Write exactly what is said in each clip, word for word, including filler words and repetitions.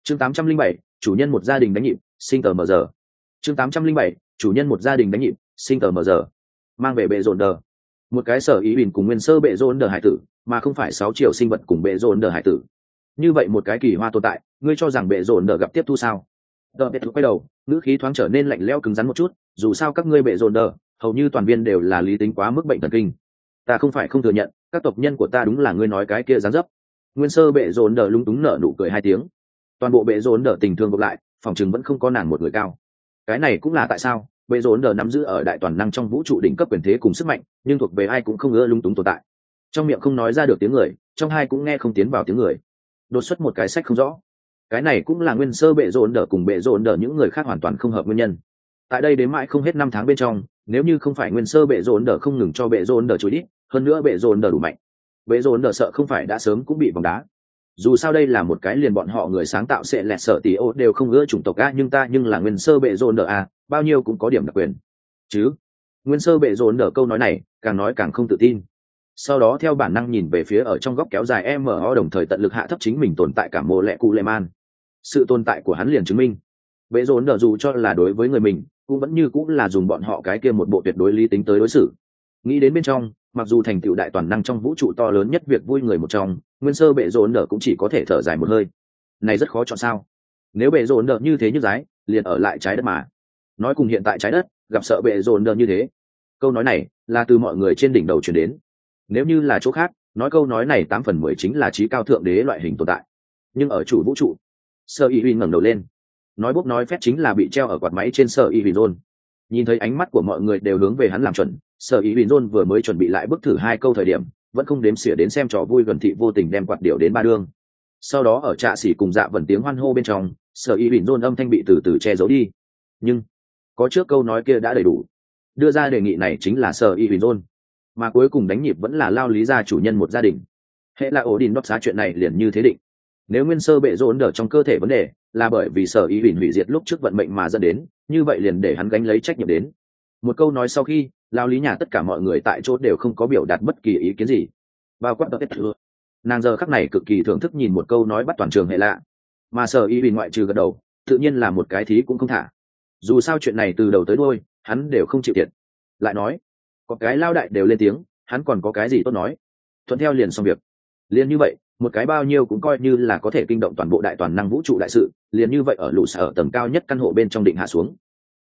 chương tám trăm linh bảy chủ nhân một gia đình đánh nhịp sinh tờ mờ giờ chương tám trăm linh bảy chủ nhân một gia đình đánh nhịp sinh tờ mờ giờ mang về bệ rộn đờ một cái sở ý bình cùng nguyên sơ bệ rộn đờ hải tử mà không phải sáu triệu sinh vật cùng bệ rộn đờ hải tử. Như vậy một cái kỳ hoa tồn tại, ngươi cho rằng bệ rộn đờ gặp tiếp thu sao? Đờ bệ quay đầu, ngữ khí thoáng trở nên lạnh lẽo cứng rắn một chút, dù sao các ngươi bệ rộn đờ hầu như toàn viên đều là lý tính quá mức bệnh thần kinh. Ta không phải không thừa nhận, các tộc nhân của ta đúng là ngươi nói cái kia dáng dấp. Nguyên sơ bệ rộn đờ lúng túng nở nụ cười hai tiếng. Toàn bộ bệ rộn đờ tình thương ngược lại, phòng chừng vẫn không có nàng một người cao. Cái này cũng là tại sao bệ rộn đờ nắm giữ ở đại toàn năng trong vũ trụ đỉnh cấp quyền thế cùng sức mạnh, nhưng thuộc về ai cũng không ưa lung túng tồn tại. Trong miệng không nói ra được tiếng người, trong hai cũng nghe không tiến vào tiếng người. Đột xuất một cái sách không rõ. Cái này cũng là nguyên sơ bệ rộn đờ cùng bệ rộn đờ những người khác hoàn toàn không hợp nguyên nhân. Tại đây đến mãi không hết năm tháng bên trong, nếu như không phải nguyên sơ bệ rộn đờ không ngừng cho bệ rộn đờ chối đít, hơn nữa bệ rộn đờ đủ mạnh, bệ rộn đờ sợ không phải đã sớm cũng bị vòng đá. Dù sao đây là một cái liền bọn họ người sáng tạo sẽ lẹt sợ tỷ ô đều không ưa chủng tộc a, nhưng ta nhưng là nguyên sơ bệ rộn đờ a, bao nhiêu cũng có điểm đặc quyền chứ. Nguyên sơ bệ rộn đờ câu nói này càng nói càng không tự tin, sau đó theo bản năng nhìn về phía ở trong góc kéo dài mo, đồng thời tận lực hạ thấp chính mình tồn tại cả mồ lẹ cụ lệ man. Sự tồn tại của hắn liền chứng minh bệ rộn đờ dù cho là đối với người mình cũng vẫn như cũng là dùng bọn họ cái kia một bộ tuyệt đối lý tính tới đối xử. Nghĩ đến bên trong, mặc dù thành tựu đại toàn năng trong vũ trụ to lớn nhất việc vui người một trong, nguyên sơ bệ rộn đờ cũng chỉ có thể thở dài một hơi. Này rất khó chọn sao? Nếu bệ rộn đờ như thế như giái, liền ở lại trái đất mà. Nói cùng hiện tại trái đất, gặp sợ bệ rộn đờ như thế. Câu nói này là từ mọi người trên đỉnh đầu truyền đến. Nếu như là chỗ khác, nói câu nói này tám phần mười chính là trí cao thượng đế loại hình tồn tại. Nhưng ở chủ vũ trụ, Sơ Y Huy ngẩng đầu lên, nói bốc nói phét chính là bị treo ở quạt máy trên Sơ Y Huy Zone. Nhìn thấy ánh mắt của mọi người đều hướng về hắn làm chuẩn, Sơ Y Huy Zone vừa mới chuẩn bị lại bức thử hai câu thời điểm, vẫn không đếm xỉa đến xem trò vui gần thị vô tình đem quạt điệu đến ba đương. Sau đó ở trạ xỉ cùng dạ vần tiếng hoan hô bên trong, Sơ Y Huy Zone âm thanh bị từ từ che giấu đi. Nhưng có trước câu nói kia đã đầy đủ. Đưa ra đề nghị này chính là Sơ Y Huy Zone, mà cuối cùng đánh nhịp vẫn là lao lý gia chủ nhân một gia đình. Hệ là ổ đình đốt xá chuyện này liền như thế định. Nếu nguyên sơ bệ rộn đờ trong cơ thể vấn đề là bởi vì Sở Y Huỳnh hủy diệt lúc trước vận mệnh mà dẫn đến, như vậy liền để hắn gánh lấy trách nhiệm đến. Một câu nói sau khi, lao lý nhà tất cả mọi người tại chỗ đều không có biểu đạt bất kỳ ý kiến gì. Bao quát tết thừa, nàng giờ khắc này cực kỳ thưởng thức nhìn một câu nói bắt toàn trường hệ lạ, mà Sở Y Huỳnh ngoại trừ gật đầu, tự nhiên là một cái thí cũng không thả. Dù sao chuyện này từ đầu tới đuôi, hắn đều không chịu thiệt. Lại nói, có cái lao đại đều lên tiếng, hắn còn có cái gì tốt nói? Thuận theo liền xong việc. Liền như vậy, một cái bao nhiêu cũng coi như là có thể kinh động toàn bộ đại toàn năng vũ trụ đại sự, liền như vậy ở lũ sở tầng cao nhất căn hộ bên trong định hạ xuống.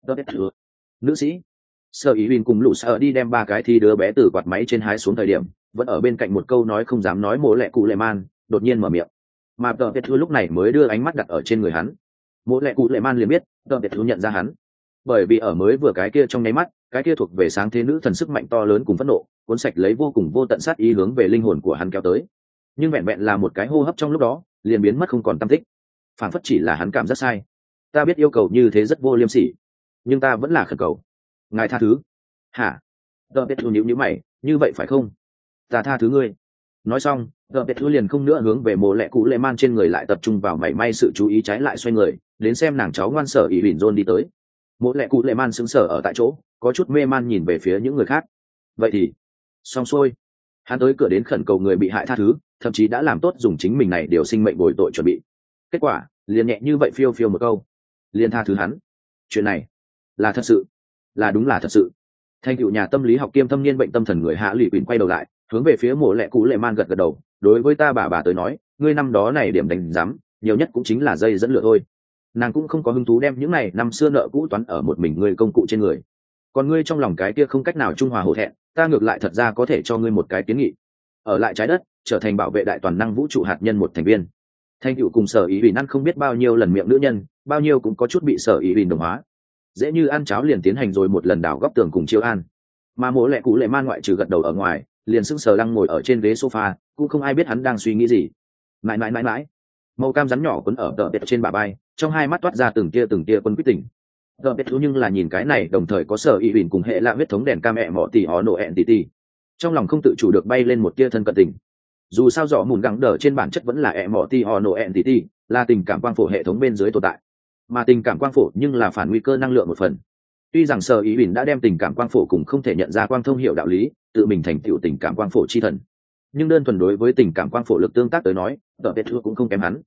Nữ sĩ Sở Ý Huỳnh cùng lũ sở đi đem ba cái thi đứa bé từ quạt máy trên hái xuống thời điểm, vẫn ở bên cạnh một câu nói không dám nói mộ lẹ cụ lệ man, đột nhiên mở miệng. Mà tờ Petru lúc này mới đưa ánh mắt đặt ở trên người hắn. Mộ lẹ cụ lệ man liền biết tờ Petru nhận ra hắn, bởi vì ở mới vừa cái kia trong nháy mắt, cái kia thuộc về sáng thế nữ thần sức mạnh to lớn cùng phẫn nộ, cuốn sạch lấy vô cùng vô tận sát ý hướng về linh hồn của hắn kéo tới. Nhưng vẹn vẹn là một cái hô hấp trong lúc đó, liền biến mất không còn tâm tích. Phản phất chỉ là hắn cảm giác sai. Ta biết yêu cầu như thế rất vô liêm sỉ, nhưng ta vẫn là khẩn cầu. Ngài tha thứ. Hả? Đờ Petru nhíu nhíu mày, như vậy phải không? Ta tha thứ ngươi. Nói xong, Đờ Petru liền không nữa hướng về mồ lẹ cụ lệ man trên người lại tập trung vào mảy may sự chú ý, trái lại xoay người, đến xem nàng cháu ngoan Sở Ý Huỳnh Zone đi tới. Mộ lẹ cụ lệ man sững sờ ở tại chỗ, có chút mê man nhìn về phía những người khác. Vậy thì xong xuôi, hắn tới cửa đến khẩn cầu người bị hại tha thứ, thậm chí đã làm tốt dùng chính mình này điều sinh mệnh bồi tội chuẩn bị. Kết quả liền nhẹ như vậy phiêu phiêu một câu, liền tha thứ hắn. Chuyện này là thật sự, là đúng là thật sự. Thành tựu nhà tâm lý học kiêm thâm niên bệnh tâm thần người hạ lụy quỳnh quay đầu lại, hướng về phía mộ lẹ cụ lệ man gật gật đầu. Đối với ta bà bà tới nói, ngươi năm đó này điểm đánh giám nhiều nhất cũng chính là dây dẫn lửa thôi. Nàng cũng không có hứng thú đem những này năm xưa nợ cũ toán ở một mình ngươi công cụ trên người. Còn ngươi trong lòng cái kia không cách nào trung hòa hổ thẹn, ta ngược lại thật ra có thể cho ngươi một cái kiến nghị. Ở lại trái đất, trở thành bảo vệ đại toàn năng vũ trụ hạt nhân một thành viên. Thanh tựu cùng Sở Ý Huỳnh ăn không biết bao nhiêu lần miệng nữ nhân, bao nhiêu cũng có chút bị Sở Ý Huỳnh đồng hóa. Dễ như ăn cháo liền tiến hành rồi một lần đảo góc tường cùng chiêu an. Mà mỗ lẹ cụ lệ man ngoại trừ gật đầu ở ngoài, liền sững sờ lăng ngồi ở trên ghế sofa, cũng không ai biết hắn đang suy nghĩ gì. Mãi mãi mãi mãi, màu cam rắn nhỏ quấn ở tờ bệt trên bả vai, trong hai mắt toát ra từng tia từng tia quân quyết tỉnh. Tờ bệt nhưng là nhìn cái này, đồng thời có Sở Ý Huỳnh cùng hệ lạ huyết thống đèn cam mẹ mọ tỉ ó nổ ẹn tỉ tỉ, trong lòng không tự chủ được bay lên một tia thân cận tình. Dù sao rõ mùn gắng đờ trên bản chất vẫn là ẹ mọ tỉ ó nổ ẹn tỉ tỉ, là tình cảm quang phổ hệ thống bên dưới tồn tại, mà tình cảm quang phổ nhưng là phản nguy cơ năng lượng một phần. Tuy rằng Sở Ý Huỳnh đã đem tình cảm quang phổ cùng không thể nhận ra quang thông hiểu đạo lý, tự mình thành tựu tình cảm quang phổ chi thần, nhưng đơn thuần đối với tình cảm quang phổ lực tương tác tới nói, tờ bệt cũng không kém hắn.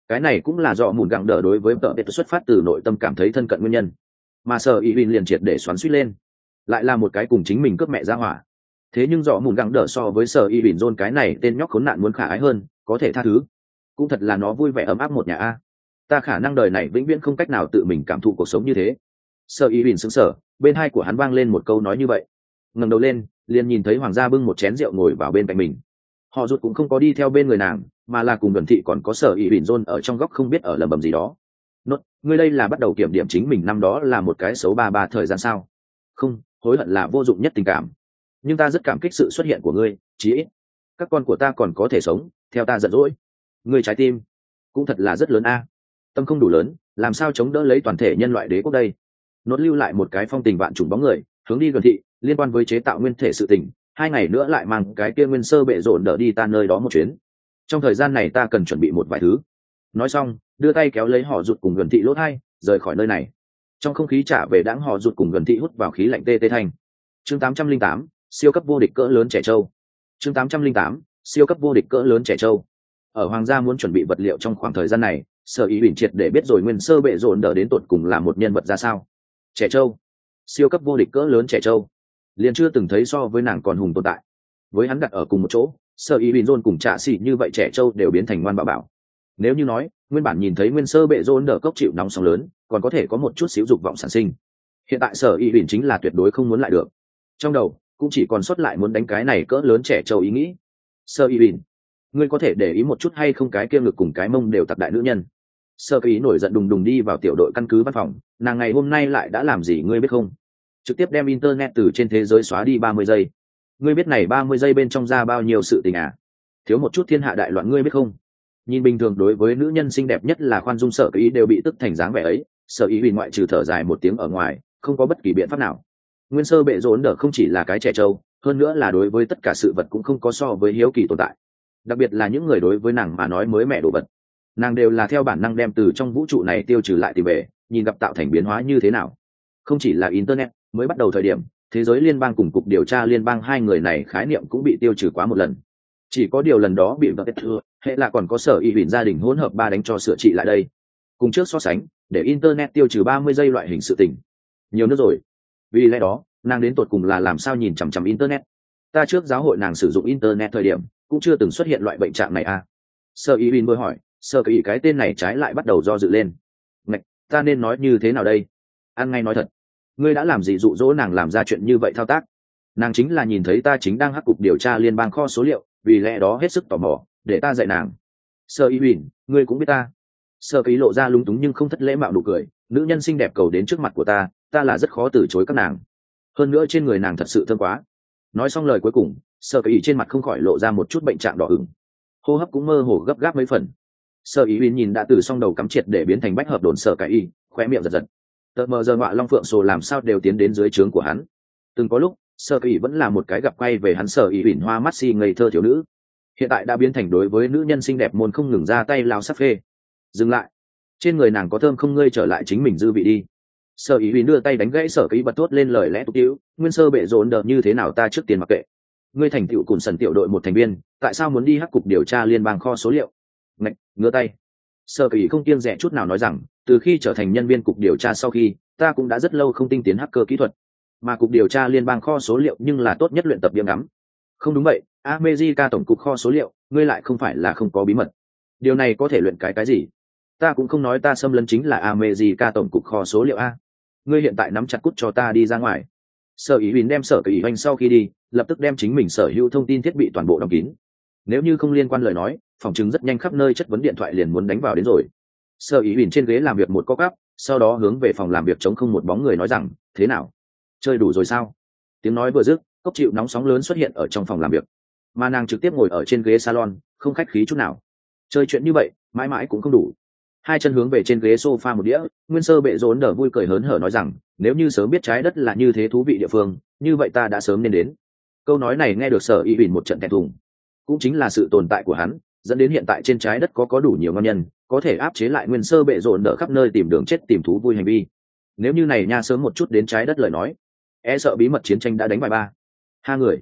Cái này cũng là do mùn gặng đỡ đối với tợ tệ xuất phát từ nội tâm cảm thấy thân cận nguyên nhân, mà sở ý huỳnh liền triệt để xoắn suýt lên, lại là một cái cùng chính mình cướp mẹ ra hỏa. Thế nhưng dọ mùn gặng đỡ so với sở ý huỳnh john cái này tên nhóc khốn nạn muốn khả ái hơn, có thể tha thứ, cũng thật là nó vui vẻ ấm áp một nhà a. Ta khả năng đời này vĩnh viễn không cách nào tự mình cảm thụ cuộc sống như thế. Sở ý huỳnh sững sờ, bên hai của hắn vang lên một câu nói như vậy, ngẩng đầu lên liền nhìn thấy hoàng gia bưng một chén rượu ngồi vào bên cạnh mình. Họ rụt cũng không có đi theo bên người nàng, mà là cùng gần thị còn có sở ý huỳnh john ở trong góc không biết ở lầm bầm gì đó. Nốt, ngươi đây là bắt đầu kiểm điểm chính mình năm đó là một cái xấu ba ba thời gian sao? Không, hối hận là vô dụng nhất tình cảm, nhưng ta rất cảm kích sự xuất hiện của ngươi, chí ít các con của ta còn có thể sống theo ta giận dỗi. Ngươi trái tim cũng thật là rất lớn a. Tâm không đủ lớn, làm sao chống đỡ lấy toàn thể nhân loại đế quốc đây? Nốt lưu lại một cái phong tình vạn trùng bóng người, hướng đi gần thị, liên quan với chế tạo nguyên thể sự tình, hai ngày nữa lại mang cái kia nguyên sơ bệ rộn đỡ đi ta nơi đó một chuyến. Trong thời gian này ta cần chuẩn bị một vài thứ. Nói xong, đưa tay kéo lấy họ rụt cùng gần thị lốt hai, rời khỏi nơi này. Trong không khí trả về đãng họ rụt cùng gần thị hút vào khí lạnh tê tê thanh. Chương tám trăm linh tám, siêu cấp vô địch cỡ lớn trẻ trâu. Chương tám trăm linh tám, siêu cấp vô địch cỡ lớn trẻ trâu. Ở hoàng gia muốn chuẩn bị vật liệu trong khoảng thời gian này, sở ý huỳnh triệt để biết rồi nguyên sơ bệ rộn đỡ đến tột cùng là một nhân vật ra sao. Trẻ trâu, siêu cấp vô địch cỡ lớn trẻ trâu, liền chưa từng thấy so với nàng còn hùng tồn tại. Với hắn đặt ở cùng một chỗ, sở ý huỳnh john cùng trạ xỉ như vậy trẻ trâu đều biến thành ngoan bảo bảo. Nếu như nói nguyên bản nhìn thấy nguyên sơ bệ rộn đỡ cốc chịu nóng sóng lớn, còn có thể có một chút xíu dục vọng sản sinh, hiện tại sở ý huỳnh chính là tuyệt đối không muốn lại được. Trong đầu cũng chỉ còn sót lại muốn đánh cái này cỡ lớn trẻ trâu ý nghĩ. Sở ý huỳnh, ngươi có thể để ý một chút hay không, cái kia ngực cùng cái mông đều tặc đại nữ nhân. Sở ý nổi giận đùng đùng đi vào tiểu đội căn cứ văn phòng, nàng ngày hôm nay lại đã làm gì ngươi biết không? Trực tiếp đem internet từ trên thế giới xóa đi ba mươi giây. Ngươi biết này ba mươi giây bên trong ra bao nhiêu sự tình à? Thiếu một chút thiên hạ đại loạn ngươi biết không? Nhìn bình thường đối với nữ nhân xinh đẹp nhất là khoan dung, sở ý đều bị tức thành dáng vẻ ấy. Sở ý vì ngoại trừ thở dài một tiếng ở ngoài, không có bất kỳ biện pháp nào. Nguyên sơ bệ rốn đỡ không chỉ là cái trẻ trâu, hơn nữa là đối với tất cả sự vật cũng không có so với hiếu kỳ tồn tại. Đặc biệt là những người đối với nàng mà nói mới mẹ đồ vật, nàng đều là theo bản năng đem từ trong vũ trụ này tiêu trừ lại tìm về, nhìn gặp tạo thành biến hóa như thế nào. Không chỉ là internet, mới bắt đầu thời điểm thế giới liên bang cùng cục điều tra liên bang hai người này khái niệm cũng bị tiêu trừ quá một lần, chỉ có điều lần đó bị vật thừa hệ là còn có sở y huỳnh gia đình hỗn hợp ba đánh cho sửa trị lại đây. Cùng trước so sánh, để internet tiêu trừ ba mươi giây loại hình sự tình nhiều nữa rồi. Vì lẽ đó nàng đến tột cùng là làm sao nhìn chằm chằm internet. Ta trước giáo hội nàng sử dụng internet thời điểm cũng chưa từng xuất hiện loại bệnh trạng này à? Sở y huỳnh mới hỏi. Sở y cái tên này trái lại bắt đầu do dự lên. Ngạch, ta nên nói như thế nào đây? Ăn ngay nói thật, ngươi đã làm gì dụ dỗ nàng làm ra chuyện như vậy thao tác? Nàng chính là nhìn thấy ta chính đang hắc cục điều tra liên bang kho số liệu, vì lẽ đó hết sức tò mò để ta dạy nàng. Sơ ý huỳnh, ngươi cũng biết ta. Sơ ý lộ ra lung túng nhưng không thất lễ mạo nụ cười. Nữ nhân xinh đẹp cầu đến trước mặt của ta, ta là rất khó từ chối các nàng. Hơn nữa trên người nàng thật sự thơm quá. Nói xong lời cuối cùng, sơ ý trên mặt không khỏi lộ ra một chút bệnh trạng đỏ ửng, hô hấp cũng mơ hồ gấp gáp mấy phần. Sơ ý huỳnh nhìn đã từ song đầu cắm triệt để biến thành bách hợp đồn sở cái y, khóe miệng giật giật. Tờ mờ giờ ngọa long phượng sồ làm sao đều tiến đến dưới trướng của hắn. Từng có lúc sở ý vẫn là một cái gặp quay về hắn sở ý huỳnh hoa mắt si ngây thơ thiếu nữ, hiện tại đã biến thành đối với nữ nhân xinh đẹp môn không ngừng ra tay lao sắc phê. Dừng lại, trên người nàng có thơm không, ngươi trở lại chính mình dư vị đi. Sở ý huỳnh đưa tay đánh gãy sở ý bật thốt lên lời lẽ tục tiễu. Nguyên sơ bệ rộn đợt như thế nào ta trước tiền mặc kệ. Ngươi thành tựu cùng sần tiểu đội một thành viên, tại sao muốn đi hắc cục điều tra liên bang kho số liệu? Ngạch, ngửa tay. Sở ý không kiêng dè chút nào nói rằng, từ khi trở thành nhân viên cục điều tra sau khi, ta cũng đã rất lâu không tinh tiến hacker kỹ thuật, mà cục điều tra liên bang kho số liệu nhưng là tốt nhất luyện tập điểm ngắm. Không đúng vậy, America tổng cục kho số liệu, ngươi lại không phải là không có bí mật. Điều này có thể luyện cái cái gì? Ta cũng không nói ta xâm lấn chính là America tổng cục kho số liệu a. Ngươi hiện tại nắm chặt cút cho ta đi ra ngoài. Sở ý huỳnh đem sở ý hoành sau khi đi, lập tức đem chính mình sở hữu thông tin thiết bị toàn bộ đóng kín. Nếu như không liên quan lời nói, phòng chứng rất nhanh khắp nơi chất vấn điện thoại liền muốn đánh vào đến rồi. Sở ý huỳnh trên ghế làm việc một cốc áp, sau đó hướng về phòng làm việc trống không một bóng người nói rằng, thế nào, chơi đủ rồi sao? Tiếng nói vừa dứt, cốc chịu nóng sóng lớn xuất hiện ở trong phòng làm việc, mà nàng trực tiếp ngồi ở trên ghế salon, không khách khí chút nào. Chơi chuyện như vậy mãi mãi cũng không đủ. Hai chân hướng về trên ghế sofa một đĩa, nguyên sơ bệ rốn đỡ vui cười hớn hở nói rằng, nếu như sớm biết trái đất là như thế thú vị địa phương, như vậy ta đã sớm nên đến. Câu nói này nghe được sở y huỳnh một trận thẹn thùng, cũng chính là sự tồn tại của hắn dẫn đến hiện tại trên trái đất có có đủ nhiều ngon nhân có thể áp chế lại nguyên sơ bệ rộn đỡ khắp nơi tìm đường chết tìm thú vui hành vi. Nếu như này nha sớm một chút đến trái đất lời nói, e sợ bí mật chiến tranh đã đánh bại ba ha người.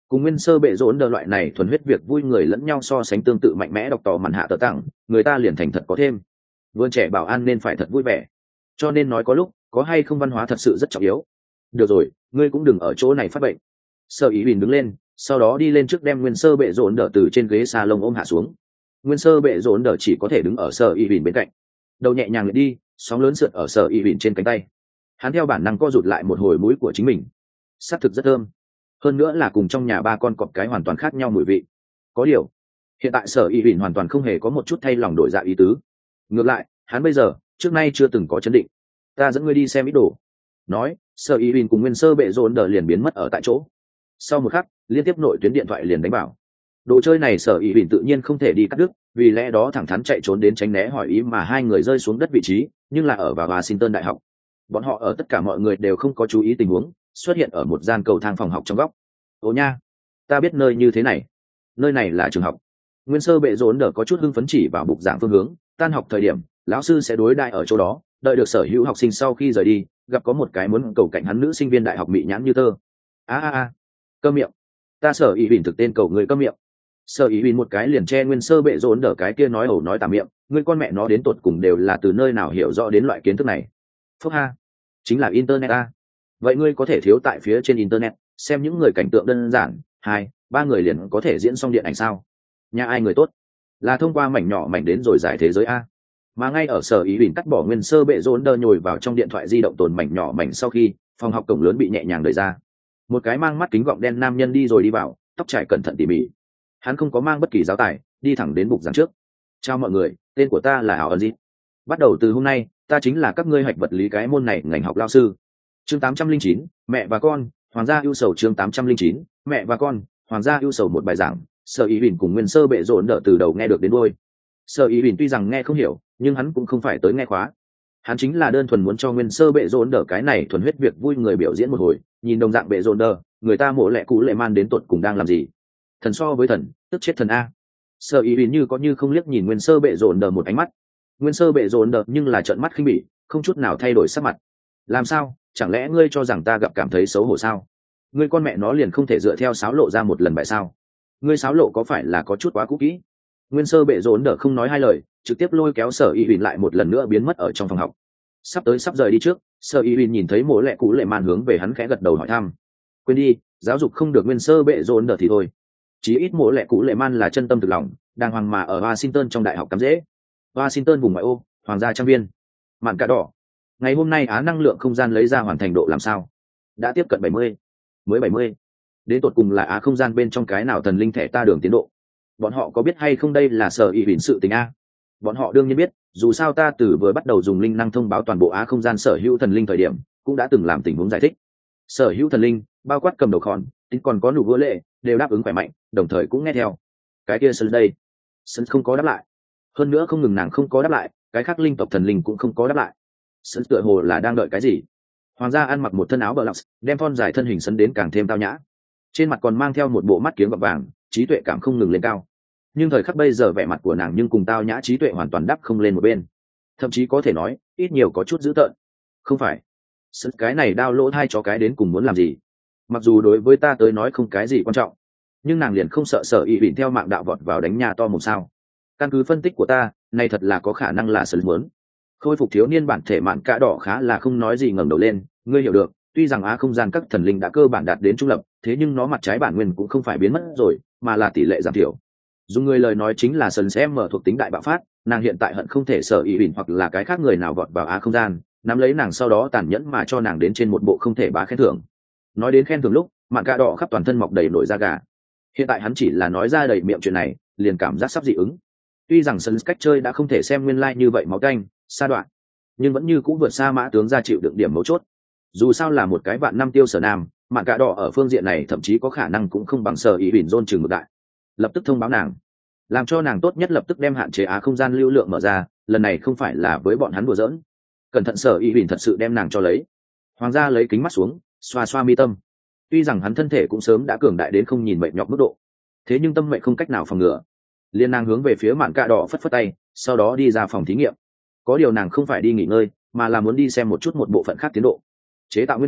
cùng nguyên sơ bệ rốn đờ loại này thuần huyết việc vui người lẫn nhau so sánh tương tự mạnh mẽ đọc tỏ mặn hạ tờ tặng người ta liền thành thật có thêm. Vườn trẻ bảo an nên phải thật vui vẻ, cho nên nói có lúc có hay không văn hóa thật sự rất trọng yếu. Được rồi, ngươi cũng đừng ở chỗ này phát bệnh. Sở ý bình đứng lên, sau đó đi lên trước đem nguyên sơ bệ rốn đờ từ trên ghế salon ôm hạ xuống. Nguyên sơ bệ rốn đờ chỉ có thể đứng ở sở ý bình bên cạnh, đầu nhẹ nhàng lại đi, sóng lớn sượt ở sở ý bình trên cánh tay. Hắn theo bản năng co rụt lại một hồi mũi của chính mình, xác thực rất thơm, hơn nữa là cùng trong nhà ba con cọp cái hoàn toàn khác nhau mùi vị. Có điều hiện tại sở ý bình hoàn toàn không hề có một chút thay lòng đổi dạ ý tứ, ngược lại hắn bây giờ trước nay chưa từng có chấn định. Ta dẫn ngươi đi xem ít đồ. Nói, sở ý bình cùng nguyên sơ bệ rốn đờ liền biến mất ở tại chỗ. Sau một khắc, liên tiếp nội tuyến điện thoại liền đánh bảo. Đồ chơi này sở ý bình tự nhiên không thể đi cắt đứt, vì lẽ đó thẳng thắn chạy trốn đến tránh né hỏi ý mà hai người rơi xuống đất vị trí, nhưng là ở vào Washington đại học. Bọn họ ở tất cả mọi người đều không có chú ý tình huống, xuất hiện ở một gian cầu thang phòng học trong góc. Ồ nha, ta biết nơi như thế này. Nơi này là trường học. Nguyên sơ bệ rốn đờ có chút hưng phấn chỉ vào bục giảng phương hướng, tan học thời điểm, lão sư sẽ đối đại ở chỗ đó, đợi được sở hữu học sinh sau khi rời đi, gặp có một cái muốn cầu cạnh hắn nữ sinh viên đại học mị nhãn như tơ. A a a, câm miệng. Ta sở ý bình thực tên cầu người câm miệng. Sở ý bình một cái liền che nguyên sơ bệ rốn đờ cái kia nói ẩu nói tà miệng, người con mẹ nó đến tột cùng đều là từ nơi nào hiểu rõ đến loại kiến thức này. Phúc ha, chính là internet a. Vậy ngươi có thể thiếu tại phía trên internet, xem những người cảnh tượng đơn giản, hai, ba người liền có thể diễn xong điện ảnh sao? Nhà ai người tốt? Là thông qua mảnh nhỏ mảnh đến rồi giải thế giới a. Mà ngay ở sở ý bình cắt bỏ nguyên sơ bệ rốn đờ nhồi vào trong điện thoại di động tồn mảnh nhỏ mảnh sau khi phòng học cổng lớn bị nhẹ nhàng đẩy ra, một cái mang mắt kính gọng đen nam nhân đi rồi đi vào, tóc trải cẩn thận tỉ mỉ. Hắn không có mang bất kỳ giáo tài, đi thẳng đến bục giảng trước. Chào mọi người, tên của ta là Hảo Ân Dĩ. Bắt đầu từ hôm nay, ta chính là các ngươi hoạch vật lý cái môn này ngành học lao sư. Chương tám trăm linh chín, mẹ và con, hoàng gia ưu sầu. Chương tám trăm linh chín, mẹ và con, hoàng gia ưu sầu. Một bài giảng, sở ý bình cùng nguyên sơ bệ rốn đỡ từ đầu nghe được đến đuôi. Sở ý bình tuy rằng nghe không hiểu, nhưng hắn cũng không phải tới nghe khóa. Hắn chính là đơn thuần muốn cho nguyên sơ bệ rốn đỡ cái này thuần huyết việc vui người biểu diễn một hồi, nhìn đồng dạng bệ rốn đỡ, người ta mổ lẹ cũ lệ man đến tột cùng đang làm gì. Thần so với thần, tức chết thần a. Sở ý bình như có như không liếc nhìn nguyên sơ bệ rốn đỡ một ánh mắt. Nguyên sơ bệ rốn đỡ nhưng là trợn mắt khinh bỉ, không chút nào thay đổi sắc mặt. Làm sao, chẳng lẽ ngươi cho rằng ta gặp cảm thấy xấu hổ sao? Ngươi con mẹ nó liền không thể dựa theo sáo lộ ra một lần bại sao? Ngươi sáo lộ có phải là có chút quá cũ kỹ? Nguyên sơ bệ rốn đỡ không nói hai lời, trực tiếp lôi kéo sở y huỳnh lại một lần nữa biến mất ở trong phòng học. Sắp tới sắp rời đi trước, sở y huỳnh nhìn thấy mỗ lẹ cũ lệ màn hướng về hắn khẽ gật đầu hỏi thăm. Quên đi, giáo dục không được nguyên sơ bệ rốn đỡ thì thôi. Chí ít mỗ lẹ cũ lệ man là chân tâm thực lòng, đàng hoàng mà ở Washington trong đại học cắm dễ. Washington vùng ngoại ô, hoàng gia trang viên. Mạn cả đỏ. Ngày hôm nay á năng lượng không gian lấy ra hoàn thành độ làm sao? Đã tiếp cận bảy mươi. Mới bảy mươi. Đến tột cùng là á không gian bên trong cái nào thần linh thẻ ta đường tiến độ? Bọn họ có biết hay không đây là sở y huỳnh sự tình a? Bọn họ đương nhiên biết, dù sao ta từ vừa bắt đầu dùng linh năng thông báo toàn bộ á không gian sở hữu thần linh thời điểm, cũng đã từng làm tình huống giải thích. Sở hữu thần linh, bao quát cầm đầu khòn, tính còn có nụ vỡ lệ, đều đáp ứng khỏe mạnh, đồng thời cũng nghe theo. Cái kia sân đây, sân không có đáp lại. Hơn nữa không ngừng nàng không có đáp lại, cái khác linh tộc thần linh cũng không có đáp lại. Sân tựa hồ là đang đợi cái gì? Hoàng gia ăn mặc một thân áo bờ lọc, đem thon dài thân hình sân đến càng thêm tao nhã. Trên mặt còn mang theo một bộ mắt kiếng gọt vàng, trí tuệ cảm không ngừng lên cao. Nhưng thời khắc bây giờ vẻ mặt của nàng nhưng cùng tao nhã trí tuệ hoàn toàn đắp không lên một bên, thậm chí có thể nói ít nhiều có chút dữ tợn. Không phải, sân cái này đao lỗ hai chó cái đến cùng muốn làm gì? Mặc dù đối với ta tới nói không cái gì quan trọng, nhưng nàng liền không sợ sở y huỳnh theo mạng đạo vọt vào đánh nhà to một sao? Căn cứ phân tích của ta, này thật là có khả năng là sân muốn khôi phục thiếu niên bản thể mạn cả đỏ khá là không nói gì ngẩng đầu lên. Ngươi hiểu được, tuy rằng á không gian các thần linh đã cơ bản đạt đến trung lập, thế nhưng nó mặt trái bản nguyên cũng không phải biến mất rồi, mà là tỷ lệ giảm thiểu. Dùng người lời nói chính là sân sẽ mở thuộc tính đại bạo phát, nàng hiện tại hận không thể sở y huỳnh hoặc là cái khác người nào vọt vào á không gian, nắm lấy nàng sau đó tàn nhẫn mà cho nàng đến trên một bộ không thể bá khen thưởng. Nói đến khen thưởng lúc, mạn cả đỏ khắp toàn thân mọc đầy nổi da gà. Hiện tại hắn chỉ là nói ra đầy miệng chuyện này, liền cảm giác sắp dị ứng. Tuy rằng sân cách chơi đã không thể xem nguyên lai like như vậy máu canh, xa đoạn, nhưng vẫn như cũng vượt xa mã tướng ra chịu đựng điểm mấu chốt. Dù sao là một cái vạn năm tiêu sở nam, mạn cả đỏ ở phương diện này thậm chí có khả năng cũng không bằng sở ý huỳnh dôn trường ngược đại. Lập tức thông báo nàng, làm cho nàng tốt nhất lập tức đem hạn chế á không gian lưu lượng mở ra, lần này không phải là với bọn hắn đùa giỡn. Cẩn thận sở ý huỳnh thật sự đem nàng cho lấy. Hoàng gia lấy kính mắt xuống, xoa xoa mi tâm. Tuy rằng hắn thân thể cũng sớm đã cường đại đến không nhìn mệt nhọc mức độ, thế nhưng tâm mệnh không cách nào phòng ngừa. Liên nàng hướng về phía mạn cạ đỏ phất phất tay, sau đó đi ra phòng thí nghiệm. Có điều nàng không phải đi nghỉ ngơi, mà là muốn đi xem một chút một bộ phận khác tiến độ. Chế tạo nguyên thể,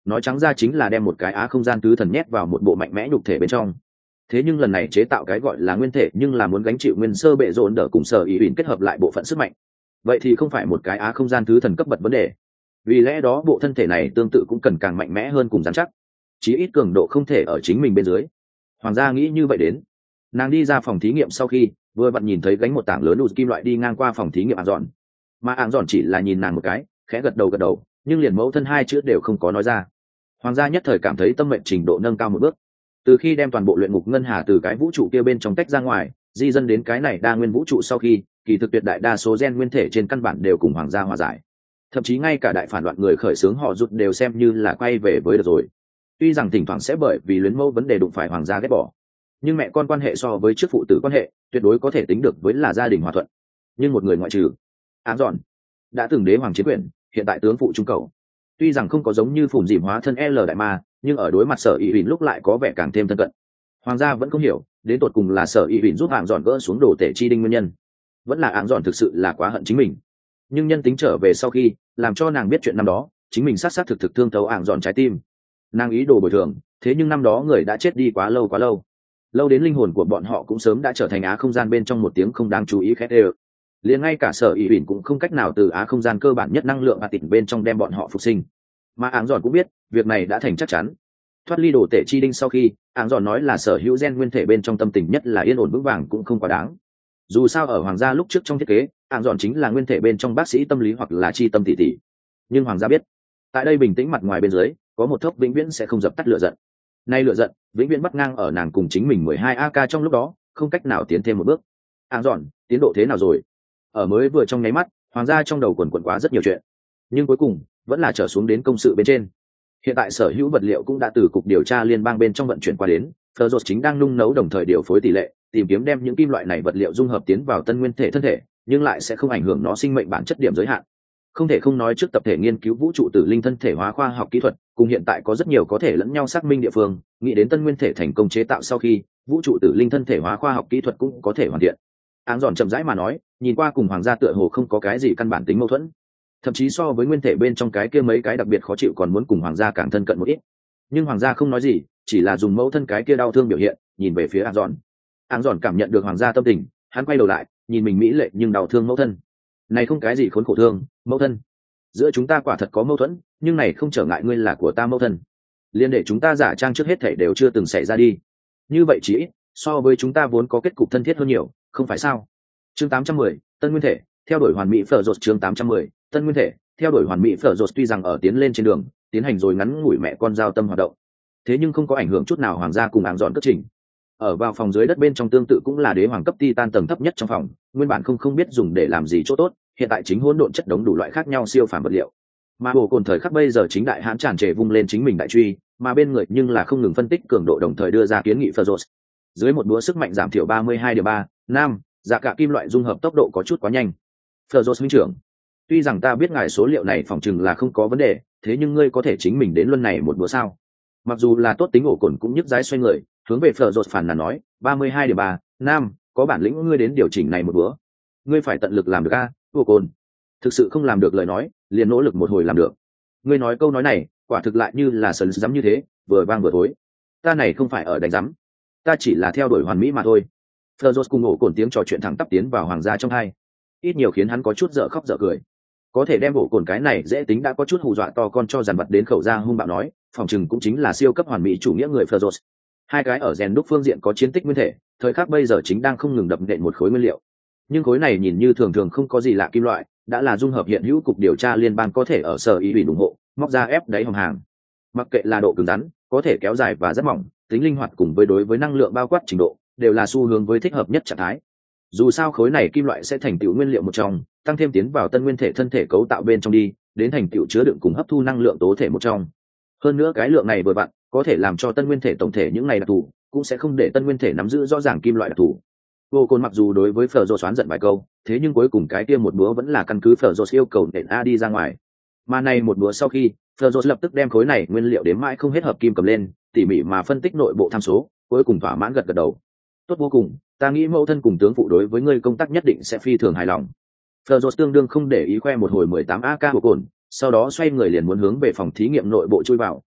nói trắng ra chính là đem một cái á không gian tứ thần nhét vào một bộ mạnh mẽ nhục thể bên trong. Thế nhưng lần này chế tạo cái gọi là nguyên thể nhưng là muốn gánh chịu nguyên sơ bệ rộn đỡ cùng sở ý ỉn kết hợp lại bộ phận sức mạnh, vậy thì không phải một cái á không gian tứ thần cấp bậc vấn đề. Vì lẽ đó bộ thân thể này tương tự cũng cần càng mạnh mẽ hơn cùng dán chắc, chí ít cường độ không thể ở chính mình bên dưới. Hoàng gia nghĩ như vậy đến. Nàng đi ra phòng thí nghiệm sau khi vừa vặn nhìn thấy gánh một tảng lớn đùi kim loại đi ngang qua phòng thí nghiệm ạng dọn, mà ạng dọn chỉ là nhìn nàng một cái, khẽ gật đầu gật đầu, nhưng liền mẫu thân hai chữ đều không có nói ra. Hoàng gia nhất thời cảm thấy tâm mệnh trình độ nâng cao một bước. Từ khi đem toàn bộ luyện ngục ngân hà từ cái vũ trụ kia bên trong tách ra ngoài, di dân đến cái này đa nguyên vũ trụ sau khi, kỳ thực tuyệt đại đa số gen nguyên thể trên căn bản đều cùng hoàng gia hòa giải. Thậm chí ngay cả đại phản loạn người khởi xướng họ rụt đều xem như là quay về với được rồi. Tuy rằng thỉnh thoảng sẽ bởi vì luyến mẫu vấn đề đụng phải hoàng gia ghét bỏ, nhưng mẹ con quan hệ so với trước phụ tử quan hệ tuyệt đối có thể tính được với là gia đình hòa thuận. Nhưng một người ngoại trừ ám dọn, đã từng đế hoàng chiến quyền, hiện tại tướng phụ trung cầu, tuy rằng không có giống như phủn dìm hóa thân L đại ma, nhưng ở đối mặt sở ý huỳnh lúc lại có vẻ càng thêm thân cận. Hoàng gia vẫn không hiểu đến tột cùng là sở ý huỳnh giúp ạng dọn gỡ xuống đồ tể chi đinh nguyên nhân, vẫn là ạng dọn thực sự là quá hận chính mình. Nhưng nhân tính trở về sau khi làm cho nàng biết chuyện năm đó chính mình sát sát thực thực thương thấu ạng dọn trái tim. Nàng ý đồ bồi thường, thế nhưng năm đó người đã chết đi quá lâu quá lâu lâu đến linh hồn của bọn họ cũng sớm đã trở thành á không gian bên trong một tiếng không đáng chú ý khét ê. Liền ngay cả sở ý huỳnh cũng không cách nào từ á không gian cơ bản nhất năng lượng a tịnh bên trong đem bọn họ phục sinh. Mà áng giòn cũng biết việc này đã thành chắc chắn. Thoát ly đồ tể chi đinh sau khi áng giòn nói là sở hữu gen nguyên thể bên trong tâm tình nhất là yên ổn vững vàng cũng không quá đáng. Dù sao ở hoàng gia lúc trước trong thiết kế áng giòn chính là nguyên thể bên trong bác sĩ tâm lý hoặc là chi tâm tỷ tỷ. Nhưng hoàng gia biết tại đây bình tĩnh mặt ngoài bên dưới có một thốc vĩnh viễn sẽ không dập tắt lửa giận. Nay lửa giận vĩnh viễn bắt ngang ở nàng cùng chính mình mười hai a k trong lúc đó không cách nào tiến thêm một bước. Áng giòn tiến độ thế nào rồi? Ở mới vừa trong nháy mắt hoàng gia trong đầu quần quần quá rất nhiều chuyện, nhưng cuối cùng vẫn là trở xuống đến công sự bên trên. Hiện tại sở hữu vật liệu cũng đã từ cục điều tra liên bang bên trong vận chuyển qua đến, Fleur chính đang nung nấu đồng thời điều phối tỷ lệ, tìm kiếm đem những kim loại này vật liệu dung hợp tiến vào tân nguyên thể thân thể, nhưng lại sẽ không ảnh hưởng nó sinh mệnh bản chất điểm giới hạn. Không thể không nói trước tập thể nghiên cứu vũ trụ tử linh thân thể hóa khoa học kỹ thuật, cùng hiện tại có rất nhiều có thể lẫn nhau xác minh địa phương, nghĩ đến tân nguyên thể thành công chế tạo sau khi, vũ trụ tử linh thân thể hóa khoa học kỹ thuật cũng có thể hoàn thiện. Áng giòn chậm rãi mà nói, nhìn qua cùng hoàng gia tựa hồ không có cái gì căn bản tính mâu thuẫn, thậm chí so với nguyên thể bên trong cái kia mấy cái đặc biệt khó chịu còn muốn cùng hoàng gia càng thân cận một ít. Nhưng hoàng gia không nói gì, chỉ là dùng mẫu thân cái kia đau thương biểu hiện nhìn về phía áng giòn. Áng giòn cảm nhận được hoàng gia tâm tình, hắn quay đầu lại nhìn mình mỹ lệ nhưng đau thương mẫu thân. Này không cái gì khốn khổ thương, mẫu thân, giữa chúng ta quả thật có mâu thuẫn, nhưng này không trở ngại ngươi là của ta mẫu thân, liên để chúng ta giả trang trước hết thảy đều chưa từng xảy ra đi, như vậy chỉ ít so với chúng ta vốn có kết cục thân thiết hơn nhiều, không phải sao? Chương tám trăm mười, tân nguyên thể theo đuổi hoàn mỹ phở rột. Chương tám trăm mười, tân nguyên thể theo đuổi hoàn mỹ phở rột. Tuy rằng ở tiến lên trên đường tiến hành rồi ngắn ngủi mẹ con giao tâm hoạt động, thế nhưng không có ảnh hưởng chút nào hoàng gia cùng áng dọn cất trình. Ở vào phòng dưới đất bên trong tương tự cũng là đế hoàng cấp titan tầng thấp nhất trong phòng, nguyên bản không không biết dùng để làm gì chỗ tốt, hiện tại chính hỗn độn chất đống đủ loại khác nhau siêu phàm vật liệu. Mà bổ cồn thời khắc bây giờ chính đại hãn tràn trề vung lên chính mình đại truy, mà bên người nhưng là không ngừng phân tích cường độ đồng thời đưa ra kiến nghị phở rột. Dưới một đũa sức mạnh giảm thiểu ba mươi hai điểm ba, nam, giá cả kim loại dung hợp tốc độ có chút quá nhanh. Phở rột huynh trưởng, tuy rằng ta biết ngài số liệu này phòng chừng là không có vấn đề, thế nhưng ngươi có thể chính mình đến luân này một bữa sao? Mặc dù là tốt tính ổ cồn cũng nhức dái xoay người, hướng về phở rột phản là nói, ba mươi hai điểm ba, nam, có bản lĩnh ngươi đến điều chỉnh này một bữa. Ngươi phải tận lực làm được a, ổ cồn. Thực sự không làm được lời nói, liền nỗ lực một hồi làm được. Ngươi nói câu nói này, quả thực lại như là sấn dám như thế, vừa vang vừa thối. Ta này không phải ở đánh dám, ta chỉ là theo đuổi hoàn mỹ mà thôi. Phở rột cùng ổ cồn tiếng trò chuyện thẳng tắp tiến vào hoàng gia trong hai, ít nhiều khiến hắn có chút dở khóc dở cười. Có thể đem ổ cồn cái này dễ tính đã có chút hù dọa to con cho dàn vật đến khẩu ra hung bạo nói, phòng chừng cũng chính là siêu cấp hoàn mỹ chủ nghĩa người Phở rột. Hai cái ở rèn đúc phương diện có chiến tích nguyên thể, thời khắc bây giờ chính đang không ngừng đập nện một khối nguyên liệu. Nhưng khối này nhìn như thường thường không có gì lạ kim loại, đã là dung hợp hiện hữu cục điều tra liên bang có thể ở sở ý ủy ủng hộ, móc ra ép đáy hòm hàng. Mặc kệ là độ cứng rắn, có thể kéo dài và rất mỏng, tính linh hoạt cùng với đối với năng lượng bao quát trình độ, đều là xu hướng với thích hợp nhất trạng thái. Dù sao khối này kim loại sẽ thành tựu nguyên liệu một trong, tăng thêm tiến vào tân nguyên thể thân thể cấu tạo bên trong đi, đến thành tựu chứa đựng cùng hấp thu năng lượng tố thể một trong. Hơn nữa cái lượng này vừa vặn, có thể làm cho tân nguyên thể tổng thể những này đặc thù, cũng sẽ không để tân nguyên thể nắm giữ rõ ràng kim loại đặc thù. Vô Côn mặc dù đối với Phở Rột xoán giận vài câu, thế nhưng cuối cùng cái kia một búa vẫn là căn cứ Phở Rột yêu cầu nện a đi ra ngoài. Mà này một búa sau khi, Phở Rột lập tức đem khối này nguyên liệu đến mãi không hết hợp kim cầm lên, tỉ mỉ mà phân tích nội bộ tham số, cuối cùng thỏa mãn gật gật đầu. Tốt vô cùng, ta nghĩ mẫu thân cùng tướng phụ đối với ngươi công tác nhất định sẽ phi thường hài lòng. Phở Rột tương đương không để ý khoe một hồi mười tám a ca của Cồn, sau đó xoay người liền muốn hướng về phòng thí nghiệm nội bộ chui vào,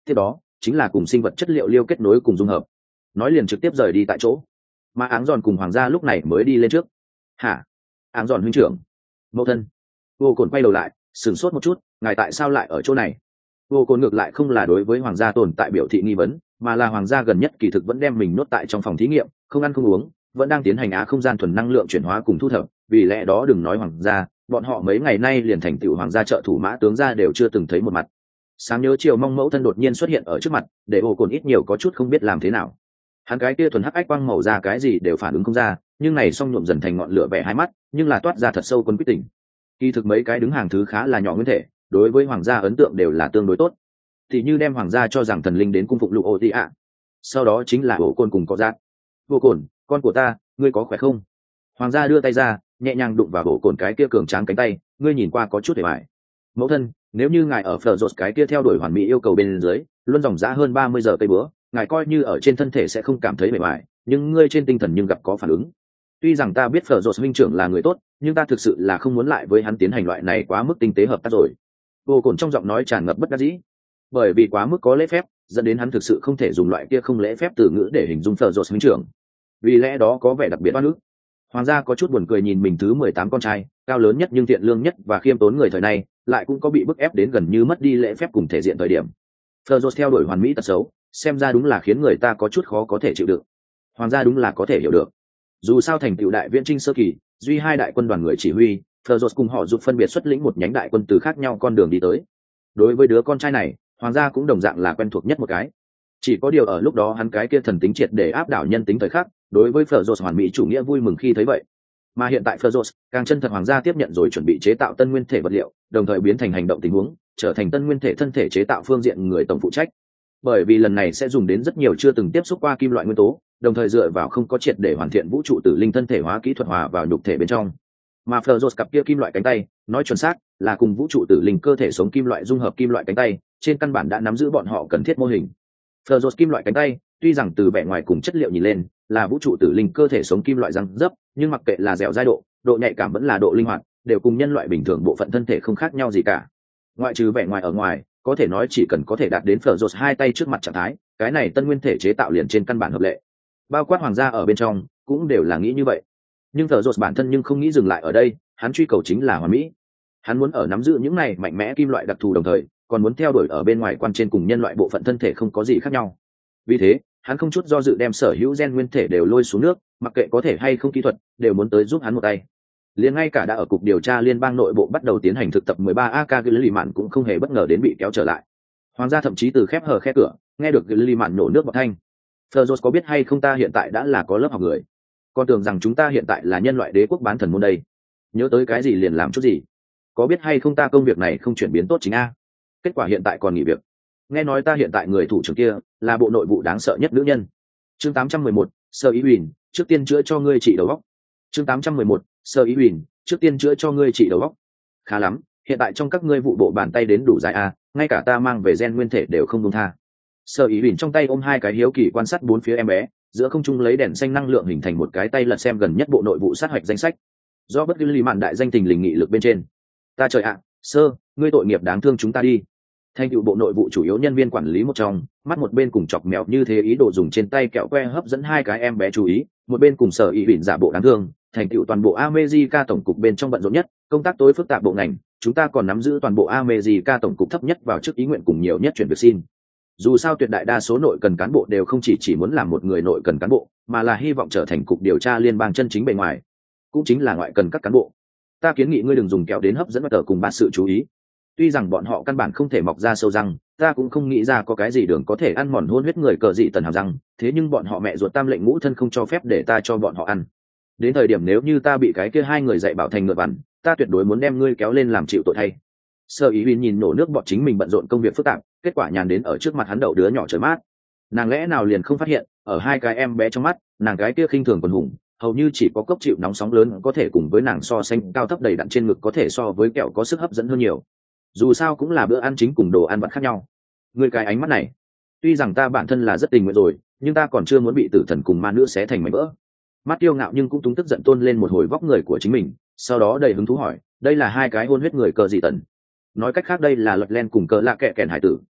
tiếp đó chính là cùng sinh vật chất liệu liêu kết nối cùng dung hợp. Nói liền trực tiếp rời đi tại chỗ, mà áng giòn cùng hoàng gia lúc này mới đi lên trước. Hả? Áng giòn huynh trưởng, mẫu thân. Vô cồn quay đầu lại, sửng sốt một chút, ngài tại sao lại ở chỗ này? Vô cồn ngược lại không là đối với hoàng gia tồn tại biểu thị nghi vấn, mà là hoàng gia gần nhất kỳ thực vẫn đem mình nhốt tại trong phòng thí nghiệm, không ăn không uống, vẫn đang tiến hành á không gian thuần năng lượng chuyển hóa cùng thu thập. Vì lẽ đó đừng nói hoàng gia, bọn họ mấy ngày nay liền thành tựu hoàng gia trợ thủ mã tướng gia đều chưa từng thấy một mặt. Sáng nhớ chiều mong mẫu thân đột nhiên xuất hiện ở trước mặt, để Vô cồn ít nhiều có chút không biết làm thế nào. Hắn cái kia thuần hắc ách quang màu ra cái gì đều phản ứng không ra, nhưng này xong nhuộm dần thành ngọn lửa vẻ hai mắt, nhưng là toát ra thật sâu quân quyết tình. Kỳ thực mấy cái đứng hàng thứ khá là nhỏ nguyên thể, đối với hoàng gia ấn tượng đều là tương đối tốt. Thì như đem hoàng gia cho rằng thần linh đến cung phục lục ô tị ạ, sau đó chính là Vô cồn cùng có giác. Vô cồn, con của ta, ngươi có khỏe không? Hoàng gia đưa tay ra, nhẹ nhàng đụng vào Vô cồn cái kia cường tráng cánh tay, ngươi nhìn qua có chút hề bại. Mẫu thân, nếu như ngài ở phở rột cái kia theo đuổi hoàn mỹ yêu cầu bên dưới, luôn dòng dã hơn ba mươi giờ cây bữa, ngài coi như ở trên thân thể sẽ không cảm thấy mệt mỏi, nhưng ngươi trên tinh thần nhưng gặp có phản ứng. Tuy rằng ta biết phở rột huynh trưởng là người tốt, nhưng ta thực sự là không muốn lại với hắn tiến hành loại này quá mức tinh tế hợp tác rồi. Vô cồn trong giọng nói tràn ngập bất đắc dĩ, bởi vì quá mức có lễ phép, dẫn đến hắn thực sự không thể dùng loại kia không lễ phép từ ngữ để hình dung phở rột huynh trưởng. Vì lẽ đó có vẻ đặc biệt oan ức. Hoàng gia có chút buồn cười nhìn mình thứ mười tám con trai, cao lớn nhất nhưng thiện lương nhất và khiêm tốn người thời này, lại cũng có bị bức ép đến gần như mất đi lễ phép cùng thể diện thời điểm. Phở rột theo đuổi hoàn mỹ tật xấu, xem ra đúng là khiến người ta có chút khó có thể chịu đựng. Hoàng gia đúng là có thể hiểu được. Dù sao thành tựu đại viễn trinh sơ kỳ, duy hai đại quân đoàn người chỉ huy, Phở rột cùng họ giúp phân biệt xuất lĩnh một nhánh đại quân từ khác nhau con đường đi tới. Đối với đứa con trai này, hoàng gia cũng đồng dạng là quen thuộc nhất một cái. Chỉ có điều ở lúc đó hắn cái kia thần tính triệt để áp đảo nhân tính thời khắc, đối với Phở rột hoàn mỹ chủ nghĩa vui mừng khi thấy vậy. Mà hiện tại Phở rột càng chân thật hoàng gia tiếp nhận rồi chuẩn bị chế tạo tân nguyên thể vật liệu, đồng thời biến thành hành động tình huống, trở thành tân nguyên thể thân thể chế tạo phương diện người tổng phụ trách. Bởi vì lần này sẽ dùng đến rất nhiều chưa từng tiếp xúc qua kim loại nguyên tố, đồng thời dựa vào không có triệt để hoàn thiện vũ trụ tử linh thân thể hóa kỹ thuật hòa vào nhục thể bên trong. Mà Phở rột cặp kia kim loại cánh tay, nói chuẩn xác là cùng vũ trụ tử linh cơ thể sống kim loại dung hợp kim loại cánh tay, trên căn bản đã nắm giữ bọn họ cần thiết mô hình. Phở rột kim loại cánh tay, tuy rằng từ vẻ ngoài cùng chất liệu nhìn lên là vũ trụ tử linh cơ thể sống kim loại răng dấp, nhưng mặc kệ là dẻo dai độ, độ nhạy cảm vẫn là độ linh hoạt, đều cùng nhân loại bình thường bộ phận thân thể không khác nhau gì cả. Ngoại trừ vẻ ngoài ở ngoài, có thể nói chỉ cần có thể đạt đến Phở rột hai tay trước mặt trạng thái, cái này tân nguyên thể chế tạo liền trên căn bản hợp lệ. Bao quát hoàng gia ở bên trong cũng đều là nghĩ như vậy. Nhưng Phở rột bản thân nhưng không nghĩ dừng lại ở đây, hắn truy cầu chính là hoàn mỹ. Hắn muốn ở nắm giữ những này mạnh mẽ kim loại đặc thù đồng thời, còn muốn theo đuổi ở bên ngoài quan trên cùng nhân loại bộ phận thân thể không có gì khác nhau. Vì thế, hắn không chút do dự đem sở hữu gen nguyên thể đều lôi xuống nước, mặc kệ có thể hay không kỹ thuật, đều muốn tới giúp hắn một tay. Liền ngay cả đã ở cục điều tra liên bang nội bộ bắt đầu tiến hành thực tập mười ba A K Lily Mạn cũng không hề bất ngờ đến bị kéo trở lại. Hoàng gia thậm chí từ khép hờ khe cửa, nghe được Lily Mạn nổ nước bọt thanh. Phở rột có biết hay không ta hiện tại đã là có lớp học người? Con tưởng rằng chúng ta hiện tại là nhân loại đế quốc bán thần môn đây. Nhớ tới cái gì liền làm chút gì? Có biết hay không ta công việc này không chuyển biến tốt chính a? Kết quả hiện tại còn nghỉ việc. Nghe nói ta hiện tại người thủ trưởng kia là bộ nội vụ đáng sợ nhất nữ nhân. Chương tám trăm mười một, Sơ Ý Huỳnh, trước tiên chữa cho ngươi trị đầu óc. Chương tám trăm mười một, Sơ Ý Huỳnh, trước tiên chữa cho ngươi trị đầu óc. Khá lắm, hiện tại trong các ngươi vụ bộ bàn tay đến đủ dài a, ngay cả ta mang về gen nguyên thể đều không buông tha. Sơ Ý Huỳnh trong tay ôm hai cái hiếu kỳ quan sát bốn phía em bé, giữa không trung lấy đèn xanh năng lượng hình thành một cái tay lật xem gần nhất bộ nội vụ sát hoạch danh sách. Do bất cứ lý mạn đại danh tình lình nghị lực bên trên. Ta trời ạ, sơ, ngươi tội nghiệp đáng thương chúng ta đi. Thành tựu bộ nội vụ chủ yếu nhân viên quản lý một trong, mắt một bên cùng chọc mèo như thế ý đồ dùng trên tay kẹo que hấp dẫn hai cái em bé chú ý, một bên cùng Sở Ý Huỳnh giả bộ đáng thương, thành tựu toàn bộ America tổng cục bên trong bận rộn nhất, công tác tối phức tạp bộ ngành, chúng ta còn nắm giữ toàn bộ America tổng cục thấp nhất vào chức ý nguyện cùng nhiều nhất chuyển việc xin. Dù sao tuyệt đại đa số nội cần cán bộ đều không chỉ chỉ muốn làm một người nội cần cán bộ, mà là hy vọng trở thành cục điều tra liên bang chân chính bề ngoài, cũng chính là ngoại cần các cán bộ. Ta kiến nghị ngươi đừng dùng kẹo đến hấp dẫn tờ cùng ba sự chú ý. Tuy rằng bọn họ căn bản không thể mọc ra sâu răng, ta cũng không nghĩ ra có cái gì đường có thể ăn mòn hôn huyết người cờ dị tần hàm răng, thế nhưng bọn họ mẹ ruột tam lệnh ngũ thân không cho phép để ta cho bọn họ ăn. Đến thời điểm nếu như ta bị cái kia hai người dạy bảo thành ngựa vằn, ta tuyệt đối muốn đem ngươi kéo lên làm chịu tội thay. Sơ Ý Huỳnh nhìn nổ nước bọt chính mình bận rộn công việc phức tạp, kết quả nhàn đến ở trước mặt hắn đậu đứa nhỏ trời mát. Nàng lẽ nào liền không phát hiện, ở hai cái em bé trong mắt, nàng cái kia khinh thường quần hùng, hầu như chỉ có cốc chịu nóng sóng lớn có thể cùng với nàng so sánh cao thấp đầy đặn trên ngực có thể so với kẹo có sức hấp dẫn hơn nhiều. Dù sao cũng là bữa ăn chính cùng đồ ăn vặt khác nhau. Người cái ánh mắt này, tuy rằng ta bản thân là rất tình nguyện rồi, nhưng ta còn chưa muốn bị tử thần cùng ma nữ xé thành mảnh vỡ. Mắt kiêu ngạo nhưng cũng túng tức giận tôn lên một hồi vóc người của chính mình, sau đó đầy hứng thú hỏi, đây là hai cái hôn huyết người cờ gì tần? Nói cách khác đây là Lật Len cùng cờ lạ kẹ kèn hải tử.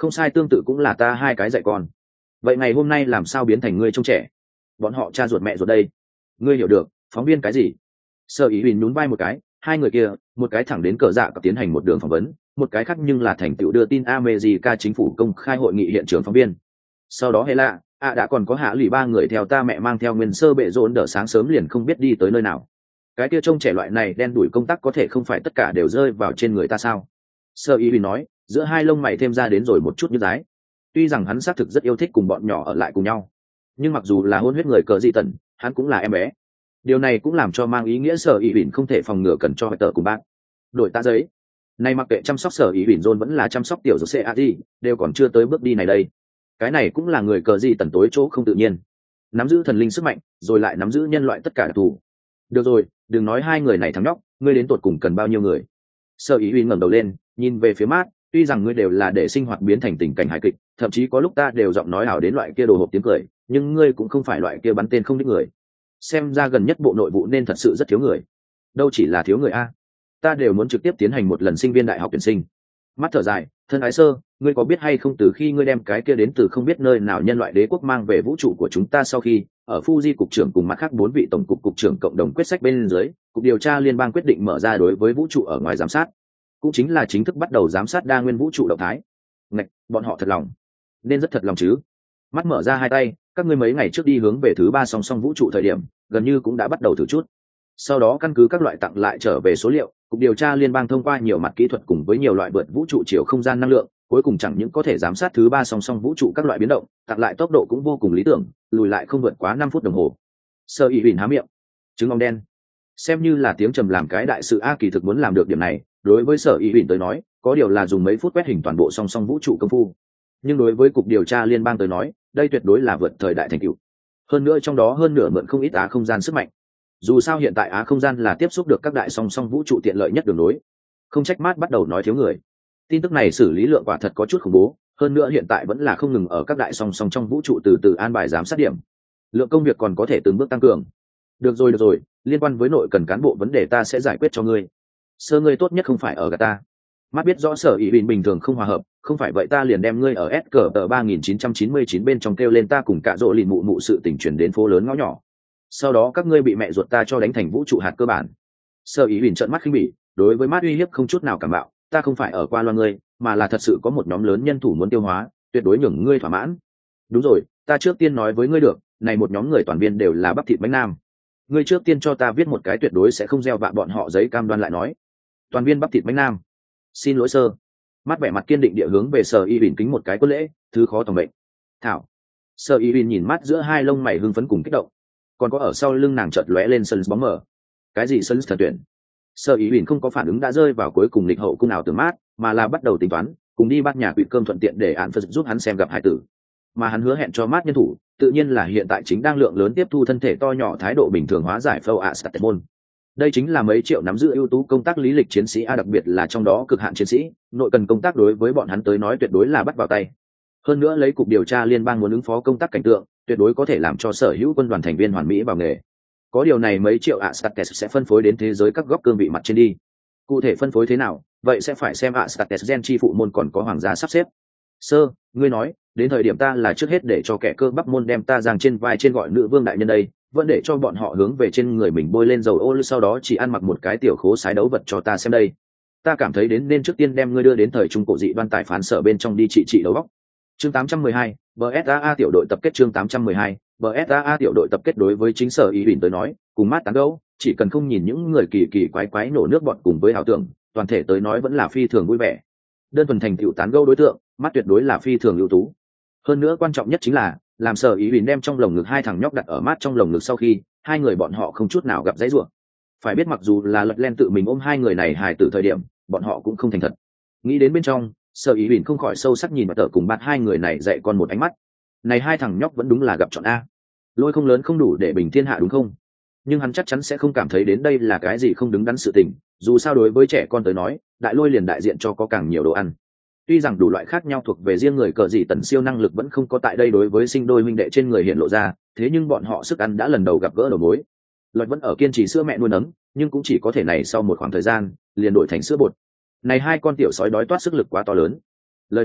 Không sai, tương tự cũng là ta hai cái dạy con. Vậy ngày hôm nay làm sao biến thành ngươi trông trẻ? Bọn họ cha ruột mẹ ruột đây. Ngươi hiểu được, phóng viên cái gì? Sở Ý Huỳnh nhún vai một cái, hai người kia, một cái thẳng đến cờ dạ và tiến hành một đường phỏng vấn, một cái khác nhưng là thành tựu đưa tin America chính phủ công khai hội nghị hiện trường phóng viên. Sau đó Hela, à đã còn có hạ lụy ba người theo ta mẹ mang theo nguyên sơ bệ rộn đỡ sáng sớm liền không biết đi tới nơi nào. Cái kia trông trẻ loại này đen đủi công tác có thể không phải tất cả đều rơi vào trên người ta sao? Sở Ý Huỳnh nói, giữa hai lông mày thêm ra đến rồi một chút như dái. Tuy rằng hắn xác thực rất yêu thích cùng bọn nhỏ ở lại cùng nhau, nhưng mặc dù là hôn huyết người cờ dị tần, hắn cũng là em bé. Điều này cũng làm cho mang ý nghĩa Sở Ý Huỳnh không thể phòng ngừa cần cho tờ cùng bạn đổi ta giấy. Nay mặc kệ chăm sóc Sở Ý Huỳnh John vẫn là chăm sóc tiểu rồi xê a đi, đều còn chưa tới bước đi này đây. Cái này cũng là người cờ dị tần tối chỗ không tự nhiên, nắm giữ thần linh sức mạnh, rồi lại nắm giữ nhân loại tất cả đặc thù. Được rồi, đừng nói hai người này thắng nhóc, ngươi đến tột cùng cần bao nhiêu người? Sở Ý Huỳnh ngẩng đầu lên, nhìn về phía Mát, tuy rằng ngươi đều là để sinh hoạt biến thành tình cảnh hài kịch, thậm chí có lúc ta đều giọng nói ảo đến loại kia đồ hộp tiếng cười, nhưng ngươi cũng không phải loại kia bắn tên không đích người. Xem ra gần nhất bộ nội vụ nên thật sự rất thiếu người. Đâu chỉ là thiếu người a, ta đều muốn trực tiếp tiến hành một lần sinh viên đại học tuyển sinh. Mắt thở dài, thân ái sơ, ngươi có biết hay không, từ khi ngươi đem cái kia đến từ không biết nơi nào nhân loại đế quốc mang về vũ trụ của chúng ta sau khi, ở Fuji cục trưởng cùng mặt khác bốn vị tổng cục cục trưởng cộng đồng quyết sách bên dưới, cục điều tra liên bang quyết định mở ra đối với vũ trụ ở ngoài giám sát, cũng chính là chính thức bắt đầu giám sát đa nguyên vũ trụ động thái. Ngạch, bọn họ thật lòng, nên rất thật lòng chứ? Mắt mở ra hai tay, các ngươi mấy ngày trước đi hướng về thứ ba song song vũ trụ thời điểm, gần như cũng đã bắt đầu thử chút. Sau đó căn cứ các loại tặng lại trở về số liệu, cục điều tra liên bang thông qua nhiều mặt kỹ thuật cùng với nhiều loại vượt vũ trụ chiều không gian năng lượng, cuối cùng chẳng những có thể giám sát thứ ba song song vũ trụ các loại biến động, tặng lại tốc độ cũng vô cùng lý tưởng, lùi lại không vượt quá năm phút đồng hồ. Sở Ý Huỳnh há miệng, trứng ong đen. Xem như là tiếng trầm làm cái đại sự a, kỳ thực muốn làm được điểm này, đối với Sở Ý Huỳnh tới nói, có điều là dùng mấy phút quét hình toàn bộ song song vũ trụ công phu. Nhưng đối với cục điều tra liên bang tới nói, đây tuyệt đối là vượt thời đại thành tựu. Hơn nữa trong đó hơn nửa mượn không ít á không gian sức mạnh. Dù sao hiện tại á không gian là tiếp xúc được các đại song song vũ trụ tiện lợi nhất đường đối. Không trách Mát bắt đầu nói thiếu người. Tin tức này xử lý lượng quả thật có chút khủng bố, hơn nữa hiện tại vẫn là không ngừng ở các đại song song trong vũ trụ từ từ an bài giám sát điểm. Lượng công việc còn có thể từng bước tăng cường. Được rồi được rồi, liên quan với nội cần cán bộ vấn đề ta sẽ giải quyết cho ngươi. Sơ ngươi tốt nhất không phải ở gà ta. Mắt biết rõ Sở Ý Huỳnh bình thường không hòa hợp, không phải vậy ta liền đem ngươi ở S cờ tờ ba nghìn chín trăm chín mươi chín bên trong kêu lên, ta cùng cả rộ lìn mụ mụ sự tình chuyển đến phố lớn ngõ nhỏ. Sau đó các ngươi bị mẹ ruột ta cho đánh thành vũ trụ hạt cơ bản. Sở Ý Huỳnh trợn mắt khinh bỉ, đối với Mát uy hiếp không chút nào cảm bạo, ta không phải ở qua loa ngươi, mà là thật sự có một nhóm lớn nhân thủ muốn tiêu hóa, tuyệt đối nhường ngươi thỏa mãn. Đúng rồi, ta trước tiên nói với ngươi được, này một nhóm người toàn viên đều là bắp thịt bánh nam. Ngươi trước tiên cho ta viết một cái tuyệt đối sẽ không gieo vạ bọn họ giấy cam đoan lại nói. Toàn viên bắp thịt bánh nam. Xin lỗi sơ. Mắt vẻ mặt kiên định địa hướng về Sở Ý Huỳnh kính một cái quân lễ, thứ khó tầm bệnh. Thảo. Sở Ý Huỳnh nhìn Mắt giữa hai lông mày hưng phấn cùng kích động, còn có ở sau lưng nàng chợt lóe lên sân bóng mờ. Cái gì sân thần tuyển? Sở Ý Huỳnh không có phản ứng đã rơi vào cuối cùng lịch hậu cung nào từ Mát, mà là bắt đầu tính toán, cùng đi bắt nhà quỵt cơm thuận tiện để án phật giúp hắn xem gặp hải tử. Mà hắn hứa hẹn cho Mát nhân thủ, tự nhiên là hiện tại chính đang lượng lớn tiếp thu thân thể to nhỏ thái độ bình thường hóa giải phâu ạ statemon. Đây chính là mấy triệu nắm giữ ưu tú công tác lý lịch chiến sĩ a, đặc biệt là trong đó cực hạn chiến sĩ, nội cần công tác đối với bọn hắn tới nói tuyệt đối là bắt vào tay. Hơn nữa lấy cục điều tra liên bang muốn ứng phó công tác cảnh tượng, tuyệt đối có thể làm cho sở hữu quân đoàn thành viên hoàn mỹ vào nghề. Có điều này mấy triệu Astartes sẽ phân phối đến thế giới các góc cương vị mặt trên đi. Cụ thể phân phối thế nào, vậy sẽ phải xem Astartes gen chi phụ môn còn có hoàng gia sắp xếp. Sơ, ngươi nói, đến thời điểm ta là trước hết để cho kẻ cơ bắp môn đem ta giang trên vai trên gọi nữ vương đại nhân đây, vẫn để cho bọn họ hướng về trên người mình bôi lên dầu ô, sau đó chỉ ăn mặc một cái tiểu khố sái đấu vật cho ta xem đây. Ta cảm thấy đến nên trước tiên đem ngươi đưa đến thời trung cổ dị đoan tài phán sở bên trong đi trị trị đầu óc. Chương tám trăm mười hai, bê ét a a tiểu đội tập kết. Chương tám trăm mười hai, bê ét a a tiểu đội tập kết. Đối với chính Sở Ý Huỳnh tới nói, cùng Mát tán gẫu, chỉ cần không nhìn những người kỳ kỳ quái quái nổ nước bọt cùng với ảo tưởng, toàn thể tới nói vẫn là phi thường vui vẻ. Đơn thuần thành tựu tán gẫu đối tượng, Mát tuyệt đối là phi thường ưu tú. Hơn nữa quan trọng nhất chính là, làm Sở Ý Huỳnh đem trong lồng ngực hai thằng nhóc đặt ở Mát trong lồng ngực sau khi, hai người bọn họ không chút nào gặp dãy rủa. Phải biết mặc dù là Lật Len tự mình ôm hai người này hài tử thời điểm, bọn họ cũng không thành thật. Nghĩ đến bên trong, Sở Ý Huỳnh không khỏi sâu sắc nhìn vào tờ cùng Bạt hai người này dạy con một ánh mắt. Này hai thằng nhóc vẫn đúng là gặp chọn a. Lôi không lớn không đủ để bình thiên hạ đúng không? Nhưng hắn chắc chắn sẽ không cảm thấy đến đây là cái gì không đứng đắn sự tình, dù sao đối với trẻ con tới nói, đại lôi liền đại diện cho có càng nhiều đồ ăn. Tuy rằng đủ loại khác nhau thuộc về riêng người cờ gì tần siêu năng lực vẫn không có tại đây đối với sinh đôi huynh đệ trên người hiện lộ ra, thế nhưng bọn họ sức ăn đã lần đầu gặp gỡ đầu mối. Luật vẫn ở kiên trì sữa mẹ nuôi nấng, nhưng cũng chỉ có thể này sau một khoảng thời gian, liền đổi thành sữa bột. Này hai con tiểu sói đói toát sức lực quá to lớn. Lời nói,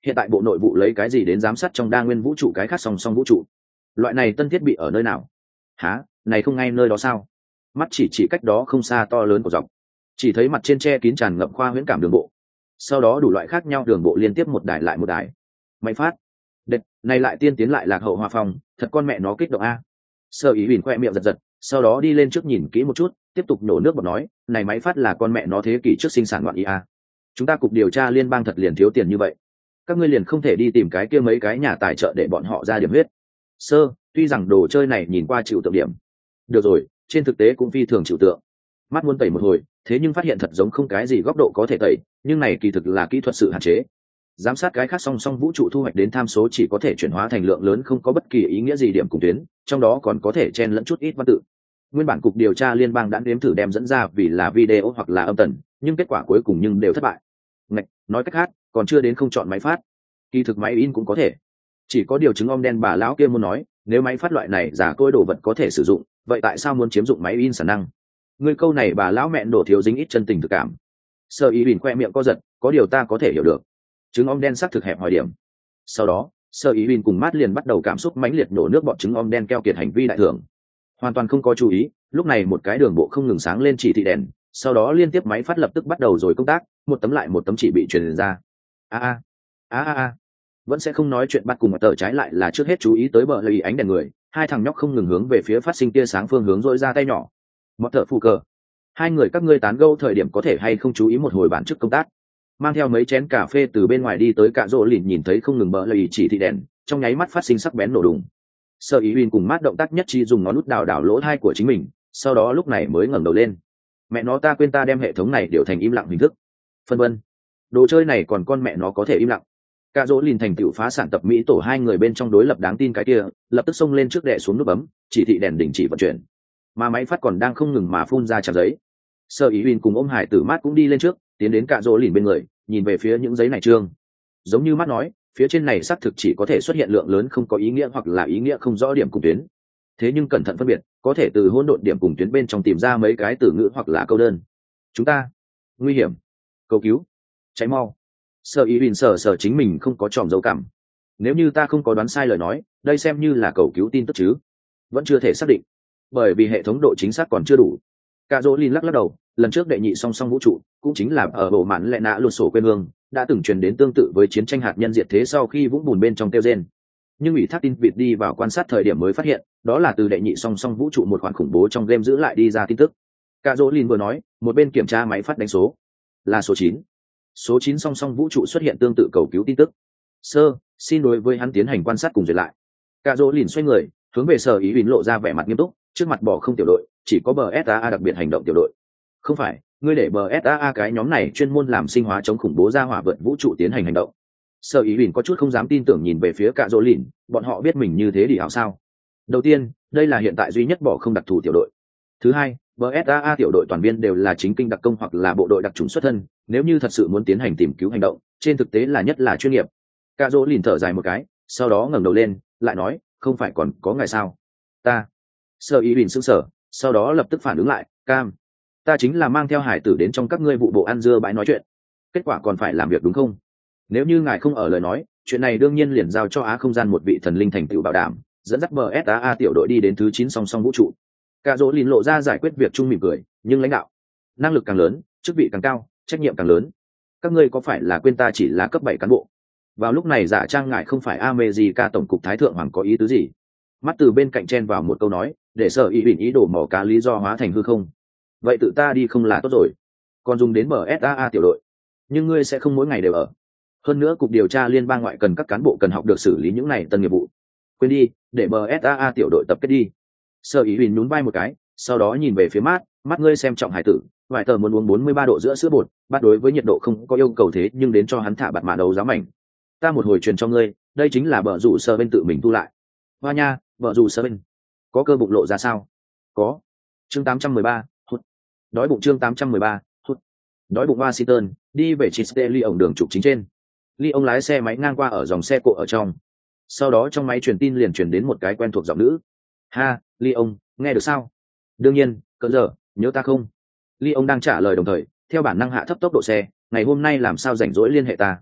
hiện tại bộ nội vụ lấy cái gì đến giám sát trong đa nguyên vũ trụ cái khác song song vũ trụ? Loại này tân thiết bị ở nơi nào? Hả, này không ngay nơi đó sao? Mắt chỉ chỉ cách đó không xa to lớn của dọc, chỉ thấy mặt trên tre kín tràn ngập khoa huyễn cảm đường bộ, sau đó đủ loại khác nhau đường bộ liên tiếp một đài lại một đài. Máy phát đệt, này lại tiên tiến lại lạc hậu hòa phong, thật con mẹ nó kích động a. Sơ ý huỳnh khoe miệng giật giật, sau đó đi lên trước nhìn kỹ một chút, tiếp tục nổ nước bọt nói, này máy phát là con mẹ nó thế kỷ trước sinh sản loạn ý a. Chúng ta cục điều tra liên bang thật liền thiếu tiền như vậy, các ngươi liền không thể đi tìm cái kia mấy cái nhà tài trợ để bọn họ ra điểm huyết? Sơ, tuy rằng đồ chơi này nhìn qua chịu tượng điểm, được rồi, trên thực tế cũng phi thường chịu tượng. Mắt muốn tẩy một hồi, thế nhưng phát hiện thật giống không cái gì góc độ có thể tẩy, nhưng này kỳ thực là kỹ thuật sự hạn chế. Giám sát cái khác song song vũ trụ thu hoạch đến tham số chỉ có thể chuyển hóa thành lượng lớn không có bất kỳ ý nghĩa gì điểm cùng tuyến, trong đó còn có thể chen lẫn chút ít văn tự. Nguyên bản cục điều tra liên bang đã nếm thử đem dẫn ra vì là video hoặc là âm tần, nhưng kết quả cuối cùng nhưng đều thất bại. Ngạch, nói cách khác, còn chưa đến không chọn máy phát. Kỳ thực máy in cũng có thể. Chỉ có điều chứng om đen bà lão kia muốn nói, nếu máy phát loại này giả côi đồ vật có thể sử dụng, vậy tại sao muốn chiếm dụng máy in sản năng? Ngươi câu này bà lão mẹ đổ thiếu dính ít chân tình thực cảm. Sơ ý bình khoe miệng co giật, có điều ta có thể hiểu được. Trứng om đen sắc thực hẹp hỏi điểm. Sau đó, Sơ ý bình cùng Mát liền bắt đầu cảm xúc mãnh liệt nổ nước bọt trứng om đen keo kiệt hành vi đại thưởng. Hoàn toàn không có chú ý, lúc này một cái đường bộ không ngừng sáng lên chỉ thị đèn, sau đó liên tiếp máy phát lập tức bắt đầu rồi công tác, một tấm lại một tấm chỉ bị truyền ra. A a a a a, vẫn sẽ không nói chuyện bắt cùng một tờ trái lại là trước hết chú ý tới bờ lì ánh đèn người, hai thằng nhóc không ngừng hướng về phía phát sinh tia sáng phương hướng dội ra tay nhỏ. Một thợ phù cờ, hai người các ngươi tán gẫu thời điểm có thể hay không chú ý một hồi bản chức công tác? Mang theo mấy chén cà phê từ bên ngoài đi tới cạ rỗ lìn nhìn thấy không ngừng bờ lì chỉ thị đèn, trong nháy mắt phát sinh sắc bén nổ đùng. Sơ ý Uyên cùng Mát động tác nhất trí dùng ngón nút đào đào lỗ tai của chính mình, sau đó lúc này mới ngẩng đầu lên. Mẹ nó, ta quên ta đem hệ thống này điều thành im lặng hình thức. Phân vân, đồ chơi này còn con mẹ nó có thể im lặng. Cạ rỗ lìn thành tựu phá sản tập mỹ tổ hai người bên trong đối lập đáng tin cái kia, lập tức xông lên trước đệ xuống nút bấm, chỉ thị đèn đình chỉ vận chuyển. Mà máy phát còn đang không ngừng mà phun ra trang giấy. Sơ ý Uyên cùng ôm Hải Tử Mát cũng đi lên trước, tiến đến cạ rỗ lìn bên người, nhìn về phía những giấy này trương. Giống như Mát nói, phía trên này xác thực chỉ có thể xuất hiện lượng lớn không có ý nghĩa hoặc là ý nghĩa không rõ điểm cùng tuyến. Thế nhưng cẩn thận phân biệt, có thể từ hỗn độn điểm cùng tuyến bên trong tìm ra mấy cái từ ngữ hoặc là câu đơn. Chúng ta, nguy hiểm, cầu cứu, cháy mau. Sơ ý Uyên sờ sờ chính mình không có tròm dấu cảm. Nếu như ta không có đoán sai lời nói, đây xem như là cầu cứu tin tức chứ? Vẫn chưa thể xác định, bởi vì hệ thống độ chính xác còn chưa đủ. Cạ rỗ lìn lắc lắc đầu, lần trước đệ nhị song song vũ trụ cũng chính là ở bộ mạn lệ nạ lụt sổ quê hương đã từng truyền đến tương tự với chiến tranh hạt nhân diệt thế sau khi vũng bùn bên trong tiêu gen, nhưng ủy thác tin vịt đi vào quan sát thời điểm mới phát hiện đó là từ đệ nhị song song vũ trụ một khoản khủng bố trong game giữ lại đi ra tin tức. Cạ rỗ lìn vừa nói một bên kiểm tra máy phát đánh số, là số chín. Số chín song song vũ trụ xuất hiện tương tự cầu cứu tin tức. Sơ, xin đối với hắn tiến hành quan sát cùng duyệt lại. Cạ rỗ lìn xoay người hướng về Sở Ý Huỳnh lộ ra vẻ mặt nghiêm túc, trước mặt bỏ không tiểu đội, chỉ có bờ ét a a đặc biệt hành động tiểu đội. Không phải, ngươi để bờ ét a a cái nhóm này chuyên môn làm sinh hóa chống khủng bố ra hỏa vượt vũ trụ tiến hành hành động. Sở Ý Huỳnh có chút không dám tin tưởng nhìn về phía Cạ Dỗ Lìn, bọn họ biết mình như thế đi hảo sao? Đầu tiên, đây là hiện tại duy nhất bỏ không đặc thù tiểu đội. Thứ hai, bờ ét a a tiểu đội toàn viên đều là chính kinh đặc công hoặc là bộ đội đặc trùng xuất thân, nếu như thật sự muốn tiến hành tìm cứu hành động, trên thực tế là nhất là chuyên nghiệp. Cạ Dỗ Lìn thở dài một cái, sau đó ngẩng đầu lên, lại nói, không phải còn có ngài sao? Ta. Sở Ý Huỳnh sững sờ, sau đó lập tức phản ứng lại, cam, ta chính là mang theo hải tử đến trong các ngươi vụ bộ ăn dưa bãi nói chuyện, kết quả còn phải làm việc đúng không? Nếu như ngài không ở lời nói, chuyện này đương nhiên liền giao cho Á không gian một vị thần linh thành tựu bảo đảm, dẫn dắt bờ ét a a tiểu đội đi đến thứ chín song song vũ trụ. Cạ Dỗ Lìn lộ ra giải quyết việc chung mỉm cười, nhưng lãnh đạo, năng lực càng lớn, chức vị càng cao, trách nhiệm càng lớn. Các ngươi có phải là quên ta chỉ là cấp bảy cán bộ? Vào lúc này giả trang ngài không phải America tổng cục thái thượng hoàng có ý tứ gì? Mắt từ bên cạnh chen vào một câu nói, để Sở Ý Huỳnh ý đồ mỏ cá lý do hóa thành hư không. Vậy tự ta đi không là tốt rồi, còn dùng đến bờ ét a a tiểu đội, nhưng ngươi sẽ không mỗi ngày đều ở. Hơn nữa cục điều tra liên bang ngoại cần các cán bộ cần học được xử lý những này tân nghiệp vụ. Quên đi, để bờ ét a a tiểu đội tập kết đi. Sở Ý Huỳnh nhún vai một cái, sau đó nhìn về phía Mát, mắt ngươi xem trọng hải tử, vài tờ muốn uống bốn mươi ba độ giữa sữa bột, bắt đối với nhiệt độ không có yêu cầu thế nhưng đến cho hắn thả bạt mã đấu giá mảnh. Ta một hồi truyền cho ngươi, đây chính là bờ rủ sơ bên tự mình tu lại. Hoa nha, bờ rủ sơ bên có cơ bụng lộ ra sao? Có. Chương tám trăm mười ba, hút. Đói bụng chương tám trăm mười ba, hút. Đói bụng Washington, đi về Chiste ly ổng đường trục chính trên. Ly ông lái xe máy ngang qua ở dòng xe cộ ở trong. Sau đó trong máy truyền tin liền truyền đến một cái quen thuộc giọng nữ. Ha, Ly ông, nghe được sao? Đương nhiên, cỡ giờ, nhớ ta không? Ly ông đang trả lời đồng thời, theo bản năng hạ thấp tốc độ xe, ngày hôm nay làm sao rảnh rỗi liên hệ ta?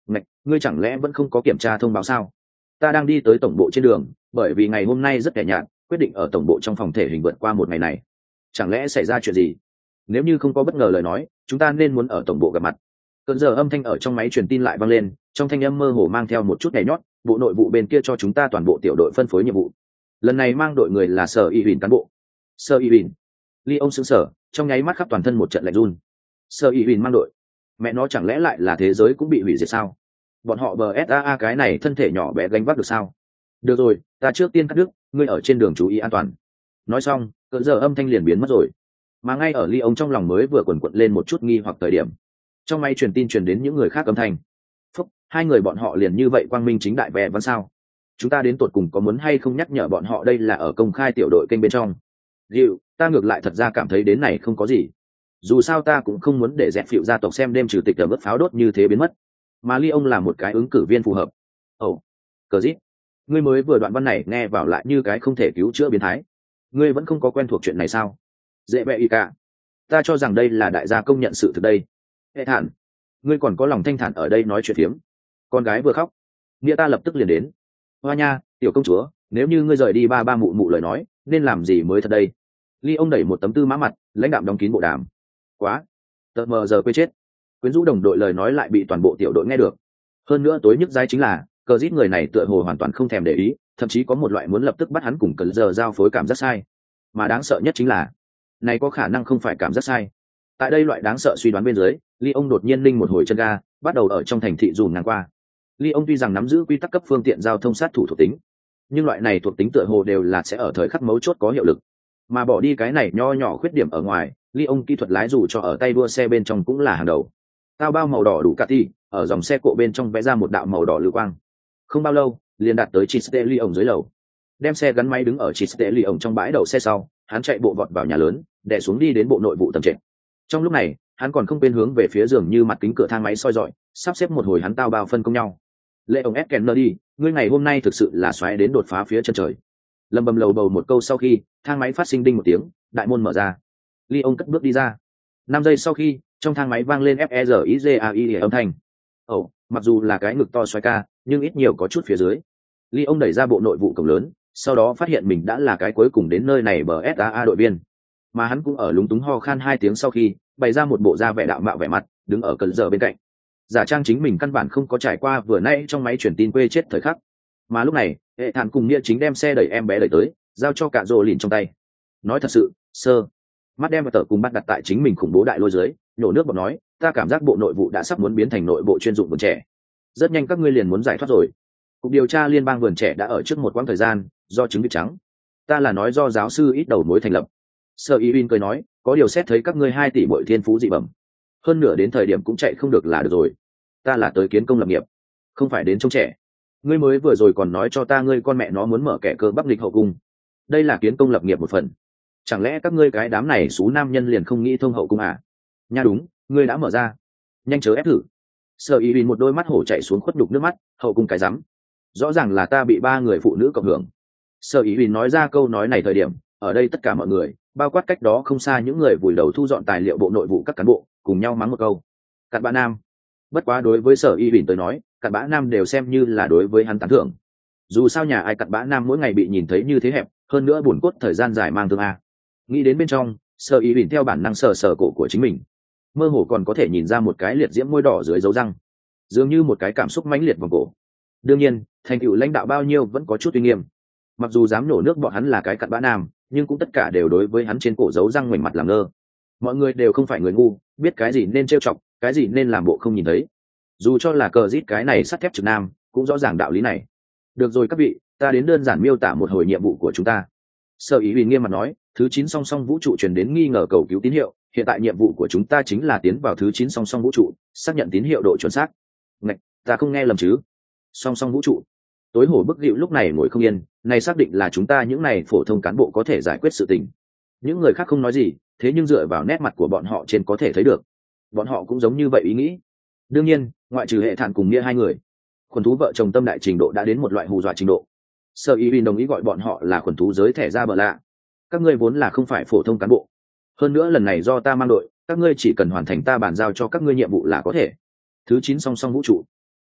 Ngạch, ngươi chẳng lẽ vẫn không có kiểm tra thông báo sao? Ta đang đi tới tổng bộ trên đường, bởi vì ngày hôm nay rất kẻ nhạt, quyết định ở tổng bộ trong phòng thể hình vượt qua một ngày này. Chẳng lẽ xảy ra chuyện gì? Nếu như không có bất ngờ lời nói, chúng ta nên muốn ở tổng bộ gặp mặt. Cơn giờ âm thanh ở trong máy truyền tin lại vang lên, trong thanh âm mơ hồ mang theo một chút nhẹ nhót. Bộ nội vụ bên kia cho chúng ta toàn bộ tiểu đội phân phối nhiệm vụ. Lần này mang đội người là sở y huỳnh cán bộ. Sở y huỳnh. Ly ông sững sờ, trong nháy mắt khắp toàn thân một trận lạnh run. Sở y huỳnh mang đội, mẹ nó chẳng lẽ lại là thế giới cũng bị hủy diệt sao? Bọn họ bờ saa cái này thân thể nhỏ bé gánh vác được sao? Được rồi, ta trước tiên cắt đứt, ngươi ở trên đường chú ý an toàn. Nói xong, cơn giờ âm thanh liền biến mất rồi. Mà ngay ở Ly ông trong lòng mới vừa quần quật lên một chút nghi hoặc thời điểm, trong máy truyền tin truyền đến những người khác âm thanh. Phúc, hai người bọn họ liền như vậy quang minh chính đại vẻ văn sao? Chúng ta đến tột cùng có muốn hay không nhắc nhở bọn họ đây là ở công khai tiểu đội kênh bên trong? Dịu, ta ngược lại thật ra cảm thấy đến này không có gì. Dù sao ta cũng không muốn để dẹp phịu gia tộc xem đêm trừ tịch ở mức pháo đốt như thế biến mất. Mà Ly ông là một cái ứng cử viên phù hợp. Ồ, oh, cờ dít, ngươi mới vừa đoạn văn này nghe vào lại như cái không thể cứu chữa biến thái. Ngươi vẫn không có quen thuộc chuyện này sao? Dễ bẹ y cả. Ta cho rằng đây là đại gia công nhận sự thực đây. Hệ thản, ngươi còn có lòng thanh thản ở đây nói chuyện phiếm. Con gái vừa khóc, nghĩa ta lập tức liền đến. Hoa nha, tiểu công chúa, nếu như ngươi rời đi ba ba mụ mụ lời nói, nên làm gì mới thật đây? Ly ông đẩy một tấm tư mã mặt, lãnh đạm đóng kín bộ đàm. Quá, tợt mờ giờ quê chết. Quyến rũ đồng đội lời nói lại bị toàn bộ tiểu đội nghe được. Hơn nữa tối nhức dai chính là, cờ giết người này tựa hồ hoàn toàn không thèm để ý, thậm chí có một loại muốn lập tức bắt hắn cùng cờ giờ giao phối cảm giác sai. Mà đáng sợ nhất chính là, này có khả năng không phải cảm giác sai. Tại đây loại đáng sợ suy đoán bên dưới, Ly ông đột nhiên linh một hồi chân ga, bắt đầu ở trong thành thị dùm ngang qua. Ly ông tuy rằng nắm giữ quy tắc cấp phương tiện giao thông sát thủ thuộc tính, nhưng loại này thuộc tính tựa hồ đều là sẽ ở thời khắc mấu chốt có hiệu lực. Mà bỏ đi cái này nho nhỏ khuyết điểm ở ngoài, Ly ông kỹ thuật lái dù cho ở tay đua xe bên trong cũng là hàng đầu. Tao bao màu đỏ đủ cà ti, ở dòng xe cộ bên trong vẽ ra một đạo màu đỏ lưu quang. Không bao lâu, liền đạt tới Chiste Ly ông dưới lầu. Đem xe gắn máy đứng ở Chiste Ly ông trong bãi đậu xe sau, hắn chạy bộ vọt vào nhà lớn, đè xuống đi đến bộ nội vụ tầng trệt. Trong lúc này, hắn còn không quên hướng về phía giường như mặt kính cửa thang máy soi dọi, sắp xếp một hồi hắn tao bao phân công nhau. Lệ ông S Kennedy, ngươi ngày hôm nay thực sự là xoáy đến đột phá phía chân trời. Lâm bầm lầu bầu một câu sau khi, thang máy phát sinh đinh một tiếng, đại môn mở ra. Ly ông cất bước đi ra. Năm giây sau khi, trong thang máy vang lên F E R I J A I âm thanh. Ồ, mặc dù là cái ngực to xoay ca, nhưng ít nhiều có chút phía dưới. Ly ông đẩy ra bộ nội vụ cổng lớn, sau đó phát hiện mình đã là cái cuối cùng đến nơi này bờ ét a a đội viên. Mà hắn cũng ở lúng túng ho khan hai tiếng sau khi, bày ra một bộ da vẻ đạo mạo vẻ mặt, đứng ở cẩn giờ bên cạnh. Giả trang chính mình căn bản không có trải qua vừa nãy trong máy truyền tin quê chết thời khắc. Mà lúc này, hệ thản cùng nghĩa chính đem xe đẩy em bé đẩy tới, giao cho cả rồ lìn trong tay. Nói thật sự, sơ. Mắt đem và tờ cùng bắt đặt tại chính mình khủng bố đại lôi dưới, nhổ nước bọt nói, ta cảm giác bộ nội vụ đã sắp muốn biến thành nội bộ chuyên dụng vườn trẻ. Rất nhanh các ngươi liền muốn giải thoát rồi. Cục điều tra liên bang vườn trẻ đã ở trước một quãng thời gian, do chứng việc trắng. Ta là nói do giáo sư ít đầu mối thành lập. Sơ Y Win cười nói, có điều xét thấy các ngươi hai tỷ bội thiên phú dị bẩm, hơn nửa đến thời điểm cũng chạy không được là được rồi. Ta là tới kiến công lập nghiệp, không phải đến trông trẻ. Ngươi mới vừa rồi còn nói cho ta ngươi con mẹ nó muốn mở kẻ cơ bắp lịch hậu cung, đây là kiến công lập nghiệp một phần. Chẳng lẽ các ngươi cái đám này xú nam nhân liền không nghĩ thông hậu cung à? Nha đúng, ngươi đã mở ra, nhanh chớ ép thử. Sơ Y Win một đôi mắt hổ chạy xuống khuất đục nước mắt, hậu cung cái rắm, rõ ràng là ta bị ba người phụ nữ cộng hưởng. Sơ Y Win nói ra câu nói này thời điểm, ở đây tất cả mọi người, bao quát cách đó không xa những người vùi đầu thu dọn tài liệu bộ nội vụ các cán bộ, cùng nhau mắng một câu cặn bã nam. Bất quá đối với Sở Y Bỉn tới nói, cặn bã nam đều xem như là đối với hắn tán thưởng. Dù sao nhà ai cặn bã nam mỗi ngày bị nhìn thấy như thế hẹp, hơn nữa buồn cốt thời gian dài mang thương a. Nghĩ đến bên trong, Sở Y Bỉn theo bản năng sờ sờ cổ của chính mình, mơ hồ còn có thể nhìn ra một cái liệt diễm môi đỏ dưới dấu răng, dường như một cái cảm xúc mãnh liệt vào cổ. Đương nhiên, thành tựu lãnh đạo bao nhiêu vẫn có chút uy nghiêm. Mặc dù dám nổ nước bọn hắn là cái cặn bã nam, nhưng cũng tất cả đều đối với hắn trên cổ dấu răng ngoảnh mặt làm ngơ. Mọi người đều không phải người ngu, biết cái gì nên trêu chọc, cái gì nên làm bộ không nhìn thấy. Dù cho là cờ rít cái này sắt thép trực nam, cũng rõ ràng đạo lý này. Được rồi các vị, ta đến đơn giản miêu tả một hồi nhiệm vụ của chúng ta. Sở Ý Huỳnh nghiêm mặt nói, thứ chín song song vũ trụ truyền đến nghi ngờ cầu cứu tín hiệu, hiện tại nhiệm vụ của chúng ta chính là tiến vào thứ chín song song vũ trụ, xác nhận tín hiệu độ chuẩn xác. Ngạch, ta không nghe lầm chứ? Song song vũ trụ. Tối hổ bức dịu lúc này ngồi không yên, này xác định là chúng ta những này phổ thông cán bộ có thể giải quyết sự tình. Những người khác không nói gì, thế nhưng dựa vào nét mặt của bọn họ trên có thể thấy được, bọn họ cũng giống như vậy ý nghĩ. Đương nhiên, ngoại trừ hệ thản cùng nghĩa hai người, khuẩn thú vợ chồng tâm đại trình độ đã đến một loại hù dọa trình độ. Sở Y Vin đồng ý gọi bọn họ là khuẩn thú giới thẻ ra bờ lạ. Các ngươi vốn là không phải phổ thông cán bộ, hơn nữa lần này do ta mang đội, các ngươi chỉ cần hoàn thành ta bàn giao cho các ngươi nhiệm vụ là có thể. Thứ chín song song vũ trụ,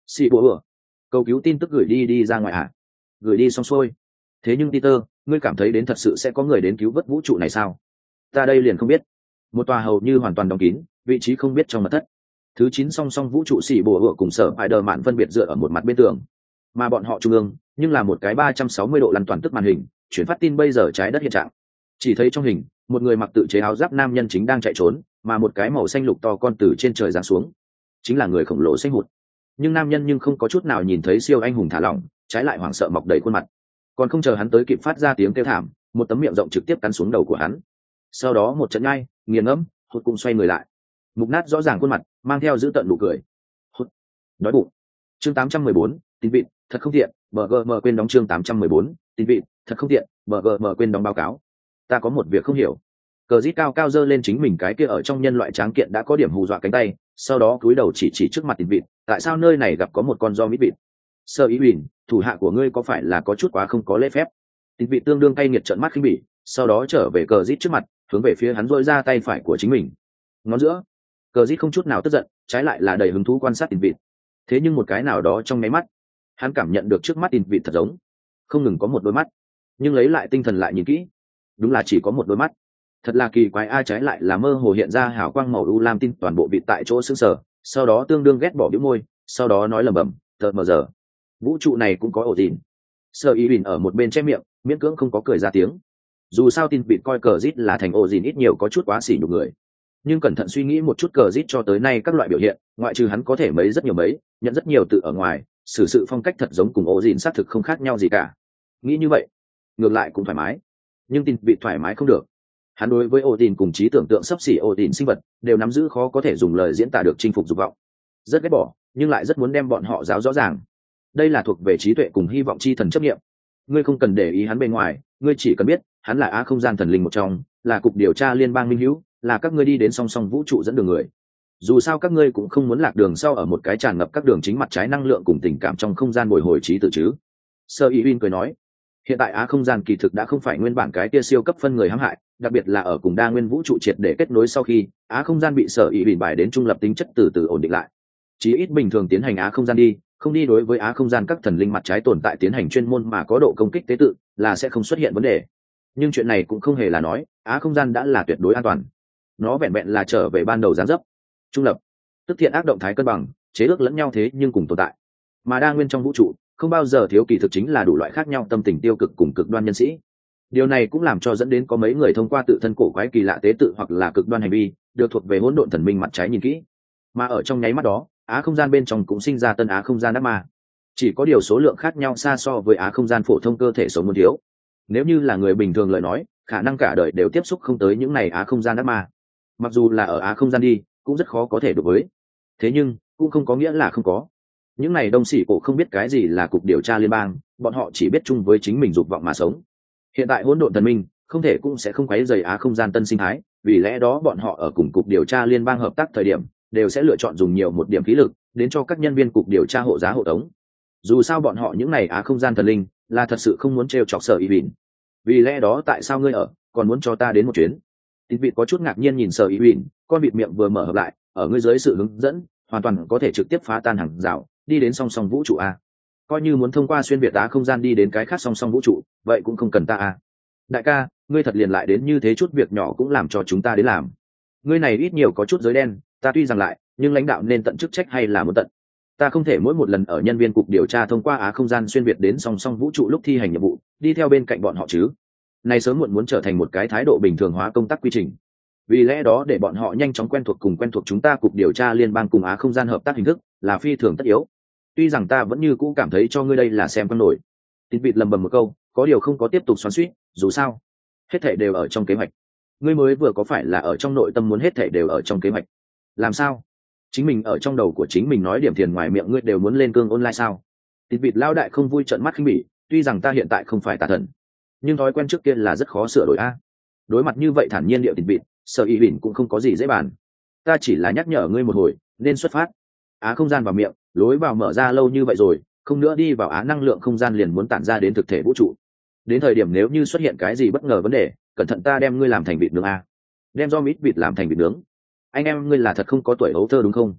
xì bùa ửa cầu cứu tin tức gửi đi đi ra ngoài ạ. Gửi đi xong xuôi. Thế nhưng Peter, ngươi cảm thấy đến thật sự sẽ có người đến cứu vớt vũ trụ này sao? Ta đây liền không biết. Một tòa hầu như hoàn toàn đóng kín, vị trí không biết trong mật thất. Thứ chín song song vũ trụ xì bùa ửa cùng sở Spider mạn phân biệt dựa ở một mặt bên tường, mà bọn họ trung ương nhưng là một cái ba trăm sáu mươi độ lăn toàn tức màn hình chuyển phát tin bây giờ trái đất hiện trạng. Chỉ thấy trong hình, một người mặc tự chế áo giáp nam nhân chính đang chạy trốn, mà một cái màu xanh lục to con từ trên trời giáng xuống, chính là người khổng lồ xanh hụt. Nhưng nam nhân nhưng không có chút nào nhìn thấy siêu anh hùng thả lỏng, trái lại hoảng sợ mọc đầy khuôn mặt. Còn không chờ hắn tới kịp phát ra tiếng kêu thảm, một tấm miệng rộng trực tiếp cắn xuống đầu của hắn. Sau đó một trận nhai, nghiền ngẫm, hụt cũng xoay người lại, mục nát rõ ràng khuôn mặt, mang theo dữ tợn nụ cười. Hụt, đói bụng. Chương tám trăm mười bốn, tin vịt, thật không tiện, bờ gờ mờ quên đóng chương tám trăm mười bốn, tin vịt, thật không tiện, bờ gờ mờ quên đóng báo cáo. Ta có một việc không hiểu. Cờ Dít cao cao giơ lên chính mình cái kia ở trong nhân loại tráng kiện đã có điểm hù dọa cánh tay, sau đó cúi đầu chỉ chỉ trước mặt tin vịt, tại sao nơi này gặp có một con do mít vịt? Sơ ý huỳnh, thủ hạ của ngươi có phải là có chút quá không có lễ phép? Tin vịt tương đương cay nghiệt trợn mắt khinh bỉ, sau đó trở về Cờ Dít trước mặt, hướng về phía hắn dội ra tay phải của chính mình. Ngón giữa. Cờ Dít không chút nào tức giận, trái lại là đầy hứng thú quan sát tin vịt. Thế nhưng một cái nào đó trong máy mắt, hắn cảm nhận được trước mắt tin vịt thật giống không ngừng có một đôi mắt, nhưng lấy lại tinh thần lại nhìn kỹ, đúng là chỉ có một đôi mắt. Thật là kỳ quái, ai trái lại là mơ hồ hiện ra hào quang màu u lam tin toàn bộ vịt tại chỗ sững sờ, sau đó tương đương ghét bỏ bĩu môi, sau đó nói lẩm bẩm, tờ mờ giờ, vũ trụ này cũng có ổ tin. Sơ ý bình ở một bên che miệng, miễn cưỡng không có cười ra tiếng. Dù sao tin vịt coi Cờ Dít là thành ổ dìn ít nhiều có chút quá xỉ nhục người, nhưng cẩn thận suy nghĩ một chút Cờ Dít cho tới nay các loại biểu hiện, ngoại trừ hắn có thể mấy rất nhiều mấy nhận rất nhiều tự ở ngoài, xử sự phong cách thật giống cùng ổ dìn xác thực không khác nhau gì cả. Nghĩ như vậy ngược lại cũng thoải mái, nhưng tin vịt thoải mái không được. Hắn đối với ổ tin cùng trí tưởng tượng sắp xỉ ổ tin sinh vật đều nắm giữ khó có thể dùng lời diễn tả được chinh phục dục vọng, rất ghét bỏ nhưng lại rất muốn đem bọn họ giáo rõ ràng. Đây là thuộc về trí tuệ cùng hy vọng chi thần chấp nghiệm. Ngươi không cần để ý hắn bên ngoài, ngươi chỉ cần biết hắn là á không gian thần linh một trong, là cục điều tra liên bang minh hữu, là các ngươi đi đến song song vũ trụ dẫn đường người. Dù sao các ngươi cũng không muốn lạc đường sau ở một cái tràn ngập các đường chính mặt trái năng lượng cùng tình cảm trong không gian bồi hồi trí tự chứ. Sơ ý Win cười nói, hiện tại á không gian kỳ thực đã không phải nguyên bản cái kia siêu cấp phân người hãm hại, đặc biệt là ở cùng đa nguyên vũ trụ triệt để kết nối sau khi á không gian bị sở ý Win bài đến trung lập tính chất từ từ ổn định lại. Chí ít bình thường tiến hành á không gian đi, không đi đối với á không gian các thần linh mặt trái tồn tại tiến hành chuyên môn mà có độ công kích tế tự, là sẽ không xuất hiện vấn đề. Nhưng chuyện này cũng không hề là nói á không gian đã là tuyệt đối an toàn. Nó vẹn vẹn là trở về ban đầu gián dấp, trung lập, tức thiện ác động thái cân bằng, chế ước lẫn nhau thế nhưng cùng tồn tại. Mà đa nguyên trong vũ trụ không bao giờ thiếu kỳ thực chính là đủ loại khác nhau tâm tình tiêu cực cùng cực đoan nhân sĩ. Điều này cũng làm cho dẫn đến có mấy người thông qua tự thân cổ quái kỳ lạ tế tự hoặc là cực đoan hành vi được thuộc về hỗn độn thần minh mặt trái nhìn kỹ. Mà ở trong nháy mắt đó, á không gian bên trong cũng sinh ra tân á không gian ác ma. Chỉ có điều số lượng khác nhau xa so với á không gian phổ thông cơ thể sống muốn thiếu. Nếu như là người bình thường lời nói, khả năng cả đời đều tiếp xúc không tới những này á không gian ác ma. Mặc dù là ở á không gian đi, cũng rất khó có thể đối với. Thế nhưng cũng không có nghĩa là không có. Những này đông sĩ cổ không biết cái gì là cục điều tra liên bang, bọn họ chỉ biết chung với chính mình dục vọng mà sống. Hiện tại hỗn độn thần minh không thể cũng sẽ không quấy rầy á không gian tân sinh thái, vì lẽ đó bọn họ ở cùng cục điều tra liên bang hợp tác thời điểm đều sẽ lựa chọn dùng nhiều một điểm khí lực đến cho các nhân viên cục điều tra hộ giá hộ tống. Dù sao bọn họ những này á không gian thần linh là thật sự không muốn trêu chọc Sở Y Huỳnh. Vì lẽ đó tại sao ngươi ở còn muốn cho ta đến một chuyến? Tịt vịt có chút ngạc nhiên nhìn Sở Y Huỳnh, con vịt miệng vừa mở hợp lại, ở ngươi dưới sự hướng dẫn hoàn toàn có thể trực tiếp phá tan hàng rào đi đến song song vũ trụ a. Coi như muốn thông qua xuyên việt á không gian đi đến cái khác song song vũ trụ, vậy cũng không cần ta a. Đại ca, ngươi thật liền lại đến như thế chút việc nhỏ cũng làm cho chúng ta đến làm. Ngươi này ít nhiều có chút giới đen, ta tuy rằng lại, nhưng lãnh đạo nên tận chức trách hay là muốn tận. Ta không thể mỗi một lần ở nhân viên cục điều tra thông qua á không gian xuyên việt đến song song vũ trụ lúc thi hành nhiệm vụ, đi theo bên cạnh bọn họ chứ. Này sớm muộn muốn trở thành một cái thái độ bình thường hóa công tác quy trình. Vì lẽ đó để bọn họ nhanh chóng quen thuộc cùng quen thuộc chúng ta cục điều tra liên bang cùng á không gian hợp tác hình thức là phi thường tất yếu. Tuy rằng ta vẫn như cũ cảm thấy cho ngươi đây là xem con nổi. Tịt vịt lầm bầm một câu, có điều không có tiếp tục xoắn xuýt, dù sao, hết thảy đều ở trong kế hoạch. Ngươi mới vừa có phải là ở trong nội tâm muốn hết thảy đều ở trong kế hoạch? Làm sao? Chính mình ở trong đầu của chính mình nói điểm tiền ngoài miệng ngươi đều muốn lên cương online sao? Tịt vịt lao đại không vui trợn mắt khinh bỉ, tuy rằng ta hiện tại không phải tà thần, nhưng thói quen trước kia là rất khó sửa đổi a. Đối mặt như vậy thản nhiên điệu Tịt vịt, Sở Y Huỳnh cũng không có gì dễ bàn. Ta chỉ là nhắc nhở ngươi một hồi, nên xuất phát. Á không gian vào miệng, lối vào mở ra lâu như vậy rồi, không nữa đi vào á năng lượng không gian liền muốn tản ra đến thực thể vũ trụ. Đến thời điểm nếu như xuất hiện cái gì bất ngờ vấn đề, cẩn thận ta đem ngươi làm thành vịt nướng a. Đem do mít vịt làm thành vịt nướng. Anh em ngươi là thật không có tuổi ấu thơ đúng không?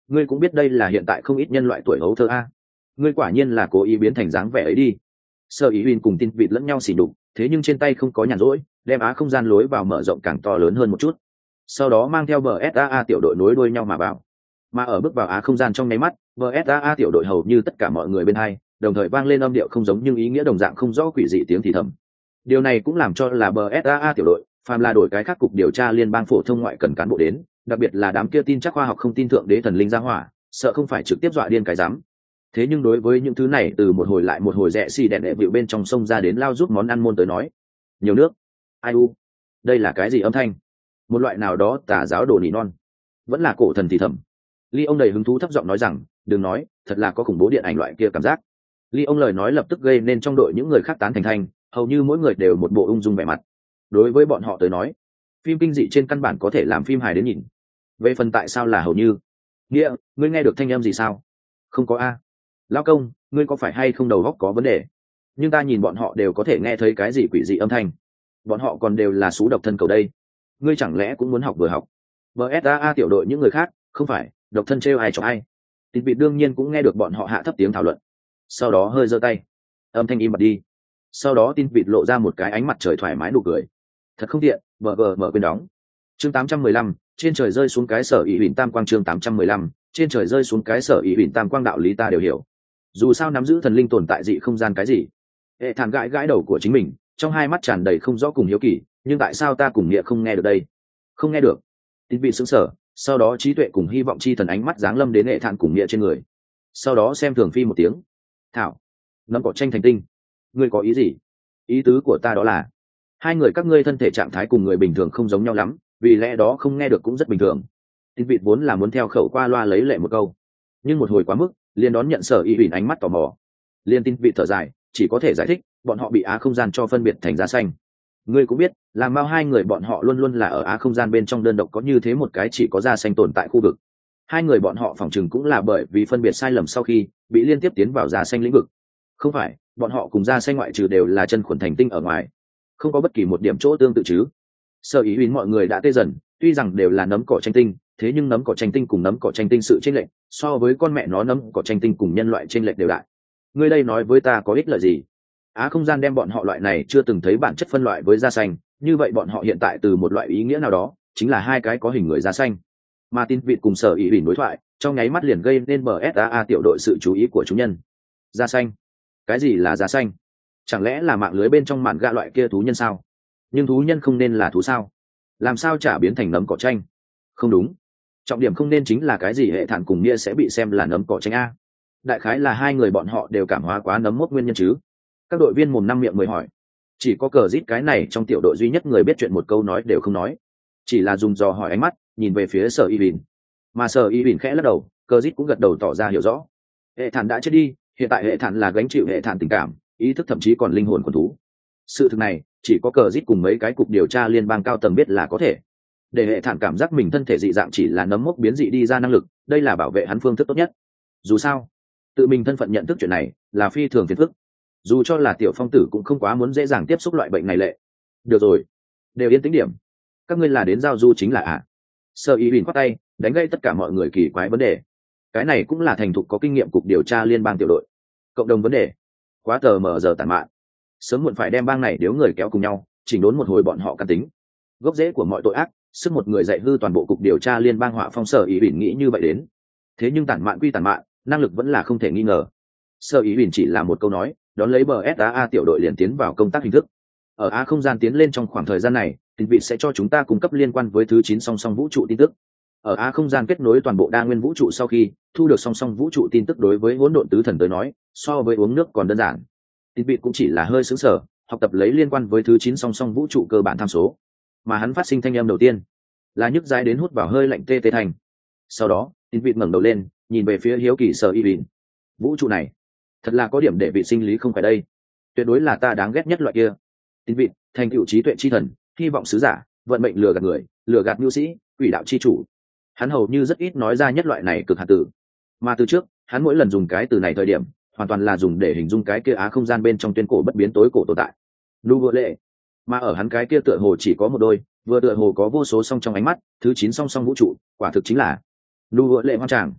ngươi cũng biết đây là hiện tại không ít nhân loại tuổi hấu thơ a. Ngươi quả nhiên là cố ý biến thành dáng vẻ ấy đi. Sở ý uyên cùng tin vịt lẫn nhau xỉ đục, thế nhưng trên tay không có nhàn rỗi, đem á không gian lối vào mở rộng càng to lớn hơn một chút, sau đó mang theo bờ ét a a tiểu đội nối đuôi nhau mà vào. Mà ở bước vào á không gian trong nháy mắt, bờ ét a a tiểu đội hầu như tất cả mọi người bên hai đồng thời vang lên âm điệu không giống nhưng ý nghĩa đồng dạng không rõ quỷ dị tiếng thì thầm. Điều này cũng làm cho là bờ ét a a tiểu đội phàm là đổi cái khác cục điều tra liên bang phổ thông ngoại cần cán bộ đến, đặc biệt là đám kia tin chắc khoa học không tin thượng đế thần linh gia hỏa, sợ không phải trực tiếp dọa điên cái dám. Thế nhưng đối với những thứ này từ một hồi lại một hồi rẽ xì đèn đệ vịu bên trong sông ra đến lao giúp món ăn môn tới nói, nhiều nước, ai u, đây là cái gì âm thanh? Một loại nào đó tà giáo đồ nỉ non, vẫn là cổ thần thì thầm. Ly ông đầy hứng thú thấp giọng nói rằng, đừng nói, thật là có khủng bố điện ảnh loại kia cảm giác. Ly ông lời nói lập tức gây nên trong đội những người khác tán thành thanh, hầu như mỗi người đều một bộ ung dung vẻ mặt. Đối với bọn họ tới nói, phim kinh dị trên căn bản có thể làm phim hài đến nhìn. Về phần tại sao là hầu như, nghĩa, ngươi nghe được thanh âm gì sao? Không có a. Lão công, ngươi có phải hay không đầu óc có vấn đề? Nhưng ta nhìn bọn họ đều có thể nghe thấy cái gì quỷ dị âm thanh. Bọn họ còn đều là sú độc thân cầu đây. Ngươi chẳng lẽ cũng muốn học vừa học? vê ét a a tiểu đội những người khác, không phải, độc thân trêu ai cho ai. Tịt vịt đương nhiên cũng nghe được bọn họ hạ thấp tiếng thảo luận. Sau đó hơi giơ tay. Âm thanh im bặt đi. Sau đó tin vịt lộ ra một cái ánh mặt trời thoải mái nụ cười. Thật không tiện, vờ vờ mở quên đóng. Chương tám trăm mười lăm, trên trời rơi xuống cái sở ý huỳnh tam quang. Chương tám trăm mười lăm, trên trời rơi xuống cái sở ý huỳnh tam quang. Đạo lý ta đều hiểu. Dù sao nắm giữ thần linh tồn tại dị không gian cái gì. Hệ thản gãi gãi đầu của chính mình, trong hai mắt tràn đầy không rõ cùng hiếu kỳ, nhưng tại sao ta cùng nghĩa không nghe được đây? Không nghe được. Tin vị sững sờ, sau đó trí tuệ cùng hy vọng chi thần ánh mắt giáng lâm đến hệ thản cùng nghĩa trên người. Sau đó xem thường phi một tiếng. Thảo, nấm cỏ tranh thành tinh. Ngươi có ý gì? Ý tứ của ta đó là, hai người các ngươi thân thể trạng thái cùng người bình thường không giống nhau lắm, vì lẽ đó không nghe được cũng rất bình thường. Tin vị vốn là muốn theo khẩu qua loa lấy lệ một câu, nhưng một hồi quá mức, liền đón nhận sở y huỳnh ánh mắt tò mò. Liên tin vị thở dài, chỉ có thể giải thích, bọn họ bị á không gian cho phân biệt thành giá xanh. Ngươi cũng biết, làm bao hai người bọn họ luôn luôn là ở á không gian bên trong đơn độc có như thế một cái chỉ có da xanh tồn tại khu vực. Hai người bọn họ phỏng chừng cũng là bởi vì phân biệt sai lầm sau khi bị liên tiếp tiến vào da xanh lĩnh vực. Không phải, bọn họ cùng da xanh ngoại trừ đều là chân khuẩn thành tinh ở ngoài, không có bất kỳ một điểm chỗ tương tự chứ. Sở ý huỳnh mọi người đã tê dần, tuy rằng đều là nấm cỏ tranh tinh, thế nhưng nấm cỏ tranh tinh cùng nấm cỏ tranh tinh sự chênh lệch so với con mẹ nó nấm cỏ tranh tinh cùng nhân loại chênh lệch đều đại. Ngươi đây nói với ta có ích lợi gì? Á không gian đem bọn họ loại này chưa từng thấy bản chất phân loại với da xanh, như vậy bọn họ hiện tại từ một loại ý nghĩa nào đó chính là hai cái có hình người da xanh. Mà tin vịt cùng sở ý huỳnh đối thoại trong nháy mắt liền gây nên bờ ét a a tiểu đội sự chú ý của chúng nhân. Da xanh? Cái gì là da xanh? Chẳng lẽ là mạng lưới bên trong mạn gạ loại kia thú nhân sao? Nhưng thú nhân không nên là thú sao? Làm sao chả biến thành nấm cỏ tranh? Không đúng, trọng điểm không nên chính là cái gì hệ thản cùng nghĩa sẽ bị xem là nấm cỏ tranh a. Đại khái là hai người bọn họ đều cảm hóa quá nấm mốt nguyên nhân chứ. Các đội viên mồm năm miệng mười hỏi, chỉ có cờ rít cái này trong tiểu đội duy nhất người biết chuyện một câu nói đều không nói, chỉ là dùng dò hỏi ánh mắt nhìn về phía sở y bìn. Mà sở y bìn khẽ lắc đầu, cờ rít cũng gật đầu tỏ ra hiểu rõ. Hệ thản đã chết đi, hiện tại hệ thản là gánh chịu hệ thản tình cảm, ý thức thậm chí còn linh hồn của thú. Sự thực này chỉ có cờ rít cùng mấy cái cục điều tra liên bang cao tầng biết là có thể. Để hệ thản cảm giác mình thân thể dị dạng chỉ là nấm mốc biến dị đi ra năng lực, đây là bảo vệ hắn phương thức tốt nhất. Dù sao, tự mình thân phận nhận thức chuyện này là phi thường phiền phức, dù cho là tiểu phong tử cũng không quá muốn dễ dàng tiếp xúc loại bệnh này lệ. Được rồi, đều yên tĩnh điểm, các ngươi là đến giao du chính là ạ. À. Sơ ý bình khoát tay đánh gây tất cả mọi người kỳ quái vấn đề. Cái này cũng là thành thục có kinh nghiệm cục điều tra liên bang tiểu đội. Cộng đồng vấn đề quá tờ mờ giờ tàn mạn, sớm muộn phải đem bang này điếu người kéo cùng nhau chỉnh đốn một hồi bọn họ căn tính, gốc rễ của mọi tội ác, sức một người dạy hư toàn bộ cục điều tra liên bang. Họa phong sở ý bình nghĩ như vậy đến, thế nhưng tản mạn quy tản mạn, năng lực vẫn là không thể nghi ngờ. Sở ý bình chỉ là một câu nói, đón lấy bờ ét a a tiểu đội liền tiến vào công tác hình thức. Ở a không gian tiến lên trong khoảng thời gian này, tin vị sẽ cho chúng ta cung cấp liên quan với thứ chín song song vũ trụ tin tức. Ở a không gian kết nối toàn bộ đa nguyên vũ trụ sau khi thu được song song vũ trụ tin tức, đối với hỗn độn tứ thần tới nói so với uống nước còn đơn giản. Tin vị cũng chỉ là hơi sững sờ, học tập lấy liên quan với thứ chín song song vũ trụ cơ bản tham số, mà hắn phát sinh thanh âm đầu tiên là nhức dái đến hút vào hơi lạnh tê tê thành. Sau đó tin vị ngẩng đầu lên nhìn về phía hiếu kỳ Sở y bình. Vũ trụ này thật là có điểm để vị sinh lý không phải đây, tuyệt đối là ta đáng ghét nhất loại kia. Tin vị thành tựu trí tuệ chi thần, hy vọng sứ giả, vận mệnh lừa gạt người, lừa gạt nhu sĩ, quỷ đạo chi chủ. Hắn hầu như rất ít nói ra nhất loại này cực hạt tử, mà từ trước hắn mỗi lần dùng cái từ này thời điểm hoàn toàn là dùng để hình dung cái kia á không gian bên trong tuyên cổ bất biến tối cổ tồn tại nu vừa lệ. Mà ở hắn cái kia tựa hồ chỉ có một đôi, vừa tựa hồ có vô số song trong ánh mắt, thứ chín song song vũ trụ, quả thực chính là nu vừa lệ hoang tràng.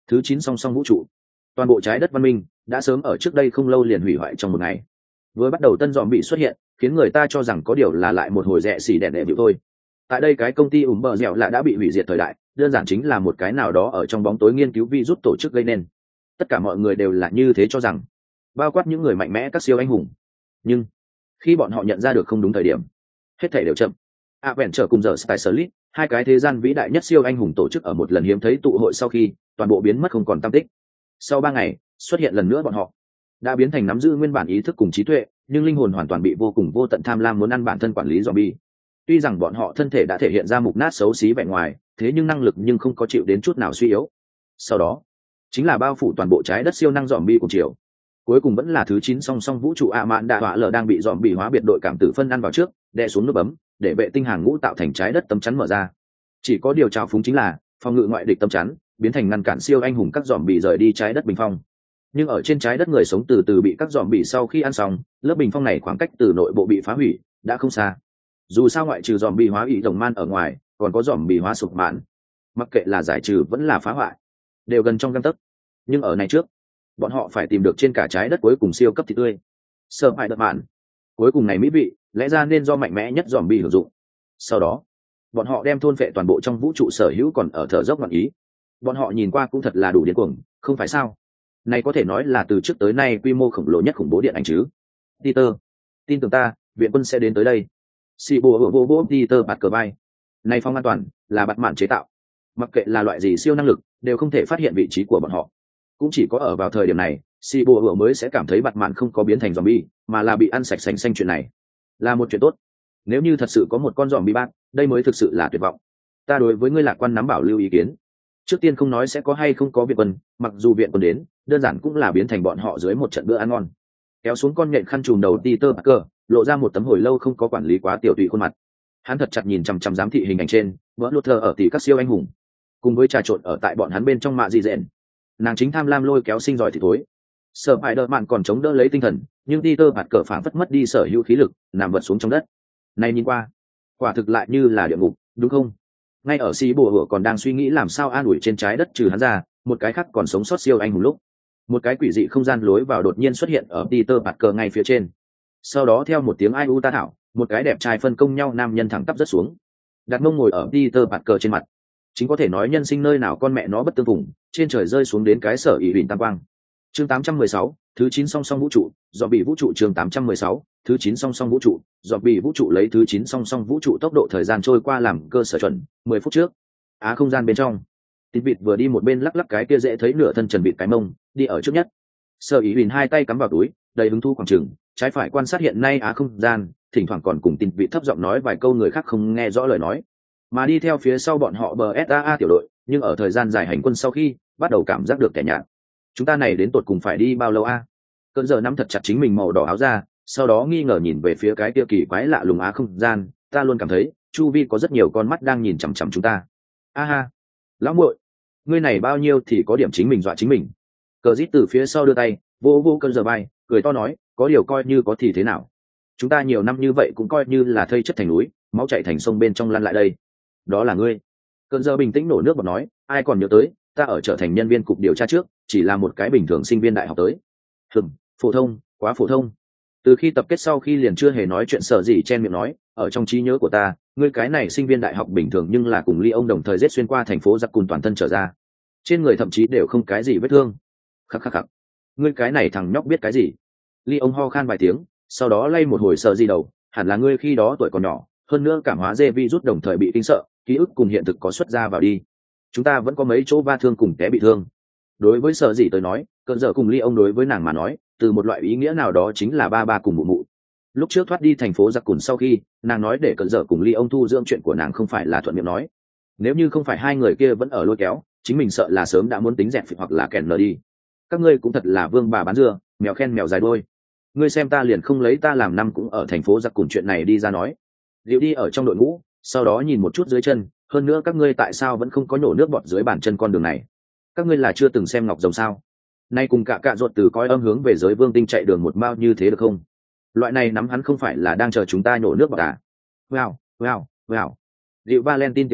Thứ chín song song vũ trụ. Toàn bộ trái đất văn minh đã sớm ở trước đây không lâu liền hủy hoại trong một ngày. Vừa bắt đầu tân dòm bị xuất hiện, khiến người ta cho rằng có điều là lại một hồi rẻ xì đèn đệ biểu thôi. Tại đây cái công ty ủm bờ dẻo là đã bị hủy diệt thời đại, đơn giản chính là một cái nào đó ở trong bóng tối nghiên cứu virus tổ chức gây nên. Tất cả mọi người đều là như thế cho rằng, bao quát những người mạnh mẽ các siêu anh hùng. Nhưng khi bọn họ nhận ra được không đúng thời điểm, hết thảy đều chậm. Avengers cùng giờ Specialist, hai cái thế gian vĩ đại nhất siêu anh hùng tổ chức ở một lần hiếm thấy tụ hội sau khi, toàn bộ biến mất không còn tăm tích. Sau ba ngày, xuất hiện lần nữa bọn họ đã biến thành nắm giữ nguyên bản ý thức cùng trí tuệ, nhưng linh hồn hoàn toàn bị vô cùng vô tận tham lam muốn ăn bản thân quản lý zombie. Tuy rằng bọn họ thân thể đã thể hiện ra mục nát xấu xí vẻ ngoài, thế nhưng năng lực nhưng không có chịu đến chút nào suy yếu. Sau đó, chính là bao phủ toàn bộ trái đất siêu năng zombie của triều. Cuối cùng vẫn là thứ chín song song vũ trụ ạ mạn đạ họa lở đang bị zombie hóa biệt đội cảm tử phân ăn vào trước, đè xuống nút bấm, để vệ tinh hàng ngũ tạo thành trái đất tấm chắn mở ra. Chỉ có điều trào phúng chính là phòng ngự ngoại địch tấm chắn biến thành ngăn cản siêu anh hùng các zombie rời đi trái đất bình phong. Nhưng ở trên trái đất người sống từ từ bị các zombie sau khi ăn xong, lớp bình phong này khoảng cách từ nội bộ bị phá hủy đã không xa. Dù sao ngoại trừ zombie hóa ý rồng man ở ngoài, còn có zombie hóa sụp mạn. Mặc kệ là giải trừ vẫn là phá hoại, đều gần trong gang tấc. Nhưng ở này trước, bọn họ phải tìm được trên cả trái đất cuối cùng siêu cấp thịt tươi. Sợ hãi đợt mạn. Cuối cùng này mỹ vị, lẽ ra nên do mạnh mẽ nhất zombie hưởng dụng. Sau đó, bọn họ đem thôn phệ toàn bộ trong vũ trụ sở hữu còn ở thở dốc ngọn ý. Bọn họ nhìn qua cũng thật là đủ điên cuồng, không phải sao? Này có thể nói là từ trước tới nay quy mô khổng lồ nhất khủng bố điện ảnh chứ. Peter, tin tưởng ta, viện quân sẽ đến tới đây. Xì bùa hổ vô vô Peter bạt cờ bay. Này phong an toàn, là bạt mạn chế tạo. Mặc kệ là loại gì siêu năng lực, đều không thể phát hiện vị trí của bọn họ. Cũng chỉ có ở vào thời điểm này, xì bùa hổ mới sẽ cảm thấy bạt mạn không có biến thành zombie, mà là bị ăn sạch xanh xanh. Chuyện này là một chuyện tốt. Nếu như thật sự có một con zombie bát, đây mới thực sự là tuyệt vọng. Ta đối với ngươi lạc quan nắm bảo lưu ý kiến. Trước tiên không nói sẽ có hay không có viện quân, mặc dù viện quân đến, đơn giản cũng là biến thành bọn họ dưới một trận bữa ăn ngon. Kéo xuống con nhện khăn trùm đầu Peter Parker, lộ ra một tấm hồi lâu không có quản lý quá tiểu tụy khuôn mặt. Hắn thật chặt nhìn chằm chằm giám thị hình ảnh trên, vỡ lút thơ ở tỷ các siêu anh hùng, cùng với trà trộn ở tại bọn hắn bên trong mạ dị dẹn. Nàng chính tham lam lôi kéo sinh giỏi thì thối. Sợ hãi đợt mạn còn chống đỡ lấy tinh thần, nhưng Peter Parker phảng phất mất đi sở hữu khí lực, nằm vật xuống trong đất. Này nhìn qua, quả thực lại như là địa ngục, đúng không? Ngay ở xí bùa hựa còn đang suy nghĩ làm sao an ủi trên trái đất trừ hắn ra, một cái khác còn sống sót siêu anh hùng lúc, một cái quỷ dị không gian lối vào đột nhiên xuất hiện ở Peter Parker ngay phía trên. Sau đó theo một tiếng ai u ta thảo, một cái đẹp trai phân công nhau nam nhân thẳng tắp rất xuống, đặt mông ngồi ở Peter Parker trên mặt. Chính có thể nói nhân sinh nơi nào con mẹ nó bất tương phùng, trên trời rơi xuống đến cái sở ỷ huỳnh tam quang. Chương tám trăm mười sáu, thứ chín song song vũ trụ, dọn bị vũ trụ. Chương tám trăm mười sáu, thứ chín song song vũ trụ, dọn bị vũ trụ. Lấy thứ chín song song vũ trụ tốc độ thời gian trôi qua làm cơ sở chuẩn, mười phút trước. Á không gian bên trong, Tít vịt vừa đi một bên lắc lắc cái kia dễ thấy nửa thân trần vịt cái mông, đi ở trước nhất. Sở Ý Huỳnh hai tay cắm vào túi, đầy hứng thú khoảng chừng, trái phải quan sát hiện nay á không gian, thỉnh thoảng còn cùng Tít vịt thấp giọng nói vài câu người khác không nghe rõ lời nói. Mà đi theo phía sau bọn họ bờ ét a a tiểu đội, nhưng ở thời gian dài hành quân sau khi, bắt đầu cảm giác được tẻ nhạt. Chúng ta này đến tột cùng phải đi bao lâu a? Cơn giờ nắm thật chặt chính mình màu đỏ áo ra, sau đó nghi ngờ nhìn về phía cái kia kỳ quái lạ lùng á không gian, ta luôn cảm thấy, chu vi có rất nhiều con mắt đang nhìn chằm chằm chúng ta. A ha, lão muội, ngươi này bao nhiêu thì có điểm chính mình dọa chính mình. Cờ rít từ phía sau đưa tay, vô vô cơn giờ bay, cười to nói, có điều coi như có thì thế nào? Chúng ta nhiều năm như vậy cũng coi như là thây chất thành núi, máu chảy thành sông bên trong lăn lại đây. Đó là ngươi. Cơn giờ bình tĩnh nổ nước bọt nói, ai còn nhớ tới, ta ở trở thành nhân viên cục điều tra trước, chỉ là một cái bình thường sinh viên đại học tới. Hừm, phổ thông, quá phổ thông. Từ khi tập kết sau khi liền chưa hề nói chuyện sợ gì chen miệng nói, ở trong trí nhớ của ta, ngươi cái này sinh viên đại học bình thường nhưng là cùng Ly ông đồng thời giết xuyên qua thành phố giặc cùn toàn thân trở ra. Trên người thậm chí đều không cái gì vết thương. Khắc khắc khắc. Ngươi cái này thằng nhóc biết cái gì? Ly ông ho khan vài tiếng, sau đó lay một hồi sợ gì đầu, hẳn là ngươi khi đó tuổi còn nhỏ, hơn nữa cảm hóa dê virus đồng thời bị kinh sợ, ký ức cùng hiện thực có xuất ra vào đi. Chúng ta vẫn có mấy chỗ va thương cùng té bị thương. Đối với sợ gì tới nói, cơn giờ cùng Ly ông đối với nàng mà nói, từ một loại ý nghĩa nào đó chính là ba ba cùng mụ mụ. Lúc trước thoát đi thành phố giặc cùn sau khi, nàng nói để cơn giờ cùng Ly ông thu dưỡng chuyện của nàng không phải là thuận miệng nói. Nếu như không phải hai người kia vẫn ở lôi kéo, chính mình sợ là sớm đã muốn tính dẹp hoặc là kèn lờ đi. Các ngươi cũng thật là vương bà bán dưa, mèo khen mèo dài đuôi. Ngươi xem ta liền không lấy ta làm năm cũng ở thành phố giặc cùn chuyện này đi ra nói. Liệu đi ở trong đội ngũ, sau đó nhìn một chút dưới chân, hơn nữa các ngươi tại sao vẫn không có nhổ nước bọt dưới bàn chân con đường này? Các ngươi là chưa từng xem ngọc rồng sao? Nay cùng cả cạ ruột từ coi âm hướng về giới vương tinh chạy đường một mao như thế được không? Loại này nắm hắn không phải là đang chờ chúng ta nhổ nước bọt à? Wow, wow, wow. Liệu Valentine tiểu thư,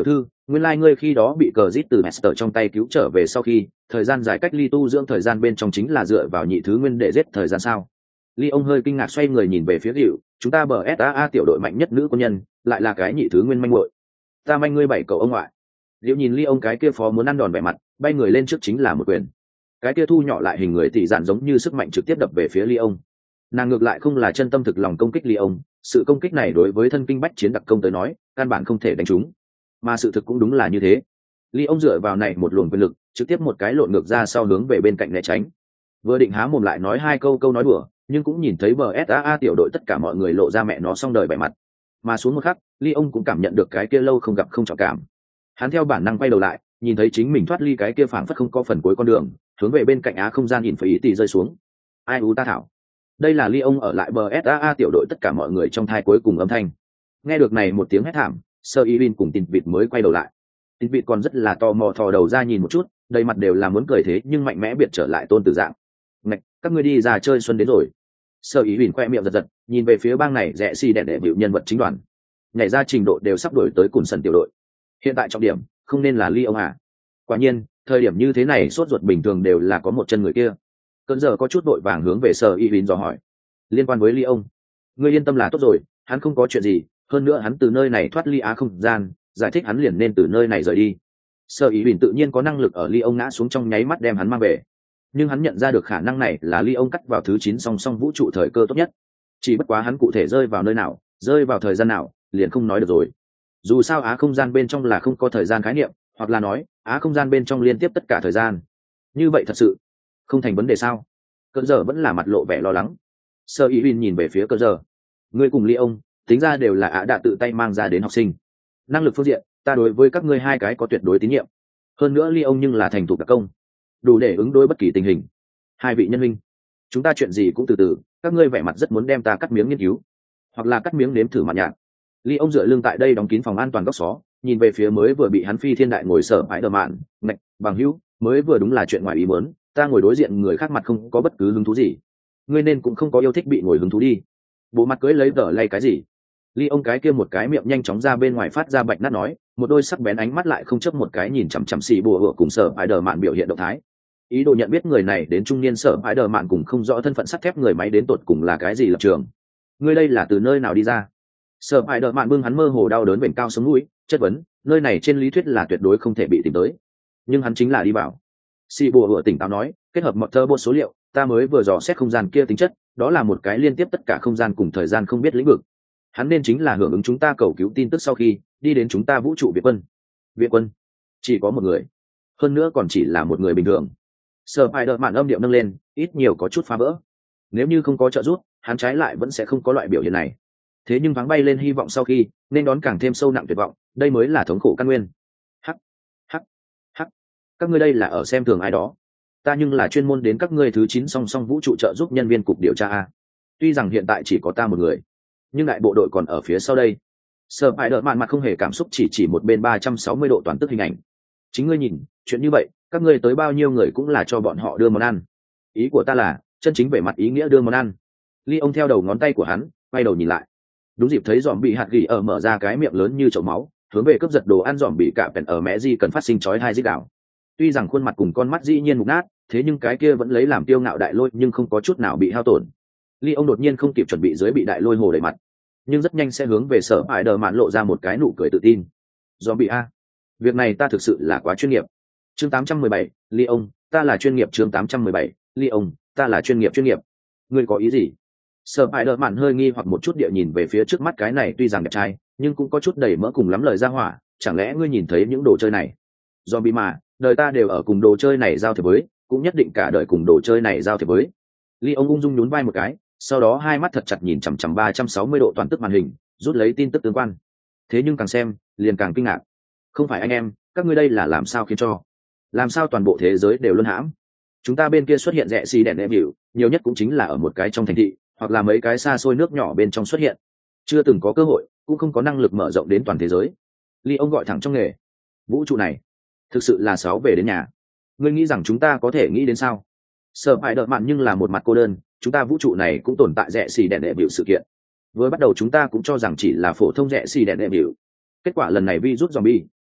Nguyên lai ngươi khi đó bị cờ rít từ Master trong tay cứu trở về sau khi, thời gian dài cách ly tu dưỡng thời gian bên trong chính là dựa vào nhị thứ nguyên để giết thời gian sao? Ly ông hơi kinh ngạc xoay người nhìn về phía Dịu, chúng ta bờ ét a a tiểu đội mạnh nhất nữ quân nhân, lại là cái nhị thứ nguyên manh muội. Ta manh ngươi bảy cậu ông ngoại. Dịu nhìn Ly ông cái kia phó muốn ăn đòn vẻ mặt, bay người lên trước chính là một quyền. Cái kia thu nhỏ lại hình người tỷ dạn giống như sức mạnh trực tiếp đập về phía Ly ông. Nàng ngược lại không là chân tâm thực lòng công kích Ly ông, sự công kích này đối với thân kinh bách chiến đặc công tới nói, căn bản không thể đánh trúng. Mà sự thực cũng đúng là như thế. Ly ông dựa vào này một luồng quyền lực, trực tiếp một cái lộn ngược ra sau hướng về bên cạnh né tránh. Vừa định há mồm lại nói hai câu câu nói đùa, nhưng cũng nhìn thấy bờ ét a a tiểu đội tất cả mọi người lộ ra mẹ nó xong đời vẻ mặt. Mà xuống một khắc, Ly ông cũng cảm nhận được cái kia lâu không gặp không trọng cảm. Hắn theo bản năng quay đầu lại, nhìn thấy chính mình thoát ly cái kia phảng phất không có phần cuối con đường, hướng về bên cạnh á không gian nhìn phải ý tỷ rơi xuống. Ai u ta thảo. Đây là Ly ông ở lại bờ ét a a tiểu đội tất cả mọi người trong thai cuối cùng âm thanh. Nghe được này một tiếng hét thảm, Sơ Y Bin cùng Tịnh Vịt mới quay đầu lại. Tịnh Vịt còn rất là tò mò thò đầu ra nhìn một chút, đầy mặt đều là muốn cười thế nhưng mạnh mẽ biệt trở lại tôn tử dạng. Ngạch, các ngươi đi ra chơi xuân đến rồi. Sơ Ý Bin khoe miệng giật giật, nhìn về phía bang này rẽ xi đẻ đệ bịu nhân vật chính đoàn. Nhảy ra trình độ đều sắp đổi tới cùng sân tiểu đội. Hiện tại trọng điểm không nên là Ly ông à? Quả nhiên, thời điểm như thế này sốt ruột bình thường đều là có một chân người kia. Cơn giờ có chút vội vàng hướng về Sơ Y Bin dò hỏi. Liên quan với Ly ông, ngươi yên tâm là tốt rồi, hắn không có chuyện gì, hơn nữa hắn từ nơi này thoát ly á không gian, giải thích hắn liền nên từ nơi này rời đi. Sơ Ý Bình tự nhiên có năng lực ở Ly ông ngã xuống trong nháy mắt đem hắn mang về, nhưng hắn nhận ra được khả năng này là Ly ông cắt vào thứ chín song song vũ trụ thời cơ tốt nhất. Chỉ bất quá hắn cụ thể rơi vào nơi nào, rơi vào thời gian nào, liền không nói được rồi. Dù sao á không gian bên trong là không có thời gian khái niệm, hoặc là nói á không gian bên trong liên tiếp tất cả thời gian. Như vậy thật sự không thành vấn đề sao? Cơn giờ vẫn là mặt lộ vẻ lo lắng. Sơ Ý Bình nhìn về phía Cơn giờ. Ngươi cùng Ly ông, tính ra đều là á đã tự tay mang ra đến học sinh. Năng lực phương diện, ta đối với các ngươi hai cái có tuyệt đối tín nhiệm. Hơn nữa Ly ông nhưng là thành thục đặc công, đủ để ứng đối bất kỳ tình hình. Hai vị nhân huynh, chúng ta chuyện gì cũng từ từ, các ngươi vẻ mặt rất muốn đem ta cắt miếng nghiên cứu, hoặc là cắt miếng nếm thử mặt nhạt. Ly ông dựa lưng tại đây đóng kín phòng an toàn góc xó, nhìn về phía mới vừa bị hắn phi thiên đại ngồi sở bãi đờ mạn, ngạch, bằng hữu, mới vừa đúng là chuyện ngoài ý muốn, ta ngồi đối diện người khác mặt không có bất cứ hứng thú gì. Ngươi nên cũng không có yêu thích bị ngồi hứng thú đi. Bộ mặt cưỡi lấy đỡ lay cái gì? Ly ông cái kia một cái miệng nhanh chóng ra bên ngoài phát ra bạch nát nói, một đôi sắc bén ánh mắt lại không chớp một cái nhìn chằm chằm xì bùa hựa cùng sở bãi đờ mạn biểu hiện động thái. Ý đồ nhận biết người này đến trung niên sở bãi đờ mạn cùng không rõ thân phận sắt thép người máy đến tột cùng là cái gì lập trường. Ngươi đây là từ nơi nào đi ra? Sở bãi đờ mạn bưng hắn mơ hồ đau đớn vểnh cao sống mũi, chất vấn, nơi này trên lý thuyết là tuyệt đối không thể bị tìm tới, nhưng hắn chính là đi vào. Xì bùa hựa tỉnh táo nói, kết hợp một thơ bộ số liệu, ta mới vừa dò xét không gian kia tính chất, đó là một cái liên tiếp tất cả không gian cùng thời gian không biết lĩnh vực. Hắn nên chính là hưởng ứng chúng ta cầu cứu tin tức sau khi đi đến chúng ta vũ trụ viện quân. Viện quân chỉ có một người, hơn nữa còn chỉ là một người bình thường. Sở Bài đợt mạn âm điệu nâng lên, ít nhiều có chút phá vỡ. Nếu như không có trợ giúp, hắn trái lại vẫn sẽ không có loại biểu hiện này. Thế nhưng thoáng bay lên hy vọng sau khi nên đón càng thêm sâu nặng tuyệt vọng, đây mới là thống khổ căn nguyên. Hắc, hắc, hắc, các ngươi đây là ở xem thường ai đó? Ta nhưng là chuyên môn đến các ngươi thứ chín song song vũ trụ trợ giúp nhân viên cục điều tra a. Tuy rằng hiện tại chỉ có ta một người, nhưng đại bộ đội còn ở phía sau đây. Sở Bài đợt mạn mặt không hề cảm xúc, chỉ chỉ một bên ba trăm sáu mươi độ toàn tức hình ảnh. Chính ngươi nhìn, chuyện như vậy, các ngươi tới bao nhiêu người cũng là cho bọn họ đưa món ăn. Ý của ta là, chân chính về mặt ý nghĩa đưa món ăn. Ly ông theo đầu ngón tay của hắn, quay đầu nhìn lại. Đúng dịp thấy dòm bị hạt gỉ ở mở ra cái miệng lớn như chậu máu, hướng về cướp giật đồ ăn dòm bị cạ pèn ở mẹ gì cần phát sinh chói hai dích đảo. Tuy rằng khuôn mặt cùng con mắt dĩ nhiên mục nát, thế nhưng cái kia vẫn lấy làm tiêu ngạo đại lôi nhưng không có chút nào bị hao tổn. Ly ông đột nhiên không kịp chuẩn bị dưới bị đại lôi hồ đầy mặt, nhưng rất nhanh sẽ hướng về sở ải đờ mạn lộ ra một cái nụ cười tự tin. Do bị a, việc này ta thực sự là quá chuyên nghiệp. Chương tám trăm mười bảy, Ly ông, ta là chuyên nghiệp. Chương tám trăm mười bảy, Ly ông, ta là chuyên nghiệp chuyên nghiệp. Ngươi có ý gì? Sở ải đờ mạn hơi nghi hoặc một chút địa nhìn về phía trước mắt cái này tuy rằng đẹp trai, nhưng cũng có chút đầy mỡ cùng lắm lời ra hỏa. Chẳng lẽ ngươi nhìn thấy những đồ chơi này? Do bị mà, đời ta đều ở cùng đồ chơi này giao thiệp với, cũng nhất định cả đời cùng đồ chơi này giao thiệp với. Ly ông ung dung nhún vai một cái, sau đó hai mắt thật chặt nhìn chằm chằm ba trăm sáu mươi độ toàn tức màn hình, rút lấy tin tức tương quan. Thế nhưng càng xem liền càng kinh ngạc. Không phải anh em, các ngươi đây là làm sao khiến cho làm sao toàn bộ thế giới đều luân hãm? Chúng ta bên kia xuất hiện rẽ xì đèn đệm biểu, nhiều nhất cũng chính là ở một cái trong thành thị, hoặc là mấy cái xa xôi nước nhỏ bên trong xuất hiện, chưa từng có cơ hội, cũng không có năng lực mở rộng đến toàn thế giới. Ly ông gọi thẳng trong nghề, vũ trụ này thực sự là sáu về đến nhà. Ngươi nghĩ rằng chúng ta có thể nghĩ đến sao? Sở Bài đợt mạn nhưng là một mặt cô đơn, chúng ta vũ trụ này cũng tồn tại rẽ xì đèn đệ biểu sự kiện. Với bắt đầu chúng ta cũng cho rằng chỉ là phổ thông rẽ xì đèn đệ biểu. Kết quả lần này virus zombie,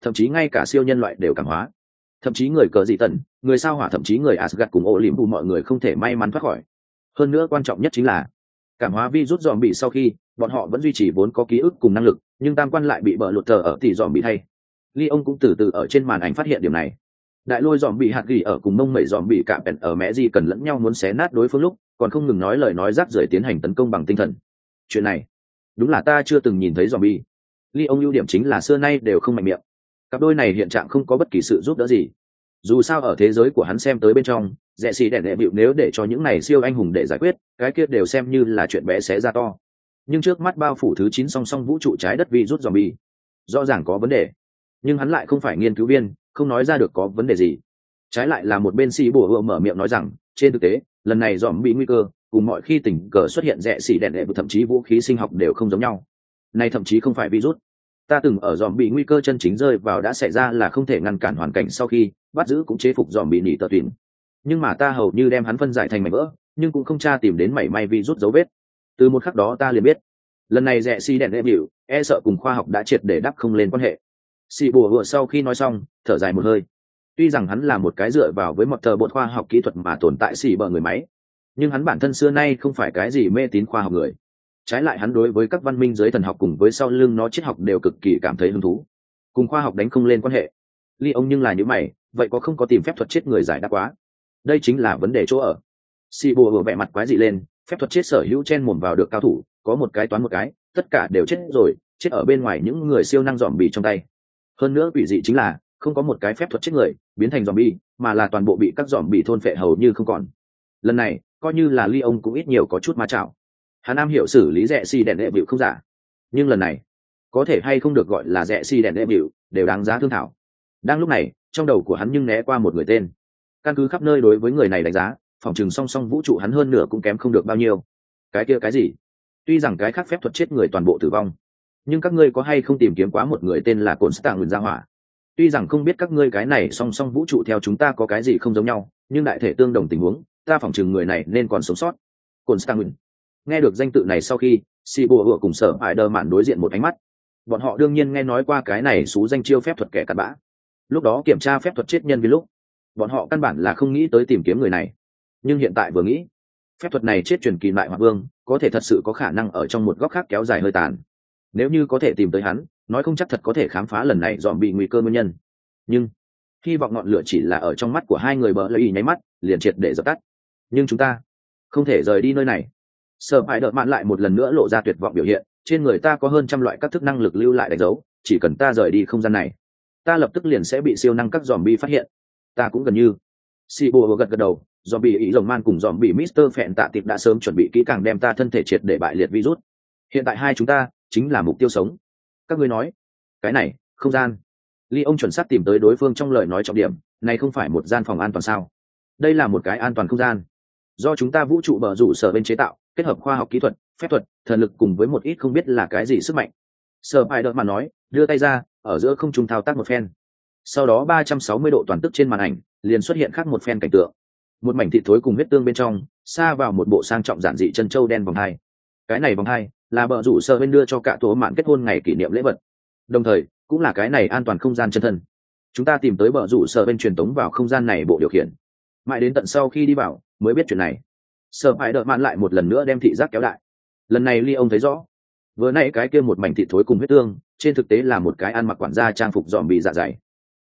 thậm chí ngay cả siêu nhân loại đều cảm hóa, thậm chí người cờ dị tần, người sao hỏa, thậm chí người Asgard cùng ô liễm bù mọi người không thể may mắn thoát khỏi. Hơn nữa quan trọng nhất chính là cảm hóa virus dòm bị sau khi bọn họ vẫn duy trì vốn có ký ức cùng năng lực, nhưng tam quan lại bị bờ lụt tờ ở tỷ dòm bị thay. Leon cũng từ từ ở trên màn ảnh phát hiện điểm này. Đại lôi dòm bị hạt gỉ ở cùng mông mẩy dòm bị cạm bèn ở mẹ gì cần lẫn nhau muốn xé nát đối phương lúc còn không ngừng nói lời nói rác rưởi tiến hành tấn công bằng tinh thần. Chuyện này đúng là ta chưa từng nhìn thấy dòm bị. Leon ưu điểm chính là xưa nay đều không mạnh miệng. Cặp đôi này hiện trạng không có bất kỳ sự giúp đỡ gì. Dù sao ở thế giới của hắn xem tới bên trong, rẻ xì đèn đệ bịu nếu để cho những này siêu anh hùng để giải quyết, cái kia đều xem như là chuyện bé xé ra to. Nhưng trước mắt bao phủ thứ chín song song vũ trụ trái đất virus zombie, rõ ràng có vấn đề. Nhưng hắn lại không phải nghiên cứu viên, không nói ra được có vấn đề gì. Trái lại là một bên xì bùa hựa mở miệng nói rằng, trên thực tế, lần này zombie nguy cơ, cùng mọi khi tình cờ xuất hiện rẻ xì đèn đệ bịu thậm chí vũ khí sinh học đều không giống nhau. Này thậm chí không phải virus. Ta từng ở zombie nguy cơ chân chính rơi vào đã xảy ra là không thể ngăn cản hoàn cảnh sau khi bắt giữ cũng chế phục zombie nỉ tờ tuyển. Nhưng mà ta hầu như đem hắn phân giải thành mảnh vỡ, nhưng cũng không tra tìm đến mảy may virus dấu vết. Từ một khắc đó ta liền biết, lần này rẻ xì đèn đệ bịu e sợ cùng khoa học đã triệt để đắp không lên quan hệ. Xì bùa vừa sau khi nói xong thở dài một hơi. Tuy rằng hắn là một cái dựa vào với một tờ bột khoa học kỹ thuật mà tồn tại xì bờ người máy, nhưng hắn bản thân xưa nay không phải cái gì mê tín khoa học người. Trái lại hắn đối với các văn minh giới thần học cùng với sau lưng nó triết học đều cực kỳ cảm thấy hứng thú. Cùng khoa học đánh không lên quan hệ. Ly ông nhưng là những mày, vậy có không có tìm phép thuật chết người giải đáp quá? Đây chính là vấn đề chỗ ở. Xì bùa vừa vẻ mặt quái dị lên, phép thuật chết sở hữu chen mồm vào được cao thủ, có một cái toán một cái, tất cả đều chết rồi, chết ở bên ngoài những người siêu năng dòm bì trong tay. Hơn nữa quỷ dị chính là không có một cái phép thuật chết người biến thành dòm bì, mà là toàn bộ bị các dòm bì thôn phệ hầu như không còn. Lần này coi như là Ly ông cũng ít nhiều có chút ma chảo. Hắn am hiểu xử lý rẻ xì đèn đệ bịu không giả, nhưng lần này có thể hay không được gọi là rẻ xì đèn đệ bịu đều đáng giá thương thảo. Đang lúc này trong đầu của hắn nhưng né qua một người tên. Căn cứ khắp nơi đối với người này đánh giá, phòng trừng song song vũ trụ hắn hơn nửa cũng kém không được bao nhiêu. Cái kia cái gì? Tuy rằng cái khác phép thuật chết người toàn bộ tử vong, nhưng các ngươi có hay không tìm kiếm quá một người tên là Cổn Stạng Nguyên Gia Hỏa? Tuy rằng không biết các ngươi cái này song song vũ trụ theo chúng ta có cái gì không giống nhau, nhưng đại thể tương đồng tình huống, ta phòng trừng người này nên còn sống sót. Cổn Stạng Nguyên. Nghe được danh tự này sau khi, Si Bùa vừa cùng Sở Hải Đơ mạn đối diện một ánh mắt. Bọn họ đương nhiên nghe nói qua cái này xú danh chiêu phép thuật kẻ cặn bã. Lúc đó kiểm tra phép thuật chết nhân viên lúc, bọn họ căn bản là không nghĩ tới tìm kiếm người này. Nhưng hiện tại vừa nghĩ, phép thuật này chết truyền kỳ lại Hoặc Vương, có thể thật sự có khả năng ở trong một góc khác kéo dài hơi tàn. Nếu như có thể tìm tới hắn, nói không chắc thật có thể khám phá lần này dòm bị nguy cơ nguyên nhân. Nhưng hy vọng ngọn lửa chỉ là ở trong mắt của hai người bờ lợi nháy mắt, liền triệt để dập tắt. Nhưng chúng ta không thể rời đi nơi này. Sở Hải Đợ mạn lại một lần nữa lộ ra tuyệt vọng biểu hiện, trên người ta có hơn trăm loại các thức năng lực lưu lại đánh dấu, chỉ cần ta rời đi không gian này, ta lập tức liền sẽ bị siêu năng các zombie phát hiện. Ta cũng gần như. Si Bùa gật gật đầu, zombie ý rồng man cùng zombie Mister Phẹn tạ tiệp đã sớm chuẩn bị kỹ càng đem ta thân thể triệt để bại liệt virus. Hiện tại hai chúng ta chính là mục tiêu sống. Các ngươi nói, cái này, không gian. Ly ông chuẩn xác tìm tới đối phương trong lời nói trọng điểm, này không phải một gian phòng an toàn sao? Đây là một cái an toàn không gian. Do chúng ta vũ trụ bờ rủ sở bên chế tạo, kết hợp khoa học kỹ thuật, phép thuật, thần lực cùng với một ít không biết là cái gì sức mạnh. Sở Bài đợt mà nói, đưa tay ra, ở giữa không trung thao tác một phen. Sau đó ba trăm sáu mươi độ toàn tức trên màn ảnh, liền xuất hiện khác một phen cảnh tượng. Một mảnh thịt thối cùng huyết tương bên trong, xa vào một bộ sang trọng giản dị chân châu đen vòng hai. Cái này vòng hai là bờ rủ sở bên đưa cho cả tổ mạn kết hôn ngày kỷ niệm lễ vật. Đồng thời, cũng là cái này an toàn không gian chân thân. Chúng ta tìm tới bờ rủ sở bên truyền tống vào không gian này bộ điều khiển. Mãi đến tận sau khi đi vào, mới biết chuyện này. Sở Hải Đợ mạn lại một lần nữa đem thị giác kéo đại. Lần này Ly ông thấy rõ, vừa nãy cái kia một mảnh thịt thối cùng huyết tương, trên thực tế là một cái ăn mặc quản gia trang phục dòm bị dạ dày.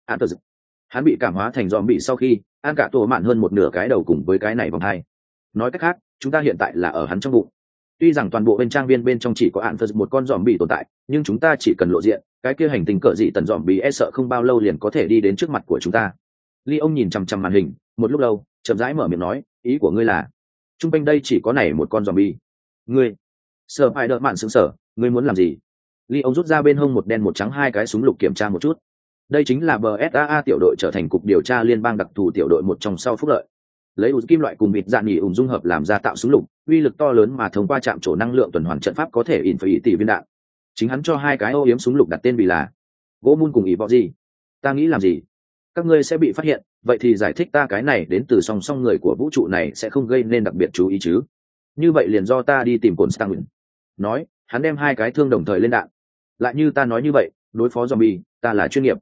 Hắn bị cảm hóa thành dòm bị sau khi ăn cả tổ mạn hơn một nửa cái đầu cùng với cái này vòng hai. Nói cách khác, chúng ta hiện tại là ở hắn trong bụng. Tuy rằng toàn bộ bên trang viên bên trong chỉ có ạn phật một con dòm bị tồn tại, nhưng chúng ta chỉ cần lộ diện, cái kia hành tinh cỡ dị tần dòm bị e sợ không bao lâu liền có thể đi đến trước mặt của chúng ta. Ly ông nhìn chằm chằm màn hình, một lúc lâu, chậm rãi mở miệng nói, ý của ngươi là, trung quanh đây chỉ có này một con zombie. Ngươi? Sở Hải Đợ mạn sững sờ, ngươi muốn làm gì? Ly ông rút ra bên hông một đen một trắng hai cái súng lục kiểm tra một chút. Đây chính là bê ét a a tiểu đội trở thành cục điều tra liên bang đặc thù tiểu đội một trong sau phúc lợi. Lấy ùn kim loại cùng vịt dạn nhỉ ùn dung hợp làm ra tạo súng lục, uy lực to lớn mà thông qua chạm trổ năng lượng tuần hoàn trận pháp có thể in phải tỷ viên đạn. Chính hắn cho hai cái ô yếm súng lục đặt tên vì là gỗ mun cùng ý võ gì. Ta nghĩ làm gì? Các ngươi sẽ bị phát hiện, vậy thì giải thích ta cái này đến từ song song người của vũ trụ này sẽ không gây nên đặc biệt chú ý chứ? Như vậy liền do ta đi tìm Cổn Stạng Nguyên. Nói, hắn đem hai cái thương đồng thời lên đạn. Lại như ta nói như vậy, đối phó zombie, ta là chuyên nghiệp.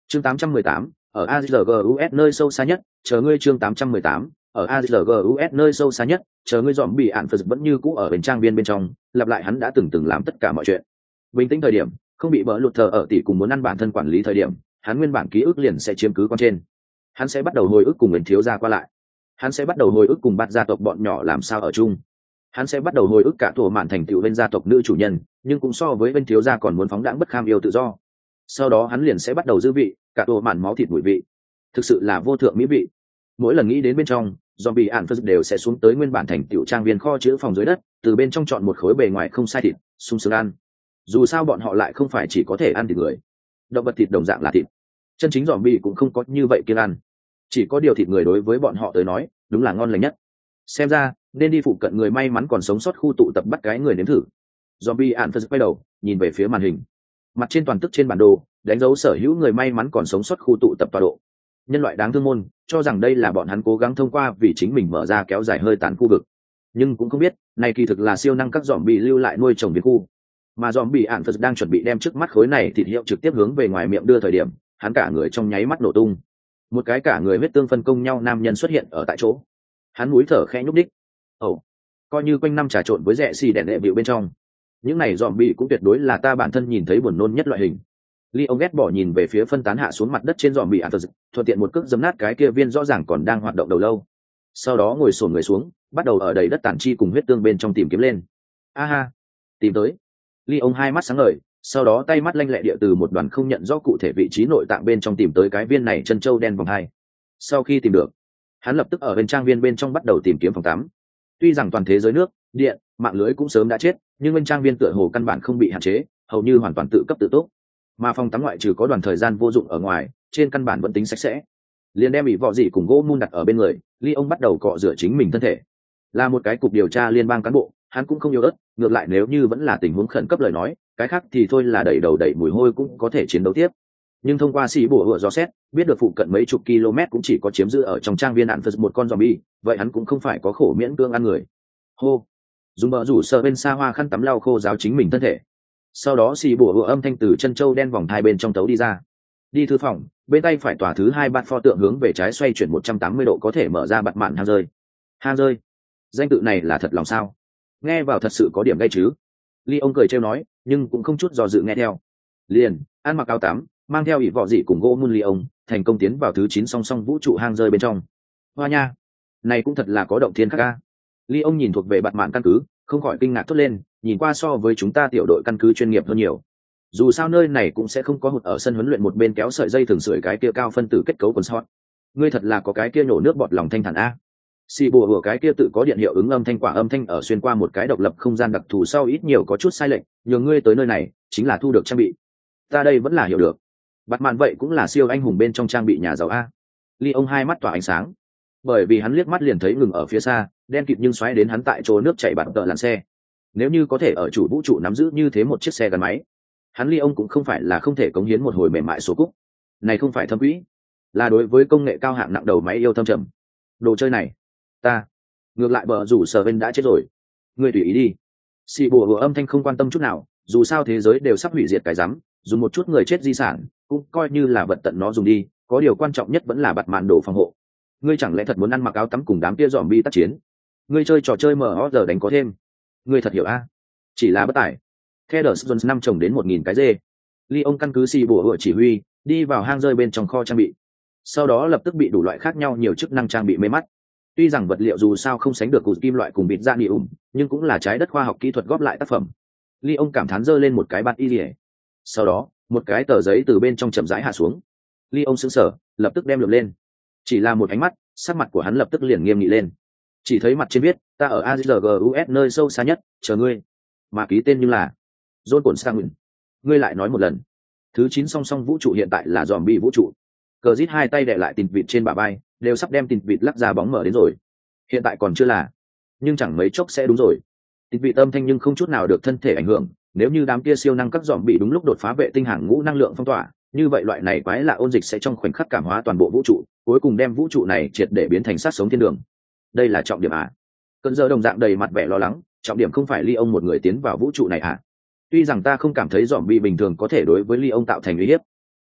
Chương tám trăm mười tám, ở a giê giê u ét nơi sâu xa nhất, chờ ngươi. Chương tám trăm mười tám, ở a giê giê u ét nơi sâu xa nhất, chờ ngươi. Dòm bị ạn phật vẫn như cũ ở bên trang viên bên trong, lặp lại hắn đã từng từng làm tất cả mọi chuyện. Bình tĩnh thời điểm, không bị bỡ lụt thờ ở tỷ cùng muốn ăn bản thân quản lý thời điểm, hắn nguyên bản ký ức liền sẽ chiếm cứ con trên. Hắn sẽ bắt đầu hồi ức cùng mình thiếu gia qua lại. Hắn sẽ bắt đầu hồi ức cùng bát gia tộc bọn nhỏ làm sao ở chung. Hắn sẽ bắt đầu hồi ức cả tổ mạn thành tựu bên gia tộc nữ chủ nhân, nhưng cũng so với bên thiếu gia còn muốn phóng đãng bất kham yêu tự do. Sau đó hắn liền sẽ bắt đầu dư vị cả tổ mạn máu thịt mùi vị, thực sự là vô thượng mỹ vị. Mỗi lần nghĩ đến bên trong, zombie ạn phật đều sẽ xuống tới nguyên bản thành tựu trang viên kho chứa phòng dưới đất, từ bên trong chọn một khối bề ngoài không sai thịt, sung sướng ăn. Dù sao bọn họ lại không phải chỉ có thể ăn thịt người, động vật thịt đồng dạng là thịt. Chân chính zombie cũng không có như vậy kiêng ăn, chỉ có điều thịt người đối với bọn họ tới nói đúng là ngon lành nhất. Xem ra nên đi phụ cận người may mắn còn sống sót khu tụ tập bắt cái người nếm thử. Zombie ạn phật quay đầu nhìn về phía màn hình, mặt trên toàn tức trên bản đồ đánh dấu sở hữu người may mắn còn sống sót khu tụ tập tọa độ. Nhân loại đáng thương môn cho rằng đây là bọn hắn cố gắng thông qua vì chính mình mở ra kéo dài hơi tàn khu vực, nhưng cũng không biết này kỳ thực là siêu năng các dòm bị lưu lại nuôi trồng viên khu. Mà dòm bị ạn phật đang chuẩn bị đem trước mắt khối này thịt hiệu trực tiếp hướng về ngoài miệng đưa thời điểm, hắn cả người trong nháy mắt nổ tung. Một cái cả người huyết tương phân công nhau nam nhân xuất hiện ở tại chỗ. Hắn mũi thở khẽ nhúc đích. Ồ, coi như quanh năm trà trộn với rẻ xì đèn đệ bịu bên trong, những này dòm bị cũng tuyệt đối là ta bản thân nhìn thấy buồn nôn nhất loại hình. Lee ông ghét bỏ nhìn về phía phân tán hạ xuống mặt đất trên dòm bị ạn phật, thuận tiện một cước giấm nát cái kia viên rõ ràng còn đang hoạt động đầu lâu. Sau đó ngồi xổm người xuống, bắt đầu ở đầy đất tàn chi cùng huyết tương bên trong tìm kiếm lên. A ha, tìm tới. Lee ông hai mắt sáng ngời, sau đó tay mắt lanh lẹ địa từ một đoàn không nhận rõ cụ thể vị trí nội tạng bên trong tìm tới cái viên này chân châu đen vòng hai. Sau khi tìm được, hắn lập tức ở bên trang viên bên trong bắt đầu tìm kiếm phòng tắm. Tuy rằng toàn thế giới nước, điện, mạng lưới cũng sớm đã chết, nhưng bên trang viên tựa hồ căn bản không bị hạn chế, hầu như hoàn toàn tự cấp tự túc. Mà phòng tắm ngoại trừ có đoàn thời gian vô dụng ở ngoài, trên căn bản vẫn tính sạch sẽ. Liền đem bị vỏ dị cùng gỗ mun đặt ở bên người, Lee ông bắt đầu cọ rửa chính mình thân thể. Là một cái cục điều tra liên bang cán bộ, hắn cũng không yếu ớt, ngược lại nếu như vẫn là tình huống khẩn cấp lời nói, cái khác thì thôi là đẩy đầu đẩy mùi hôi cũng có thể chiến đấu tiếp. Nhưng thông qua xì bùa hựa gió xét, biết được phụ cận mấy chục km cũng chỉ có chiếm giữ ở trong trang viên ạn phật một con zombie, vậy hắn cũng không phải có khổ miễn cưỡng ăn người. Hô, dùng bờ rủ sợ bên xa hoa khăn tắm lau khô ráo chính mình thân thể. Sau đó xì bùa hựa âm thanh từ chân châu đen vòng hai bên trong tấu đi ra. Đi thư phòng, bên tay phải tòa thứ hai bát pho tượng hướng về trái xoay chuyển một trăm tám mươi độ có thể mở ra bạt mạn hang rơi. Hang rơi, danh tự này là thật lòng sao? Nghe vào thật sự có điểm gây chứ. Lee ông cười trêu nói, nhưng cũng không chút do dự nghe theo. Liền ăn mặc áo tắm, mang theo ỷ vọ dị cùng gỗ mun Lee ông thành công tiến vào thứ chín song song vũ trụ hang rơi bên trong. Hoa nha, này cũng thật là có động thiên khác ca. Lee ông nhìn thuộc về bạt mạn căn cứ, không khỏi kinh ngạc thốt lên, nhìn qua so với chúng ta tiểu đội căn cứ chuyên nghiệp hơn nhiều. Dù sao nơi này cũng sẽ không có hụt ở sân huấn luyện một bên kéo sợi dây thường sưởi cái kia cao phân tử kết cấu quần sót. Ngươi thật là có cái kia nhổ nước bọt lòng thanh thản a. Xì bùa hùa cái kia tự có điện hiệu ứng âm thanh quả âm thanh ở xuyên qua một cái độc lập không gian đặc thù sau ít nhiều có chút sai lệch, nhường ngươi tới nơi này chính là thu được trang bị. Ta đây vẫn là hiểu được. Bạt mạn vậy cũng là siêu anh hùng bên trong trang bị nhà giàu a. Lee ông hai mắt tỏa ánh sáng, bởi vì hắn liếc mắt liền thấy ngừng ở phía xa, đen kịt nhưng xoáy đến hắn tại chỗ nước chảy bạt tợ lặn xe. Nếu như có thể ở chủ vũ trụ nắm giữ như thế một chiếc xe gắn máy, hắn Lee ông cũng không phải là không thể cống hiến một hồi mềm mại số cúc. Này không phải thâm quỹ, là đối với công nghệ cao hạng nặng đầu máy yêu thâm trầm. Đồ chơi này, ta ngược lại bờ rủ sở bên đã chết rồi, ngươi tùy ý đi. Xì bùa hùa âm thanh không quan tâm chút nào, dù sao thế giới đều sắp hủy diệt cái rắm, dùng một chút người chết di sản cũng coi như là vật tận nó dùng đi, có điều quan trọng nhất vẫn là bặt màn đồ phòng hộ. Ngươi chẳng lẽ thật muốn ăn mặc áo tắm cùng đám kia dòm bi tác chiến? Ngươi chơi trò chơi mở giờ đánh có thêm, ngươi thật hiểu a? Chỉ là bất tài. Theodore Jones năm trồng đến một nghìn cái dê. Lee ông căn cứ xì bùa hùa chỉ huy, đi vào hang rơi bên trong kho trang bị, sau đó lập tức bị đủ loại khác nhau nhiều chức năng trang bị mê mắt. Tuy rằng vật liệu dù sao không sánh được cụt kim loại cùng bịt da nium, nhưng cũng là trái đất khoa học kỹ thuật góp lại tác phẩm. Lee ông cảm thán giơ lên một cái bát y lìa. Sau đó, một cái tờ giấy từ bên trong chậm rãi hạ xuống. Lee ông sững sờ, lập tức đem lượm lên. Chỉ là một ánh mắt, sắc mặt của hắn lập tức liền nghiêm nghị lên. Chỉ thấy mặt trên viết, ta ở a giê giê u ét nơi sâu xa nhất, chờ ngươi. Mà ký tên như là John Constantine. Ngươi lại nói một lần. Thứ chín song song vũ trụ hiện tại là zombie vũ trụ. Cờ rít hai tay đè lại tịt vịt trên bả vai, đều sắp đem tịt vịt lắc ra bóng mở đến rồi. Hiện tại còn chưa là, nhưng chẳng mấy chốc sẽ đúng rồi. Tịt vịt âm thanh nhưng không chút nào được thân thể ảnh hưởng. Nếu như đám kia siêu năng các dòm bị đúng lúc đột phá vệ tinh hàng ngũ năng lượng phong tỏa, như vậy loại này quái lạ ôn dịch sẽ trong khoảnh khắc cảm hóa toàn bộ vũ trụ, cuối cùng đem vũ trụ này triệt để biến thành sát sống thiên đường. Đây là trọng điểm à? Cơn giờ đồng dạng đầy mặt vẻ lo lắng, trọng điểm không phải Lee ông một người tiến vào vũ trụ này à? Tuy rằng ta không cảm thấy dòm bị bình thường có thể đối với Lee ông tạo thành uy hiếp,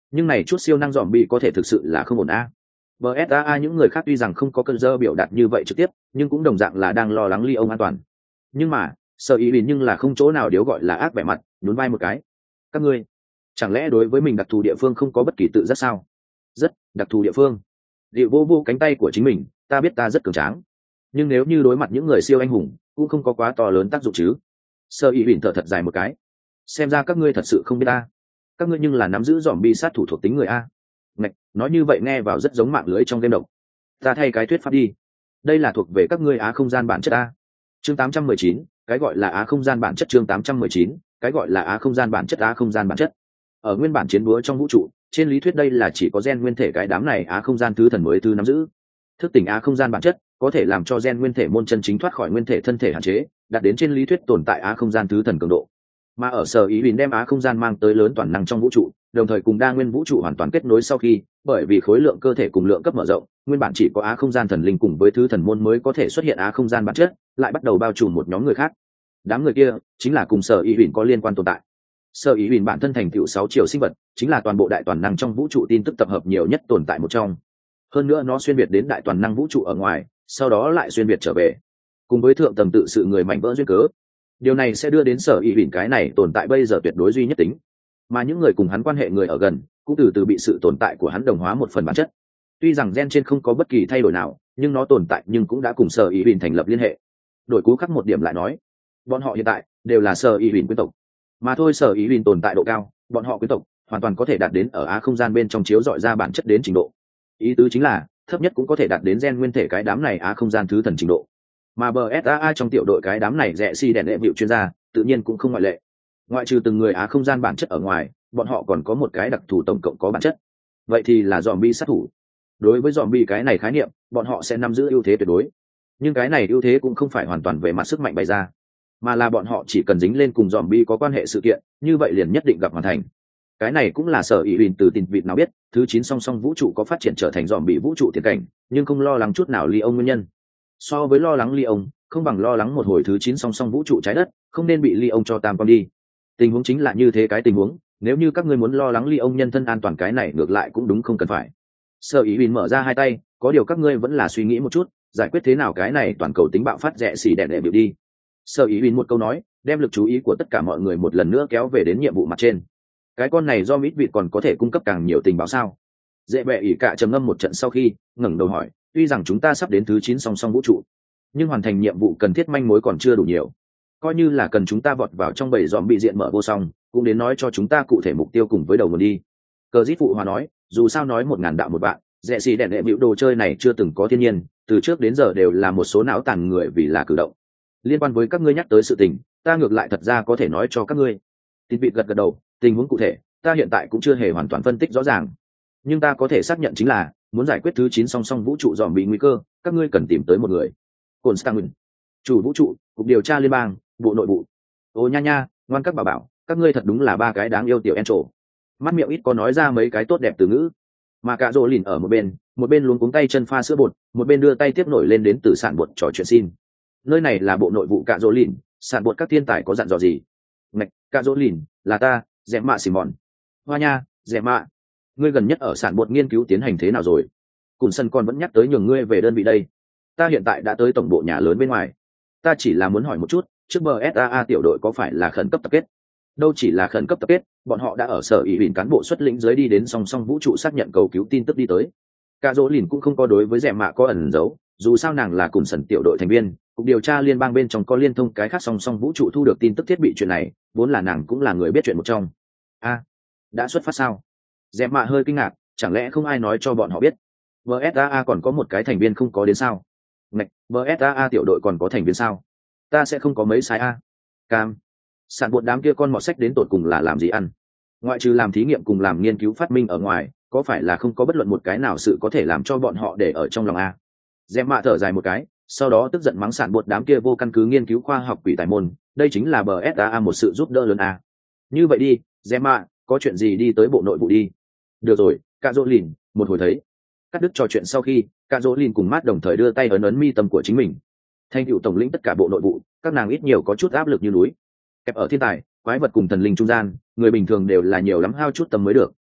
nhưng này chút siêu năng dòm bị có thể thực sự là không ổn a. bê ét a a những người khác tuy rằng không có cơn dơ biểu đạt như vậy trực tiếp, nhưng cũng đồng dạng là đang lo lắng Lyon an toàn. Nhưng mà, Sở Ý Bình nhưng là không chỗ nào điếu gọi là ác vẻ mặt, nhún vai một cái. Các ngươi, chẳng lẽ đối với mình đặc thù địa phương không có bất kỳ tự giác sao? Rất đặc thù địa phương. Điệu vô vô cánh tay của chính mình, ta biết ta rất cường tráng. Nhưng nếu như đối mặt những người siêu anh hùng, cũng không có quá to lớn tác dụng chứ. Sở Ý Bình thở thật dài một cái. Xem ra các ngươi thật sự không biết ta. Các ngươi nhưng là nắm giữ dòm bi sát thủ thuộc tính người a. Ngạch, nói như vậy nghe vào rất giống mạng lưới trong game độc. Ta thay cái thuyết pháp đi. Đây là thuộc về các ngươi á không gian bản chất a. Chương tám trăm mười chín, cái gọi là á không gian bản chất. Chương tám trăm mười chín, cái gọi là á không gian bản chất. Á không gian bản chất. Ở nguyên bản chiến búa trong vũ trụ, trên lý thuyết đây là chỉ có gen nguyên thể cái đám này á không gian thứ thần mới thứ nắm giữ. Thức tỉnh á không gian bản chất có thể làm cho gen nguyên thể môn chân chính thoát khỏi nguyên thể thân thể hạn chế, đạt đến trên lý thuyết tồn tại á không gian thứ thần cường độ. Mà ở Sở Ý Bình đem á không gian mang tới lớn toàn năng trong vũ trụ, đồng thời cùng đa nguyên vũ trụ hoàn toàn kết nối sau khi, bởi vì khối lượng cơ thể cùng lượng cấp mở rộng, nguyên bản chỉ có á không gian thần linh cùng với thứ thần môn mới có thể xuất hiện á không gian bản chất, lại bắt đầu bao trùm một nhóm người khác. Đám người kia chính là cùng Sở Ý Bình có liên quan tồn tại. Sở Ý Bình bản thân thành tựu sáu triệu sinh vật, chính là toàn bộ đại toàn năng trong vũ trụ tin tức tập hợp nhiều nhất tồn tại một trong. Hơn nữa nó xuyên việt đến đại toàn năng vũ trụ ở ngoài, sau đó lại xuyên việt trở về. Cùng với thượng tầng tự sự người mạnh vỡ duyên cớ, điều này sẽ đưa đến Sở Ý Bình cái này tồn tại bây giờ tuyệt đối duy nhất tính, mà những người cùng hắn quan hệ người ở gần cũng từ từ bị sự tồn tại của hắn đồng hóa một phần bản chất. Tuy rằng gen trên không có bất kỳ thay đổi nào, nhưng nó tồn tại nhưng cũng đã cùng Sở Ý Bình thành lập liên hệ. Đổi cú khắc một điểm lại nói, bọn họ hiện tại đều là Sở Ý Bình quyến tộc, mà thôi Sở Ý Bình tồn tại độ cao, bọn họ quyến tộc hoàn toàn có thể đạt đến ở á không gian bên trong chiếu dọi ra bản chất đến trình độ. Ý tứ chính là thấp nhất cũng có thể đạt đến gen nguyên thể cái đám này á không gian thứ thần trình độ. Mà bê ét a a trong tiểu đội cái đám này rẻ si đèn đệ vịu chuyên gia tự nhiên cũng không ngoại lệ. Ngoại trừ từng người á không gian bản chất ở ngoài, bọn họ còn có một cái đặc thù tổng cộng có bản chất. Vậy thì là zombie sát thủ. Đối với zombie cái này khái niệm, bọn họ sẽ nắm giữ ưu thế tuyệt đối. Nhưng cái này ưu thế cũng không phải hoàn toàn về mặt sức mạnh bày ra, mà là bọn họ chỉ cần dính lên cùng zombie có quan hệ sự kiện, như vậy liền nhất định gặp hoàn thành. Cái này cũng là Sở Ý Bình từ tin vịt nào biết, thứ chín song song vũ trụ có phát triển trở thành zombie vũ trụ tiền cảnh, nhưng không lo lắng chút nào Lyon nguyên nhân. So với lo lắng Lyon, không bằng lo lắng một hồi thứ chín song song vũ trụ trái đất không nên bị Lyon cho tam con đi. Tình huống chính là như thế cái tình huống, nếu như các ngươi muốn lo lắng Lyon nhân thân an toàn cái này ngược lại cũng đúng không cần phải. Sở Ý Bình mở ra hai tay, có điều các ngươi vẫn là suy nghĩ một chút, giải quyết thế nào cái này toàn cầu tính bạo phát rẻ xì đèn đệ biểu đi. Sở Ý Bình một câu nói, đem lực chú ý của tất cả mọi người một lần nữa kéo về đến nhiệm vụ mặt trên. Cái con này do mít vịt còn có thể cung cấp càng nhiều tình báo sao? Dễ bẹ ỉ cả trầm ngâm một trận sau khi ngẩng đầu hỏi, tuy rằng chúng ta sắp đến thứ chín song song vũ trụ, nhưng hoàn thành nhiệm vụ cần thiết manh mối còn chưa đủ nhiều. Coi như là cần chúng ta vọt vào trong bầy dòm bị diện mở vô song, cũng đến nói cho chúng ta cụ thể mục tiêu cùng với đầu nguồn đi. Cờ Dít phụ hòa nói, dù sao nói một ngàn đạo một bạn, rẻ xì đèn đệ bịu đồ chơi này chưa từng có thiên nhiên, từ trước đến giờ đều là một số não tàn người vì là cử động. Liên quan với các ngươi nhắc tới sự tình, ta ngược lại thật ra có thể nói cho các ngươi. Tín vị gật gật đầu, tình huống cụ thể, ta hiện tại cũng chưa hề hoàn toàn phân tích rõ ràng, nhưng ta có thể xác nhận chính là muốn giải quyết thứ chín song song vũ trụ dòm bị nguy cơ, các ngươi cần tìm tới một người. Constantine, chủ vũ trụ, cục điều tra liên bang, bộ nội vụ. Ô nha nha, ngoan các bà bảo, các ngươi thật đúng là ba cái đáng yêu tiểu en trổ. Mắt miệng ít có nói ra mấy cái tốt đẹp từ ngữ. Mà cả rồ lìn ở một bên, một bên luống cuống tay chân pha sữa bột, một bên đưa tay tiếp nổi lên đến từ sạn bột trò chuyện xin. Nơi này là bộ nội vụ cả rồ lìn, sạn bột các thiên tài có dặn dò gì? Ngạch, cả rồ lìn, là ta, dẹp mạ xì mòn. Hoa nha, dẹp mạ. Ngươi gần nhất ở sạn bột nghiên cứu tiến hành thế nào rồi? Cùn sân còn vẫn nhắc tới nhường ngươi về đơn vị đây. Ta hiện tại đã tới tổng bộ nhà lớn bên ngoài. Ta chỉ là muốn hỏi một chút, trước bờ ét a a tiểu đội có phải là khẩn cấp tập kết? Đâu chỉ là khẩn cấp tập kết, bọn họ đã ở Sở Ý Bình cán bộ xuất lĩnh dưới đi đến song song vũ trụ xác nhận cầu cứu tin tức đi tới. Cả dỗ lìn cũng không có đối với rẻ mạ có ẩn giấu, dù sao nàng là cùng sần tiểu đội thành viên, cục điều tra liên bang bên trong có liên thông cái khác song song vũ trụ thu được tin tức thiết bị chuyện này, vốn là nàng cũng là người biết chuyện một trong. A, đã xuất phát sao? Rẻ mạ hơi kinh ngạc, chẳng lẽ không ai nói cho bọn họ biết? vê ét a a còn có một cái thành viên không có đến sao? Ngạch, vê ét a a tiểu đội còn có thành viên sao? Ta sẽ không có mấy sai a. Cam. Sạn bột đám kia con mọt sách đến tột cùng là làm gì ăn? Ngoại trừ làm thí nghiệm cùng làm nghiên cứu phát minh ở ngoài, có phải là không có bất luận một cái nào sự có thể làm cho bọn họ để ở trong lòng a? Dẹp mạ thở dài một cái, sau đó tức giận mắng sạn bột đám kia vô căn cứ nghiên cứu khoa học quỷ tài môn, đây chính là bờ ét a a một sự giúp đỡ lớn a. Như vậy đi, dẹp mạ, có chuyện gì đi tới bộ nội vụ đi. Được rồi, cả dỗ lìn, một hồi thấy. Cắt đứt trò chuyện sau khi, cả dỗ lìn cùng mát đồng thời đưa tay ấn ấn mi tâm của chính mình. Thành cựu tổng lĩnh tất cả bộ nội vụ, các nàng ít nhiều có chút áp lực như núi. Kẹp ở thiên tài, quái vật cùng thần linh trung gian, người bình thường đều là nhiều lắm hao chút tâm mới được.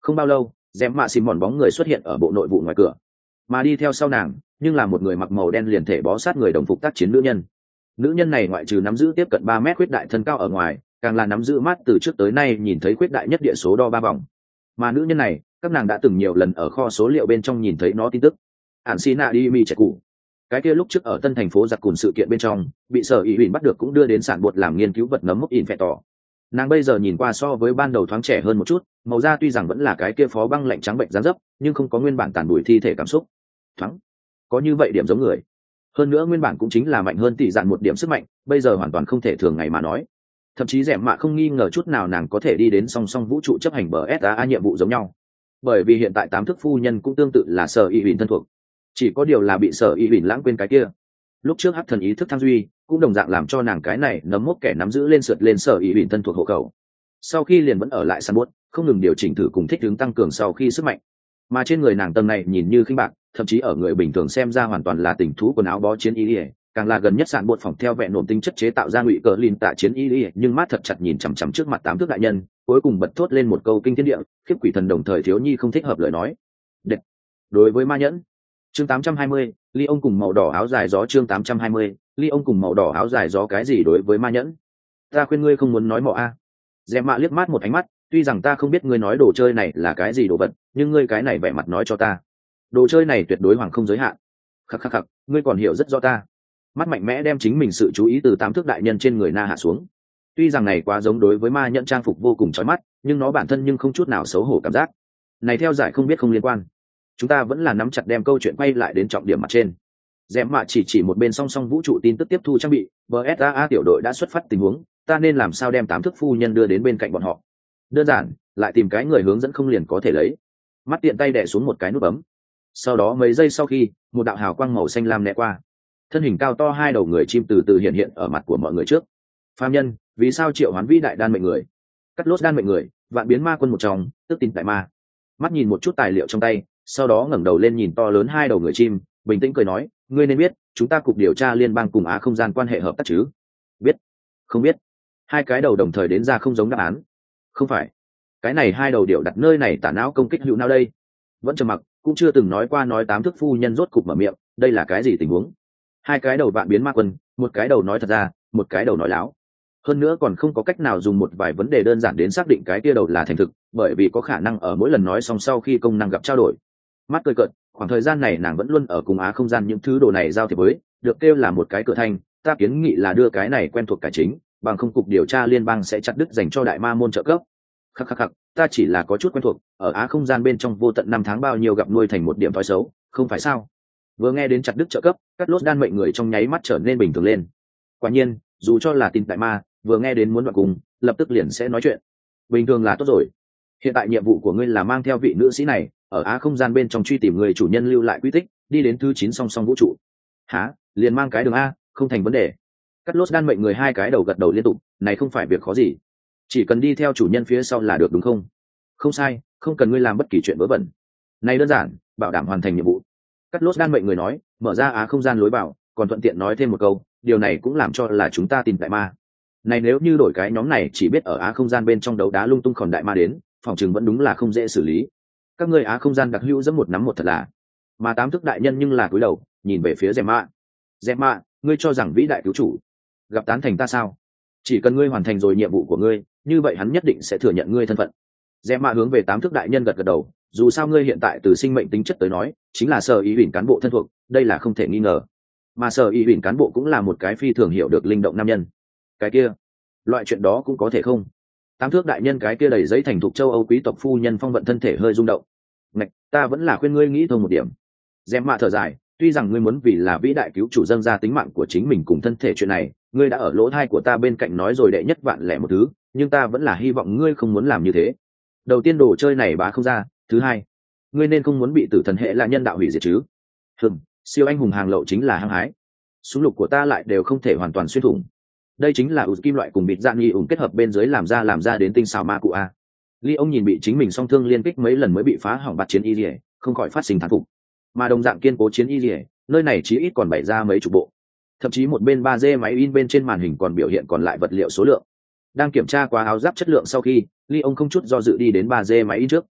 Không bao lâu, dèm mạ xìm mòn bóng người xuất hiện ở bộ nội vụ ngoài cửa, mà đi theo sau nàng nhưng là một người mặc màu đen liền thể bó sát người đồng phục tác chiến nữ nhân. Nữ nhân này ngoại trừ nắm giữ tiếp cận ba mét khuyết đại thân cao ở ngoài, càng là nắm giữ mát từ trước tới nay nhìn thấy khuyết đại nhất địa số đo ba vòng. Mà nữ nhân này các nàng đã từng nhiều lần ở kho số liệu bên trong nhìn thấy nó tin tức. Ản xì nạ đi mi chạy cụ, cái kia lúc trước ở tân thành phố giặc cùn sự kiện bên trong bị sở ý ủy bắt được, cũng đưa đến sản bột làm nghiên cứu vật nấm mốc in phẹ tỏ. Nàng bây giờ nhìn qua so với ban đầu thoáng trẻ hơn một chút, màu da tuy rằng vẫn là cái kia phó băng lạnh trắng bệnh dáng dấp, nhưng không có nguyên bản tàn bụi thi thể cảm xúc. Thoáng có như vậy điểm giống người, hơn nữa nguyên bản cũng chính là mạnh hơn tỷ dạn một điểm sức mạnh, bây giờ hoàn toàn không thể thường ngày mà nói. Thậm chí dẻm mạ không nghi ngờ chút nào nàng có thể đi đến song song vũ trụ chấp hành bờ ét a nhiệm vụ giống nhau, bởi vì hiện tại tám thức phu nhân cũng tương tự là sở y huỳnh thân thuộc, chỉ có điều là bị sở y huỳnh lãng quên cái kia. Lúc trước hắc thần ý thức tham duy cũng đồng dạng làm cho nàng cái này nấm mốc kẻ nắm giữ lên sượt lên sở y huỳnh thân thuộc hộ khẩu, sau khi liền vẫn ở lại săn bốt, không ngừng điều chỉnh thử cùng thích ứng tăng cường sau khi sức mạnh. Mà trên người nàng tầng này nhìn như khinh bạc, thậm chí ở người bình thường xem ra hoàn toàn là tình thú quần áo bó chiến y ỉa, càng là gần nhất sản bột phòng theo vẹn nổm tinh chất chế tạo ra ngụy cờ lin tạ chiến y ỉa, nhưng mắt thật chặt nhìn chằm chằm trước mặt tám thước đại nhân, cuối cùng bật thốt lên một câu kinh thiên địa, khiếp quỷ thần đồng thời thiếu nhi không thích hợp lời nói. Đệt. Đối với ma nhẫn. Chương tám trăm hai mươi, ly ông cùng màu đỏ áo dài gió. Chương tám trăm hai mươi, ly ông cùng màu đỏ áo dài gió. Cái gì đối với ma nhẫn? Ta khuyên ngươi không muốn nói mọ a. Dèm mạ liếc mắt một ánh mắt, tuy rằng ta không biết ngươi nói đồ chơi này là cái gì đồ vật, nhưng ngươi cái này vẻ mặt nói cho ta, đồ chơi này tuyệt đối hoàng không giới hạn. Khắc khắc khắc, ngươi còn hiểu rất rõ ta. Mắt mạnh mẽ đem chính mình sự chú ý từ tám thước đại nhân trên người na hạ xuống. Tuy rằng này quá giống đối với ma nhẫn trang phục vô cùng chói mắt, nhưng nó bản thân nhưng không chút nào xấu hổ cảm giác. Này theo giải không biết không liên quan, chúng ta vẫn là nắm chặt đem câu chuyện quay lại đến trọng điểm mặt trên. Dẻm mạ chỉ chỉ một bên song song vũ trụ tin tức tiếp thu trang bị, bê ét a a tiểu đội đã xuất phát tình huống, ta nên làm sao đem tám thước phu nhân đưa đến bên cạnh bọn họ? Đơn giản, lại tìm cái người hướng dẫn không liền có thể lấy. Mắt tiện tay đè xuống một cái nút bấm. Sau đó mấy giây sau khi, một đạo hào quang màu xanh lam né qua, thân hình cao to hai đầu người chim từ từ hiện hiện ở mặt của mọi người trước. Phàm nhân, vì sao triệu hoán vĩ đại đan mệnh người? Cắt lốt đan mệnh người, vạn biến ma quân một trong, tức tin tại ma. Mắt nhìn một chút tài liệu trong tay, sau đó ngẩng đầu lên nhìn to lớn hai đầu người chim, bình tĩnh cười nói, ngươi nên biết, chúng ta cục điều tra liên bang cùng Á không gian quan hệ hợp tác chứ? Biết? Không biết? Hai cái đầu đồng thời đến ra không giống đáp án. Không phải, cái này hai đầu điệu đặt nơi này tả não công kích hữu nào đây? Vẫn trầm mặc, cũng chưa từng nói qua nói tám thước phu nhân rốt cục mở miệng, đây là cái gì tình huống? Hai cái đầu vạn biến ma quân, một cái đầu nói thật ra, một cái đầu nói láo. Hơn nữa còn không có cách nào dùng một vài vấn đề đơn giản đến xác định cái kia đầu là thành thực, bởi vì có khả năng ở mỗi lần nói xong sau khi công năng gặp trao đổi. Mắt cười cợt, khoảng thời gian này nàng vẫn luôn ở cùng Á không gian những thứ đồ này giao thiệp với, được kêu là một cái cửa thanh, ta kiến nghị là đưa cái này quen thuộc cải chính, bằng không cục điều tra liên bang sẽ chặt đứt dành cho đại ma môn trợ cấp. Khắc khắc khắc, ta chỉ là có chút quen thuộc, ở Á không gian bên trong vô tận năm tháng bao nhiêu gặp nuôi thành một điểm thói xấu, không phải sao? Vừa nghe đến chặt đứt trợ cấp, các lốt đan mệnh người trong nháy mắt trở nên bình thường lên. Quả nhiên, dù cho là tin đại ma, vừa nghe đến muốn đoạn cùng, lập tức liền sẽ nói chuyện. Bình thường là tốt rồi. Hiện tại nhiệm vụ của ngươi là mang theo vị nữ sĩ này, ở Á không gian bên trong truy tìm người chủ nhân lưu lại quy tích, đi đến thứ chín song song vũ trụ. Hả? Liền mang cái đường a, không thành vấn đề. Cắt lốt đan mệnh người hai cái đầu gật đầu liên tục, này không phải việc khó gì, chỉ cần đi theo chủ nhân phía sau là được đúng không? Không sai, không cần ngươi làm bất kỳ chuyện vớ vẩn. Này đơn giản, bảo đảm hoàn thành nhiệm vụ. Cắt lốt đan mệnh người nói, mở ra Á không gian lối vào, còn thuận tiện nói thêm một câu, điều này cũng làm cho là chúng ta tìm đại ma. Này nếu như đổi cái nhóm này chỉ biết ở Á không gian bên trong đấu đá lung tung còn đại ma đến, phòng chừng vẫn đúng là không dễ xử lý. Các ngươi Á không gian đặc hữu dẫm một nắm một thật là. Mà tám thức đại nhân nhưng là cúi đầu, nhìn về phía Dẻm mạ. Dẻm mạ, ngươi cho rằng vĩ đại cứu chủ gặp tán thành ta sao? Chỉ cần ngươi hoàn thành rồi nhiệm vụ của ngươi, như vậy hắn nhất định sẽ thừa nhận ngươi thân phận. Dẻm mạ hướng về tám thức đại nhân gật gật đầu, dù sao ngươi hiện tại từ sinh mệnh tính chất tới nói, chính là sở ý ủy cán bộ thân thuộc, đây là không thể nghi ngờ. Mà sở ý ủy cán bộ cũng là một cái phi thường hiểu được linh động nam nhân. Cái kia, loại chuyện đó cũng có thể không? Tám thước đại nhân cái kia đầy giấy thành thục châu Âu quý tộc phu nhân phong vận thân thể hơi rung động. Ngạch, ta vẫn là khuyên ngươi nghĩ thông một điểm. Dẻm mạ thở dài, tuy rằng ngươi muốn vì là vĩ đại cứu chủ dâng ra tính mạng của chính mình cùng thân thể chuyện này, ngươi đã ở lỗ thai của ta bên cạnh nói rồi đệ nhất vạn lẻ một thứ, nhưng ta vẫn là hy vọng ngươi không muốn làm như thế. Đầu tiên đồ chơi này bá không ra, thứ hai, ngươi nên không muốn bị tử thần hệ là nhân đạo hủy diệt chứ? Hừm, siêu anh hùng hàng lậu chính là hăng hái. Súng lục của ta lại đều không thể hoàn toàn xuyên thủng. Đây chính là ủn kim loại cùng bịt dạng nghi ủn kết hợp bên dưới làm ra làm ra đến tinh xảo ma cụ a. Ly ông nhìn bị chính mình song thương liên kích mấy lần mới bị phá hỏng bạt chiến y liễu, không khỏi phát sinh thán phục. Mà đồng dạng kiên cố chiến y liễu, nơi này chí ít còn bày ra mấy chục bộ. Thậm chí một bên ba D máy in bên trên màn hình còn biểu hiện còn lại vật liệu số lượng. Đang kiểm tra qua áo giáp chất lượng sau khi, Ly ông không chút do dự đi đến ba D máy in trước.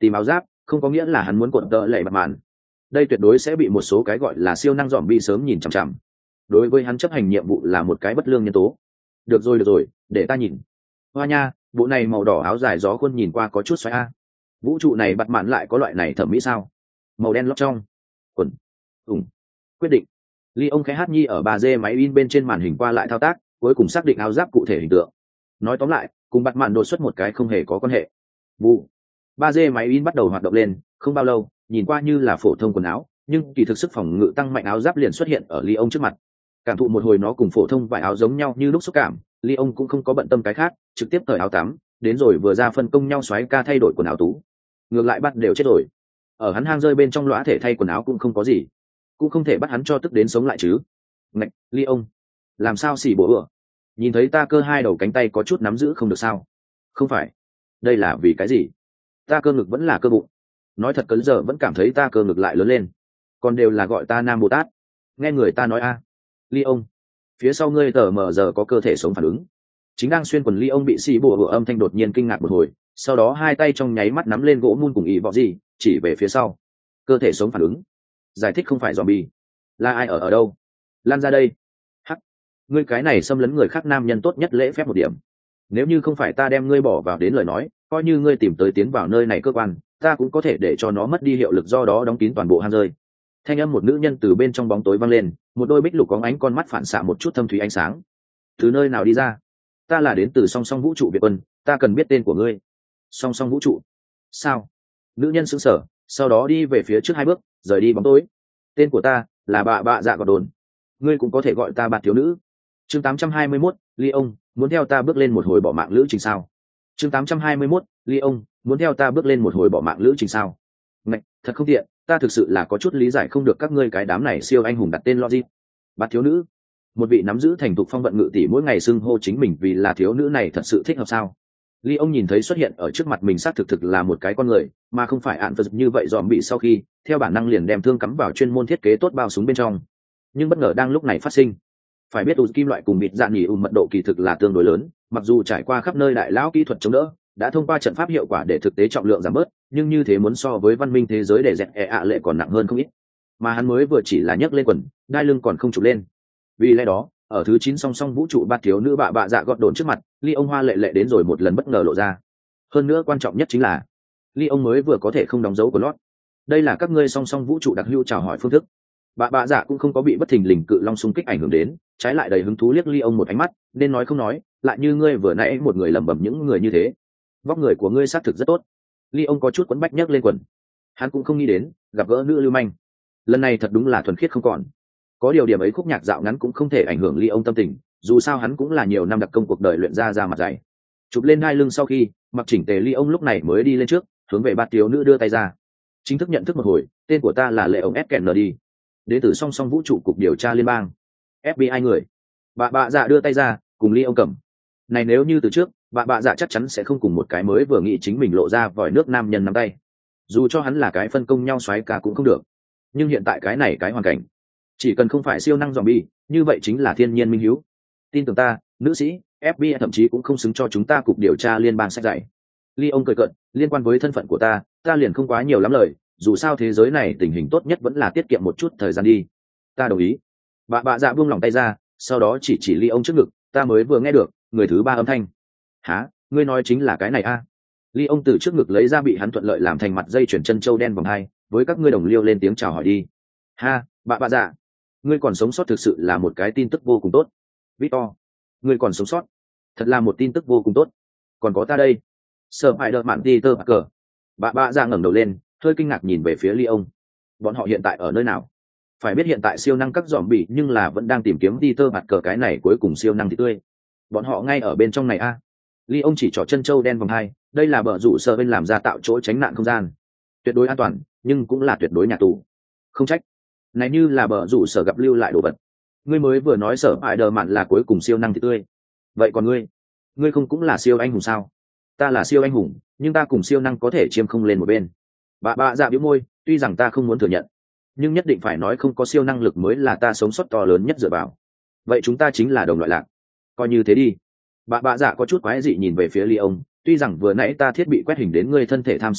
tìm áo giáp không có nghĩa là hắn muốn cuộn tợ lệ bạt mạn. Đây tuyệt đối sẽ bị một số cái gọi là siêu năng dòm bi sớm nhìn chằm chằm. Đối với hắn chấp hành nhiệm vụ là một cái bất lương nhân tố. Được rồi được rồi, để ta nhìn. Hoa nha, bộ này màu đỏ áo dài gió khuôn nhìn qua có chút xoáy a. Vũ trụ này bạt mạn lại có loại này thẩm mỹ sao? Màu đen lót trong quần ủng quyết định. Ly ông khẽ hát nhi ở ba D máy in bên trên màn hình qua lại thao tác, cuối cùng xác định áo giáp cụ thể hình tượng. Nói tóm lại, cùng bạt mạn đột xuất một cái không hề có quan hệ. Vụ ba D máy in bắt đầu hoạt động lên, không bao lâu, nhìn qua như là phổ thông quần áo, nhưng kỳ thực sức phòng ngự tăng mạnh áo giáp liền xuất hiện ở Ly ông trước mặt. Cảm thụ một hồi nó cùng phổ thông vải áo giống nhau như lúc xúc cảm, Ly ông cũng không có bận tâm cái khác, trực tiếp cởi áo tắm, đến rồi vừa ra phân công nhau xoáy ca thay đổi quần áo tú. Ngược lại bắt đều chết rồi. Ở hắn hang rơi bên trong lõa thể thay quần áo cũng không có gì, cũng không thể bắt hắn cho tức đến sống lại chứ. Ngạch, Ly ông, làm sao xỉ bố ửa? Nhìn thấy ta cơ hai đầu cánh tay có chút nắm giữ không được sao? Không phải, đây là vì cái gì? Ta cơ ngực vẫn là cơ bụng. Nói thật cấn giờ vẫn cảm thấy ta cơ ngực lại lớn lên, còn đều là gọi ta Nam Bồ Tát. Nghe người ta nói a. Ly ông, phía sau ngươi tờ mờ giờ có cơ thể sống phản ứng. Chính đang xuyên quần Ly ông bị xỉ bố ửa âm thanh đột nhiên kinh ngạc một hồi, sau đó hai tay trong nháy mắt nắm lên gỗ mun cùng ý vọ gì, chỉ về phía sau. Cơ thể sống phản ứng. Giải thích không phải zombie, là ai ở ở đâu? Lan ra đây. Hắc, ngươi cái này xâm lấn người khác nam nhân tốt nhất lễ phép một điểm. Nếu như không phải ta đem ngươi bỏ vào đến lời nói, coi như ngươi tìm tới tiến vào nơi này cơ quan, ta cũng có thể để cho nó mất đi hiệu lực, do đó đóng kín toàn bộ hang rơi. Thanh âm một nữ nhân từ bên trong bóng tối vang lên, một đôi bích lục có ánh con mắt phản xạ một chút thâm thúy ánh sáng. Từ nơi nào đi ra? Ta là đến từ song song vũ trụ Việt quân, ta cần biết tên của ngươi. Song song vũ trụ? Sao? Nữ nhân sững sờ, sau đó đi về phía trước hai bước, rời đi bóng tối. Tên của ta là bạ bạ dạ gọt đồn, ngươi cũng có thể gọi ta bạt thiếu nữ. Chương tám trăm hai mươi mốt, Ly ông, muốn theo ta bước lên một hồi bỏ mạng lữ trình sao? Chương tám trăm hai mươi mốt, Ly ông, muốn theo ta bước lên một hồi bỏ mạng lữ trình sao? Ngạch, thật không tiện, ta thực sự là có chút lý giải không được các ngươi cái đám này siêu anh hùng đặt tên logic. Bạt thiếu nữ, một vị nắm giữ thành thục phong vận ngự tỷ mỗi ngày xưng hô chính mình vì là thiếu nữ này thật sự thích hợp sao? Ly ông nhìn thấy xuất hiện ở trước mặt mình xác thực thực là một cái con người, mà không phải ạn vật như vậy dòm bị, sau khi theo bản năng liền đem thương cắm vào chuyên môn thiết kế tốt bao súng bên trong. Nhưng bất ngờ đang lúc này phát sinh. Phải biết ù kim loại cùng bịt dạn nhì ù mật độ kỳ thực là tương đối lớn, mặc dù trải qua khắp nơi đại lão kỹ thuật chống đỡ, đã thông qua trận pháp hiệu quả để thực tế trọng lượng giảm bớt, nhưng như thế muốn so với văn minh thế giới để dẹt e ạ lệ còn nặng hơn không ít. Mà hắn mới vừa chỉ là nhấc lên quần, đai lưng còn không chụp lên. Vì lẽ đó, ở thứ chín song song vũ trụ bạt thiếu nữ bạ bạ dạ gọt đồn trước mặt, Ly ông hoa lệ lệ đến rồi một lần bất ngờ lộ ra. Hơn nữa quan trọng nhất chính là Ly ông mới vừa có thể không đóng dấu của lót. Đây là các ngươi song song vũ trụ đặc hữu chào hỏi phương thức. Bạ bạ dạ cũng không có bị bất thình lình cự long xung kích ảnh hưởng đến, trái lại đầy hứng thú liếc Ly ông một ánh mắt, nên nói không nói, lại như ngươi vừa nãy một người lẩm bẩm những người như thế. Vóc người của ngươi xác thực rất tốt. Ly ông có chút quấn bách nhấc lên quần. Hắn cũng không nghĩ đến gặp gỡ nữ lưu manh. Lần này thật đúng là thuần khiết không còn. Có điều điểm ấy khúc nhạc dạo ngắn cũng không thể ảnh hưởng Ly ông tâm tình, dù sao hắn cũng là nhiều năm đặc công cuộc đời luyện ra ra mặt dày. Chụp lên hai lưng sau khi mặc chỉnh tề, Ly ông lúc này mới đi lên trước, hướng về bạt thiếu nữ đưa tay ra. Chính thức nhận thức một hồi, tên của ta là Lệ ông S Kennedy, đến từ song song vũ trụ cục điều tra liên bang, ép bê i người. Bà bạ dạ đưa tay ra, cùng Ly ông cầm. Này nếu như từ trước, bà bạ dạ chắc chắn sẽ không cùng một cái mới vừa nghĩ chính mình lộ ra vòi nước nam nhân nắm tay, dù cho hắn là cái phân công nhau xoáy cả cũng không được. Nhưng hiện tại cái này cái hoàn cảnh, chỉ cần không phải siêu năng zombie, như vậy chính là thiên nhiên minh hiếu. Tin tưởng ta, nữ sĩ, ép bê i thậm chí cũng không xứng cho chúng ta cục điều tra liên bang sách dạy. Ly ông cười cợt, liên quan với thân phận của ta, ta liền không quá nhiều lắm lời, dù sao thế giới này tình hình tốt nhất vẫn là tiết kiệm một chút thời gian đi. Ta đồng ý. Bà bạ dạ buông lòng tay ra, sau đó chỉ chỉ Ly ông trước ngực, ta mới vừa nghe được người thứ ba âm thanh. Hả, ngươi nói chính là cái này a? À? Ly ông từ trước ngực lấy ra bị hắn thuận lợi làm thành mặt dây chuyển chân châu đen vòng hai, với các ngươi đồng liêu lên tiếng chào hỏi đi. Ha, bà bạ dạ, ngươi còn sống sót thực sự là một cái tin tức vô cùng tốt. Victor, ngươi còn sống sót, thật là một tin tức vô cùng tốt. Còn có ta đây. Sợ hãi đợt mạn đi tơ bạc cờ. Bà bạ dạ ngẩng đầu lên, hơi kinh ngạc nhìn về phía Ly ông. Bọn họ hiện tại ở nơi nào? Phải biết hiện tại siêu năng các dòm bị nhưng là vẫn đang tìm kiếm đi tơ bạc cờ cái này cuối cùng siêu năng thì tươi. Bọn họ ngay ở bên trong này a. À? Ly ông chỉ trỏ chân châu đen vòng hai, đây là bờ rủ sợ bên làm ra tạo chỗ tránh nạn không gian, tuyệt đối an toàn, nhưng cũng là tuyệt đối nhà tù. Không trách, này như là bờ rủ sở gặp lưu lại đồ vật. Ngươi mới vừa nói sở hại đờ mạn là cuối cùng siêu năng thì tươi, vậy còn ngươi, ngươi không cũng là siêu anh hùng sao? Ta là siêu anh hùng, nhưng ta cùng siêu năng có thể chiêm không lên một bên. Bà bạ dạ bĩu môi, tuy rằng ta không muốn thừa nhận, nhưng nhất định phải nói không có siêu năng lực mới là ta sống sót to lớn nhất dựa vào. Vậy chúng ta chính là đồng loại lạc, coi như thế đi. Bà bạ dạ có chút quái dị nhìn về phía Ly ông, tuy rằng vừa nãy ta thiết bị quét hình đến ngươi thân thể tham số lúc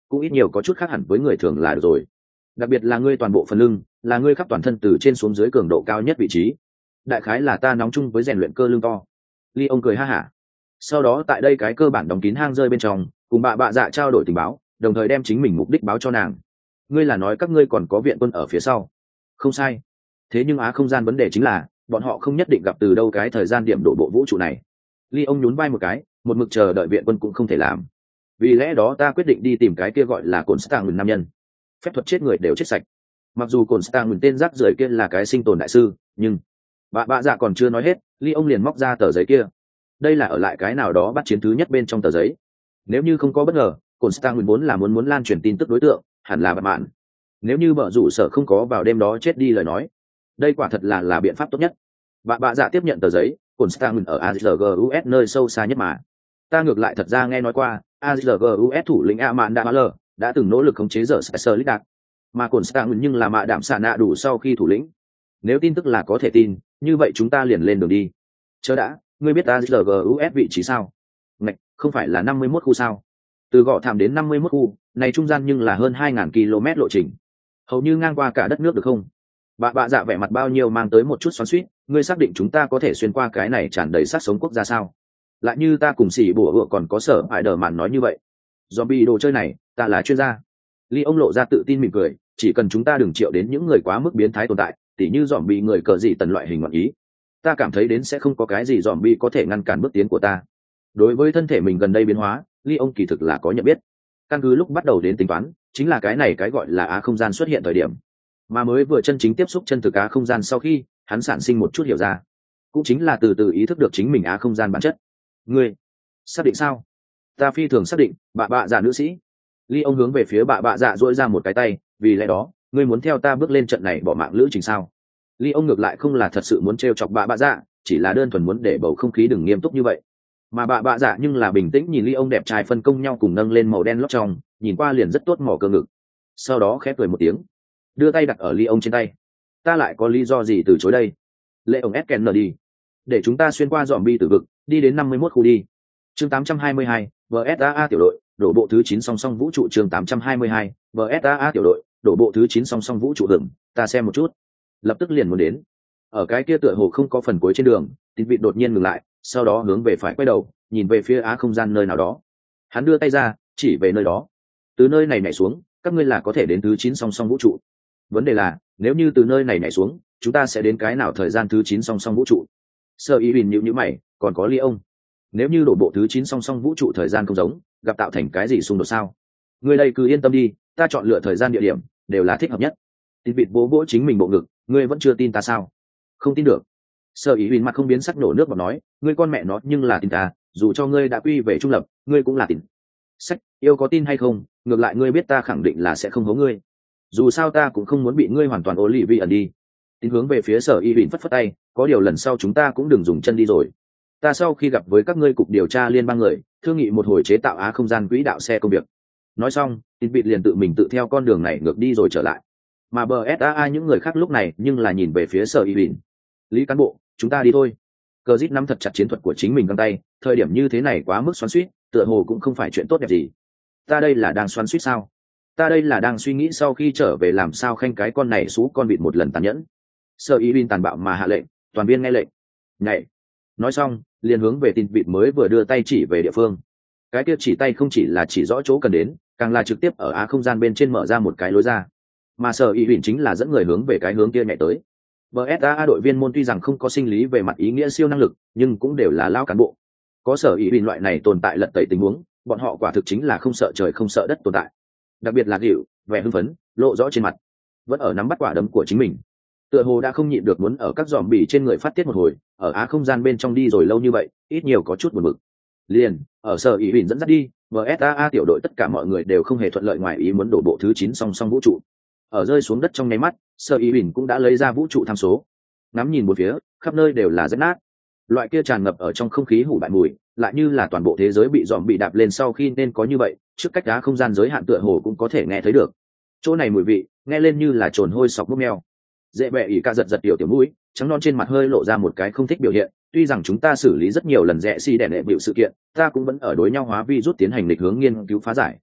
cũng ít nhiều có chút khác hẳn với người thường là được rồi. Đặc biệt là ngươi toàn bộ phần lưng, là ngươi khắp toàn thân từ trên xuống dưới cường độ cao nhất vị trí. Đại khái là ta nóng chung với rèn luyện cơ lưng to. Ly ông cười ha hả. Sau đó tại đây cái cơ bản đóng kín hang rơi bên trong, cùng bà bạ dạ trao đổi tình báo, đồng thời đem chính mình mục đích báo cho nàng. Ngươi là nói các ngươi còn có viện quân ở phía sau? Không sai. Thế nhưng á không gian vấn đề chính là bọn họ không nhất định gặp từ đâu cái thời gian điểm đổ bộ vũ trụ này. Ly ông nhún vai một cái, một mực chờ đợi viện quân cũng không thể làm. Vì lẽ đó ta quyết định đi tìm cái kia gọi là cồn stang nam nhân. Phép thuật chết người đều chết sạch. Mặc dù cồn stang tên rác rưởi kia là cái sinh tồn đại sư, nhưng bà bạ dạ còn chưa nói hết, Ly ông liền móc ra tờ giấy kia. Đây là ở lại cái nào đó bắt chiến thứ nhất bên trong tờ giấy. Nếu như không có bất ngờ, cồn stang vốn là muốn muốn lan truyền tin tức đối tượng, hẳn là bạn mạn. Nếu như bợ rủ sở không có vào đêm đó chết đi lời nói, đây quả thật là là biện pháp tốt nhất. Bà bạ dạ tiếp nhận tờ giấy, cồn stang ở a giê giê u ét nơi sâu xa nhất mà. Ta ngược lại thật ra nghe nói qua, a giê giê u ét thủ lĩnh Amanda Waller đã từng nỗ lực khống chế giờ Spicer Liddak, mà cồn stang nhưng là mạ đạm xạ nạ đủ sau khi thủ lĩnh. Nếu tin tức là có thể tin, như vậy chúng ta liền lên đường đi. Chớ đã, ngươi biết a giê giê u ét vị trí sao? Ngạch, không phải là năm mươi mốt khu sao? Từ Gò Thảm đến năm mươi mốt khu, này trung gian nhưng là hơn hai nghìn ki lô mét lộ trình. Hầu như ngang qua cả đất nước được không? Bà bạ dạ vẻ mặt bao nhiêu mang tới một chút xoắn xuýt, ngươi xác định chúng ta có thể xuyên qua cái này tràn đầy sát sống quốc gia sao? Lại như ta cùng xỉ bùa hựa còn có sở hại đờ màn nói như vậy. Zombie đồ chơi này, ta là chuyên gia. Ly ông lộ ra tự tin mỉm cười, chỉ cần chúng ta đừng triệu đến những người quá mức biến thái tồn tại, tỉ như zombie người cờ gì tần loại hình ngọn ý. Ta cảm thấy đến sẽ không có cái gì zombie có thể ngăn cản bước tiến của ta. Đối với thân thể mình gần đây biến hóa, Ly ông kỳ thực là có nhận biết. Căn cứ lúc bắt đầu đến tính toán, chính là cái này cái gọi là á không gian xuất hiện thời điểm. Mà mới vừa chân chính tiếp xúc chân thực á không gian sau khi, hắn sản sinh một chút hiểu ra. Cũng chính là từ từ ý thức được chính mình á không gian bản chất. Ngươi, xác định sao? Ta phi thường xác định, bà bạ dạ nữ sĩ. Ly ông hướng về phía bà bạ dạ duỗi ra một cái tay, vì lẽ đó, ngươi muốn theo ta bước lên trận này bỏ mạng lữ trình sao? Ly ông ngược lại không là thật sự muốn trêu chọc bà bạ dạ, chỉ là đơn thuần muốn để bầu không khí đừng nghiêm túc như vậy. Mà bà bạ dạ nhưng là bình tĩnh nhìn Ly ông đẹp trai phân công nhau cùng nâng lên màu đen lót trong, nhìn qua liền rất tốt mỏ cơ ngực. Sau đó khép cười một tiếng, đưa tay đặt ở Ly ông trên tay. Ta lại có lý do gì từ chối đây? Lệ ông ép kèn đi, để chúng ta xuyên qua dòm bi tử vực, đi đến năm mươi mốt khu đi. Chương tám trăm hai mươi hai, vê ét a a tiểu đội, đổ bộ thứ chín song song vũ trụ. Chương tám trăm hai mươi hai, vê ét a a tiểu đội, đổ bộ thứ chín song song vũ trụ đừng, ta xem một chút. Lập tức liền muốn đến. Ở cái kia tựa hồ không có phần cuối trên đường, tín vịt đột nhiên ngừng lại, sau đó hướng về phải quay đầu, nhìn về phía á không gian nơi nào đó. Hắn đưa tay ra, chỉ về nơi đó. Từ nơi này nhảy xuống, các ngươi là có thể đến thứ chín song song vũ trụ. Vấn đề là, nếu như từ nơi này nhảy xuống, chúng ta sẽ đến cái nào thời gian thứ chín song song vũ trụ? Sơ ý bình nhíu nhíu mày, còn có Ly ông. Nếu như đổ bộ thứ chín song song vũ trụ thời gian không giống, gặp tạo thành cái gì xung đột sao? Ngươi đây cứ yên tâm đi, ta chọn lựa thời gian địa điểm đều là thích hợp nhất. Tín vịt bố bố chính mình bộ ngực, ngươi vẫn chưa tin ta sao? Không tin được. Sơ ý bình mặt không biến sắc nổ nước bọt nói, ngươi con mẹ nó nhưng là tin ta, dù cho ngươi đã quy về trung lập, ngươi cũng là tin. Sách, yêu có tin hay không, ngược lại ngươi biết ta khẳng định là sẽ không hố ngươi. Dù sao ta cũng không muốn bị ngươi hoàn toàn ô lì vi ẩn đi. Tín hướng về phía Sở Y Bình phất phất tay, có điều lần sau chúng ta cũng đừng dùng chân đi rồi. Ta sau khi gặp với các ngươi cục điều tra liên bang người, thương nghị một hồi chế tạo á không gian quỹ đạo xe công việc. Nói xong, Tín vịt liền tự mình tự theo con đường này ngược đi rồi trở lại. Mà bờ ét a a những người khác lúc này nhưng là nhìn về phía Sở Y Bình. Lý cán bộ, chúng ta đi thôi. Cờ Dít nắm thật chặt chiến thuật của chính mình găng tay, thời điểm như thế này quá mức xoắn xuýt, tựa hồ cũng không phải chuyện tốt đẹp gì. Ta đây là đang xoắn xuýt sao? Ta đây là đang suy nghĩ sau khi trở về làm sao khanh cái con này xú con vịt một lần tàn nhẫn. Sơ ý bin tàn bạo mà hạ lệnh, toàn viên nghe lệnh. Nhảy. Nói xong, liền hướng về tin vịt mới vừa đưa tay chỉ về địa phương. Cái kia chỉ tay không chỉ là chỉ rõ chỗ cần đến, càng là trực tiếp ở á không gian bên trên mở ra một cái lối ra. Mà Sở ý bin chính là dẫn người hướng về cái hướng kia nhảy tới. bê ét a a đội viên môn tuy rằng không có sinh lý về mặt ý nghĩa siêu năng lực, nhưng cũng đều là lao cán bộ. Có Sở ý bin loại này tồn tại lật tẩy tình huống, bọn họ quả thực chính là không sợ trời không sợ đất tồn tại. Đặc biệt là Gỉu, vẻ hưng phấn lộ rõ trên mặt, vẫn ở nắm bắt quả đấm của chính mình. Tựa hồ đã không nhịn được muốn ở các giòm bì trên người phát tiết một hồi, ở á không gian bên trong đi rồi lâu như vậy, ít nhiều có chút buồn bực. Liền, ở Sở ý bình dẫn dắt đi, bê ét a a tiểu đội tất cả mọi người đều không hề thuận lợi ngoài ý muốn đổ bộ thứ chín song song vũ trụ. Ở rơi xuống đất trong nháy mắt, Sở ý bình cũng đã lấy ra vũ trụ tham số. Ngắm nhìn một phía, khắp nơi đều là rách nát. Loại kia tràn ngập ở trong không khí hủ bại mùi, lại như là toàn bộ thế giới bị giòm bị đạp lên sau khi nên có như vậy, trước cách đá không gian giới hạn tựa hồ cũng có thể nghe thấy được. Chỗ này mùi vị, nghe lên như là trồn hôi sọc múc meo. Dễ bẹ ỉ ca giật giật tiểu tiểu mũi, trắng non trên mặt hơi lộ ra một cái không thích biểu hiện, tuy rằng chúng ta xử lý rất nhiều lần rẽ si đẻ nệ bịu sự kiện, ta cũng vẫn ở đối nhau hóa vi rút tiến hành lịch hướng nghiên cứu phá giải.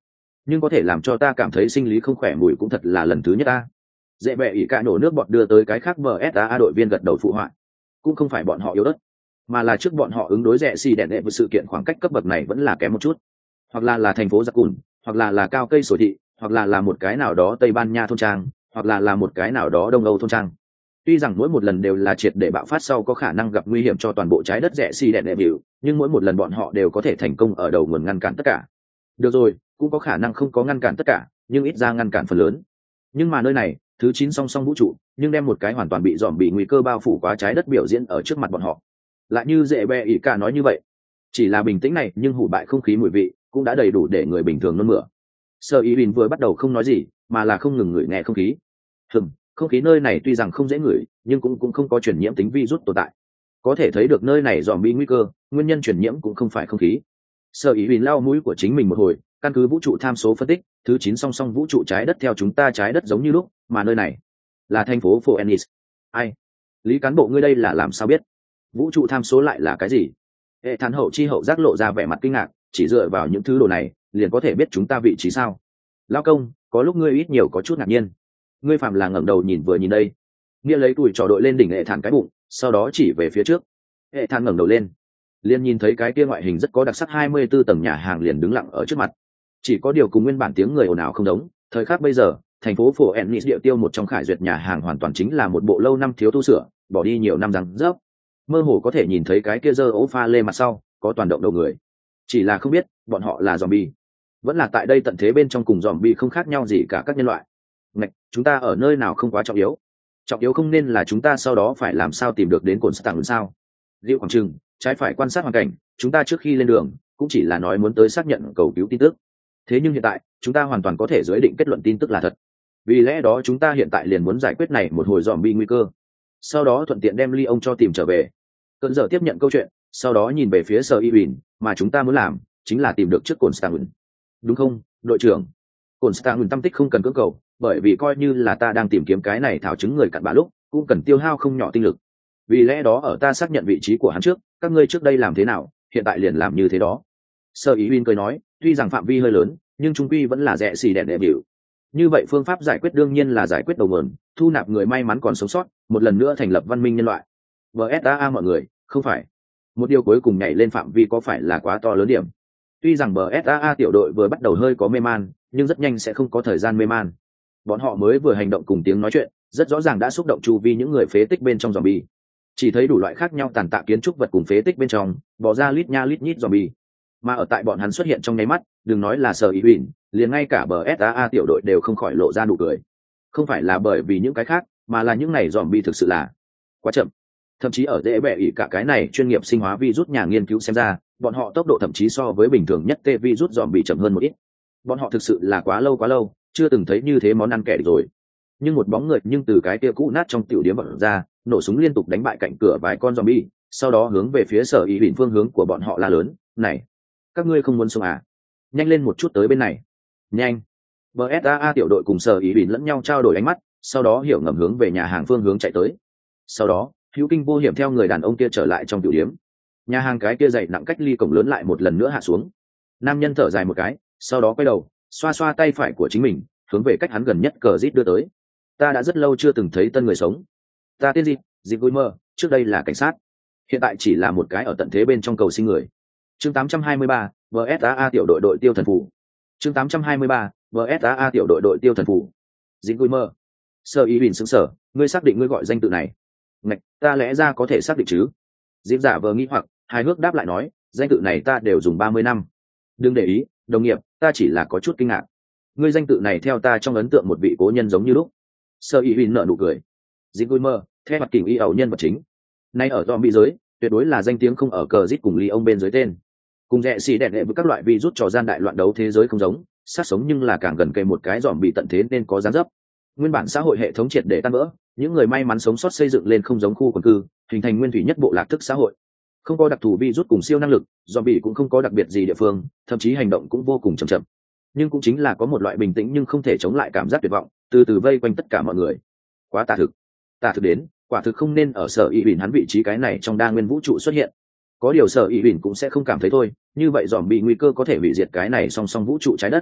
nhưng có thể làm cho ta cảm thấy sinh lý không khỏe mùi cũng thật là lần thứ nhất ta. Dễ bẹ ỉ cả nổ nước bọt đưa tới cái khác em ét a đội viên gật đầu phụ họa. Cũng không phải bọn họ yếu ớt, mà là trước bọn họ ứng đối rẻ xì đèn đệ với sự kiện khoảng cách cấp bậc này vẫn là kém một chút, hoặc là là thành phố giặc cùn, hoặc là là cao cây sồi thị, hoặc là là một cái nào đó Tây Ban Nha thôn trang, hoặc là là một cái nào đó Đông Âu thôn trang. Tuy rằng mỗi một lần đều là triệt để bạo phát sau có khả năng gặp nguy hiểm cho toàn bộ trái đất rẻ xì đèn đệ biểu, nhưng mỗi một lần bọn họ đều có thể thành công ở đầu nguồn ngăn cản tất cả. Được rồi, cũng có khả năng không có ngăn cản tất cả, nhưng ít ra ngăn cản phần lớn. Nhưng mà nơi này, thứ chín song song vũ trụ, nhưng đem một cái hoàn toàn bị dòm bị nguy cơ bao phủ quá trái đất biểu diễn ở trước mặt bọn họ. Lại như dễ bẹ ỉ cả nói như vậy, chỉ là bình tĩnh này nhưng hủ bại không khí mùi vị cũng đã đầy đủ để người bình thường nôn mửa. Sơ ý bình vừa bắt đầu không nói gì, mà là không ngừng ngửi nghe không khí. Hừm, không khí nơi này tuy rằng không dễ ngửi, nhưng cũng cũng không có truyền nhiễm tính virus tồn tại. Có thể thấy được nơi này dòm bị nguy cơ, nguyên nhân truyền nhiễm cũng không phải không khí. Sơ ý bình lau mũi của chính mình một hồi, căn cứ vũ trụ tham số phân tích, thứ chín song song vũ trụ trái đất theo chúng ta trái đất giống như lúc, mà nơi này là thành phố Phoenix. Ai? Lý cán bộ ngươi đây là làm sao biết? Vũ trụ tham số lại là cái gì? Hệ thán hậu chi hậu giác lộ ra vẻ mặt kinh ngạc, chỉ dựa vào những thứ đồ này liền có thể biết chúng ta vị trí sao? Lao công, có lúc ngươi ít nhiều có chút ngạc nhiên. Ngươi phạm là ngẩng đầu nhìn vừa nhìn đây. Nghĩa lấy tuổi trò đội lên đỉnh hệ thản cái bụng, sau đó chỉ về phía trước. Hệ thản ngẩng đầu lên, liền nhìn thấy cái kia ngoại hình rất có đặc sắc hai mươi tư tầng nhà hàng liền đứng lặng ở trước mặt. Chỉ có điều cùng nguyên bản tiếng người ồn ào không giống, thời khắc bây giờ, thành phố Phổ Ennis địa tiêu một trong khải duyệt nhà hàng hoàn toàn chính là một bộ lâu năm thiếu tu sửa, bỏ đi nhiều năm răng rớp. Mơ hồ có thể nhìn thấy cái kia dơ ố pha lê mặt sau có toàn động đầu người, chỉ là không biết bọn họ là zombie vẫn là tại đây tận thế bên trong cùng zombie không khác nhau gì cả các nhân loại. Ngạch, chúng ta ở nơi nào không quá trọng yếu, trọng yếu không nên là chúng ta sau đó phải làm sao tìm được đến cồn stạng sao? Diệu khoảng trừng trái phải quan sát hoàn cảnh, chúng ta trước khi lên đường cũng chỉ là nói muốn tới xác nhận cầu cứu tin tức, thế nhưng hiện tại chúng ta hoàn toàn có thể giới định kết luận tin tức là thật, vì lẽ đó chúng ta hiện tại liền muốn giải quyết này một hồi zombie nguy cơ, sau đó thuận tiện đem ly ông cho tìm trở về. Cơn giờ tiếp nhận câu chuyện, sau đó nhìn về phía sở y huỳnh, mà chúng ta muốn làm chính là tìm được trước cồn stạng, đúng không đội trưởng? Cồn stạng tâm tích không cần cưỡng cầu, bởi vì coi như là ta đang tìm kiếm cái này thảo chứng người cặn bã lúc cũng cần tiêu hao không nhỏ tinh lực, vì lẽ đó ở ta xác nhận vị trí của hắn trước, các ngươi trước đây làm thế nào hiện tại liền làm như thế đó. Sở ý huỳnh cười nói, tuy rằng phạm vi hơi lớn nhưng trung quy vẫn là rẻ xì đèn đệ biểu. Như vậy phương pháp giải quyết đương nhiên là giải quyết đầu nguồn, thu nạp người may mắn còn sống sót, một lần nữa thành lập văn minh nhân loại. vê ét a a mọi người, không phải một điều cuối cùng nhảy lên phạm vi có phải là quá to lớn điểm? Tuy rằng bờ ét a a tiểu đội vừa bắt đầu hơi có mê man, nhưng rất nhanh sẽ không có thời gian mê man. Bọn họ mới vừa hành động cùng tiếng nói chuyện, rất rõ ràng đã xúc động chu vi những người phế tích bên trong zombie. Chỉ thấy đủ loại khác nhau tàn tạ kiến trúc vật cùng phế tích bên trong, bỏ ra lít nha lít nhít zombie. Mà ở tại bọn hắn xuất hiện trong nháy mắt, đừng nói là Sở Ý Huỳnh, liền ngay cả bờ ét a a tiểu đội đều không khỏi lộ ra nụ cười. Không phải là bởi vì những cái khác, mà là những này zombie thực sự là quá chậm. Thậm chí ở dễ bẻ ỉ cả cái này chuyên nghiệp sinh hóa virus nhà nghiên cứu xem ra, bọn họ tốc độ thậm chí so với bình thường nhất tê virus zombie chậm hơn một ít. Bọn họ thực sự là quá lâu quá lâu, chưa từng thấy như thế món ăn kẻ địch rồi. Nhưng một bóng người nhưng từ cái kia cũ nát trong tiểu điếm bật ra, nổ súng liên tục đánh bại cạnh cửa vài con zombie, sau đó hướng về phía Sở Ý Huỳnh phương hướng của bọn họ la lớn, "Này, các ngươi không muốn sống à? Nhanh lên một chút tới bên này." Nhanh. bê ét a a tiểu đội cùng Sở Ý Huỳnh lẫn nhau trao đổi ánh mắt, sau đó hiểu ngầm hướng về nhà hàng phương hướng chạy tới. Sau đó, hữu kinh vô hiểm theo người đàn ông kia trở lại trong tiểu điếm. Nhà hàng cái kia dày nặng cách ly cổng lớn lại một lần nữa hạ xuống. Nam nhân thở dài một cái, sau đó quay đầu, xoa xoa tay phải của chính mình, hướng về cách hắn gần nhất cờ rít đưa tới. "Ta đã rất lâu chưa từng thấy tân người sống. Ta tên gì? Dịp vui mơ, trước đây là cảnh sát, hiện tại chỉ là một cái ở tận thế bên trong cầu sinh người." Chương tám trăm hai mươi ba, vê ét a a tiểu đội đội tiêu thần phù. Chương tám trăm hai mươi ba, vê ét a a tiểu đội đội tiêu thần phù. Dịp vui mơ. Sở Ý Huỳnh sững sờ, ngươi xác định ngươi gọi danh tự này? Ngạch, ta lẽ ra có thể xác định chứ? Dịp giả vờ nghi hoặc, hài hước đáp lại nói, danh tự này ta đều dùng ba mươi năm. Đừng để ý, đồng nghiệp, ta chỉ là có chút kinh ngạc. Ngươi danh tự này theo ta trong ấn tượng một vị cố nhân giống như lúc. Sở Ý Huỳnh nở nụ cười. Dịp vui mơ, theo mặt kình y ẩu nhân vật chính. Nay ở zombie giới, tuyệt đối là danh tiếng không ở cờ rít cùng ly ông bên dưới tên. Cùng rẻ xì đẹn lệ với các loại virus trò gian đại loạn đấu thế giới không giống, sát sống nhưng là càng gần kề một cái dòm bị tận thế nên có dáng dấp. Nguyên bản xã hội hệ thống triệt để tan vỡ, những người may mắn sống sót xây dựng lên không giống khu quần cư, hình thành nguyên thủy nhất bộ lạc thức xã hội. Không có đặc thù virus cùng siêu năng lực, zombie cũng không có đặc biệt gì địa phương, thậm chí hành động cũng vô cùng chậm chậm. Nhưng cũng chính là có một loại bình tĩnh nhưng không thể chống lại cảm giác tuyệt vọng, từ từ vây quanh tất cả mọi người. Quá tà thực. Tà thực đến, quả thực không nên ở Sở Ý Huỳnh hắn vị trí cái này trong đa nguyên vũ trụ xuất hiện. Có điều Sở Ý Huỳnh cũng sẽ không cảm thấy thôi, như vậy zombie nguy cơ có thể hủy diệt cái này song song vũ trụ trái đất.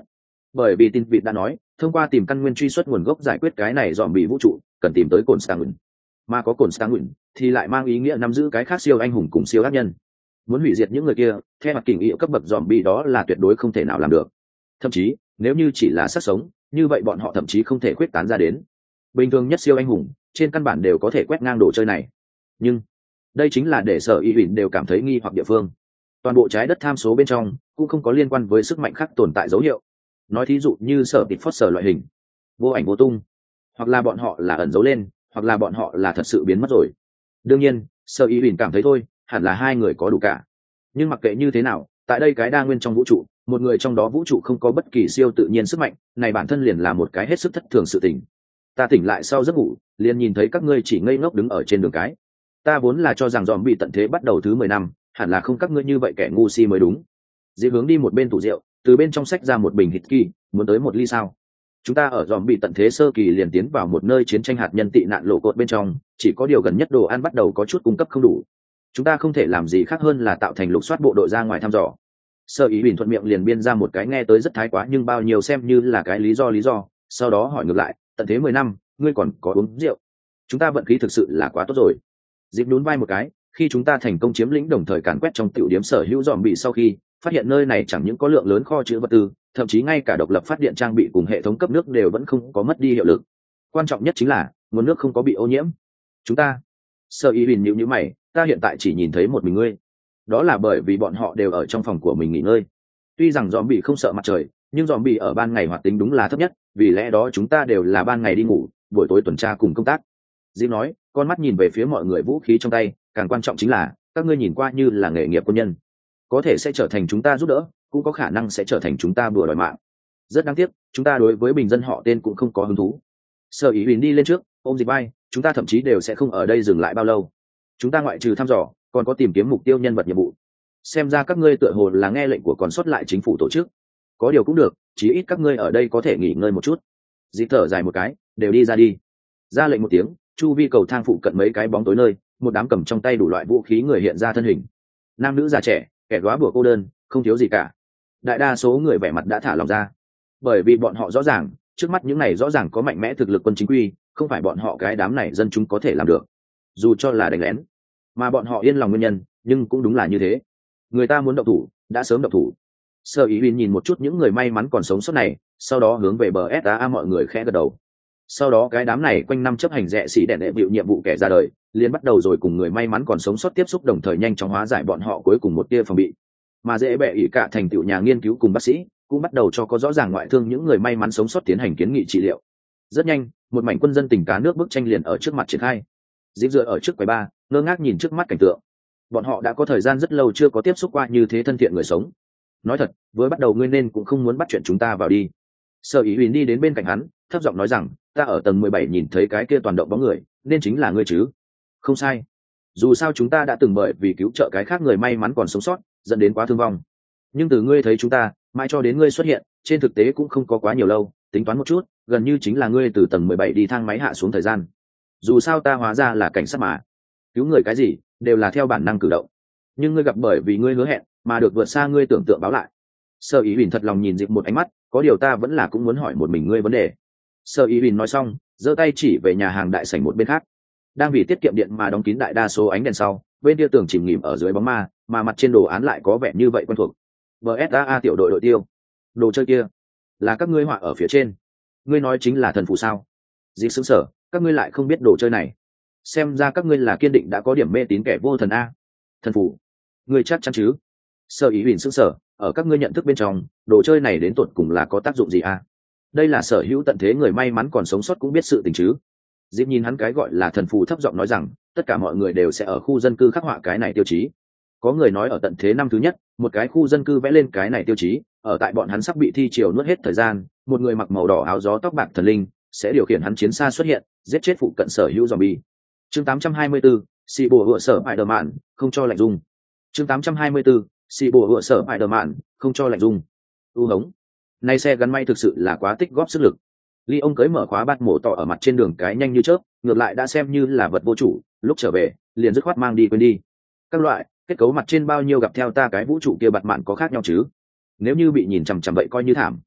bởi vì tin vịt đã nói thông qua tìm căn nguyên truy xuất nguồn gốc giải quyết cái này dòm bị vũ trụ cần tìm tới cồn stang mà có cồn stang thì lại mang ý nghĩa nắm giữ cái khác siêu anh hùng cùng siêu ác nhân. Muốn hủy diệt những người kia theo mặt kình hiệu cấp bậc dòm bị đó là tuyệt đối không thể nào làm được. Thậm chí nếu như chỉ là xác sống như vậy bọn họ thậm chí không thể khuyết tán ra đến. Bình thường nhất siêu anh hùng trên căn bản đều có thể quét ngang đồ chơi này, nhưng đây chính là để sở y huỳnh đều cảm thấy nghi hoặc địa phương. Toàn bộ trái đất tham số bên trong cũng không có liên quan với sức mạnh khác tồn tại dấu hiệu. Nói thí dụ như sở tịt phót sở loại hình vô ảnh vô tung, hoặc là bọn họ là ẩn giấu lên, hoặc là bọn họ là thật sự biến mất rồi. Đương nhiên sở y huỳnh cảm thấy thôi hẳn là hai người có đủ cả. Nhưng mặc kệ như thế nào, tại đây cái đa nguyên trong vũ trụ, một người trong đó vũ trụ không có bất kỳ siêu tự nhiên sức mạnh này bản thân liền là một cái hết sức thất thường sự tình. Ta tỉnh lại sau giấc ngủ liền nhìn thấy các ngươi chỉ ngây ngốc đứng ở trên đường cái. Ta vốn là cho rằng dòm bị tận thế bắt đầu thứ mười năm hẳn là không các ngươi như vậy kẻ ngu si mới đúng. Diệp hướng đi một bên tủ rượu, từ bên trong sách ra một bình hít kỳ, muốn tới một ly sao? Chúng ta ở dòm bị tận thế sơ kỳ liền tiến vào một nơi chiến tranh hạt nhân tị nạn lộ cột bên trong, chỉ có điều gần nhất đồ ăn bắt đầu có chút cung cấp không đủ. Chúng ta không thể làm gì khác hơn là tạo thành lục soát bộ đội ra ngoài thăm dò. Sơ ý bình thuận miệng liền biên ra một cái nghe tới rất thái quá nhưng bao nhiêu xem như là cái lý do lý do, sau đó hỏi ngược lại, tận thế mười năm, ngươi còn có uống rượu? Chúng ta vận khí thực sự là quá tốt rồi. Dịp nhún vai một cái, khi chúng ta thành công chiếm lĩnh đồng thời càn quét trong tiểu điểm sở hữu dòm bị sau khi phát hiện nơi này chẳng những có lượng lớn kho chứa vật tư, thậm chí ngay cả độc lập phát điện trang bị cùng hệ thống cấp nước đều vẫn không có mất đi hiệu lực. Quan trọng nhất chính là nguồn nước không có bị ô nhiễm. Chúng ta, Sơ ý bình nhíu nhíu mày, ta hiện tại chỉ nhìn thấy một mình ngươi. Đó là bởi vì bọn họ đều ở trong phòng của mình nghỉ ngơi. Tuy rằng dòm bị không sợ mặt trời, nhưng dòm bị ở ban ngày hoạt tính đúng là thấp nhất, vì lẽ đó chúng ta đều là ban ngày đi ngủ, buổi tối tuần tra cùng công tác. Diệp nói, con mắt nhìn về phía mọi người vũ khí trong tay, càng quan trọng chính là các ngươi nhìn qua như là nghề nghiệp quân nhân, có thể sẽ trở thành chúng ta giúp đỡ, cũng có khả năng sẽ trở thành chúng ta bừa đòi mạng. Rất đáng tiếc, chúng ta đối với bình dân họ tên cũng không có hứng thú. Sở ý huỳnh đi lên trước, ôm Diệp vai, chúng ta thậm chí đều sẽ không ở đây dừng lại bao lâu. Chúng ta ngoại trừ thăm dò, còn có tìm kiếm mục tiêu nhân vật nhiệm vụ. Xem ra các ngươi tựa hồ là nghe lệnh của còn sót lại chính phủ tổ chức. Có điều cũng được, chí ít các ngươi ở đây có thể nghỉ ngơi một chút. Dịp thở dài một cái, đều đi ra đi. Ra lệnh một tiếng, chu vi cầu thang phụ cận mấy cái bóng tối nơi, một đám cầm trong tay đủ loại vũ khí người hiện ra thân hình. Nam nữ già trẻ, kẻ góa bùa cô đơn, không thiếu gì cả. Đại đa số người vẻ mặt đã thả lòng ra, bởi vì bọn họ rõ ràng, trước mắt những này rõ ràng có mạnh mẽ thực lực quân chính quy, không phải bọn họ cái đám này dân chúng có thể làm được. Dù cho là đánh lén, mà bọn họ yên lòng nguyên nhân, nhưng cũng đúng là như thế. Người ta muốn động thủ, đã sớm động thủ. Sơ ý Uyên nhìn một chút những người may mắn còn sống sót này, sau đó hướng về bờ ét a mọi người khẽ gật đầu. Sau đó cái đám này quanh năm chấp hành rẻ xỉ đèn đệ bịu nhiệm vụ kẻ ra đời, liền bắt đầu rồi cùng người may mắn còn sống sót tiếp xúc, đồng thời nhanh chóng hóa giải bọn họ cuối cùng một tia phòng bị. Mà dễ bẹ ỷ cả thành tựu nhà nghiên cứu cùng bác sĩ cũng bắt đầu cho có rõ ràng ngoại thương những người may mắn sống sót tiến hành kiến nghị trị liệu. Rất nhanh, một mảnh quân dân tình cá nước bức tranh liền ở trước mặt triển khai. Dịp dựa ở trước quầy ba, ngơ ngác nhìn trước mắt cảnh tượng. Bọn họ đã có thời gian rất lâu chưa có tiếp xúc qua như thế thân thiện người sống. Nói thật, với bắt đầu ngươi nên cũng không muốn bắt chuyện chúng ta vào đi. Sở ý Uyên đi đến bên cạnh hắn, thấp giọng nói rằng, ta ở tầng mười bảy nhìn thấy cái kia toàn động bóng người, nên chính là ngươi chứ? Không sai. Dù sao chúng ta đã từng bởi vì cứu trợ cái khác người may mắn còn sống sót, dẫn đến quá thương vong. Nhưng từ ngươi thấy chúng ta, mãi cho đến ngươi xuất hiện, trên thực tế cũng không có quá nhiều lâu, tính toán một chút, gần như chính là ngươi từ tầng mười bảy đi thang máy hạ xuống thời gian. Dù sao ta hóa ra là cảnh sát mà, cứu người cái gì đều là theo bản năng cử động, nhưng ngươi gặp bởi vì ngươi hứa hẹn mà được vượt xa ngươi tưởng tượng báo lại. Sơ ý Uyên thật lòng nhìn Dịp một ánh mắt, có điều ta vẫn là cũng muốn hỏi một mình ngươi vấn đề. Sơ ý Uyên nói xong, giơ tay chỉ về nhà hàng đại sảnh một bên khác, đang vì tiết kiệm điện mà đóng kín đại đa số ánh đèn sau, bên kia tường chìm nghỉm ở dưới bóng ma, mà mặt trên đồ án lại có vẻ như vậy quen thuộc. vê ét a a tiểu đội đội tiêu, đồ chơi kia là các ngươi họa ở phía trên. Ngươi nói chính là thần phù sao? Dịp sững sờ, các ngươi lại không biết đồ chơi này, xem ra các ngươi là kiên định đã có điểm mê tín kẻ vô thần a. Thần phù, ngươi chắc chắn chứ? Sơ ý Uyên sững sờ, ở các ngươi nhận thức bên trong, đồ chơi này đến tột cùng là có tác dụng gì a? Đây là sở hữu tận thế người may mắn còn sống sót cũng biết sự tình chứ? Dịp nhìn hắn cái gọi là thần phù, thấp giọng nói rằng, tất cả mọi người đều sẽ ở khu dân cư khắc họa cái này tiêu chí. Có người nói ở tận thế năm thứ nhất, một cái khu dân cư vẽ lên cái này tiêu chí, ở tại bọn hắn sắp bị thi triều nuốt hết thời gian, một người mặc màu đỏ áo gió tóc bạc thần linh sẽ điều khiển hắn chiến xa xuất hiện, giết chết phụ cận sở hữu zombie. Chương tám trăm hai mươi tư, xì bùa hựa sở bại đờ mạn, không cho lạnh dung. Chương tám trăm hai mươi tư, xì bùa hựa sở bại đờ mạn, không cho lạnh dung. U hống, nay xe gắn may thực sự là quá tích góp sức lực. Ly ông cưới mở khóa bắt mổ tỏ ở mặt trên đường cái nhanh như chớp, ngược lại đã xem như là vật vô chủ, lúc trở về liền dứt khoát mang đi quên đi. Các loại kết cấu mặt trên bao nhiêu gặp theo ta cái vũ trụ kia bạt mạn có khác nhau chứ? Nếu như bị nhìn chằm chằm vậy coi như thảm.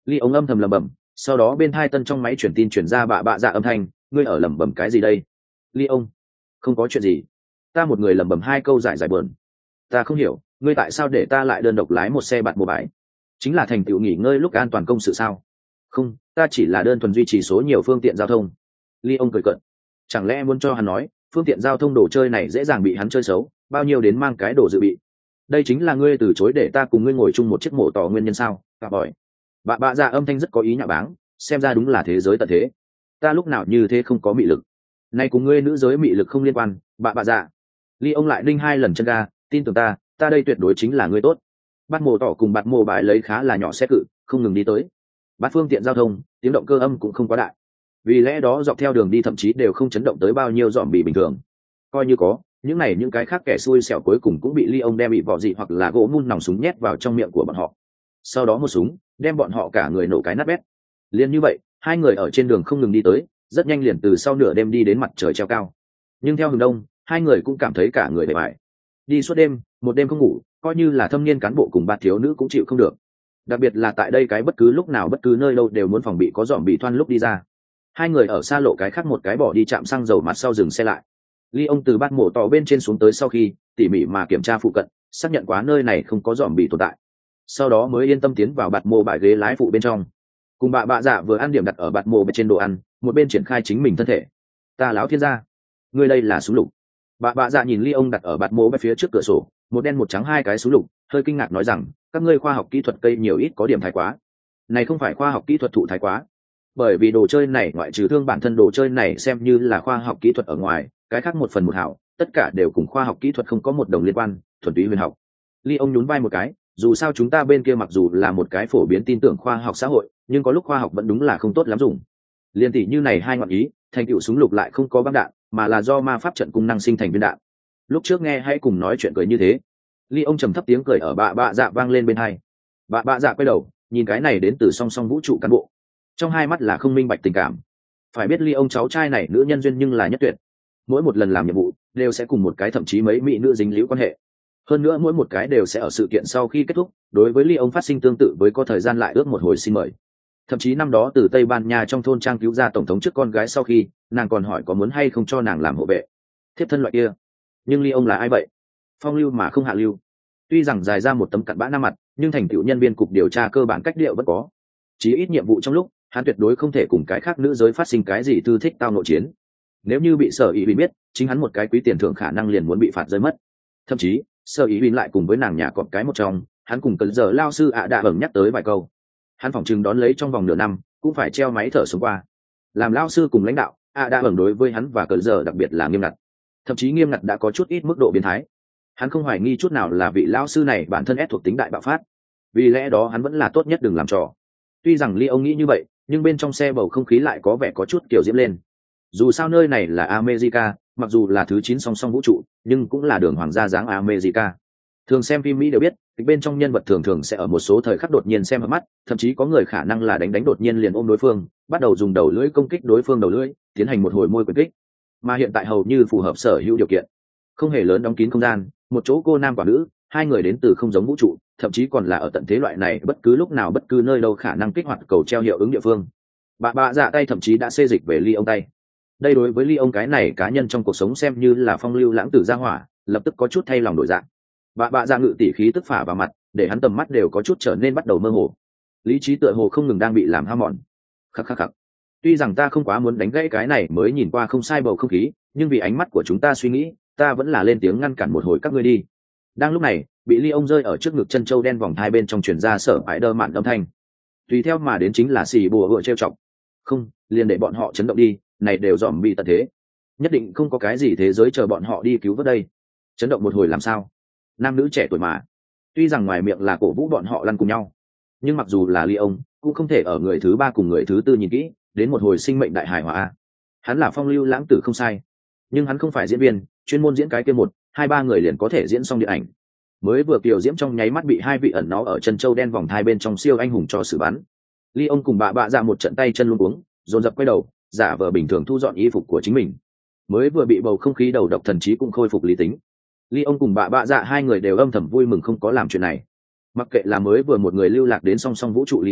ly ông âm thầm lẩm bẩm, sau đó bên hai tân trong máy truyền tin chuyển ra bạ bạ dạ âm thanh, ngươi ở lẩm bẩm cái gì đây? Ly ông, không có chuyện gì, ta một người lẩm bẩm hai câu giải giải buồn. Ta không hiểu ngươi tại sao để ta lại đơn độc lái một xe bạt mô bãi, chính là thành tựu nghỉ ngơi lúc an toàn công sự sao? Không, ta chỉ là đơn thuần duy trì số nhiều phương tiện giao thông. Ly ông cười cợt, chẳng lẽ muốn cho hắn nói phương tiện giao thông đồ chơi này dễ dàng bị hắn chơi xấu, bao nhiêu đến mang cái đồ dự bị. Đây chính là ngươi từ chối để ta cùng ngươi ngồi chung một chiếc mổ tỏ nguyên nhân sao? Cả bỏi bạ bạ dạ âm thanh rất có ý nhạo báng, xem ra đúng là thế giới tận thế. Ta lúc nào như thế không có mị lực, nay cùng ngươi nữ giới mị lực không liên quan. Bạ bạ dạ. Ly ông lại đinh hai lần chân ga, tin tưởng ta, ta đây tuyệt đối chính là ngươi tốt. Bắt mổ tỏ cùng bạt mổ bãi lấy khá là nhỏ xe cự, không ngừng đi tới. Bắt phương tiện giao thông, tiếng động cơ âm cũng không quá đại, vì lẽ đó dọc theo đường đi thậm chí đều không chấn động tới bao nhiêu dòm bị bình thường. Coi như có, những này những cái khác kẻ xui xẻo cuối cùng cũng bị ly ông đem bị vỏ dị hoặc là gỗ mun nòng súng nhét vào trong miệng của bọn họ, sau đó một súng đem bọn họ cả người nổ cái nát bét. Liên như vậy, hai người ở trên đường không ngừng đi tới, rất nhanh liền từ sau nửa đêm đi đến mặt trời treo cao. Nhưng theo hướng đông, hai người cũng cảm thấy cả người bề bại. Đi suốt đêm, một đêm không ngủ, coi như là thâm niên cán bộ cùng bạt thiếu nữ cũng chịu không được. Đặc biệt là tại đây cái bất cứ lúc nào bất cứ nơi đâu đều muốn phòng bị có dòm bị thoăn lúc đi ra. Hai người ở xa lộ cái khác một cái bỏ đi chạm xăng dầu mặt sau dừng xe lại. Ly ông từ bát mổ tỏ bên trên xuống tới sau khi tỉ mỉ mà kiểm tra phụ cận, xác nhận quá nơi này không có dòm bị tồn tại, sau đó mới yên tâm tiến vào bạt mô bãi ghế lái phụ bên trong, cùng bà bạ dạ vừa ăn điểm đặt ở bạt mô bên trên đồ ăn, một bên triển khai chính mình thân thể. Ta láo thiên gia, ngươi đây là súng lục. Bà bạ dạ nhìn Ly ông đặt ở bạt mô bên phía trước cửa sổ, một đen một trắng hai cái súng lục, hơi kinh ngạc nói rằng, các ngươi khoa học kỹ thuật cây nhiều ít có điểm thái quá. Này không phải khoa học kỹ thuật thụ thái quá, bởi vì đồ chơi này ngoại trừ thương bản thân đồ chơi này xem như là khoa học kỹ thuật ở ngoài, cái khác một phần một hảo, tất cả đều cùng khoa học kỹ thuật không có một đồng liên quan, thuần túy huyền học. Ly ông nhún vai một cái, dù sao chúng ta bên kia mặc dù là một cái phổ biến tin tưởng khoa học xã hội, nhưng có lúc khoa học vẫn đúng là không tốt lắm dùng. Liên tỷ như này hai ngọn ý, thành tựu súng lục lại không có băng đạn, mà là do ma pháp trận cung năng sinh thành viên đạn. Lúc trước nghe hãy cùng nói chuyện cười như thế. Ly ông trầm thấp tiếng cười ở bạ bạ dạ vang lên bên hai. Bạ bạ dạ quay đầu, nhìn cái này đến từ song song vũ trụ cán bộ, trong hai mắt là không minh bạch tình cảm. Phải biết Ly ông cháu trai này nữ nhân duyên nhưng là nhất tuyệt, mỗi một lần làm nhiệm vụ đều sẽ cùng một cái thậm chí mấy mỹ nữ dính líu quan hệ, hơn nữa mỗi một cái đều sẽ ở sự kiện sau khi kết thúc đối với Ly ông phát sinh tương tự với có thời gian lại ước một hồi xin mời. Thậm chí năm đó từ Tây Ban Nha trong thôn trang cứu ra tổng thống trước con gái sau khi, nàng còn hỏi có muốn hay không cho nàng làm hộ vệ, thiếp thân loại kia. Nhưng Ly ông là ai vậy? Phong lưu mà không hạ lưu. Tuy rằng dài ra một tấm cặn bã nam mặt, nhưng thành tựu nhân viên cục điều tra cơ bản cách điệu vẫn có. Chí ít nhiệm vụ trong lúc, hắn tuyệt đối không thể cùng cái khác nữ giới phát sinh cái gì tư thích tao nội chiến. Nếu như bị sở ý bị biết, chính hắn một cái quý tiền thưởng khả năng liền muốn bị phạt rơi mất. Thậm chí sở ý bin lại cùng với nàng nhà cọp cái một trong, hắn cùng cần giờ lao sư ạ đã ẩn nhắc tới vài câu. Hắn phỏng chừng đón lấy trong vòng nửa năm cũng phải treo máy thở xuống qua. Làm lao sư cùng lãnh đạo, ạ đã ẩn đối với hắn và cần giờ đặc biệt là nghiêm ngặt, thậm chí nghiêm ngặt đã có chút ít mức độ biến thái. Hắn không hoài nghi chút nào là vị lao sư này bản thân ép thuộc tính đại bạo phát, vì lẽ đó hắn vẫn là tốt nhất đừng làm trò. Tuy rằng Ly ông nghĩ như vậy, nhưng bên trong xe bầu không khí lại có vẻ có chút kiểu diễm lên. Dù sao nơi này là America, mặc dù là thứ chín song song vũ trụ, nhưng cũng là đường hoàng gia dáng America. Thường xem phim Mỹ đều biết, bên trong nhân vật thường thường sẽ ở một số thời khắc đột nhiên xem hợp mắt, thậm chí có người khả năng là đánh đánh đột nhiên liền ôm đối phương, bắt đầu dùng đầu lưỡi công kích đối phương đầu lưỡi, tiến hành một hồi môi quyền kích. Mà hiện tại hầu như phù hợp sở hữu điều kiện, không hề lớn đóng kín không gian, một chỗ cô nam quả nữ, hai người đến từ không giống vũ trụ, thậm chí còn là ở tận thế loại này bất cứ lúc nào bất cứ nơi đâu khả năng kích hoạt cầu treo hiệu ứng địa phương. Bà bạ dạ tay thậm chí đã xê dịch về Ly ông tay. Đây đối với Ly ông cái này cá nhân trong cuộc sống xem như là phong lưu lãng tử gia hỏa, lập tức có chút thay lòng đổi dạng. Bà bạ dạ ngự tỉ khí tức phả vào mặt, để hắn tầm mắt đều có chút trở nên bắt đầu mơ hồ, lý trí tựa hồ không ngừng đang bị làm hao mòn. Khắc khắc khắc. Tuy rằng ta không quá muốn đánh gãy cái này mới nhìn qua không sai bầu không khí, nhưng vì ánh mắt của chúng ta suy nghĩ, ta vẫn là lên tiếng ngăn cản một hồi các ngươi đi. Đang lúc này, bị Ly ông rơi ở trước ngực chân châu đen vòng hai bên trong truyền ra sở ải đơ mạn âm thanh. Tùy theo mà đến chính là xì bùa vựa trêu chọc. Không, liền để bọn họ chấn động đi, này đều dòm bị tận thế, nhất định không có cái gì thế giới chờ bọn họ đi cứu vớt đây. Chấn động một hồi làm sao? Nam nữ trẻ tuổi mà. Tuy rằng ngoài miệng là cổ vũ bọn họ lăn cùng nhau, nhưng mặc dù là Ly ông cũng không thể ở người thứ ba cùng người thứ tư nhìn kỹ đến một hồi sinh mệnh đại hài hòa. Hắn là phong lưu lãng tử không sai, nhưng hắn không phải diễn viên chuyên môn diễn cái kia một hai ba người liền có thể diễn xong điện ảnh. Mới vừa kiều diễm trong nháy mắt bị hai vị ẩn nó ở chân châu đen vòng hai bên trong siêu anh hùng cho xử bắn. Ly ông cùng bà bạ ra một trận tay chân luống cuống, dồn dập quay đầu, giả vờ bình thường thu dọn y phục của chính mình. Mới vừa bị bầu không khí đầu độc thần trí cũng khôi phục lý tính. Ly ông cùng bà bạ dạ hai người đều âm thầm vui mừng không có làm chuyện này. Mặc kệ là mới vừa một người lưu lạc đến song song vũ trụ Ly ông,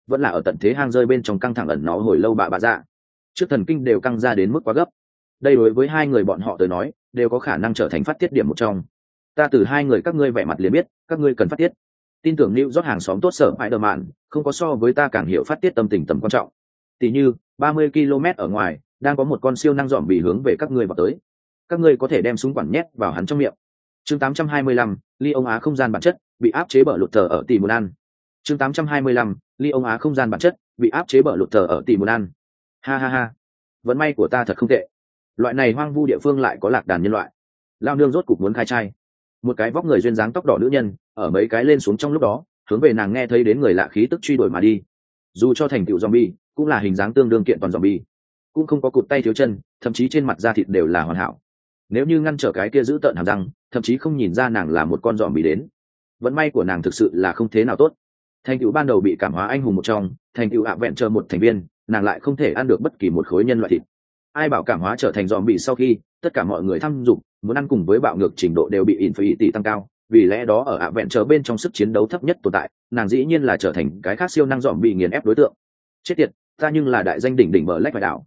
vẫn là ở tận thế hang rơi bên trong căng thẳng ẩn nó hồi lâu bạ bạ dạ trước thần kinh đều căng ra đến mức quá gấp. Đây đối với hai người bọn họ tới nói đều có khả năng trở thành phát tiết điểm một trong. Ta từ hai người các ngươi vẻ mặt liền biết các ngươi cần phát tiết. Tin tưởng New York hàng xóm tốt sở Spider-Man không có so với ta càng hiểu phát tiết tâm tình tầm quan trọng. Tỷ như ba mươi ki lô mét ở ngoài đang có một con siêu năng dòm bị hướng về các ngươi vào tới, các ngươi có thể đem súng quản nhét vào hắn trong miệng. Chương tám trăm hai mươi lăm, Ly ông Á không gian bản chất bị áp chế bởi lụt thờ ở tỷ muốn ăn. Chương tám trăm hai mươi lăm, Ly ông Á không gian bản chất bị áp chế bởi lụt thờ ở tỷ muốn ăn. Ha ha ha, vận may của ta thật không tệ. Loại này hoang vu địa phương lại có lạc đàn nhân loại. Lao nương rốt cục muốn khai trai. Một cái vóc người duyên dáng tóc đỏ nữ nhân ở mấy cái lên xuống trong lúc đó hướng về nàng nghe thấy đến người lạ khí tức truy đuổi mà đi. Dù cho thành tựu zombie cũng là hình dáng tương đương kiện toàn zombie, cũng không có cụt tay thiếu chân, thậm chí trên mặt da thịt đều là hoàn hảo. Nếu như ngăn trở cái kia giữ tợn hàm răng, thậm chí không nhìn ra nàng là một con zombie đến. Vận may của nàng thực sự là không thế nào tốt. Thành tựu ban đầu bị cảm hóa anh hùng một trong, thành tựu ạ vẹn chờ một thành viên, nàng lại không thể ăn được bất kỳ một khối nhân loại thịt. Ai bảo cảm hóa trở thành zombie sau khi tất cả mọi người tham dục muốn ăn cùng với bạo ngược trình độ đều bị infinity tăng cao, vì lẽ đó ở ạ vẹn chờ bên trong sức chiến đấu thấp nhất tồn tại, nàng dĩ nhiên là trở thành cái khác siêu năng zombie nghiền ép đối tượng. Chết tiệt, ta nhưng là đại danh đỉnh đỉnh bờ lách vải đảo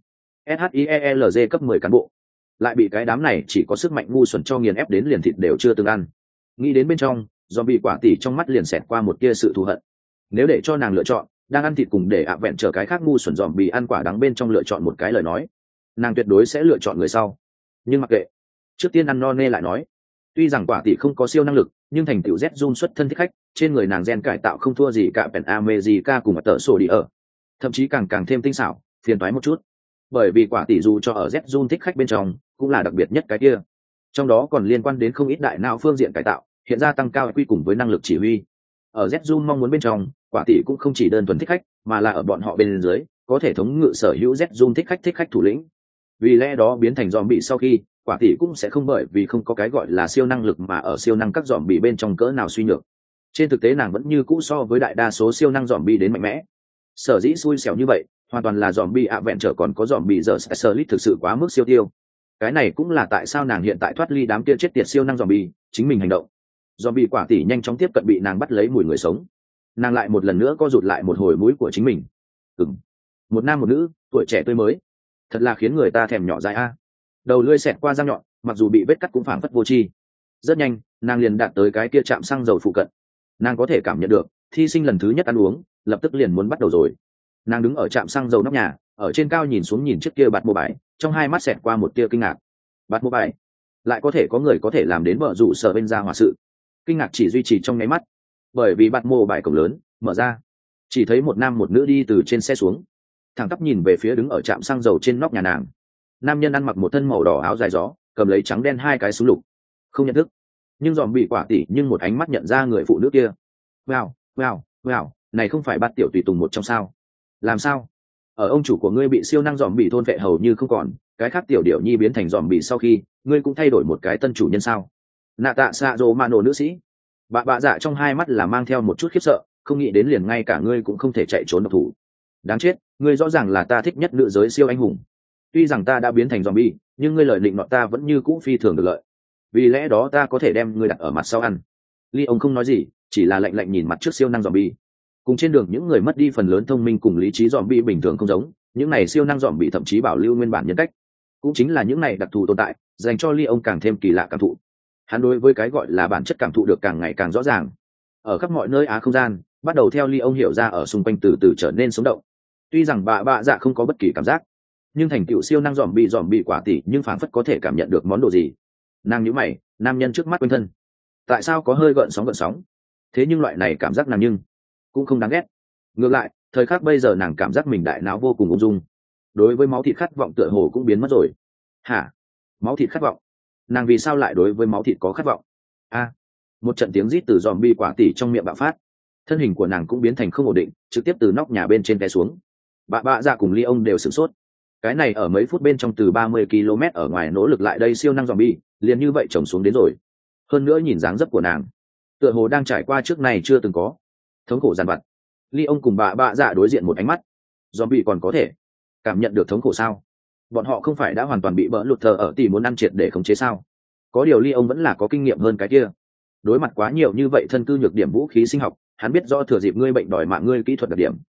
SHIELZ cấp mười cán bộ, lại bị cái đám này chỉ có sức mạnh ngu xuẩn cho nghiền ép đến liền thịt đều chưa từng ăn. Nghĩ đến bên trong, zombie quả tỷ trong mắt liền xẹt qua một tia sự thù hận. Nếu để cho nàng lựa chọn đang ăn thịt cùng để ạ vẹn chờ cái khác ngu xuẩn zombie ăn quả đắng bên trong lựa chọn một cái lời nói, nàng tuyệt đối sẽ lựa chọn người sau. Nhưng mặc kệ, trước tiên ăn no nê lại nói. Tuy rằng quả tỷ không có siêu năng lực, nhưng thành tựu Z Jun xuất thân thích khách, trên người nàng gen cải tạo không thua gì cả Pen America cùng tợ sổ đi ở, thậm chí càng càng thêm tinh xảo, phiền toái một chút. Bởi vì quả tỷ dù cho ở Z Jun thích khách bên trong, cũng là đặc biệt nhất cái kia. Trong đó còn liên quan đến không ít đại não phương diện cải tạo, hiện ra tăng cao quy cùng với năng lực chỉ huy. Ở Z Jun mong muốn bên trong, quả tỷ cũng không chỉ đơn thuần thích khách, mà là ở bọn họ bên dưới, có thể thống ngự sở hữu Z Jun thích khách thích khách thủ lĩnh. Vì lẽ đó biến thành zombie sau khi, quả tỷ cũng sẽ không bởi vì không có cái gọi là siêu năng lực mà ở siêu năng các zombie bên trong cỡ nào suy nhược. Trên thực tế nàng vẫn như cũ so với đại đa số siêu năng zombie đến mạnh mẽ. Sở dĩ xui xẻo như vậy, hoàn toàn là zombie ạ vẹn trở còn có zombie giờ specialist thực sự quá mức siêu tiêu. Cái này cũng là tại sao nàng hiện tại thoát ly đám kia chết tiệt siêu năng zombie, chính mình hành động. Zombie quả tỷ nhanh chóng tiếp cận bị nàng bắt lấy mùi người sống. Nàng lại một lần nữa co rụt lại một hồi mũi của chính mình. Ừm, một nam một nữ, tuổi trẻ tươi mới, thật là khiến người ta thèm nhỏ dại a. Đầu lưỡi xẹt qua răng nhọn, mặc dù bị vết cắt cũng phảng phất vô tri. Rất nhanh nàng liền đạt tới cái kia trạm xăng dầu phụ cận. Nàng có thể cảm nhận được thi sinh lần thứ nhất ăn uống lập tức liền muốn bắt đầu rồi. Nàng đứng ở trạm xăng dầu nóc nhà, ở trên cao nhìn xuống nhìn chiếc kia bạt mô bài, trong hai mắt xẹt qua một tia kinh ngạc. Bạt mô bài lại có thể có người có thể làm đến vợ rủ sở bên ra hỏa sự. Kinh ngạc chỉ duy trì trong nháy mắt, bởi vì bạt mô bài cổng lớn mở ra, chỉ thấy một nam một nữ đi từ trên xe xuống, thẳng tắp nhìn về phía đứng ở trạm xăng dầu trên nóc nhà nàng. Nam nhân ăn mặc một thân màu đỏ áo dài gió, cầm lấy trắng đen hai cái súng lục, không nhận thức, nhưng dòm bị quả tỉ nhưng một ánh mắt nhận ra người phụ nữ kia. Wow, wow, wow, này không phải bát tiểu tùy tùng một trong sao? Làm sao? Ở ông chủ của ngươi bị siêu năng dòm bị thôn vệ hầu như không còn, cái khác tiểu điểu nhi biến thành dòm bị sau khi, ngươi cũng thay đổi một cái tân chủ nhân sao? Nạ tạ xạ rồ mà nổ nữ sĩ, bà bạ dạ trong hai mắt là mang theo một chút khiếp sợ, không nghĩ đến liền ngay cả ngươi cũng không thể chạy trốn độc thủ. Đáng chết, ngươi rõ ràng là ta thích nhất nữ giới siêu anh hùng. Tuy rằng ta đã biến thành zombie, nhưng ngươi lời định nọ ta vẫn như cũ phi thường được lợi. Vì lẽ đó ta có thể đem ngươi đặt ở mặt sau ăn. Ly ông không nói gì, chỉ là lạnh lạnh nhìn mặt trước siêu năng zombie. Cùng trên đường những người mất đi phần lớn thông minh cùng lý trí zombie bình thường không giống, những này siêu năng zombie thậm chí bảo lưu nguyên bản nhân cách. Cũng chính là những này đặc thù tồn tại, dành cho Ly ông càng thêm kỳ lạ cảm thụ. Hắn đối với cái gọi là bản chất cảm thụ được càng ngày càng rõ ràng. Ở khắp mọi nơi á không gian, bắt đầu theo Ly ông hiểu ra ở xung quanh từ từ trở nên sống động. Tuy rằng bà bạ dạ không có bất kỳ cảm giác, nhưng thành tựu siêu năng dòm bị dòm bị quả tỉ nhưng phảng phất có thể cảm nhận được món đồ gì. Nàng nhíu mày, nam nhân trước mắt quanh thân tại sao có hơi gợn sóng gợn sóng, thế nhưng loại này cảm giác nàng nhưng cũng không đáng ghét. Ngược lại, thời khắc bây giờ nàng cảm giác mình đại não vô cùng ung dung, đối với máu thịt khát vọng tựa hồ cũng biến mất rồi. Hả? Máu thịt khát vọng? Nàng vì sao lại đối với máu thịt có khát vọng? A! Một trận tiếng rít từ dòm bị quả tỉ trong miệng bạo phát, thân hình của nàng cũng biến thành không ổn định, trực tiếp từ nóc nhà bên trên té xuống. Bà bạ dạ cùng Ly ông đều sửng sốt. Cái này ở mấy phút bên trong từ ba mươi ki lô mét ở ngoài nỗ lực lại đây siêu năng zombie, liền như vậy chồng xuống đến rồi. Hơn nữa nhìn dáng dấp của nàng, tựa hồ đang trải qua trước này chưa từng có thống khổ dằn vặt. Ly ông cùng bà bạ dạ đối diện một ánh mắt. Zombie còn có thể cảm nhận được thống khổ sao? Bọn họ không phải đã hoàn toàn bị bỡ lụt thờ ở tỷ muốn ăn triệt để khống chế sao? Có điều Ly ông vẫn là có kinh nghiệm hơn cái kia. Đối mặt quá nhiều như vậy thân cư nhược điểm vũ khí sinh học, hắn biết rõ thừa dịp ngươi bệnh đòi mạng ngươi kỹ thuật đặc điểm.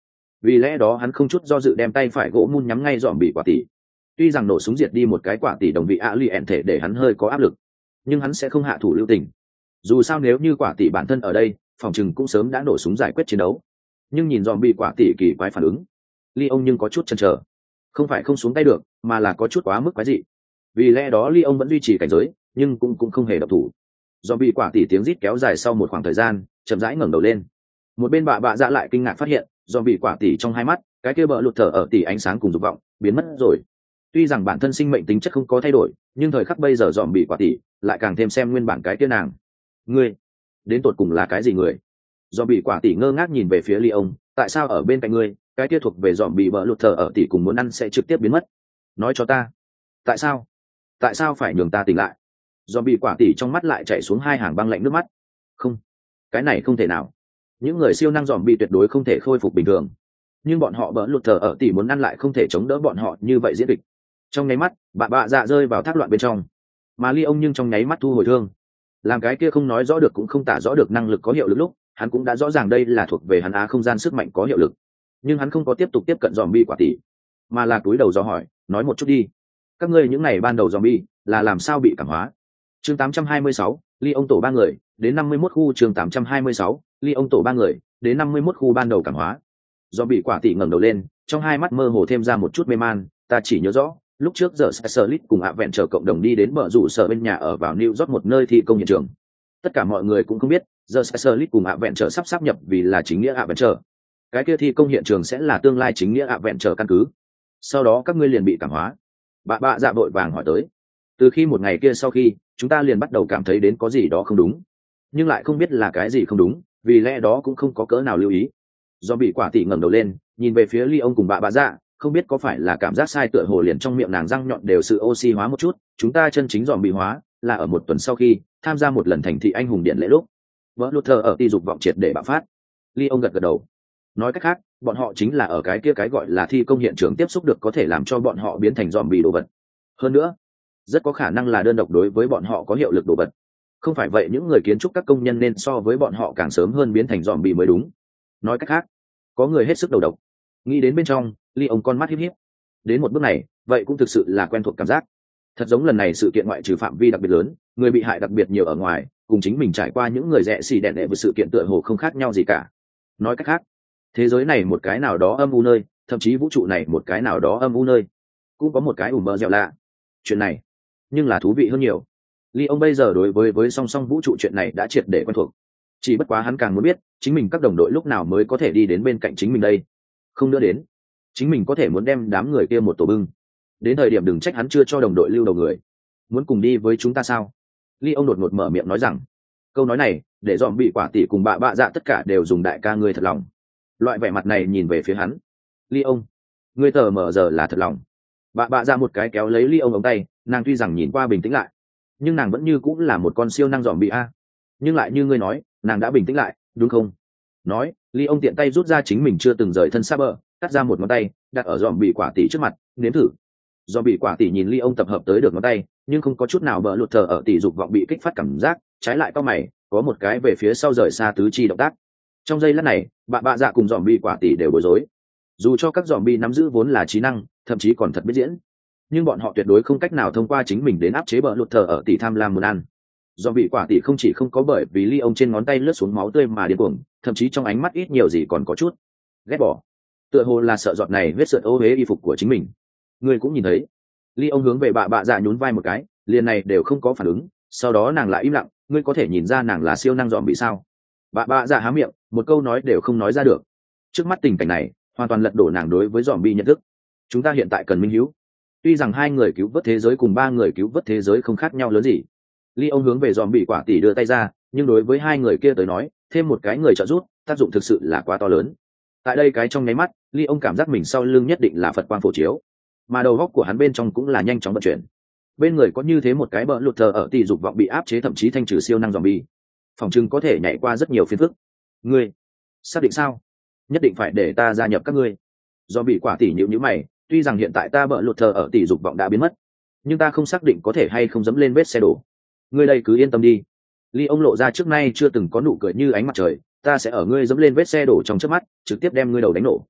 vì lẽ đó hắn không chút do dự đem tay phải gỗ mun nhắm ngay dòm bị quả tỷ. Tuy rằng nổ súng diệt đi một cái quả tỷ đồng vị ạ lì ẹn thể để hắn hơi có áp lực, nhưng hắn sẽ không hạ thủ lưu tình. Dù sao nếu như quả tỷ bản thân ở đây, phòng chừng cũng sớm đã nổ súng giải quyết chiến đấu. Nhưng nhìn dòm bị quả tỷ kỳ quái phản ứng, ly ông nhưng có chút chần chờ, không phải không xuống tay được, mà là có chút quá mức quái dị. Vì lẽ đó ly ông vẫn duy trì cảnh giới, nhưng cũng cũng không hề động thủ. Dòm bị quả tỷ tiếng rít kéo dài sau một khoảng thời gian, chậm rãi ngẩng đầu lên. Một bên bạ bạ dạ lại kinh ngạc phát hiện, dòm bị quả tỷ trong hai mắt, cái kia bờ lụt thở ở tỷ ánh sáng cùng dục vọng biến mất rồi. Tuy rằng bản thân sinh mệnh tính chất không có thay đổi, nhưng thời khắc bây giờ dòm bị quả tỷ lại càng thêm xem nguyên bản cái kia nàng. Ngươi đến tột cùng là cái gì người? Dòm bị quả tỷ ngơ ngác nhìn về phía ly ông, tại sao ở bên cạnh ngươi, cái kia thuộc về dòm bị bờ lụt thở ở tỷ cùng muốn ăn sẽ trực tiếp biến mất? Nói cho ta, tại sao? Tại sao phải nhường ta tỉnh lại? Dòm bị quả tỷ trong mắt lại chảy xuống hai hàng băng lạnh nước mắt. Không, cái này không thể nào. Những người siêu năng dòm bị tuyệt đối không thể khôi phục bình thường, nhưng bọn họ bỡ lụt thở ở tỷ muốn ăn lại không thể chống đỡ bọn họ như vậy diễn kịch. Trong nháy mắt bà bạ dạ rơi vào thác loạn bên trong, mà ly ông nhưng trong nháy mắt thu hồi thương. Làm cái kia không nói rõ được cũng không tả rõ được năng lực có hiệu lực lúc, hắn cũng đã rõ ràng đây là thuộc về hắn á không gian sức mạnh có hiệu lực. Nhưng hắn không có tiếp tục tiếp cận dòm bi quả tỷ, mà là cúi đầu dò hỏi, nói một chút đi, các ngươi những ngày ban đầu dòm bi là làm sao bị cảm hóa? Chương tám trăm hai mươi sáu, ly ông tổ ba người đến năm mươi mốt khu. Chương tám trăm hai mươi sáu, ly ông tổ ba người đến năm mươi mốt khu ban đầu cảm hóa. Do bị quả tỷ ngẩng đầu lên, trong hai mắt mơ hồ thêm ra một chút mê man. Ta chỉ nhớ rõ lúc trước giờ Scarlet cùng ạ vẹn trở cộng đồng đi đến bờ rủ sở bên nhà ở vào New York một nơi thi công hiện trường. Tất cả mọi người cũng không biết giờ Scarlet cùng ạ vẹn trở sắp sáp nhập vì là chính nghĩa ạ vẹn trở. Cái kia thi công hiện trường sẽ là tương lai chính nghĩa ạ vẹn trở căn cứ. Sau đó các ngươi liền bị cảm hóa. Bà bạ dạ vội vàng hỏi tới. Từ khi một ngày kia sau khi, chúng ta liền bắt đầu cảm thấy đến có gì đó không đúng, nhưng lại không biết là cái gì không đúng, vì lẽ đó cũng không có cỡ nào lưu ý. Do bị quả tỷ ngẩng đầu lên, nhìn về phía ly ông cùng bà bạ dạ, không biết có phải là cảm giác sai tựa hồ liền trong miệng nàng răng nhọn đều sự oxy hóa một chút. Chúng ta chân chính dòm bị hóa là ở một tuần sau khi tham gia một lần thành thị anh hùng điện lễ lúc vỡ lút thờ ở ti dục vọng triệt để bạo phát. Ly ông gật gật đầu, nói cách khác bọn họ chính là ở cái kia cái gọi là thi công hiện trường tiếp xúc được có thể làm cho bọn họ biến thành dòm bị đồ vật. Hơn nữa rất có khả năng là đơn độc đối với bọn họ có hiệu lực đồ vật. Không phải vậy những người kiến trúc các công nhân nên so với bọn họ càng sớm hơn biến thành dòm bị mới đúng. Nói cách khác có người hết sức đầu độc. Nghĩ đến bên trong, ly ông con mắt híp híp. Đến một bước này vậy cũng thực sự là quen thuộc cảm giác. Thật giống lần này sự kiện ngoại trừ phạm vi đặc biệt lớn, người bị hại đặc biệt nhiều ở ngoài, cùng chính mình trải qua những người rẻ xì đẹn đệ với sự kiện tựa hồ không khác nhau gì cả. Nói cách khác thế giới này một cái nào đó âm u nơi, thậm chí vũ trụ này một cái nào đó âm u nơi, cũng có một cái ủ mơ dẻo lạ. Chuyện này nhưng là thú vị hơn nhiều. Ly ông bây giờ đối với với song song vũ trụ chuyện này đã triệt để quen thuộc. Chỉ bất quá hắn càng muốn biết chính mình các đồng đội lúc nào mới có thể đi đến bên cạnh chính mình đây. Không nữa đến chính mình có thể muốn đem đám người kia một tổ bưng. Đến thời điểm đừng trách hắn chưa cho đồng đội lưu đầu người. Muốn cùng đi với chúng ta sao? Ly ông đột ngột mở miệng nói rằng, câu nói này để dòm bị quả tỷ cùng bạ bạ dạ tất cả đều dùng đại ca ngươi thật lòng. Loại vẻ mặt này nhìn về phía hắn. Ly ông, ngươi tờ mở giờ là thật lòng. Bạ bạ dạ một cái kéo lấy Ly ông ống tay, nàng tuy rằng nhìn qua bình tĩnh lại, nhưng nàng vẫn như cũng là một con siêu năng dòm bị a. Nhưng lại như ngươi nói, nàng đã bình tĩnh lại, đúng không? Nói, Ly ông tiện tay rút ra chính mình chưa từng rời thân xa bờ, cắt ra một ngón tay, đặt ở dòm bị quả tỷ trước mặt, nếm thử. Dòm bị quả tỷ nhìn Ly ông tập hợp tới được ngón tay, nhưng không có chút nào bỡ lụt thờ ở tỷ dục vọng bị kích phát cảm giác, trái lại cao mày, có một cái về phía sau rời xa tứ chi động tác. Trong giây lát này, bạ bạ dạ cùng dòm bị quả tỷ đều bối rối. Dù cho các dòm bị nắm giữ vốn là trí năng, thậm chí còn thật biết diễn, nhưng bọn họ tuyệt đối không cách nào thông qua chính mình đến áp chế bỡ lụt thờ ở tỷ tham lam muốn ăn. Do bị quả tỷ không chỉ không có bởi vì Ly ông trên ngón tay lướt xuống máu tươi mà điên cuồng, thậm chí trong ánh mắt ít nhiều gì còn có chút ghét bỏ, tựa hồ là sợ giọt này vết sượt ô huế y phục của chính mình. Ngươi cũng nhìn thấy. Ly ông hướng về bạ bạ dạ nhún vai một cái, liền này đều không có phản ứng, sau đó nàng lại im lặng. Ngươi có thể nhìn ra nàng là siêu năng dòm bị sao? Bạ bạ dạ há miệng, một câu nói đều không nói ra được. Trước mắt tình cảnh này hoàn toàn lật đổ nàng đối với dòm bị nhận thức. Chúng ta hiện tại cần minh hữu. Tuy rằng hai người cứu vớt thế giới cùng ba người cứu vớt thế giới không khác nhau lớn gì. Ly ông hướng về dòm bị quả tỷ đưa tay ra, nhưng đối với hai người kia tới nói, thêm một cái người trợ giúp, tác dụng thực sự là quá to lớn. Tại đây cái trong nháy mắt, Ly ông cảm giác mình sau lưng nhất định là Phật quang phổ chiếu, mà đầu góc của hắn bên trong cũng là nhanh chóng vận chuyển. Bên người có như thế một cái bỡ lụt thờ ở tỷ dục vọng bị áp chế, thậm chí thanh trừ siêu năng zombie, phòng trưng có thể nhảy qua rất nhiều phiền phức. Ngươi xác định sao? Nhất định phải để ta gia nhập các ngươi. Do bị quả tỷ nhíu nhíu mày, tuy rằng hiện tại ta bỡ lụt thờ ở tỷ dục vọng đã biến mất, nhưng ta không xác định có thể hay không dẫm lên vết xe đổ. Ngươi đây cứ yên tâm đi. Ly ông lộ ra trước nay chưa từng có nụ cười như ánh mặt trời, ta sẽ ở ngươi dẫm lên vết xe đổ trong chớp mắt, trực tiếp đem ngươi đầu đánh nổ.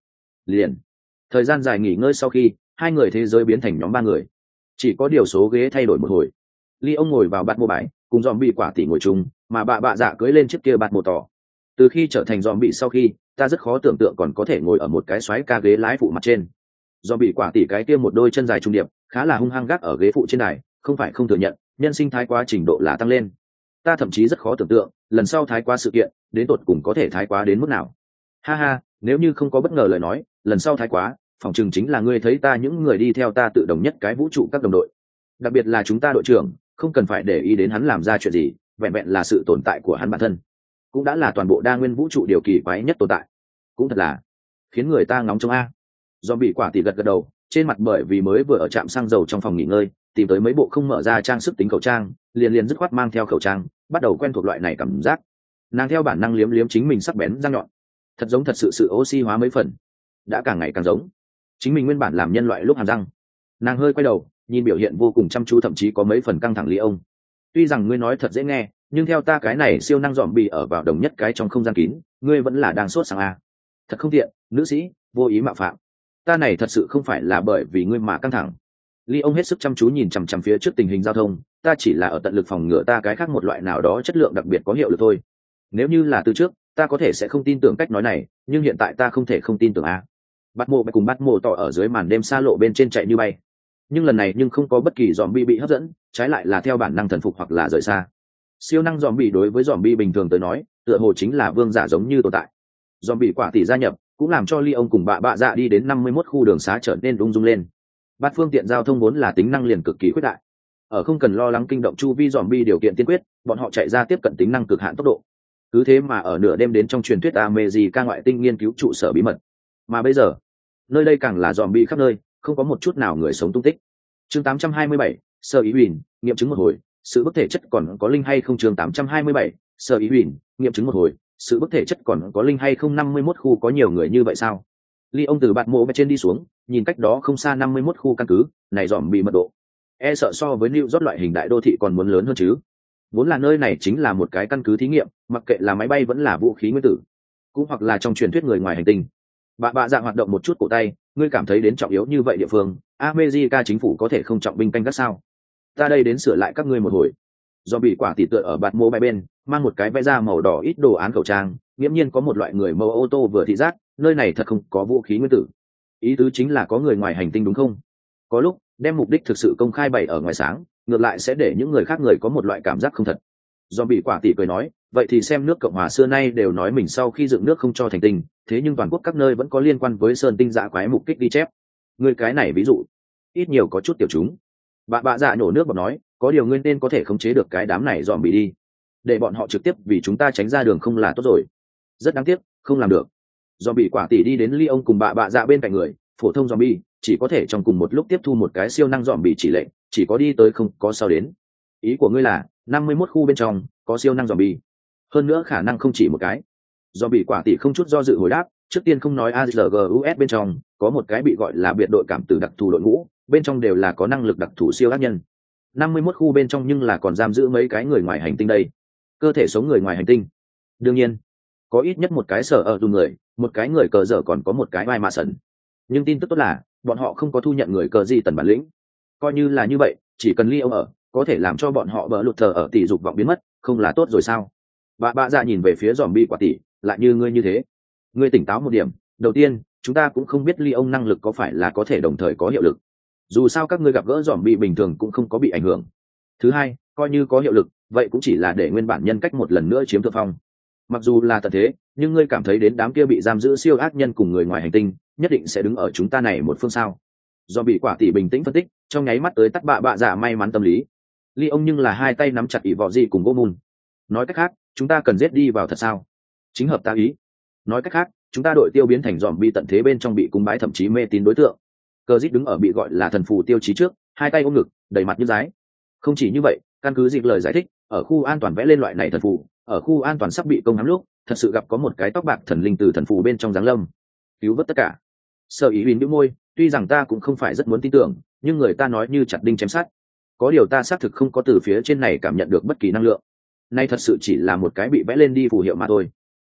liền thời gian dài nghỉ ngơi sau khi hai người thế giới biến thành nhóm ba người, chỉ có điều số ghế thay đổi một hồi. Ly ông ngồi vào bạt mô bãi cùng dòm bị quả tỷ ngồi chung, mà bạ bạ dạ cưới lên chiếc kia bạt mô tỏ. Từ khi trở thành dòm bị sau khi ta rất khó tưởng tượng còn có thể ngồi ở một cái xoáy ca ghế lái phụ mặt trên. Dòm bị quả tỷ cái kia một đôi chân dài trung điệp khá là hung hăng gác ở ghế phụ trên này, không phải không thừa nhận nhân sinh thái quá trình độ là tăng lên. Ta thậm chí rất khó tưởng tượng lần sau thái quá sự kiện đến tột cùng có thể thái quá đến mức nào. Ha ha, nếu như không có bất ngờ lời nói, lần sau thái quá phòng chừng chính là ngươi thấy ta những người đi theo ta tự đồng nhất cái vũ trụ các đồng đội, đặc biệt là chúng ta đội trưởng, không cần phải để ý đến hắn làm ra chuyện gì, vẹn vẹn là sự tồn tại của hắn bản thân cũng đã là toàn bộ đa nguyên vũ trụ điều kỳ quái nhất tồn tại. Cũng thật là khiến người ta ngóng trông a. Do bị quả tỷ gật gật đầu, trên mặt bởi vì mới vừa ở trạm xăng dầu trong phòng nghỉ ngơi tìm tới mấy bộ không mở ra trang sức tính khẩu trang, liền liền dứt khoát mang theo khẩu trang, bắt đầu quen thuộc loại này cảm giác. Nàng theo bản năng liếm liếm chính mình sắc bén răng nhọn, thật giống thật sự sự oxy hóa mấy phần, đã càng ngày càng giống chính mình nguyên bản làm nhân loại lúc hàm răng. Nàng hơi quay đầu nhìn biểu hiện vô cùng chăm chú, thậm chí có mấy phần căng thẳng Ly ông. Tuy rằng ngươi nói thật dễ nghe, nhưng theo ta cái này siêu năng dòm bị ở vào đồng nhất cái trong không gian kín, ngươi vẫn là đang sốt sang a. Thật không tiện, nữ sĩ, vô ý mạo phạm. Ta này thật sự không phải là bởi vì ngươi mà căng thẳng. Ly ông hết sức chăm chú nhìn chằm chằm phía trước tình hình giao thông, ta chỉ là ở tận lực phòng ngừa ta cái khác một loại nào đó chất lượng đặc biệt có hiệu lực thôi. Nếu như là từ trước, ta có thể sẽ không tin tưởng cách nói này, nhưng hiện tại ta không thể không tin tưởng a. Bắt mộ cùng bắt mộ tỏ ở dưới màn đêm xa lộ bên trên chạy như bay, nhưng lần này nhưng không có bất kỳ dòm bi bị hấp dẫn, trái lại là theo bản năng thần phục hoặc là rời xa. Siêu năng dòm bi đối với dòm bi bình thường tới nói tựa hồ chính là vương giả giống như tồn tại. Dòm bi quả tỷ gia nhập cũng làm cho Ly ông cùng bạ bạ dạ đi đến năm mươi mốt khu đường xá trở nên ung dung lên. Bát phương tiện giao thông vốn là tính năng liền cực kỳ khuyết đại, ở không cần lo lắng kinh động chu vi dòm bi điều kiện tiên quyết, bọn họ chạy ra tiếp cận tính năng cực hạn tốc độ. Cứ thế mà ở nửa đêm đến trong truyền thuyết America ngoại tinh nghiên cứu trụ sở bí mật, mà bây giờ nơi đây càng là dòm bi khắp nơi, không có một chút nào người sống tung tích. Chương tám trăm hai mươi bảy, sơ ý huyền nghiệm chứng một hồi sự bức thể chất còn có linh hay không. Chương tám trăm hai mươi bảy, sơ ý huyền nghiệm chứng một hồi sự bức thể chất còn có linh hay không. Năm mươi mốt khu có nhiều người như vậy sao? Ly ông từ bạt mộ bên trên đi xuống, nhìn cách đó không xa năm mươi mốt khu căn cứ này dòm bị mật độ e sợ so với New York loại hình đại đô thị còn muốn lớn hơn chứ. Vốn là nơi này chính là một cái căn cứ thí nghiệm, mặc kệ là máy bay vẫn là vũ khí nguyên tử, cũng hoặc là trong truyền thuyết người ngoài hành tinh. Bà bạ dạ hoạt động một chút cổ tay, ngươi cảm thấy đến trọng yếu như vậy địa phương America chính phủ có thể không trọng binh canh gác sao? Ta đây đến sửa lại các ngươi một hồi. Do bị quả tỷ tựa ở bạt mô bay bên, mang một cái vẽ da màu đỏ ít đồ án khẩu trang, nghiễm nhiên có một loại người mẫu ô tô vừa thị giác, nơi này thật không có vũ khí nguyên tử. Ý tứ chính là có người ngoài hành tinh đúng không? Có lúc đem mục đích thực sự công khai bày ở ngoài sáng, ngược lại sẽ để những người khác người có một loại cảm giác không thật. Do bị quả tỷ cười nói, vậy thì xem nước Cộng hòa xưa nay đều nói mình sau khi dựng nước không cho thành tinh, thế nhưng toàn quốc các nơi vẫn có liên quan với sơn tinh dạ quái mục kích ghi chép. Người cái này ví dụ ít nhiều có chút tiểu chúng. Bà bạ dạ nhổ nước bọt nói, có điều ngươi nên có thể khống chế được cái đám này dòm bị đi, để bọn họ trực tiếp vì chúng ta tránh ra đường không là tốt rồi. Rất đáng tiếc, không làm được. Dòm bị quả tỷ đi đến Ly ông cùng bà bạ dạ bên cạnh người, phổ thông dòm bị chỉ có thể trong cùng một lúc tiếp thu một cái siêu năng dòm bị chỉ lệnh, chỉ có đi tới không có sau đến. Ý của ngươi là năm mươi mốt khu bên trong có siêu năng dòm bị, hơn nữa khả năng không chỉ một cái. Dòm bị quả tỷ không chút do dự hồi đáp, trước tiên không nói a giê giê u ét bên trong có một cái bị gọi là biệt đội cảm tử đặc thù đội ngũ, bên trong đều là có năng lực đặc thù siêu ác nhân. năm mươi mốt khu bên trong nhưng là còn giam giữ mấy cái người ngoài hành tinh đây, cơ thể sống người ngoài hành tinh. Đương nhiên có ít nhất một cái sở ở dù người, một cái người cờ dở, còn có một cái vai mạ sần. Nhưng tin tức tốt là bọn họ không có thu nhận người cờ di tần bản lĩnh. Coi như là như vậy, chỉ cần Ly ông ở, có thể làm cho bọn họ bỡ lụt thờ ở tỷ dục vọng biến mất, không là tốt rồi sao? Bà bạ dạ nhìn về phía dòm bi quả tỷ, lại như ngươi như thế, ngươi tỉnh táo một điểm. Đầu tiên, chúng ta cũng không biết Ly ông năng lực có phải là có thể đồng thời có hiệu lực, dù sao các ngươi gặp gỡ dòm bi bình thường cũng không có bị ảnh hưởng. Thứ hai, coi như có hiệu lực, vậy cũng chỉ là để nguyên bản nhân cách một lần nữa chiếm thượng phong. Mặc dù là tận thế, nhưng ngươi cảm thấy đến đám kia bị giam giữ siêu ác nhân cùng người ngoài hành tinh nhất định sẽ đứng ở chúng ta này một phương sao? Do bị quả tỷ bình tĩnh phân tích, trong nháy mắt tới tắt bạ bạ dạ may mắn tâm lý. Ly ông nhưng là hai tay nắm chặt ỷ vọ gì cùng vô mùn. Nói cách khác, chúng ta cần giết đi vào thật sao? Chính hợp ta ý. Nói cách khác, chúng ta đội tiêu biến thành dòm bi tận thế bên trong bị cúng bái thậm chí mê tín đối tượng. Cờ dít đứng ở bị gọi là thần phù tiêu chí trước, hai tay ôm ngực, đầy mặt như dái. Không chỉ như vậy, căn cứ dịp lời giải thích, ở khu an toàn vẽ lên loại này thần phù, ở khu an toàn sắp bị công hãm lúc, thật sự gặp có một cái tóc bạc thần linh từ thần phù bên trong giáng lâm, cứu vớt tất cả. Sở ý Huyền bĩu môi, tuy rằng ta cũng không phải rất muốn tin tưởng, nhưng người ta nói như chặt đinh chém sắt. Có điều ta xác thực không có từ phía trên này cảm nhận được bất kỳ năng lượng. Nay thật sự chỉ là một cái bị vẽ lên đi phù hiệu mà thôi.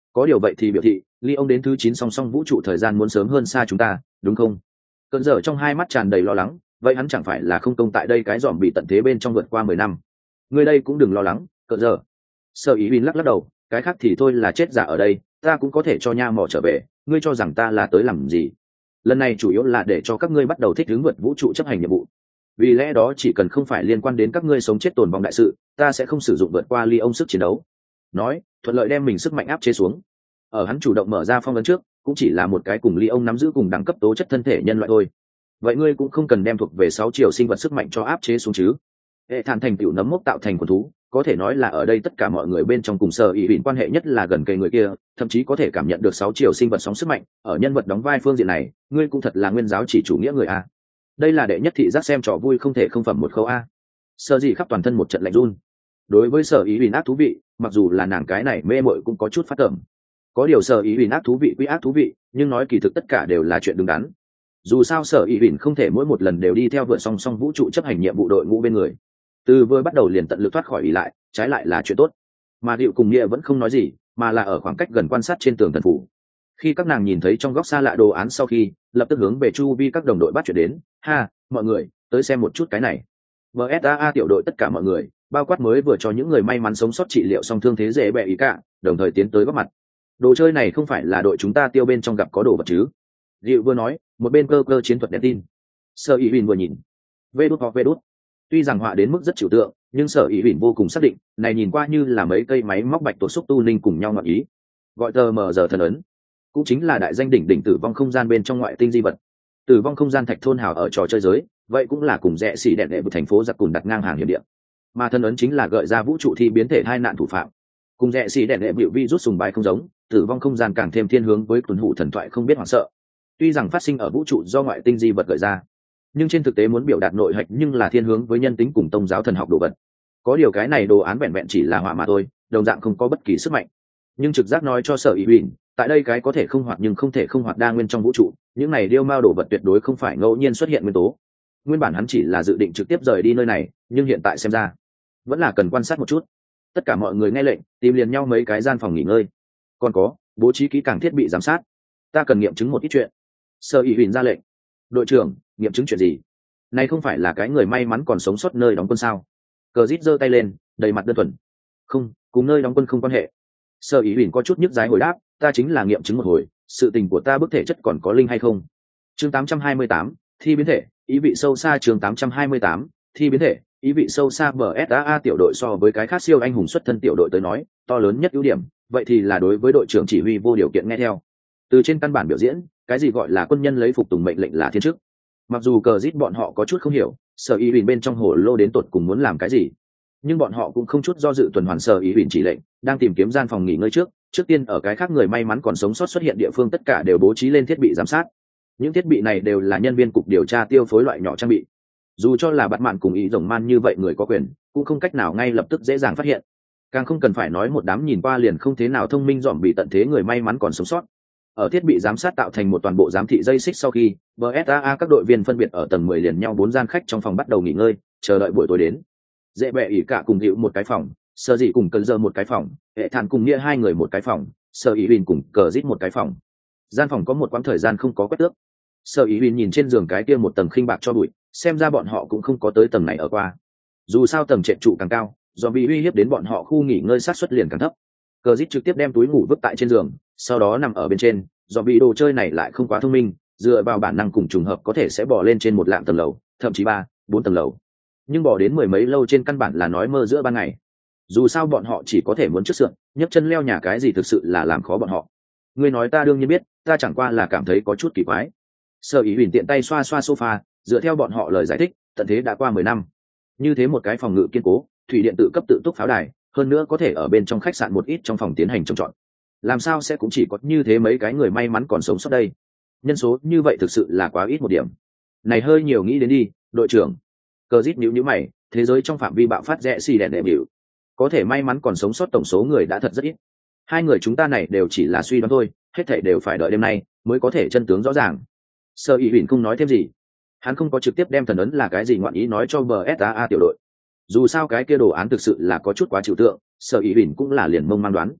có điều vậy thì biểu thị ly ông đến thứ chín song song vũ trụ thời gian muốn sớm hơn xa chúng ta đúng không? Cơn dở trong hai mắt tràn đầy lo lắng, vậy hắn chẳng phải là không công tại đây cái dòm bị tận thế bên trong vượt qua mười năm. Người đây cũng đừng lo lắng, cơn dở. Sở Ý Huỳnh lắc lắc đầu, cái khác thì thôi là chết giả ở đây, ta cũng có thể cho nha mò trở về, ngươi cho rằng ta là tới làm gì? Lần này chủ yếu là để cho các ngươi bắt đầu thích ứng vượt vũ trụ chấp hành nhiệm vụ. Vì lẽ đó chỉ cần không phải liên quan đến các ngươi sống chết tồn vong đại sự, ta sẽ không sử dụng vượt qua ly ông sức chiến đấu. Nói, thuận lợi đem mình sức mạnh áp chế xuống. Ở hắn chủ động mở ra phong ấn trước, cũng chỉ là một cái cùng ly ông nắm giữ cùng đẳng cấp tố chất thân thể nhân loại thôi. Vậy ngươi cũng không cần đem thuộc về sáu triệu sinh vật sức mạnh cho áp chế xuống chứ? Hệ thản thành tiểu nấm mốc tạo thành quần thú, có thể nói là ở đây tất cả mọi người bên trong cùng Sở Ý Huỳnh quan hệ nhất là gần kề người kia, thậm chí có thể cảm nhận được sáu triệu sinh vật sóng sức mạnh. Ở nhân vật đóng vai phương diện này, ngươi cũng thật là nguyên giáo chỉ chủ nghĩa người a. Đây là đệ nhất thị giác xem trò vui không thể không phẩm một khâu a. Sở Dị khắp toàn thân một trận lạnh run. Đối với Sở Ý Huỳnh ác thú vị, mặc dù là nàng cái này mê mội cũng có chút phát tởm. Có điều Sở Ý Huỳnh ác thú vị quy ác thú vị, nhưng nói kỳ thực tất cả đều là chuyện đứng đắn. Dù sao Sở Ý Huỳnh không thể mỗi một lần đều đi theo vượt song song vũ trụ chấp hành nhiệm vụ đội ngũ bên người. Từ vừa bắt đầu liền tận lực thoát khỏi ý lại, trái lại là chuyện tốt. Mà Diệu cùng Nghĩa vẫn không nói gì, mà là ở khoảng cách gần quan sát trên tường thần phủ. Khi các nàng nhìn thấy trong góc xa lạ đồ án sau khi, lập tức hướng về chu vi các đồng đội bắt chuyện đến, ha, mọi người, tới xem một chút cái này. vê ét a a tiểu đội tất cả mọi người, bao quát mới vừa cho những người may mắn sống sót trị liệu xong thương thế dễ bẹ ý cả, đồng thời tiến tới góp mặt. Đồ chơi này không phải là đội chúng ta tiêu bên trong gặp có đồ vật chứ? Diệu vừa nói, một bên cơ cơ chiến thuật đèn tin. Sơ Ý Huỳnh vừa nhìn, vê đút hoặc vê đút. Tuy rằng họa đến mức rất trừu tượng, nhưng Sở Ý Huỳnh vô cùng xác định, này nhìn qua như là mấy cây máy móc bạch tuộc xúc tu linh cùng nhau ngọn ý. Gọi tờ mờ giờ thần ấn, cũng chính là đại danh đỉnh đỉnh tử vong không gian bên trong ngoại tinh di vật. Tử vong không gian thạch thôn hào ở trò chơi giới, vậy cũng là cùng rẻ xỉ đẹn đệ của thành phố giặc cùng đặt ngang hàng hiểm địa. Mà thần ấn chính là gợi ra vũ trụ thi biến thể hai nạn thủ phạm. Cùng rẻ xỉ đẹn đệ bịu vi rút sùng bài không giống, tử vong không gian càng thêm thiên hướng với tuần hủ thần thoại không biết hoảng sợ. Tuy rằng phát sinh ở vũ trụ do ngoại tinh di vật gợi ra, nhưng trên thực tế muốn biểu đạt nội hạch nhưng là thiên hướng với nhân tính cùng tôn giáo thần học đồ vật. Có điều cái này đồ án vẹn vẹn chỉ là họa mà thôi, đồng dạng không có bất kỳ sức mạnh. Nhưng trực giác nói cho Sở Ý Huỳnh, tại đây cái có thể không hoạt nhưng không thể không hoạt đa nguyên trong vũ trụ, những này điêu mao đồ vật tuyệt đối không phải ngẫu nhiên xuất hiện nguyên tố. Nguyên bản hắn chỉ là dự định trực tiếp rời đi nơi này, nhưng hiện tại xem ra vẫn là cần quan sát một chút. Tất cả mọi người nghe lệnh, tìm liền nhau mấy cái gian phòng nghỉ ngơi. Còn có, bố trí kỹ càng thiết bị giám sát. Ta cần nghiệm chứng một ít chuyện. Sở Ý Huỳnh ra lệnh. Đội trưởng, nghiệm chứng chuyện gì? Này không phải là cái người may mắn còn sống sót nơi đóng quân sao? Cờ Dít giơ tay lên, đầy mặt đơn thuần. Không, cùng nơi đóng quân không quan hệ. Sở Ý Huỳnh có chút nhức dái hồi đáp, ta chính là nghiệm chứng một hồi, sự tình của ta bức thể chất còn có linh hay không? Chương tám trăm hai mươi tám, thi biến thể, ý vị sâu xa. Chương tám trăm hai mươi tám, thi biến thể, ý vị sâu xa. bê ét a a tiểu đội so với cái khác siêu anh hùng xuất thân tiểu đội tới nói, to lớn nhất ưu điểm, vậy thì là đối với đội trưởng chỉ huy vô điều kiện nghe theo. Từ trên căn bản biểu diễn, cái gì gọi là quân nhân lấy phục tùng mệnh lệnh là thiên chức. Mặc dù cờ rít bọn họ có chút không hiểu Sở Ý Huỳnh bên trong hồ lô đến tột cùng muốn làm cái gì, nhưng bọn họ cũng không chút do dự tuần hoàn Sở Ý Huỳnh chỉ lệnh, đang tìm kiếm gian phòng nghỉ ngơi trước trước tiên ở cái khác người may mắn còn sống sót xuất hiện địa phương tất cả đều bố trí lên thiết bị giám sát. Những thiết bị này đều là nhân viên cục điều tra tiêu phối loại nhỏ trang bị, dù cho là bắt mạn cùng ý rồng man như vậy người có quyền cũng không cách nào ngay lập tức dễ dàng phát hiện, càng không cần phải nói một đám nhìn qua liền không thế nào thông minh dòm bị tận thế người may mắn còn sống sót. Ở thiết bị giám sát tạo thành một toàn bộ giám thị dây xích sau khi bê ét a a các đội viên phân biệt ở tầng mười liền nhau bốn gian khách trong phòng bắt đầu nghỉ ngơi, chờ đợi buổi tối đến. Dễ bẹ ỉ cả cùng Dịu một cái phòng, Sơ Dị cùng Cần Giờ một cái phòng, Hệ Thản cùng Nghĩa hai người một cái phòng, Sở Ý Huỳnh cùng Cờ Dít một cái phòng. Gian phòng có một quãng thời gian không có quét tước. Sở Ý Huỳnh nhìn trên giường cái kia một tầng khinh bạc cho bụi, xem ra bọn họ cũng không có tới tầng này ở qua. Dù sao tầng trệt trụ càng cao, do bị uy hiếp đến bọn họ khu nghỉ ngơi sát suất liền càng thấp. Cờ Dít trực tiếp đem túi ngủ vứt tại trên giường, sau đó nằm ở bên trên. Do bị đồ chơi này lại không quá thông minh, dựa vào bản năng cùng trùng hợp có thể sẽ bỏ lên trên một lạng tầng lầu, thậm chí ba bốn tầng lầu, nhưng bỏ đến mười mấy lâu trên căn bản là nói mơ giữa ban ngày. Dù sao bọn họ chỉ có thể muốn trước sượn nhấc chân leo nhà, cái gì thực sự là làm khó bọn họ. Ngươi nói ta đương nhiên biết, ta chẳng qua là cảm thấy có chút kỳ quái. Sở Ý Huỳnh tiện tay xoa xoa sofa, dựa theo bọn họ lời giải thích, tận thế đã qua mười năm, như thế một cái phòng ngự kiên cố, thủy điện tự cấp tự túc pháo đài, hơn nữa có thể ở bên trong khách sạn một ít trong phòng tiến hành trồng trọt, làm sao sẽ cũng chỉ có như thế mấy cái người may mắn còn sống sót đây? Nhân số như vậy thực sự là quá ít một điểm. Này hơi nhiều nghĩ đến đi, đội trưởng. Cờ Dít nhíu nhíu mày, thế giới trong phạm vi bạo phát rẽ xì đèn đệ biểu, có thể may mắn còn sống sót tổng số người đã thật rất ít. Hai người chúng ta này đều chỉ là suy đoán thôi, hết thảy đều phải đợi đêm nay mới có thể chân tướng rõ ràng. Sở Ý Huỳnh không nói thêm gì, hắn không có trực tiếp đem thần ấn là cái gì ngoạn ý nói cho bê ét a a tiểu đội. Dù sao cái kia đồ án thực sự là có chút quá trừu tượng, Sở Ý Huỳnh cũng là liền mông mang đoán.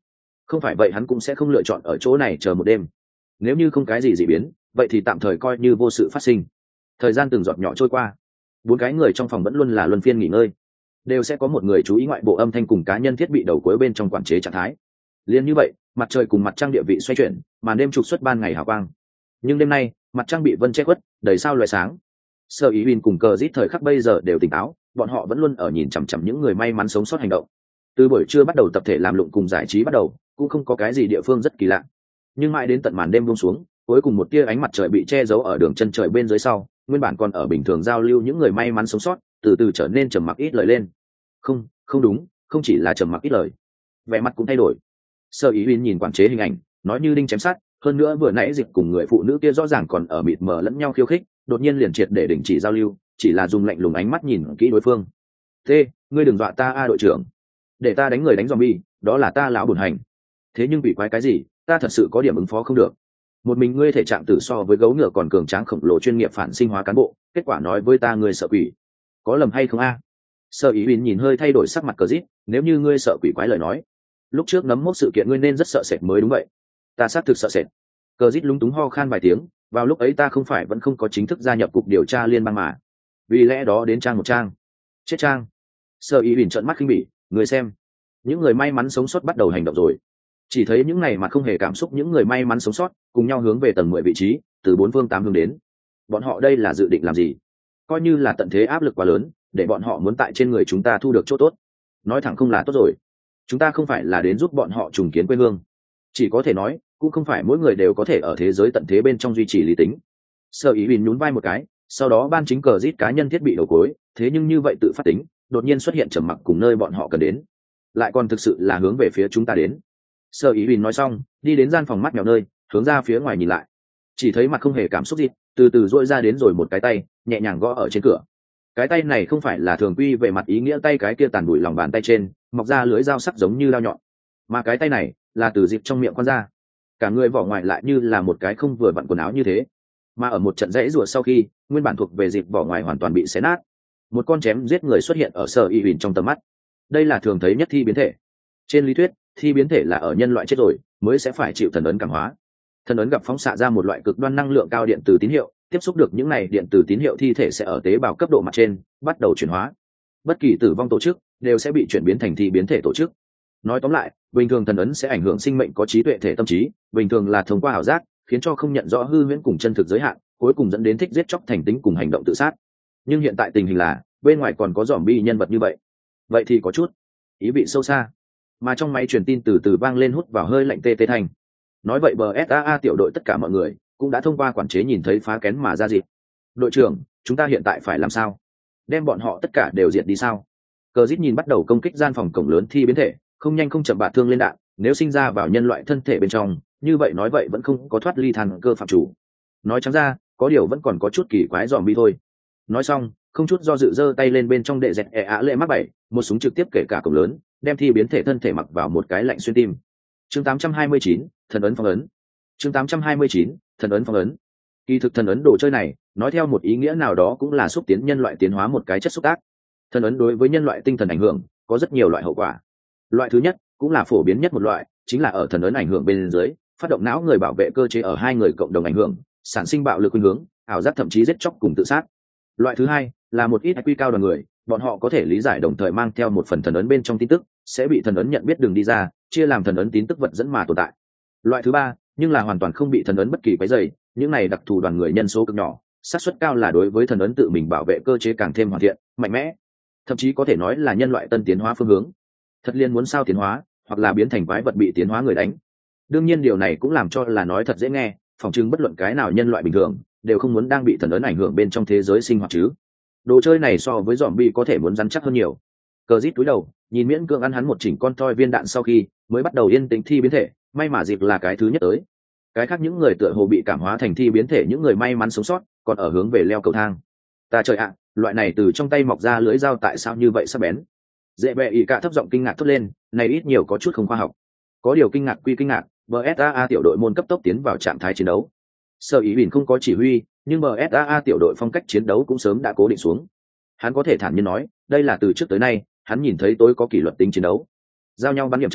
không phải vậy hắn cũng sẽ không lựa chọn ở chỗ này chờ một đêm. Nếu như không cái gì dị biến, vậy thì tạm thời coi như vô sự phát sinh. Thời gian từng giọt nhỏ trôi qua, bốn cái người trong phòng vẫn luôn là luân phiên nghỉ ngơi, đều sẽ có một người chú ý ngoại bộ âm thanh cùng cá nhân thiết bị đầu cuối bên trong quản chế trạng thái. Liên như vậy, mặt trời cùng mặt trăng địa vị xoay chuyển, màn đêm trục xuất ban ngày hào quang. Nhưng đêm nay, mặt trăng bị vân che khuất, đầy sao loé sáng. Sơ Ý Huỳnh cùng Cờ Rít thời khắc bây giờ đều tỉnh táo, bọn họ vẫn luôn ở nhìn chằm chằm những người may mắn sống sót hành động. Từ buổi trưa bắt đầu tập thể làm lụng cùng giải trí bắt đầu, cũng không có cái gì địa phương rất kỳ lạ. Nhưng mãi đến tận màn đêm buông xuống, cuối cùng một tia ánh mặt trời bị che giấu ở đường chân trời bên dưới sau, nguyên bản còn ở bình thường giao lưu những người may mắn sống sót, từ từ trở nên trầm mặc ít lời lên. Không, không đúng, không chỉ là trầm mặc ít lời, vẻ mặt cũng thay đổi. Sơ Ý Huỳnh nhìn quản chế hình ảnh, nói như đinh chém sắt, hơn nữa vừa nãy dịch cùng người phụ nữ kia rõ ràng còn ở mịt mờ lẫn nhau khiêu khích, đột nhiên liền triệt để đình chỉ giao lưu, chỉ là dùng lạnh lùng ánh mắt nhìn kỹ đối phương. "Thế, ngươi đừng dọa ta a đội trưởng, để ta đánh người đánh zombie, đó là ta lão bổn hành. Thế nhưng bị quái cái gì, ta thật sự có điểm ứng phó không được. Một mình ngươi thể trạng tử so với gấu ngựa còn cường tráng khổng lồ chuyên nghiệp phản sinh hóa cán bộ, kết quả nói với ta ngươi sợ quỷ, có lầm hay không a?" Sơ Ý Huỳnh nhìn hơi thay đổi sắc mặt Cờ Dít, "Nếu như ngươi sợ quỷ quái lời nói, lúc trước nấm mốc sự kiện ngươi nên rất sợ sệt mới đúng vậy." "Ta xác thực sợ sệt." Cờ Dít lúng túng ho khan vài tiếng, "Vào lúc ấy ta không phải vẫn không có chính thức gia nhập cục điều tra liên bang mà, vì lẽ đó đến trang một trang." "Chết trang." Sơ Ý Huỳnh trợn mắt khinh bỉ, "Người xem, những người may mắn sống sót bắt đầu hành động rồi." Chỉ thấy những này mà không hề cảm xúc những người may mắn sống sót cùng nhau hướng về tầng mười vị trí, từ bốn phương tám hướng đến. Bọn họ đây là dự định làm gì? Coi như là tận thế áp lực quá lớn, để bọn họ muốn tại trên người chúng ta thu được chỗ tốt. Nói thẳng không là tốt rồi. Chúng ta không phải là đến giúp bọn họ trùng kiến quê hương. Chỉ có thể nói, cũng không phải mỗi người đều có thể ở thế giới tận thế bên trong duy trì lý tính. Sơ Ý Huỳnh nhún vai một cái, sau đó ban chính Cờ Rít cá nhân thiết bị đầu cuối, thế nhưng như vậy tự phát tính, đột nhiên xuất hiện trầm mặc cùng nơi bọn họ cần đến, lại còn thực sự là hướng về phía chúng ta đến. Sơ Ý Huỳnh nói xong, đi đến gian phòng mắt mèo nơi, hướng ra phía ngoài nhìn lại, chỉ thấy mặt không hề cảm xúc gì, từ từ duỗi ra đến rồi một cái tay, nhẹ nhàng gõ ở trên cửa. Cái tay này không phải là thường quy về mặt ý nghĩa tay cái kia tàn bụi lòng bàn tay trên mọc ra lưới dao sắc giống như dao nhọn, mà cái tay này là từ dịp trong miệng con ra, cả người vỏ ngoài lại như là một cái không vừa vặn quần áo như thế. Mà ở một trận dãy rủa sau khi, nguyên bản thuộc về dịp vỏ ngoài hoàn toàn bị xé nát, một con chém giết người xuất hiện ở Sơ Ý Huỳnh trong tầm mắt. Đây là thường thấy nhất thi biến thể. Trên lý thuyết, thi biến thể là ở nhân loại chết rồi mới sẽ phải chịu thần ấn cảm hóa. Thần ấn gặp phóng xạ ra một loại cực đoan năng lượng cao điện từ tín hiệu, tiếp xúc được những này điện từ tín hiệu, thi thể sẽ ở tế bào cấp độ mặt trên bắt đầu chuyển hóa. Bất kỳ tử vong tổ chức đều sẽ bị chuyển biến thành thi biến thể tổ chức. Nói tóm lại, bình thường thần ấn sẽ ảnh hưởng sinh mệnh có trí tuệ thể tâm trí, bình thường là thông qua ảo giác, khiến cho không nhận rõ hư huyễn cùng chân thực giới hạn, cuối cùng dẫn đến thích giết chóc thành tính cùng hành động tự sát. Nhưng hiện tại tình hình là, bên ngoài còn có zombie nhân vật như vậy. Vậy thì có chút ý vị sâu xa. Mà trong máy truyền tin từ từ vang lên hút vào hơi lạnh tê tê thành. Nói vậy bờ ét a a tiểu đội tất cả mọi người cũng đã thông qua quản chế nhìn thấy phá kén mà ra dịp. "Đội trưởng, chúng ta hiện tại phải làm sao? Đem bọn họ tất cả đều diệt đi sao?" Cờ Dít nhìn bắt đầu công kích gian phòng cổng lớn thi biến thể, không nhanh không chậm bạt thương lên đạn, nếu sinh ra vào nhân loại thân thể bên trong, như vậy nói vậy vẫn không có thoát ly thần cơ phạm chủ. Nói trắng ra, có điều vẫn còn có chút kỳ quái dòm bi thôi. Nói xong, không chút do dự giơ tay lên bên trong đệ dẹt e á lệ mắc bảy, một súng trực tiếp kể cả cổng lớn, đem thi biến thể thân thể mặc vào một cái lạnh xuyên tim. Chương tám trăm hai mươi chín, thần ấn phong ấn. Chương tám trăm hai mươi chín, thần ấn phong ấn. Kỳ thực thần ấn đồ chơi này, nói theo một ý nghĩa nào đó cũng là xúc tiến nhân loại tiến hóa một cái chất xúc tác. Thần ấn đối với nhân loại tinh thần ảnh hưởng có rất nhiều loại hậu quả. Loại thứ nhất, cũng là phổ biến nhất một loại, chính là ở thần ấn ảnh hưởng bên dưới, phát động não người bảo vệ cơ chế ở hai người cộng đồng ảnh hưởng, sản sinh bạo lực khuynh hướng, ảo giác thậm chí giết chóc cùng tự sát. Loại thứ hai là một ít i kiu cao đoàn người, bọn họ có thể lý giải đồng thời mang theo một phần thần ấn bên trong tin tức, sẽ bị thần ấn nhận biết đường đi ra, chia làm thần ấn tín tức vật dẫn mà tồn tại. Loại thứ ba, nhưng là hoàn toàn không bị thần ấn bất kỳ quấy rầy, những này đặc thù đoàn người nhân số cực nhỏ, xác suất cao là đối với thần ấn tự mình bảo vệ cơ chế càng thêm hoàn thiện, mạnh mẽ, thậm chí có thể nói là nhân loại tân tiến hóa phương hướng. Thật liên muốn sao tiến hóa, hoặc là biến thành quái vật bị tiến hóa người đánh. Đương nhiên điều này cũng làm cho là nói thật dễ nghe, phỏng chừng bất luận cái nào nhân loại bình thường đều không muốn đang bị thần ấn ảnh hưởng bên trong thế giới sinh hoạt chứ. Đồ chơi này so với zombie có thể muốn rắn chắc hơn nhiều. Cờ Rít túi đầu, nhìn miễn cưỡng ăn hắn một chỉnh con toi viên đạn sau khi mới bắt đầu yên tĩnh thi biến thể, may mà dịp là cái thứ nhất tới. Cái khác những người tựa hồ bị cảm hóa thành thi biến thể, những người may mắn sống sót còn ở hướng về leo cầu thang. Ta trời ạ, loại này từ trong tay mọc ra lưỡi dao tại sao như vậy sắc bén? Dễ bẹ ỉ cả thấp giọng kinh ngạc thốt lên, này ít nhiều có chút không khoa học. Có điều kinh ngạc quy kinh ngạc, bê ét a a tiểu đội môn cấp tốc tiến vào trạng thái chiến đấu. Sở Ý Bình không có chỉ huy, nhưng bê ét a a tiểu đội phong cách chiến đấu cũng sớm đã cố định xuống. Hắn có thể thản nhiên nói, đây là từ trước tới nay hắn nhìn thấy tối có kỷ luật tính chiến đấu. Giao nhau bắn điểm trợ,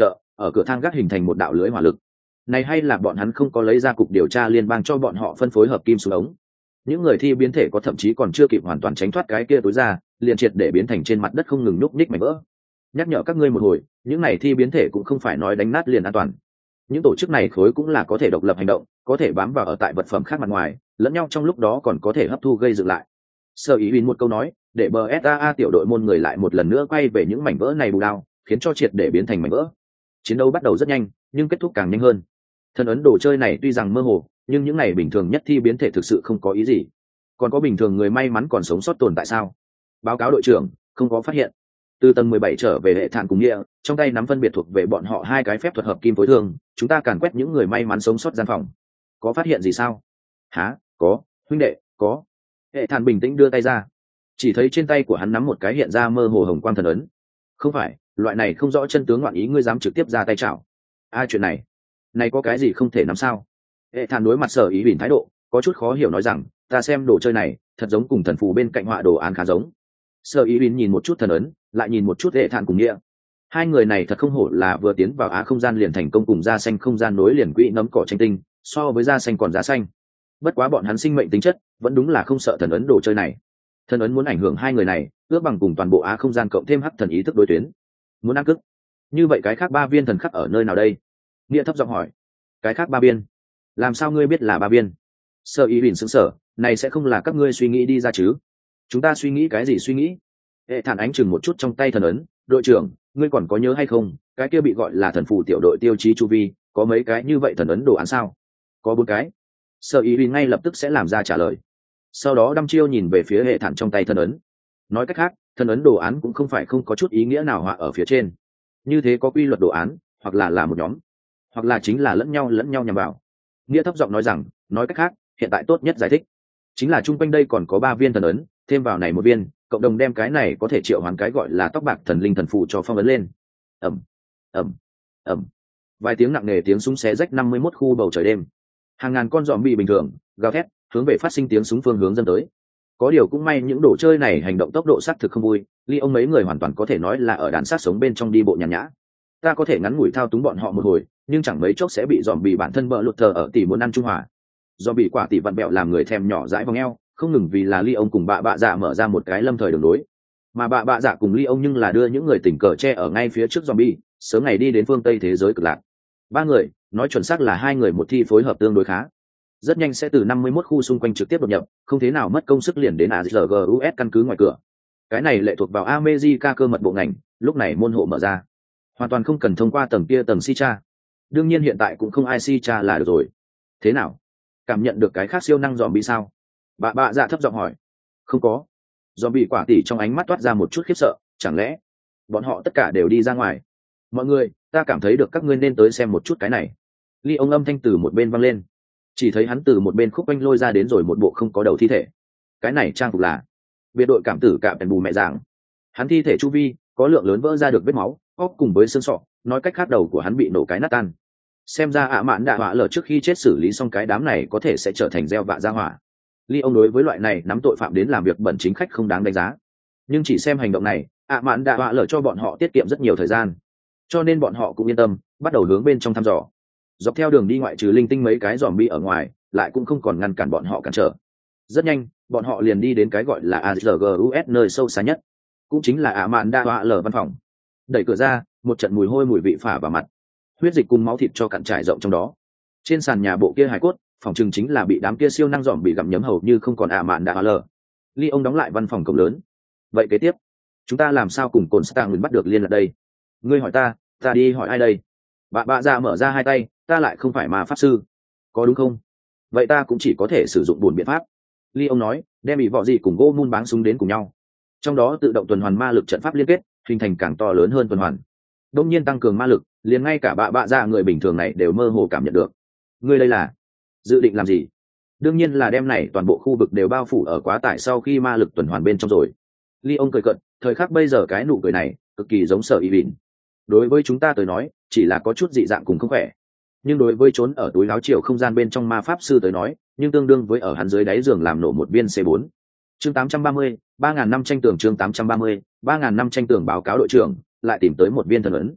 ở cửa thang gác hình thành một đạo lưới hỏa lực. Này hay là bọn hắn không có lấy ra cục điều tra liên bang cho bọn họ phân phối hợp kim xuống ống. Những người thi biến thể có thậm chí còn chưa kịp hoàn toàn tránh thoát cái kia tối ra, liền triệt để biến thành trên mặt đất không ngừng núp ních mảnh vỡ. Nhắc nhở các ngươi một hồi, những này thi biến thể cũng không phải nói đánh nát liền an toàn. Những tổ chức này khối cũng là có thể độc lập hành động, có thể bám vào ở tại vật phẩm khác mặt ngoài, lẫn nhau trong lúc đó còn có thể hấp thu gây dựng lại. Sở Ý Huỳnh một câu nói, để bê ét a a tiểu đội môn người lại một lần nữa quay về những mảnh vỡ này bù đao, khiến cho triệt để biến thành mảnh vỡ. Chiến đấu bắt đầu rất nhanh, nhưng kết thúc càng nhanh hơn. Thần ấn đồ chơi này tuy rằng mơ hồ, nhưng những này bình thường nhất thi biến thể thực sự không có ý gì. Còn có bình thường người may mắn còn sống sót tồn tại sao? Báo cáo đội trưởng, không có phát hiện. Từ tầng mười bảy trở về hệ thản cùng nghĩa, trong tay nắm phân biệt thuộc về bọn họ hai cái phép thuật hợp kim phối thương, chúng ta càn quét những người may mắn sống sót gian phòng. Có phát hiện gì sao? Hả? Có, huynh đệ, có. Hệ thản bình tĩnh đưa tay ra, chỉ thấy trên tay của hắn nắm một cái hiện ra mơ hồ hồng quang thần ấn. Không phải, loại này không rõ chân tướng ngoạn ý ngươi dám trực tiếp ra tay chảo? Ai chuyện này? Này có cái gì không thể nắm sao? Hệ thản đối mặt Sở Ý Huỳnh thái độ có chút khó hiểu nói rằng, ta xem đồ chơi này thật giống cùng thần phù bên cạnh họa đồ án khá giống. Sở Ý Huỳnh nhìn một chút thần ấn, lại nhìn một chút hệ thản cùng nghĩa. Hai người này thật không hổ là vừa tiến vào á không gian liền thành công cùng da xanh không gian nối liền quỹ nấm cỏ tranh tinh, so với da xanh còn giá xanh. Bất quá bọn hắn sinh mệnh tính chất vẫn đúng là không sợ thần ấn đồ chơi này. Thần ấn muốn ảnh hưởng hai người này, ước bằng cùng toàn bộ á không gian cộng thêm hắc thần ý thức đối tuyến. Muốn ăn cức. Như vậy cái khác ba viên thần khắc ở nơi nào đây? Nghĩa thấp giọng hỏi. Cái khác ba viên? Làm sao ngươi biết là ba viên? Sở Ý Huỳnh sững sờ, này sẽ không là các ngươi suy nghĩ đi ra chứ? Chúng ta suy nghĩ cái gì suy nghĩ? Hệ thản ánh chừng một chút trong tay thần ấn, đội trưởng, ngươi còn có nhớ hay không, cái kia bị gọi là thần phù tiểu đội tiêu chí chu vi, có mấy cái như vậy thần ấn đồ án sao? Có bốn cái. Sở Ý Huỳnh ngay lập tức sẽ làm ra trả lời. Sau đó đăm chiêu nhìn về phía hệ thản trong tay thần ấn. Nói cách khác, thần ấn đồ án cũng không phải không có chút ý nghĩa nào họa ở phía trên. Như thế có quy luật đồ án, hoặc là là một nhóm, hoặc là chính là lẫn nhau lẫn nhau nhằm vào. Nghĩa thấp giọng nói rằng, nói cách khác, hiện tại tốt nhất giải thích chính là chung quanh đây còn có ba viên thần ấn, thêm vào này một viên, cộng đồng đem cái này có thể triệu hoán cái gọi là tóc bạc thần linh thần phù cho phong ấn lên. Ẩm, ẩm, ẩm. Vài tiếng nặng nề tiếng súng xé rách năm mươi mốt khu bầu trời đêm. Hàng ngàn con dòm bị bình thường gào thét hướng về phát sinh tiếng súng phương hướng dâng tới. Có điều cũng may những đồ chơi này hành động tốc độ xác thực không vui, ly ông mấy người hoàn toàn có thể nói là ở đàn sát sống bên trong đi bộ nhàn nhã. Ta có thể ngắn ngủi thao túng bọn họ một hồi, nhưng chẳng mấy chốc sẽ bị dòm bị bản thân bợ lụt thờ ở tỷ muốn ăn trung hòa. Do bị quả tỷ vặn bẹo làm người thèm nhỏ dãi vòng eo, không ngừng vì là ly ông cùng bạ bạ dạ mở ra một cái lâm thời đường đối, mà bạ bạ dạ cùng ly ông nhưng là đưa những người tình cờ che ở ngay phía trước zombie, sớm ngày đi đến phương tây thế giới cực lạc. Ba người, nói chuẩn xác là hai người một thi phối hợp tương đối khá, rất nhanh sẽ từ năm mươi mốt khu xung quanh trực tiếp đột nhập, không thế nào mất công sức liền đến a rờ giê u ét căn cứ ngoài cửa. Cái này lệ thuộc vào America cơ mật bộ ngành, lúc này môn hộ mở ra, hoàn toàn không cần thông qua tầng kia tầng si cha. Đương nhiên hiện tại cũng không ai si cha là được rồi. Thế nào, cảm nhận được cái khác siêu năng dòm bị sao? Bà bạ dạ thấp giọng hỏi. Không có. Dòm bị quả tỉ trong ánh mắt toát ra một chút khiếp sợ, chẳng lẽ bọn họ tất cả đều đi ra ngoài? Mọi người, ta cảm thấy được các ngươi nên tới xem một chút cái này. Ly ông âm thanh từ một bên văng lên, chỉ thấy hắn từ một bên khúc quanh lôi ra đến rồi một bộ không có đầu thi thể. Cái này trang phục là biệt đội cảm tử cạm bèn bù mẹ giảng. Hắn thi thể chu vi có lượng lớn vỡ ra được vết máu, óc cùng với xương sọ, nói cách khác đầu của hắn bị nổ cái nát tan. Xem ra ạ mạn đạ họa lở trước khi chết xử lý xong cái đám này có thể sẽ trở thành gieo vạ ra hỏa. Ly ông đối với loại này nắm tội phạm đến làm việc bẩn chính khách không đáng đánh giá, nhưng chỉ xem hành động này, ạ mạn đạ họa lở cho bọn họ tiết kiệm rất nhiều thời gian, cho nên bọn họ cũng yên tâm bắt đầu hướng bên trong thăm dò. Dọc theo đường đi ngoại trừ linh tinh mấy cái dòm bi ở ngoài, lại cũng không còn ngăn cản bọn họ cản trở. Rất nhanh bọn họ liền đi đến cái gọi là a rờ giê u ét nơi sâu xa nhất, cũng chính là ạ mạn đạ họa lở văn phòng. Đẩy cửa ra, một trận mùi hôi mùi vị phả vào mặt, huyết dịch cùng máu thịt cho cặn trải rộng trong đó. Trên sàn nhà bộ kia hải cốt, phòng chừng chính là bị đám kia siêu năng dòm bị gặm nhấm hầu như không còn ạ mạn đã họa lờ. Ly ông đóng lại văn phòng cổng lớn. Vậy kế tiếp chúng ta làm sao cùng cồn stang bắt được liên lạc đây? Ngươi hỏi ta, ta đi hỏi ai đây? Bà bạ ra mở ra hai tay, ta lại không phải ma pháp sư, có đúng không? Vậy ta cũng chỉ có thể sử dụng buồn biện pháp. Ly ông nói, đem bị vọ gì cùng gỗ mun báng súng đến cùng nhau, trong đó tự động tuần hoàn ma lực trận pháp liên kết, hình thành càng to lớn hơn tuần hoàn, đông nhiên tăng cường ma lực, liền ngay cả bạ bạ ra người bình thường này đều mơ hồ cảm nhận được. Ngươi đây là dự định làm gì? Đương nhiên là đem này toàn bộ khu vực đều bao phủ ở quá tải sau khi ma lực tuần hoàn bên trong rồi. Ly ông cười cận, thời khắc bây giờ cái nụ cười này cực kỳ giống Sở Y Bìn. Đối với chúng ta tới nói chỉ là có chút dị dạng cùng không khỏe, nhưng đối với trốn ở túi láo chiều không gian bên trong ma pháp sư tới nói nhưng tương đương với ở hắn dưới đáy giường làm nổ một viên C bốn. Chương tám trăm ba mươi, ba ngàn năm tranh tường. Chương tám trăm ba mươi, ba ngàn năm tranh tường. Báo cáo đội trưởng, lại tìm tới một viên thần ấn.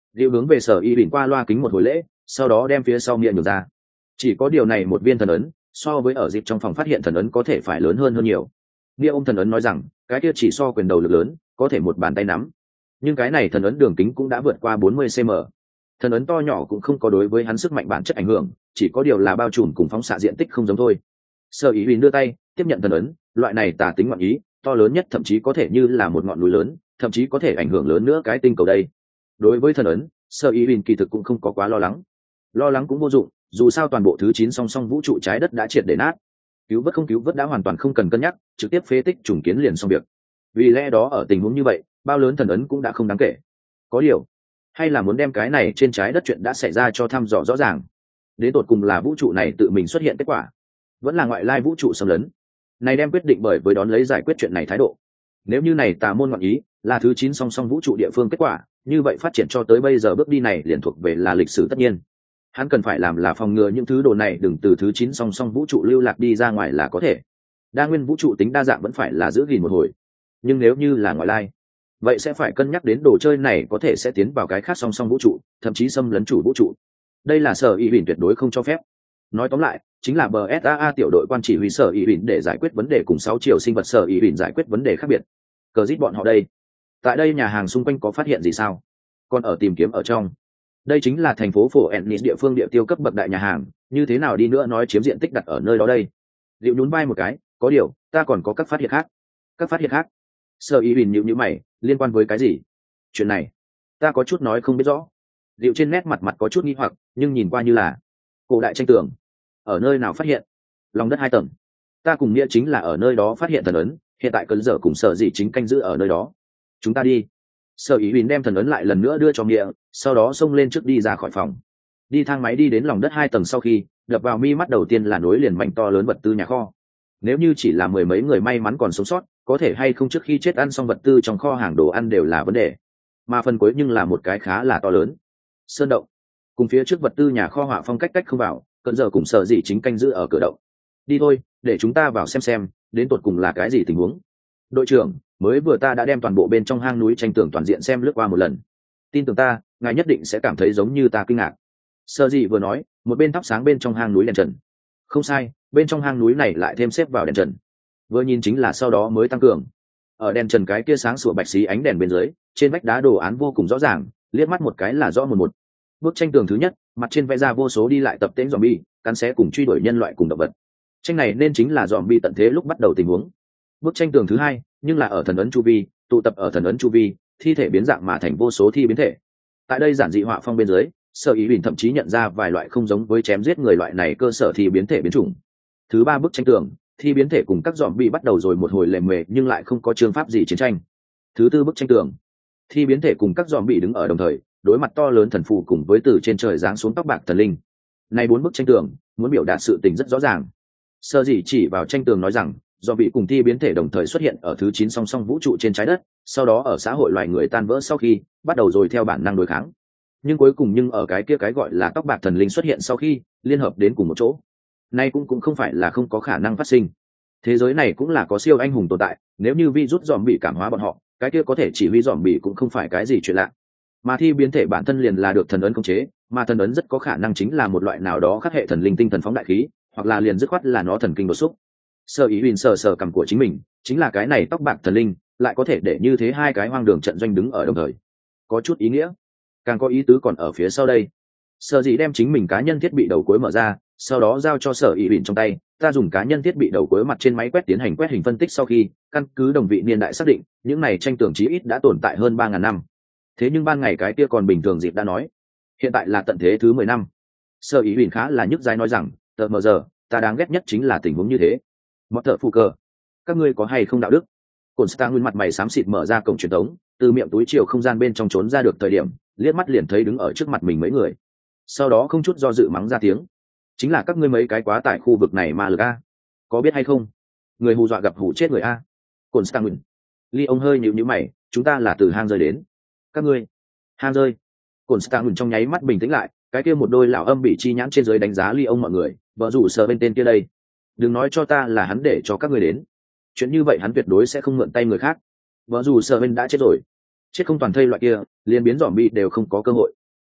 Diệu hướng về sở y bỉn qua loa kính một hồi lễ, sau đó đem phía sau miệng nhường ra. Chỉ có điều này một viên thần ấn so với ở dịp trong phòng phát hiện thần ấn có thể phải lớn hơn hơn nhiều. Nia ôm thần ấn nói rằng cái kia chỉ so quyền đầu lực lớn, có thể một bàn tay nắm, nhưng cái này thần ấn đường kính cũng đã vượt qua bốn mươi xăng-ti-mét. Thần ấn to nhỏ cũng không có đối với hắn sức mạnh bản chất ảnh hưởng, chỉ có điều là bao trùm cùng phóng xạ diện tích không giống thôi. Sở ý huỳnh đưa tay tiếp nhận thần ấn, loại này tà tính ngọn ý to lớn nhất thậm chí có thể như là một ngọn núi lớn, thậm chí có thể ảnh hưởng lớn nữa cái tinh cầu đây. Đối với thần ấn, Sở ý huỳnh kỳ thực cũng không có quá lo lắng. Lo lắng cũng vô dụng, dù sao toàn bộ thứ chín song song vũ trụ trái đất đã triệt để nát, cứu vớt không cứu vớt đã hoàn toàn không cần cân nhắc, trực tiếp phế tích trùng kiến liền xong việc. Vì lẽ đó ở tình huống như vậy, bao lớn thần ấn cũng đã không đáng kể. Có điều, hay là muốn đem cái này trên trái đất chuyện đã xảy ra cho thăm dò rõ ràng. Đến tột cùng là vũ trụ này tự mình xuất hiện kết quả, vẫn là ngoại lai vũ trụ xâm lấn. Này đem quyết định bởi với đón lấy giải quyết chuyện này thái độ. Nếu như này tà môn ngọn ý là thứ chín song song vũ trụ địa phương kết quả, như vậy phát triển cho tới bây giờ bước đi này liền thuộc về là lịch sử tất nhiên. Hắn cần phải làm là phòng ngừa những thứ đồ này đừng từ thứ chín song song vũ trụ lưu lạc đi ra ngoài là có thể. Đa nguyên vũ trụ tính đa dạng vẫn phải là giữ gìn một hồi, nhưng nếu như là ngoại lai, vậy sẽ phải cân nhắc đến đồ chơi này có thể sẽ tiến vào cái khác song song vũ trụ, thậm chí xâm lấn chủ vũ trụ. Đây là sở y bỉn tuyệt đối không cho phép. Nói tóm lại, chính là bê ét a a tiểu đội quan chỉ huy sở y bỉn để giải quyết vấn đề cùng sáu chiều sinh vật sở y bỉn giải quyết vấn đề khác biệt. Cờ giết bọn họ đây. Tại đây nhà hàng xung quanh có phát hiện gì sao? Còn ở tìm kiếm ở trong. Đây chính là thành phố phổ Ennis địa phương địa tiêu cấp bậc đại nhà hàng, như thế nào đi nữa nói chiếm diện tích đặt ở nơi đó đây. Diệu nhún vai một cái, có điều, ta còn có các phát hiện khác. Các phát hiện khác? Sở y bỉn nhíu nhíu mày, liên quan với cái gì? Chuyện này, ta có chút nói không biết rõ. Diệu trên nét mặt mặt có chút nghi hoặc, nhưng nhìn qua như là cổ đại tranh tường. Ở nơi nào phát hiện? Lòng đất hai tầng. Ta cùng nghĩa chính là ở nơi đó phát hiện thần ấn, hiện tại cơn dở cùng sở dị chính canh giữ ở nơi đó. Chúng ta đi. Sở ý huỳnh đem thần ấn lại lần nữa đưa cho nghĩa, sau đó xông lên trước đi ra khỏi phòng. Đi thang máy đi đến lòng đất hai tầng sau khi, đập vào mi mắt đầu tiên là nối liền mảnh to lớn vật tư nhà kho. Nếu như chỉ là mười mấy người may mắn còn sống sót, có thể hay không trước khi chết ăn xong vật tư trong kho hàng đồ ăn đều là vấn đề. Mà phần cuối nhưng là một cái khá là to lớn. Sơn động. Cùng phía trước vật tư nhà kho họa phong cách cách không vào, cận giờ cùng sở dị chính canh giữ ở cửa động. Đi thôi, để chúng ta vào xem xem, đến tột cùng là cái gì tình huống. Đội trưởng, mới vừa ta đã đem toàn bộ bên trong hang núi tranh tường toàn diện xem lướt qua một lần. Tin tưởng ta, ngài nhất định sẽ cảm thấy giống như ta kinh ngạc. Sở dị vừa nói, một bên thắp sáng bên trong hang núi đèn trần. Không sai, bên trong hang núi này lại thêm xếp vào đèn trần. Vừa nhìn chính là sau đó mới tăng cường. Ở đèn trần cái kia sáng sủa bạch xí ánh đèn bên dưới, trên vách đá đồ án vô cùng rõ ràng, liếc mắt một cái là rõ một một. Bức tranh tường thứ nhất, mặt trên vẽ ra vô số đi lại tập tễnh zombie, cắn xé cùng truy đuổi nhân loại cùng động vật. Tranh này nên chính là zombie tận thế lúc bắt đầu tình huống. Bức tranh tường thứ hai, nhưng là ở thần ấn chu vi, tụ tập ở thần ấn chu vi, thi thể biến dạng mà thành vô số thi biến thể. Tại đây giản dị họa phong bên dưới, Sở Ý Huỳnh thậm chí nhận ra vài loại không giống với chém giết người loại này cơ sở thi biến thể biến chủng. Thứ ba bức tranh tường, thi biến thể cùng các zombie bắt đầu rồi một hồi lề mề nhưng lại không có chương pháp gì chiến tranh. Thứ tư bức tranh tường, thi biến thể cùng các zombie đứng ở đồng thời, đối mặt to lớn thần phù cùng với từ trên trời giáng xuống tóc bạc thần linh. Này bốn bức tranh tường muốn biểu đạt sự tình rất rõ ràng. Sơ dĩ chỉ vào tranh tường nói rằng zombie cùng thi biến thể đồng thời xuất hiện ở thứ chín song song vũ trụ trên trái đất, sau đó ở xã hội loài người tan vỡ sau khi bắt đầu rồi theo bản năng đối kháng, nhưng cuối cùng nhưng ở cái kia cái gọi là tóc bạc thần linh xuất hiện sau khi liên hợp đến cùng một chỗ. Nay cũng cũng không phải là không có khả năng phát sinh. Thế giới này cũng là có siêu anh hùng tồn tại, nếu như virus zombie cảm hóa bọn họ, cái kia có thể chỉ huy zombie cũng không phải cái gì chuyện lạ. Mà thi biến thể bản thân liền là được thần ấn khống chế, mà thần ấn rất có khả năng chính là một loại nào đó khắc hệ thần linh tinh thần phóng đại khí, hoặc là liền dứt khoát là nó thần kinh đột xúc. Sơ ý huỳnh sờ sờ cằm của chính mình, chính là cái này tóc bạc thần linh lại có thể để như thế hai cái hoang đường trận doanh đứng ở đồng thời, có chút ý nghĩa. Càng có ý tứ còn ở phía sau đây. Sở dĩ đem chính mình cá nhân thiết bị đầu cuối mở ra, sau đó giao cho Sở Ý Huỳnh trong tay. Ta dùng cá nhân thiết bị đầu cuối mặt trên máy quét tiến hành quét hình phân tích, sau khi căn cứ đồng vị niên đại xác định những này tranh tường chí ít đã tồn tại hơn ba ngàn năm. Thế nhưng ban ngày cái kia còn bình thường dịp đã nói, hiện tại là tận thế thứ mười năm. Sở Ý Huỳnh khá là nhức dai nói rằng, tờ mờ giờ ta đáng ghét nhất chính là tình huống như thế. Mọt thợ phụ cờ, các ngươi có hay không đạo đức? Cổn Star nguyên mặt mày xám xịt mở ra cổng truyền thống, từ miệng túi chiều không gian bên trong trốn ra được thời điểm, liếc mắt liền thấy đứng ở trước mặt mình mấy người, sau đó không chút do dự mắng ra tiếng, chính là các ngươi mấy cái quá tại khu vực này mà lực a, có biết hay không, người hù dọa gặp hù chết người a. Cổn Star nguyên, Ly ông hơi nhíu nhíu mày, chúng ta là từ hang rơi đến, các ngươi hang rơi. Cổn Star nguyên trong nháy mắt bình tĩnh lại, cái kia một đôi lão âm bị chi nhãn trên dưới đánh giá Ly ông mọi người, vợ rủ sờ bên tên kia đây, đừng nói cho ta là hắn để cho các ngươi đến, chuyện như vậy hắn tuyệt đối sẽ không mượn tay người khác. Vợ dù sợ bên đã chết rồi, chết không toàn thây loại kia liền biến zombie đều không có cơ hội.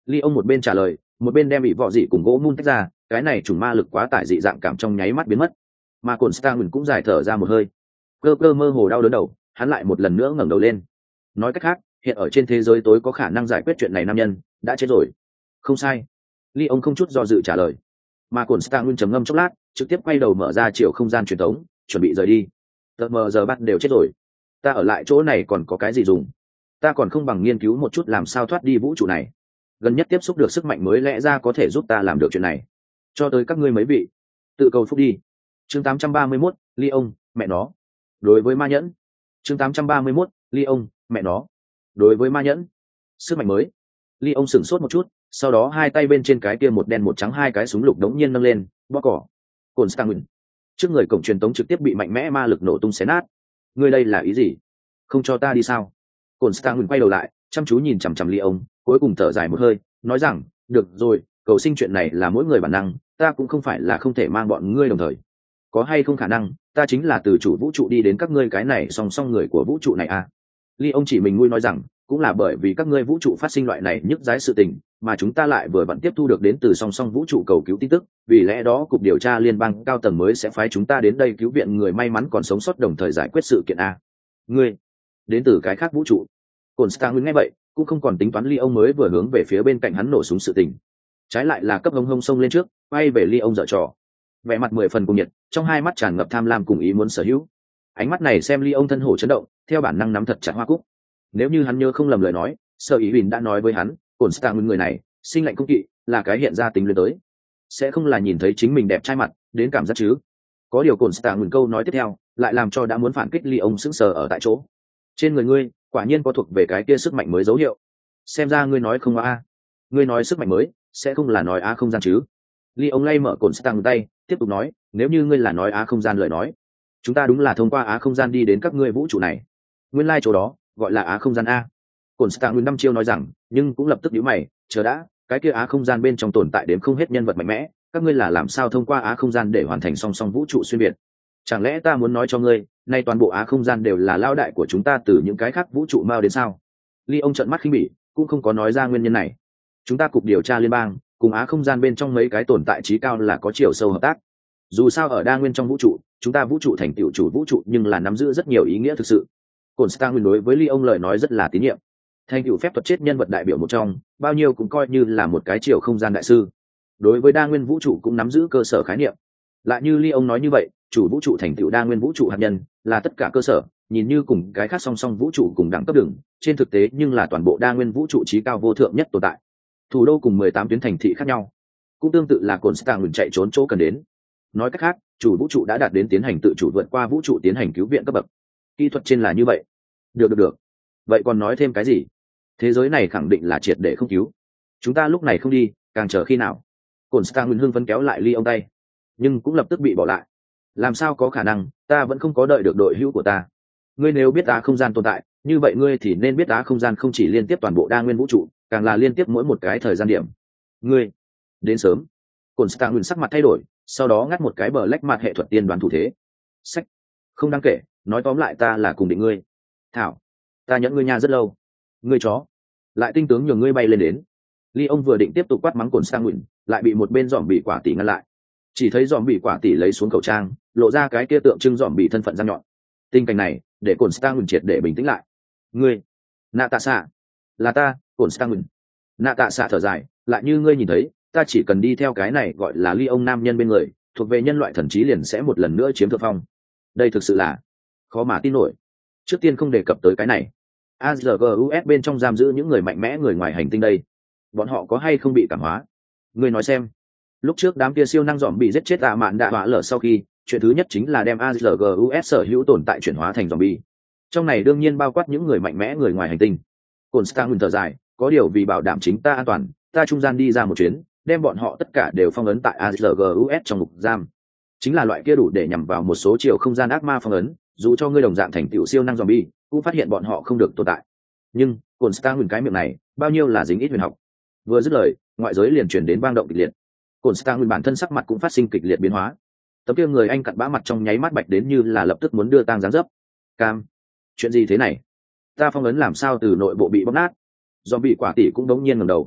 Ly ông một bên trả lời, một bên đem bị vọ dị cùng gỗ mun tách ra, cái này trùng ma lực quá tải dị dạng cảm trong nháy mắt biến mất. Mà cồn Stang cũng dài thở ra một hơi, cơ cơ mơ hồ đau đớn đầu, hắn lại một lần nữa ngẩng đầu lên. Nói cách khác, hiện ở trên thế giới tối có khả năng giải quyết chuyện này nam nhân đã chết rồi. Không sai. Ly ông không chút do dự trả lời. Mà cồn Stang trầm ngâm chốc lát, trực tiếp quay đầu mở ra chiều không gian truyền thống, chuẩn bị rời đi. Tờ mờ giờ bắt đều chết rồi, ta ở lại chỗ này còn có cái gì dùng? Ta còn không bằng nghiên cứu một chút làm sao thoát đi vũ trụ này. Gần nhất tiếp xúc được sức mạnh mới lẽ ra có thể giúp ta làm được chuyện này. Cho tới các ngươi mấy vị, tự cầu phúc đi. Chương tám trăm ba mươi mốt, Ly ông, mẹ nó. Đối với ma nhẫn. Chương tám trăm ba mươi mốt, Ly ông, mẹ nó. Đối với ma nhẫn. Sức mạnh mới. Ly ông sửng sốt một chút, sau đó hai tay bên trên cái kia một đen một trắng hai cái súng lục đống nhiên nâng lên, bóp cỏ. Cồn Stang trước người cổng truyền tống trực tiếp bị mạnh mẽ ma lực nổ tung xé nát. Ngươi đây là ý gì? Không cho ta đi sao? Cồn Stang quay đầu lại, chăm chú nhìn chằm chằm Ly ông, cuối cùng thở dài một hơi, nói rằng, được rồi, cầu sinh chuyện này là mỗi người bản năng, ta cũng không phải là không thể mang bọn ngươi đồng thời. Có hay không khả năng, ta chính là từ chủ vũ trụ đi đến các ngươi cái này song song người của vũ trụ này à? Ly ông chỉ mình nguôi nói rằng, cũng là bởi vì các ngươi vũ trụ phát sinh loại này nhức dái sự tình, mà chúng ta lại vừa vặn tiếp thu được đến từ song song vũ trụ cầu cứu tin tức, vì lẽ đó cục điều tra liên bang cao tầng mới sẽ phái chúng ta đến đây cứu viện người may mắn còn sống sót đồng thời giải quyết sự kiện a. Ngươi đến từ cái khác vũ trụ. Cồn Stang nghe vậy cũng không còn tính toán Ly ông mới vừa hướng về phía bên cạnh hắn nổ súng sự tình, trái lại là cấp hông hông xông lên trước, quay về Ly ông dở trò, vẻ mặt mười phần cùng nhiệt, trong hai mắt tràn ngập tham lam cùng ý muốn sở hữu. Ánh mắt này xem Ly ông thân hổ chấn động, theo bản năng nắm thật chặt hoa cúc. Nếu như hắn nhớ không lầm lời nói, Sở Ý Huỳnh đã nói với hắn, Cồn Stang người này sinh lạnh công kỵ, là cái hiện ra tính lên tới, sẽ không là nhìn thấy chính mình đẹp trai mặt đến cảm giác chứ. Có điều Cồn Stang câu nói tiếp theo lại làm cho đã muốn phản kích Ly ông sững sờ ở tại chỗ. Trên người ngươi quả nhiên có thuộc về cái kia sức mạnh mới dấu hiệu, xem ra ngươi nói không a. Ngươi nói sức mạnh mới sẽ không là nói á không gian chứ? Ly ông lay mở Cồn Stang tay, tiếp tục nói, nếu như ngươi là nói á không gian lời nói, chúng ta đúng là thông qua á không gian đi đến các ngươi vũ trụ này. Nguyên lai like chỗ đó gọi là á không gian a. Cồn Stang năm chiêu nói rằng, nhưng cũng lập tức nhíu mày, chờ đã, cái kia á không gian bên trong tồn tại đến không hết nhân vật mạnh mẽ, các ngươi là làm sao thông qua á không gian để hoàn thành song song vũ trụ xuyên việt? Chẳng lẽ ta muốn nói cho ngươi, nay toàn bộ á không gian đều là lao đại của chúng ta từ những cái khác vũ trụ mao đến sao? Ly ông trợn mắt khinh bỉ, cũng không có nói ra nguyên nhân này. Chúng ta cục điều tra liên bang cùng á không gian bên trong mấy cái tồn tại trí cao là có chiều sâu hợp tác. Dù sao ở đa nguyên trong vũ trụ, chúng ta vũ trụ thành tựu chủ vũ trụ nhưng là nắm giữ rất nhiều ý nghĩa thực sự. Cồn Stang đối với Ly ông lời nói rất là tín nhiệm. Thành tựu phép thuật chết nhân vật đại biểu một trong, bao nhiêu cũng coi như là một cái chiều không gian đại sư. Đối với đa nguyên vũ trụ cũng nắm giữ cơ sở khái niệm. Lại như Ly ông nói như vậy, chủ vũ trụ thành tựu đa nguyên vũ trụ hạt nhân là tất cả cơ sở, nhìn như cùng cái khác song song vũ trụ cùng đẳng cấp đường, trên thực tế nhưng là toàn bộ đa nguyên vũ trụ trí cao vô thượng nhất tồn tại. Thủ đô cùng mười tám tuyến thành thị khác nhau, cũng tương tự là Cồn Stang chạy trốn chỗ cần đến. Nói cách khác, chủ vũ trụ đã đạt đến tiến hành tự chủ vượt qua vũ trụ tiến hành cứu viện cấp bậc. Kỹ thuật trên là như vậy. Được được được. Vậy còn nói thêm cái gì? Thế giới này khẳng định là triệt để không cứu. Chúng ta lúc này không đi, càng chờ khi nào? Cồn Stang hưng phấn kéo lại Ly ông tay, nhưng cũng lập tức bị bỏ lại. Làm sao có khả năng, ta vẫn không có đợi được đội hữu của ta. Ngươi nếu biết á không gian tồn tại, như vậy ngươi thì nên biết á không gian không chỉ liên tiếp toàn bộ đa nguyên vũ trụ, càng là liên tiếp mỗi một cái thời gian điểm. Ngươi đến sớm. Cồn Stang sắc mặt thay đổi, sau đó ngắt một cái bờ lách mặt hệ thuật tiên đoán thủ thế. Sách không đáng kể, nói tóm lại ta là cùng định ngươi. Thảo, ta nhẫn ngươi nha rất lâu. Ngươi chó, lại tinh tướng nhường ngươi bay lên đến. Ly ông vừa định tiếp tục quát mắng Cồn Stang, lại bị một bên dòm bị quả tỷ ngăn lại. Chỉ thấy dòm bị quả tỷ lấy xuống khẩu trang, lộ ra cái kia tượng trưng dòm bị thân phận răng nhọn. Tình cảnh này để Cồn Stang triệt để bình tĩnh lại. Ngươi, nạ tạ xạ, là ta, Cồn Stang. Nạ tạ xạ thở dài, lại như ngươi nhìn thấy, ta chỉ cần đi theo cái này gọi là Ly ông nam nhân bên người, thuộc về nhân loại thần trí liền sẽ một lần nữa chiếm thượng phong. Đây thực sự là khó mà tin nổi. Trước tiên không đề cập tới cái này, a giê giê u ét bên trong giam giữ những người mạnh mẽ người ngoài hành tinh đây, bọn họ có hay không bị cảm hóa? Ngươi nói xem. Lúc trước đám kia siêu năng dòm bị giết chết tạ mạn đạ họa lở sau khi, chuyện thứ nhất chính là đem a giê giê u ét sở hữu tồn tại chuyển hóa thành dòm bi. Trong này đương nhiên bao quát những người mạnh mẽ người ngoài hành tinh. Cồn Stang thở dài, có điều vì bảo đảm chính ta an toàn, ta trung gian đi ra một chuyến, đem bọn họ tất cả đều phong ấn tại a giê giê u ét trong ngục giam. Chính là loại kia đủ để nhằm vào một số chiều không gian ác ma phong ấn, dù cho ngươi đồng dạng thành tựu siêu năng zombie, cũng phát hiện bọn họ không được tồn tại. Nhưng Cồn Stang cái miệng này, bao nhiêu là dính ít huyền học. Vừa dứt lời, ngoại giới liền truyền đến bang động kịch liệt. Cồn Stang bản thân sắc mặt cũng phát sinh kịch liệt biến hóa. Tấm kia người anh cặn bã mặt trong nháy mắt bạch đến như là lập tức muốn đưa tang dáng dấp. Cam, chuyện gì thế này? Ta phong ấn làm sao từ nội bộ bị bóc nát? Zombie quả tỷ cũng đống nhiên ngẩng đầu.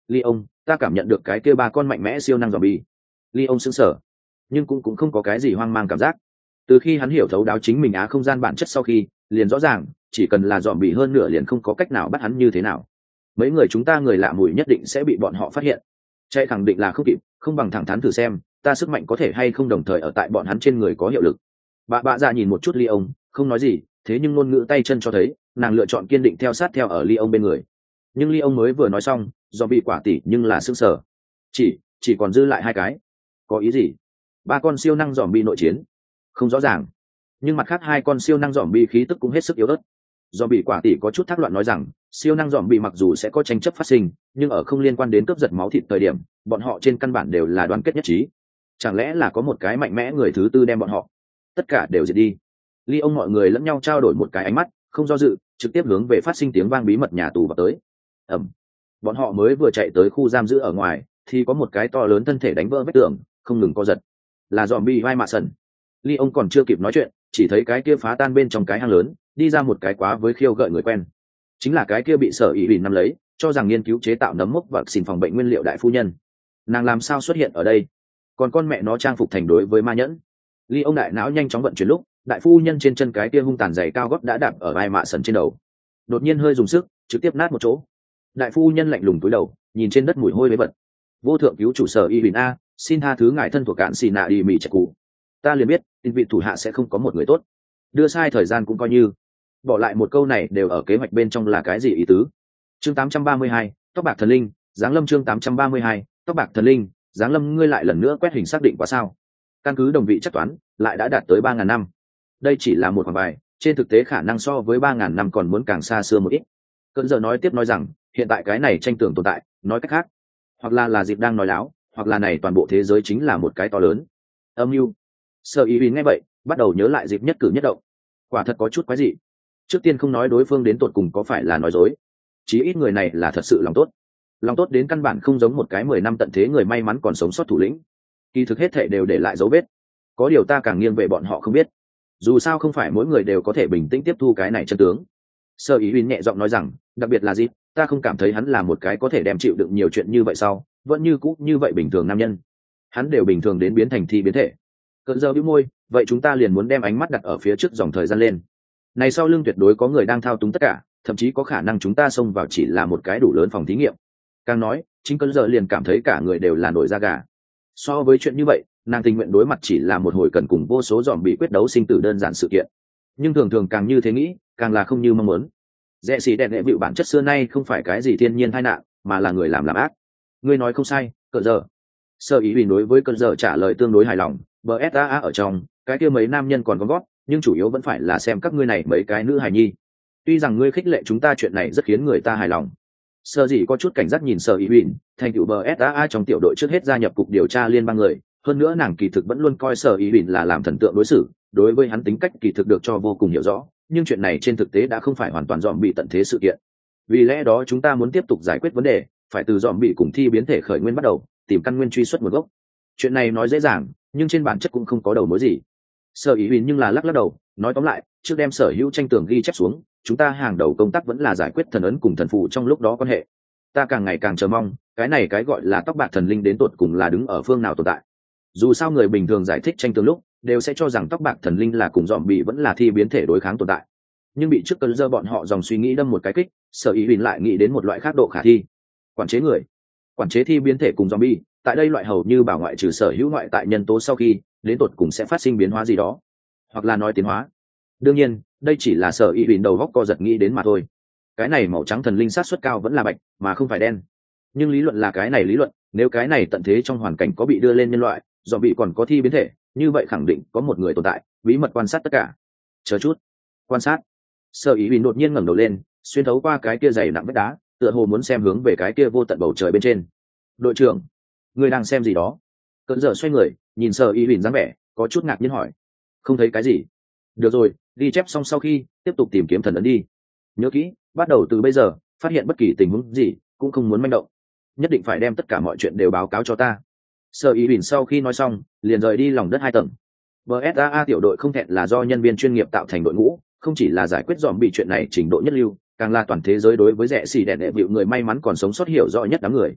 Ly ông, ta cảm nhận được cái kia ba con mạnh mẽ siêu năng zombie. Ly ông sững sờ, nhưng cũng cũng không có cái gì hoang mang cảm giác. Từ khi hắn hiểu thấu đáo chính mình á không gian bản chất sau khi, liền rõ ràng, chỉ cần là zombie hơn nửa liền không có cách nào bắt hắn như thế nào. Mấy người chúng ta người lạ mùi nhất định sẽ bị bọn họ phát hiện. Chạy khẳng định là không kịp, không bằng thẳng thắn thử xem, ta sức mạnh có thể hay không đồng thời ở tại bọn hắn trên người có hiệu lực. Bà bạ dạ nhìn một chút Ly ông, không nói gì, thế nhưng ngôn ngữ tay chân cho thấy, nàng lựa chọn kiên định theo sát theo ở Ly ông bên người. Nhưng Ly ông mới vừa nói xong, do bị quả tỉ nhưng là sững sờ. Chỉ, chỉ còn dư lại hai cái. Có ý gì? Ba con siêu năng zombie nội chiến? Không rõ ràng. Nhưng mặt khác hai con siêu năng zombie khí tức cũng hết sức yếu ớt. Do bị quả tỉ có chút thác loạn nói rằng, siêu năng zombie mặc dù sẽ có tranh chấp phát sinh, nhưng ở không liên quan đến cướp giật máu thịt thời điểm, bọn họ trên căn bản đều là đoàn kết nhất trí. Chẳng lẽ là có một cái mạnh mẽ người thứ tư đem bọn họ tất cả đều diệt đi? Ly ông mọi người lẫn nhau trao đổi một cái ánh mắt, không do dự, trực tiếp hướng về phát sinh tiếng vang bí mật nhà tù vào tới. Ầm. Bọn họ mới vừa chạy tới khu giam giữ ở ngoài, thì có một cái to lớn thân thể đánh vỡ vách tường, không ngừng co giật. Là zombie vai mạ sần. Ly ông còn chưa kịp nói chuyện, chỉ thấy cái kia phá tan bên trong cái hang lớn, đi ra một cái quá với khiêu gợi người quen. Chính là cái kia bị sở ý bình nắm lấy, cho rằng nghiên cứu chế tạo nấm mốc và xin phòng bệnh nguyên liệu đại phu nhân. Nàng làm sao xuất hiện ở đây? Còn con mẹ nó trang phục thành đối với ma nhẫn. Ly ông đại não nhanh chóng vận chuyển lúc, đại phu nhân trên chân cái kia hung tàn giày cao gót đã đạp ở vai mạ sần trên đầu. Đột nhiên hơi dùng sức, trực tiếp nát một chỗ. Đại phu nhân lạnh lùng cúi đầu, nhìn trên đất mùi hôi với vật. Vô thượng cứu chủ sở y bình a, xin tha thứ ngài thân thuộc cạn xì nạ đi mì chặt cụ. Ta liền biết, tin vị thủ hạ sẽ không có một người tốt. Đưa sai thời gian cũng coi như. Bỏ lại một câu này đều ở kế hoạch bên trong là cái gì ý tứ? Chương tám trăm ba mươi hai, tóc bạc thần linh, giáng lâm chương tám trăm ba mươi hai, tóc bạc thần linh, giáng lâm ngươi lại lần nữa quét hình xác định quá sao? Căn cứ đồng vị chắc toán, lại đã đạt tới ba ngàn năm. Đây chỉ là một khoản bài, trên thực tế khả năng so với ba ngàn năm còn muốn càng xa xưa một ít. Cơn giờ nói tiếp nói rằng, hiện tại cái này tranh tưởng tồn tại, nói cách khác, hoặc là là dịp đang nói láo, hoặc là này toàn bộ thế giới chính là một cái to lớn âm mưu. Sở ý nghe vậy, bắt đầu nhớ lại dịp nhất cử nhất động. Quả thật có chút quái dị. Trước tiên không nói đối phương đến tột cùng có phải là nói dối, chí ít người này là thật sự lòng tốt. Lòng tốt đến căn bản không giống một cái mười năm tận thế người may mắn còn sống sót thủ lĩnh. Kỳ thực hết thảy đều để lại dấu vết. Có điều ta càng nghiêng về bọn họ không biết. Dù sao không phải mỗi người đều có thể bình tĩnh tiếp thu cái này chân tướng. Sơ ý Uyên nhẹ giọng nói rằng, đặc biệt là gì, ta không cảm thấy hắn là một cái có thể đem chịu đựng nhiều chuyện như vậy sau, vẫn như cũ như vậy bình thường nam nhân. Hắn đều bình thường đến biến thành thi biến thể. Cơn giờ bĩu môi, vậy chúng ta liền muốn đem ánh mắt đặt ở phía trước dòng thời gian lên. Này sau lưng tuyệt đối có người đang thao túng tất cả, thậm chí có khả năng chúng ta xông vào chỉ là một cái đủ lớn phòng thí nghiệm. Càng nói, chính Cơn giờ liền cảm thấy cả người đều là nổi da gà. So với chuyện như vậy, nàng tình nguyện đối mặt chỉ là một hồi cần cùng vô số dòm bị quyết đấu sinh tử đơn giản sự kiện. Nhưng thường thường càng như thế nghĩ, càng là không như mong muốn. Rẽ xì đèn hệ vịu bản chất xưa nay không phải cái gì thiên nhiên tai nạn, mà là người làm làm ác. Ngươi nói không sai, Cơn giờ. Sơ ý Uyên đối với Cơn giờ trả lời tương đối hài lòng, bê ét a a ở trong, cái kia mấy nam nhân còn có gót, nhưng chủ yếu vẫn phải là xem các ngươi này mấy cái nữ hài nhi. Tuy rằng ngươi khích lệ chúng ta chuyện này rất khiến người ta hài lòng. Sơ gì có chút cảnh giác nhìn Sở ý Uyên, thành tựu bê ét a a trong tiểu đội trước hết gia nhập cục điều tra liên bang người, hơn nữa nàng kỳ thực vẫn luôn coi Sở ý Uyên là làm thần tượng đối xử, đối với hắn tính cách kỳ thực được cho vô cùng hiểu rõ, nhưng chuyện này trên thực tế đã không phải hoàn toàn dòm bị tận thế sự kiện. Vì lẽ đó chúng ta muốn tiếp tục giải quyết vấn đề, phải từ dòm bị cùng thi biến thể khởi nguyên bắt đầu, tìm căn nguyên truy xuất nguồn gốc. Chuyện này nói dễ dàng, nhưng trên bản chất cũng không có đầu mối gì. Sở ý Uyên nhưng là lắc lắc đầu, nói tóm lại, trước đem sở hữu tranh tường ghi chép xuống, chúng ta hàng đầu công tác vẫn là giải quyết thần ấn cùng thần phù trong lúc đó quan hệ. Ta càng ngày càng chờ mong, cái này cái gọi là tóc bạc thần linh đến tột cùng là đứng ở phương nào tồn tại. Dù sao người bình thường giải thích tranh tường lúc, đều sẽ cho rằng tóc bạc thần linh là cùng dòm bị vẫn là thi biến thể đối kháng tồn tại. Nhưng bị trước cơn dơ bọn họ dòng suy nghĩ đâm một cái kích, sở ý Uyên lại nghĩ đến một loại khác độ khả thi. Quản chế người, quản chế thi biến thể cùng zombie, tại đây loại hầu như bảo ngoại trừ sở hữu ngoại tại nhân tố sau khi đến tột cùng sẽ phát sinh biến hóa gì đó, hoặc là nói tiến hóa. Đương nhiên, đây chỉ là sở ý Uyên đầu góc co giật nghĩ đến mà thôi. Cái này màu trắng thần linh sát suất cao vẫn là bạch, mà không phải đen. Nhưng lý luận là cái này lý luận, nếu cái này tận thế trong hoàn cảnh có bị đưa lên nhân loại, zombie còn có thi biến thể, như vậy khẳng định có một người tồn tại, bí mật quan sát tất cả. Chờ chút, quan sát. Sở ý Uyên đột nhiên ngẩng đầu lên, xuyên thấu qua cái kia dày nặng vách đá, tựa hồ muốn xem hướng về cái kia vô tận bầu trời bên trên. Đội trưởng, ngươi đang xem gì đó? Cơn giờ xoay người, nhìn Sở ý Uyên dáng vẻ, có chút ngạc nhiên hỏi. Không thấy cái gì. Được rồi, ghi chép xong sau khi tiếp tục tìm kiếm thần ấn đi. Nhớ kỹ, bắt đầu từ bây giờ, phát hiện bất kỳ tình huống gì cũng không muốn manh động, nhất định phải đem tất cả mọi chuyện đều báo cáo cho ta. Sở ý Uyên sau khi nói xong, liền rời đi lòng đất hai tầng. bê ét a a tiểu đội không thẹn là do nhân viên chuyên nghiệp tạo thành đội ngũ, không chỉ là giải quyết dòm bị chuyện này trình độ nhất lưu, càng là toàn thế giới đối với rẻ xì đèn đệ vịu người may mắn còn sống sót hiểu rõ nhất đám người.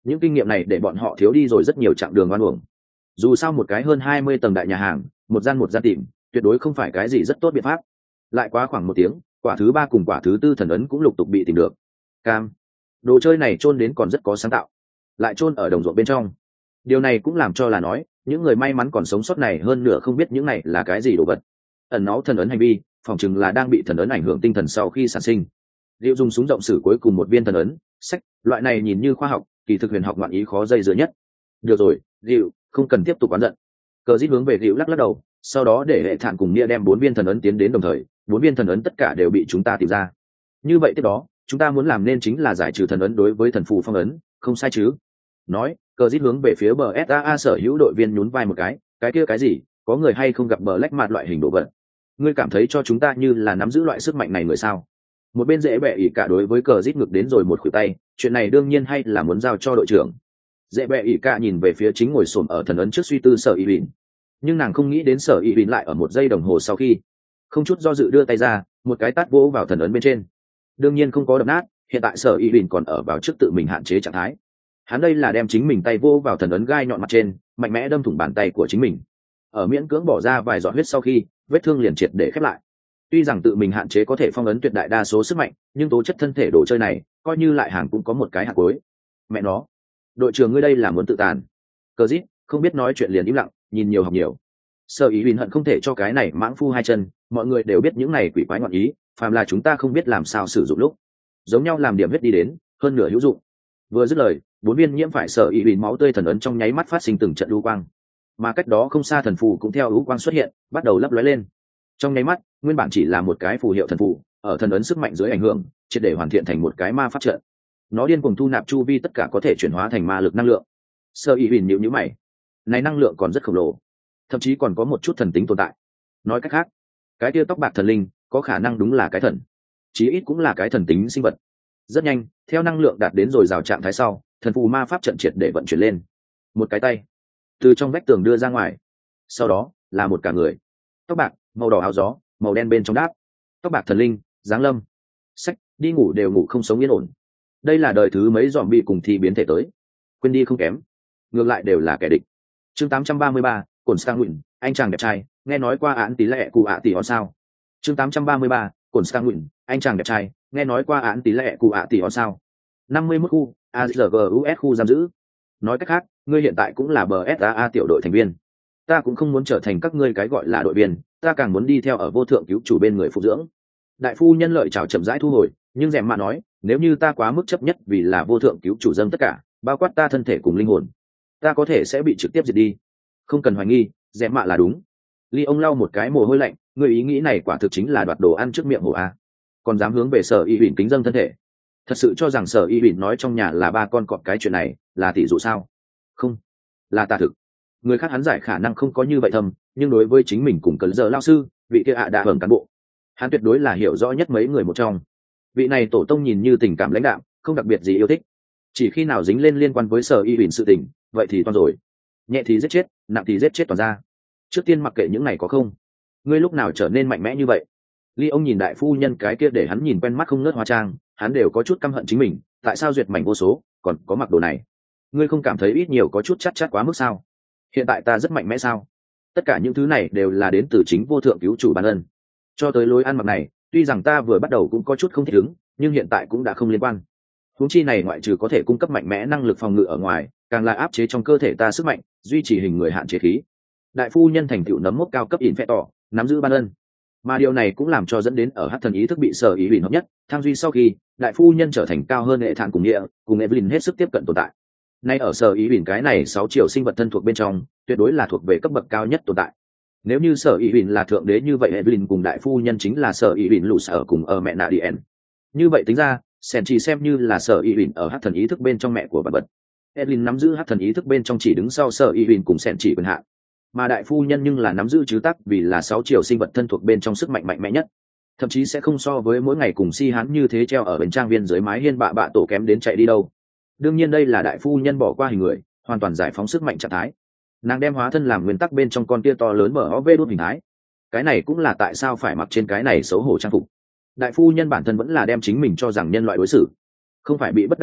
những kinh nghiệm này để bọn họ thiếu đi rồi rất nhiều chặng đường oan uổng. Dù sao một cái hơn hai mươi tầng đại nhà hàng, một gian một gian tìm, tuyệt đối không phải cái gì rất tốt biện pháp. Lại quá khoảng một tiếng, quả thứ ba cùng quả thứ tư thần ấn cũng lục tục bị tìm được. Cam, đồ chơi này chôn đến còn rất có sáng tạo, lại chôn ở đồng ruộng bên trong. Điều này cũng làm cho là nói, những người may mắn còn sống sót này hơn nửa không biết những này là cái gì đồ vật. Ẩn náu thần ấn hành vi, phòng chừng là đang bị thần ấn ảnh hưởng tinh thần sau khi sản sinh. Liệu dùng súng rộng sử cuối cùng một viên thần ấn, sách, loại này nhìn như khoa học, kỳ thực huyền học ngoạn ý khó dây dưa nhất. Được rồi, Liệu, không cần tiếp tục oán giận. Cờ Dít hướng về Liệu lắc lắc đầu, sau đó để hệ thản cùng Nia đem bốn viên thần ấn tiến đến đồng thời, bốn viên thần ấn tất cả đều bị chúng ta tìm ra. Như vậy tiếp đó, chúng ta muốn làm nên chính là giải trừ thần ấn đối với thần phù phong ấn, không sai chứ? Nói, Cờ Dít hướng về phía bờ ét a a sở hữu đội viên nhún vai một cái, cái kia cái gì, có người hay không gặp bờ lách mặt loại hình đồ vật? Ngươi cảm thấy cho chúng ta như là nắm giữ loại sức mạnh này người sao? Một bên dễ bẹ ỉ cả đối với Cờ Dít ngược đến rồi một khuỷu tay, chuyện này đương nhiên hay là muốn giao cho đội trưởng. Dễ bẹ ỉ cả nhìn về phía chính ngồi xổm ở thần ấn trước suy tư sở y bỉn, nhưng nàng không nghĩ đến sở y bỉn lại ở một giây đồng hồ sau khi không chút do dự đưa tay ra, một cái tát vỗ vào thần ấn bên trên. Đương nhiên không có đập nát, hiện tại sở y bỉn còn ở vào trước tự mình hạn chế trạng thái. Hắn đây là đem chính mình tay vô vào thần ấn gai nhọn mặt trên, mạnh mẽ đâm thủng bàn tay của chính mình. Ở miễn cưỡng bỏ ra vài giọt huyết sau khi, vết thương liền triệt để khép lại. Tuy rằng tự mình hạn chế có thể phong ấn tuyệt đại đa số sức mạnh, nhưng tố chất thân thể đồ chơi này, coi như lại hàng cũng có một cái hạt cuối. Mẹ nó, đội trưởng ngươi đây là muốn tự tàn. Cờ Dít không biết nói chuyện liền im lặng, nhìn nhiều học nhiều. Sở ý Huỳnh hận không thể cho cái này mãng phu hai chân, mọi người đều biết những này quỷ quái ngọn ý, phàm là chúng ta không biết làm sao sử dụng lúc, giống nhau làm điểm huyết đi đến, hơn nửa hữu dụng. Vừa dứt lời, bốn viên nhiễm phải sở ý Huỳnh máu tươi thần ấn trong nháy mắt phát sinh từng trận lưu quang, mà cách đó không xa thần phù cũng theo lưu quang xuất hiện, bắt đầu lấp lóe lên. Trong nháy mắt, nguyên bản chỉ là một cái phù hiệu thần phù, ở thần ấn sức mạnh dưới ảnh hưởng, triệt để hoàn thiện thành một cái ma pháp trận. Nó điên cuồng thu nạp chu vi tất cả có thể chuyển hóa thành ma lực năng lượng. Sở ý Huỳnh nhíu nhíu mày, này năng lượng còn rất khổng lồ, thậm chí còn có một chút thần tính tồn tại. Nói cách khác, cái tia tóc bạc thần linh có khả năng đúng là cái thần, chí ít cũng là cái thần tính sinh vật. Rất nhanh, theo năng lượng đạt đến rồi rào trạng thái sau, thần phù ma pháp trận triệt để vận chuyển lên. Một cái tay từ trong vách tường đưa ra ngoài, sau đó là một cả người, tóc bạc, màu đỏ áo gió, màu đen bên trong đáp. Tóc bạc thần linh giáng lâm. Sách, đi ngủ đều ngủ không sống yên ổn. Đây là đời thứ mấy dòm bị cùng thi biến thể tới, quên đi không kém, ngược lại đều là kẻ địch. Chương tám trăm ba mươi ba, Cổn Stanguin, anh chàng đẹp trai, nghe nói qua án tỷ lệ cụ ạ tỷ hòn sao? Chương tám trăm ba mươi ba, Cổn Stanguin, anh chàng đẹp trai, nghe nói qua án tỷ lệ cụ ạ tỷ hòn sao? năm mươi mốt khu, a giê giê u ét khu giam giữ. Nói cách khác, ngươi hiện tại cũng là bờ ét a a tiểu đội thành viên. Ta cũng không muốn trở thành các ngươi cái gọi là đội viên, ta càng muốn đi theo ở vô thượng cứu chủ bên người phục dưỡng. Đại phu nhân lợi chào chậm rãi thu hồi, nhưng rèm mạ nói, nếu như ta quá mức chấp nhất vì là vô thượng cứu chủ dâng tất cả, bao quát ta thân thể cùng linh hồn, ta có thể sẽ bị trực tiếp diệt đi. Không cần hoài nghi, rèm mạ là đúng. Ly ông lau một cái mồ hôi lạnh, người ý nghĩ này quả thực chính là đoạt đồ ăn trước miệng hổ a. Còn dám hướng về sở y huỳnh kính dâng thân thể, thật sự cho rằng sở y huỳnh nói trong nhà là ba con cọp cái chuyện này là tỷ dụ sao? Không, là tà thực. Người khác hắn giải khả năng không có như vậy thầm, nhưng đối với chính mình cùng cần giờ lao sư, vị kia ạ đã hưởng cán bộ, hắn tuyệt đối là hiểu rõ nhất mấy người một trong. Vị này tổ tông nhìn như tình cảm lãnh đạm, không đặc biệt gì yêu thích, chỉ khi nào dính lên liên quan với sở y huỳnh sự tình, vậy thì toàn rồi. Nhẹ thì giết chết, nặng thì giết chết toàn ra. Trước tiên mặc kệ những này có không, ngươi lúc nào trở nên mạnh mẽ như vậy? Ly ông nhìn đại phu nhân cái kia để hắn nhìn quen mắt không nớt hóa trang, hắn đều có chút căm hận chính mình, tại sao duyệt mảnh vô số còn có mặc đồ này? Ngươi không cảm thấy ít nhiều có chút chát chát quá mức sao? Hiện tại ta rất mạnh mẽ sao? Tất cả những thứ này đều là đến từ chính vô thượng cứu chủ ban ân. Cho tới lối ăn mặc này, tuy rằng ta vừa bắt đầu cũng có chút không thích ứng, nhưng hiện tại cũng đã không liên quan. Huống chi này ngoại trừ có thể cung cấp mạnh mẽ năng lực phòng ngự ở ngoài, càng là áp chế trong cơ thể ta sức mạnh, duy trì hình người hạn chế khí. Đại phu nhân thành tựu nấm mốc cao cấp ỉn phệ tỏ, nắm giữ ban ân. Mà điều này cũng làm cho dẫn đến ở hắc thần ý thức bị sở ý hủy hợp nhất, thang duy sau khi đại phu nhân trở thành cao hơn hệ thản cùng địa, cùng Evelyn hết sức tiếp cận tồn tại. Nay ở sở ý hủy cái này sáu triệu sinh vật thân thuộc bên trong, tuyệt đối là thuộc về cấp bậc cao nhất tồn tại. Nếu như sở ý hủy là thượng đế như vậy, Evelyn cùng đại phu nhân chính là sở ý hủy lũ sở cùng ở mẹ nạ Dien. Như vậy tính ra, Sen chỉ xem như là sở ý hủy ở hắc thần ý thức bên trong mẹ của vật vật. Evelyn nắm giữ hắc thần ý thức bên trong chỉ đứng sau sở ý hủy cùng Sen chỉ quyền hạn, mà đại phu nhân nhưng là nắm giữ chứ tắc vì là sáu triệu sinh vật thân thuộc bên trong sức mạnh mạnh mẽ nhất, thậm chí sẽ không so với mỗi ngày cùng si hán như thế treo ở bên trang viên dưới mái hiên bạ bạ tổ kém đến chạy đi đâu. Đương nhiên đây là đại phu nhân bỏ qua hình người, hoàn toàn giải phóng sức mạnh trạng thái, nàng đem hóa thân làm nguyên tắc bên trong con tia to lớn mở ó vê đốt hình thái. Cái này cũng là tại sao phải mặc trên cái này xấu hổ trang phục. Đại phu nhân bản thân vẫn là đem chính mình cho rằng nhân loại đối xử, không phải bị bất đắc dĩ,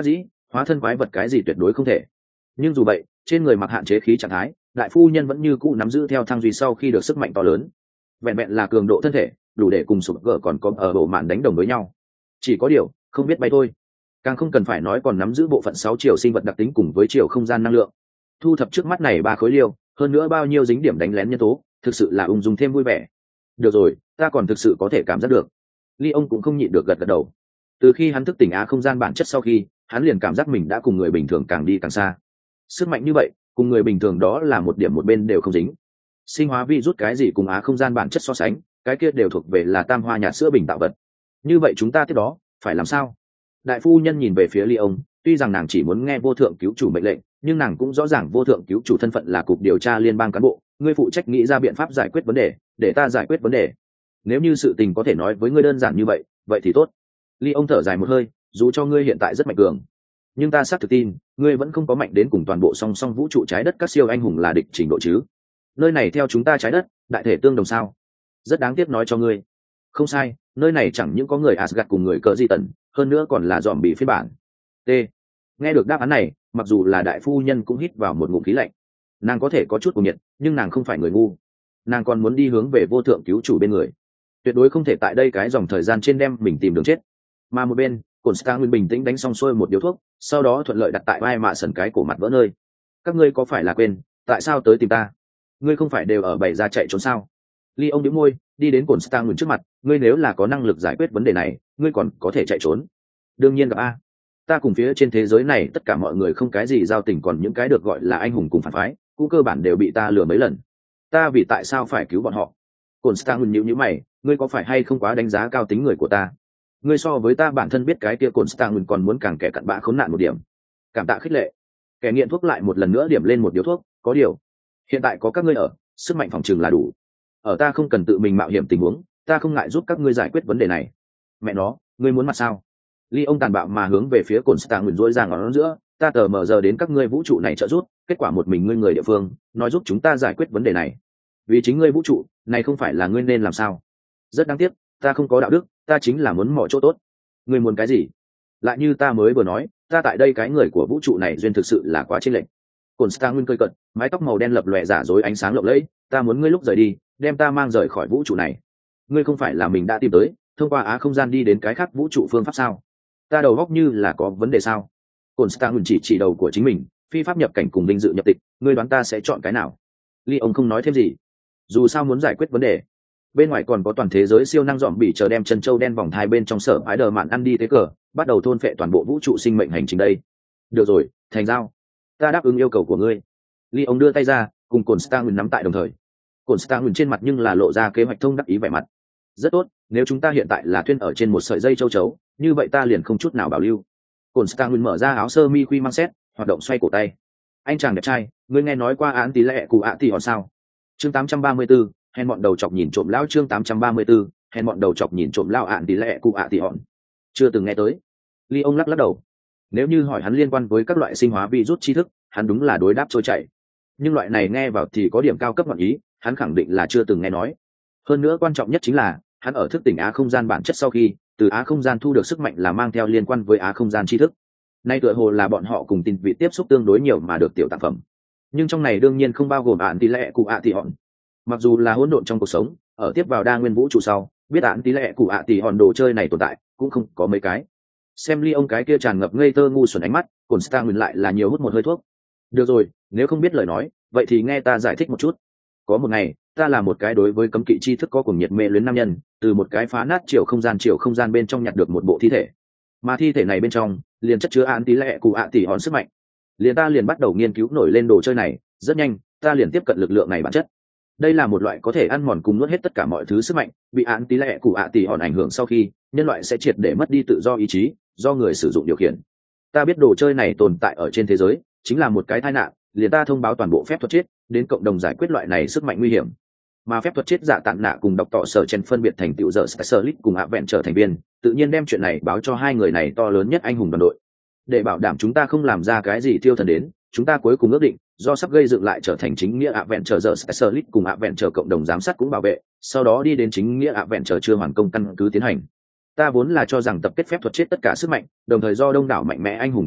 hóa thân quái vật cái gì tuyệt đối không thể. Nhưng dù vậy, trên người mặc hạn chế khí trạng thái, đại phu nhân vẫn như cũ nắm giữ theo thăng duy sau khi được sức mạnh to lớn. Vẹn vẹn là cường độ thân thể đủ để cùng sụp gờ còn có ở bộ mạn đánh đồng với nhau, chỉ có điều không biết bay thôi. Càng không cần phải nói còn nắm giữ bộ phận sáu chiều sinh vật đặc tính cùng với chiều không gian năng lượng. Thu thập trước mắt này ba khối liêu, hơn nữa bao nhiêu dính điểm đánh lén nhân tố, thực sự là ung dung thêm vui vẻ. Được rồi, ta còn thực sự có thể cảm giác được. Ly ông cũng không nhịn được gật gật đầu. Từ khi hắn thức tỉnh á không gian bản chất sau khi, hắn liền cảm giác mình đã cùng người bình thường càng đi càng xa. Sức mạnh như vậy, cùng người bình thường đó là một điểm một bên đều không dính. Sinh hóa vi rút cái gì cùng á không gian bản chất so sánh, cái kia đều thuộc về là tam hoa nhạt sữa bình tạo vật. Như vậy chúng ta tiếp đó phải làm sao? Đại phu nhân nhìn về phía Ly ông, tuy rằng nàng chỉ muốn nghe vô thượng cứu chủ mệnh lệnh, nhưng nàng cũng rõ ràng vô thượng cứu chủ thân phận là cục điều tra liên bang cán bộ, ngươi phụ trách nghĩ ra biện pháp giải quyết vấn đề, để ta giải quyết vấn đề. Nếu như sự tình có thể nói với ngươi đơn giản như vậy, vậy thì tốt. Ly ông thở dài một hơi, dù cho ngươi hiện tại rất mạnh cường, nhưng ta xác thực tin, ngươi vẫn không có mạnh đến cùng toàn bộ song song vũ trụ trái đất các siêu anh hùng là địch trình độ chứ. Nơi này theo chúng ta trái đất, đại thể tương đồng sao? Rất đáng tiếc nói cho ngươi. Không sai, nơi này chẳng những có người Asgard cùng người cỡ di tần, hơn nữa còn là dòm bị phiên bản. T. Nghe được đáp án này, mặc dù là đại phu nhân cũng hít vào một ngụm khí lạnh. Nàng có thể có chút cuồng nhiệt, nhưng nàng không phải người ngu. Nàng còn muốn đi hướng về vô thượng cứu chủ bên người. Tuyệt đối không thể tại đây cái dòng thời gian trên đem mình tìm đường chết. Mà một bên, Cổn Star Nguyên bình tĩnh đánh xong xuôi một điếu thuốc, sau đó thuận lợi đặt tại vai mạ sần cái cổ mặt vỡ nơi. Các ngươi có phải là quên, tại sao tới tìm ta? Ngươi không phải đều ở bảy ra chạy trốn sao? Ly ông nhếch môi, đi đến Cổn Star Nguyên trước mặt, ngươi nếu là có năng lực giải quyết vấn đề này, ngươi còn có thể chạy trốn. Đương nhiên gặp a. Ta cùng phía trên thế giới này tất cả mọi người không cái gì giao tình, còn những cái được gọi là anh hùng cùng phản phái, cũng cơ bản đều bị ta lừa mấy lần. Ta vì tại sao phải cứu bọn họ? Cổn Star Nguyên nhíu nhíu mày, ngươi có phải hay không quá đánh giá cao tính người của ta? Ngươi so với ta bản thân biết cái kia Cổn Star Nguyên còn muốn càng kẻ cặn bã khốn nạn một điểm. Cảm tạ khích lệ. Kẻ nghiện thuốc lại một lần nữa điểm lên một điếu thuốc, có điều, hiện tại có các ngươi ở, sức mạnh phòng trường là đủ. Ở ta không cần tự mình mạo hiểm tình huống, ta không ngại giúp các ngươi giải quyết vấn đề này. Mẹ nó, ngươi muốn mặt sao? Ly ông tàn bạo mà hướng về phía Cổn Star Nguyên rũa ra ngón giữa, ta tờ mờ giờ đến các ngươi vũ trụ này trợ giúp, kết quả một mình ngươi người địa phương, nói giúp chúng ta giải quyết vấn đề này. Vì chính ngươi vũ trụ, này không phải là ngươi nên làm sao? Rất đáng tiếc, ta không có đạo đức, ta chính là muốn mỏ chỗ tốt. Ngươi muốn cái gì? Lại như ta mới vừa nói, ta tại đây cái người của vũ trụ này duyên thực sự là quá chênh lệch. Cổn Star Nguyên cười cợt, mái tóc màu đen lập lòe giả dối ánh sáng lộng lẫy, ta muốn ngươi lúc rời đi, đem ta mang rời khỏi vũ trụ này. Ngươi không phải là mình đã tìm tới, thông qua á không gian đi đến cái khác vũ trụ phương pháp sao? Ta đầu góc như là có vấn đề sao? Cổn Star Nguyên chỉ chỉ đầu của chính mình, phi pháp nhập cảnh cùng vinh dự nhập tịch, ngươi đoán ta sẽ chọn cái nào? Ly ông không nói thêm gì. Dù sao muốn giải quyết vấn đề, bên ngoài còn có toàn thế giới siêu năng dòm bị chờ đem chân châu đen vòng hai bên trong sở ái đờ mạn ăn đi thế cờ, bắt đầu thôn phệ toàn bộ vũ trụ sinh mệnh hành trình đây. Được rồi, thành giao, ta đáp ứng yêu cầu của ngươi. Ly ông đưa tay ra, cùng Cổn Star Nguyên nắm tại đồng thời. Cổn Star Nguyên trên mặt nhưng là lộ ra kế hoạch thông đắc ý vẻ mặt. Rất tốt, nếu chúng ta hiện tại là thuyên ở trên một sợi dây châu chấu, như vậy ta liền không chút nào bảo lưu. Cổn Star Nguyên mở ra áo sơ mi khuy mang xét, hoạt động xoay cổ tay. Anh chàng đẹp trai, ngươi nghe nói qua án tí lệ cụ ạ tỷ hòn sao? Chương tám trăm ba mươi tư, hèn bọn đầu chọc nhìn trộm lão. Chương tám trăm ba mươi tư, hèn bọn đầu chọc nhìn trộm lão ạn tí lệ cụ ạ tỷ hòn. Chưa từng nghe tới. Ly ông lắc lắc đầu. Nếu như hỏi hắn liên quan với các loại sinh hóa virus tri thức, hắn đúng là đối đáp trôi chảy. Nhưng loại này nghe vào thì có điểm cao cấp ngọn ý, hắn khẳng định là chưa từng nghe nói. Hơn nữa quan trọng nhất chính là, hắn ở thức tỉnh á không gian bản chất sau khi, từ á không gian thu được sức mạnh là mang theo liên quan với á không gian tri thức. Nay tựa hồ là bọn họ cùng tin vị tiếp xúc tương đối nhiều mà được tiểu tác phẩm. Nhưng trong này đương nhiên không bao gồm ạn tỷ lệ cụ ạ tỷ hòn. Mặc dù là hỗn độn trong cuộc sống, ở tiếp vào đa nguyên vũ trụ sau, biết ạn tỷ lệ cụ ạ tỷ hòn đồ chơi này tồn tại, cũng không có mấy cái. Xem Ly ông cái kia tràn ngập ngây thơ ngu xuẩn ánh mắt, Cổn Star Nguyên lại là nhiều hút một hơi thuốc. Được rồi, nếu không biết lời nói, vậy thì nghe ta giải thích một chút. Có một ngày, ta là một cái đối với cấm kỵ tri thức có cùng nhiệt mê luyến nam nhân, từ một cái phá nát chiều không gian chiều không gian bên trong nhặt được một bộ thi thể. Mà thi thể này bên trong, liền chất chứa ạn tỷ lệ cụ ạ tỷ hòn sức mạnh. Liền ta liền bắt đầu nghiên cứu nổi lên đồ chơi này, rất nhanh, ta liền tiếp cận lực lượng này bản chất. Đây là một loại có thể ăn mòn cùng nuốt hết tất cả mọi thứ sức mạnh, bị ạn tỷ lệ cụ ạ tỷ hòn ảnh hưởng sau khi, nhân loại sẽ triệt để mất đi tự do ý chí, do người sử dụng điều khiển. Ta biết đồ chơi này tồn tại ở trên thế giới, chính là một cái tai nạn, liền ta thông báo toàn bộ phép thuật chết, đến cộng đồng giải quyết loại này sức mạnh nguy hiểm. Mà phép thuật chết giả tạn nạ cùng đọc tỏ sở chen phân biệt thành tiểu dở Starlit cùng ạ vẹn trở thành viên, tự nhiên đem chuyện này báo cho hai người này to lớn nhất anh hùng đoàn đội. Để bảo đảm chúng ta không làm ra cái gì tiêu thần đến, chúng ta cuối cùng ước định, do sắp gây dựng lại trở thành chính nghĩa ạ vẹn trở dở Starlit cùng ạ vẹn trở cộng đồng giám sát cũng bảo vệ, sau đó đi đến chính nghĩa ạ vẹn trở chưa hoàn công căn cứ tiến hành. Ta vốn là cho rằng tập kết phép thuật chết tất cả sức mạnh, đồng thời do đông đảo mạnh mẽ anh hùng trợ giúp,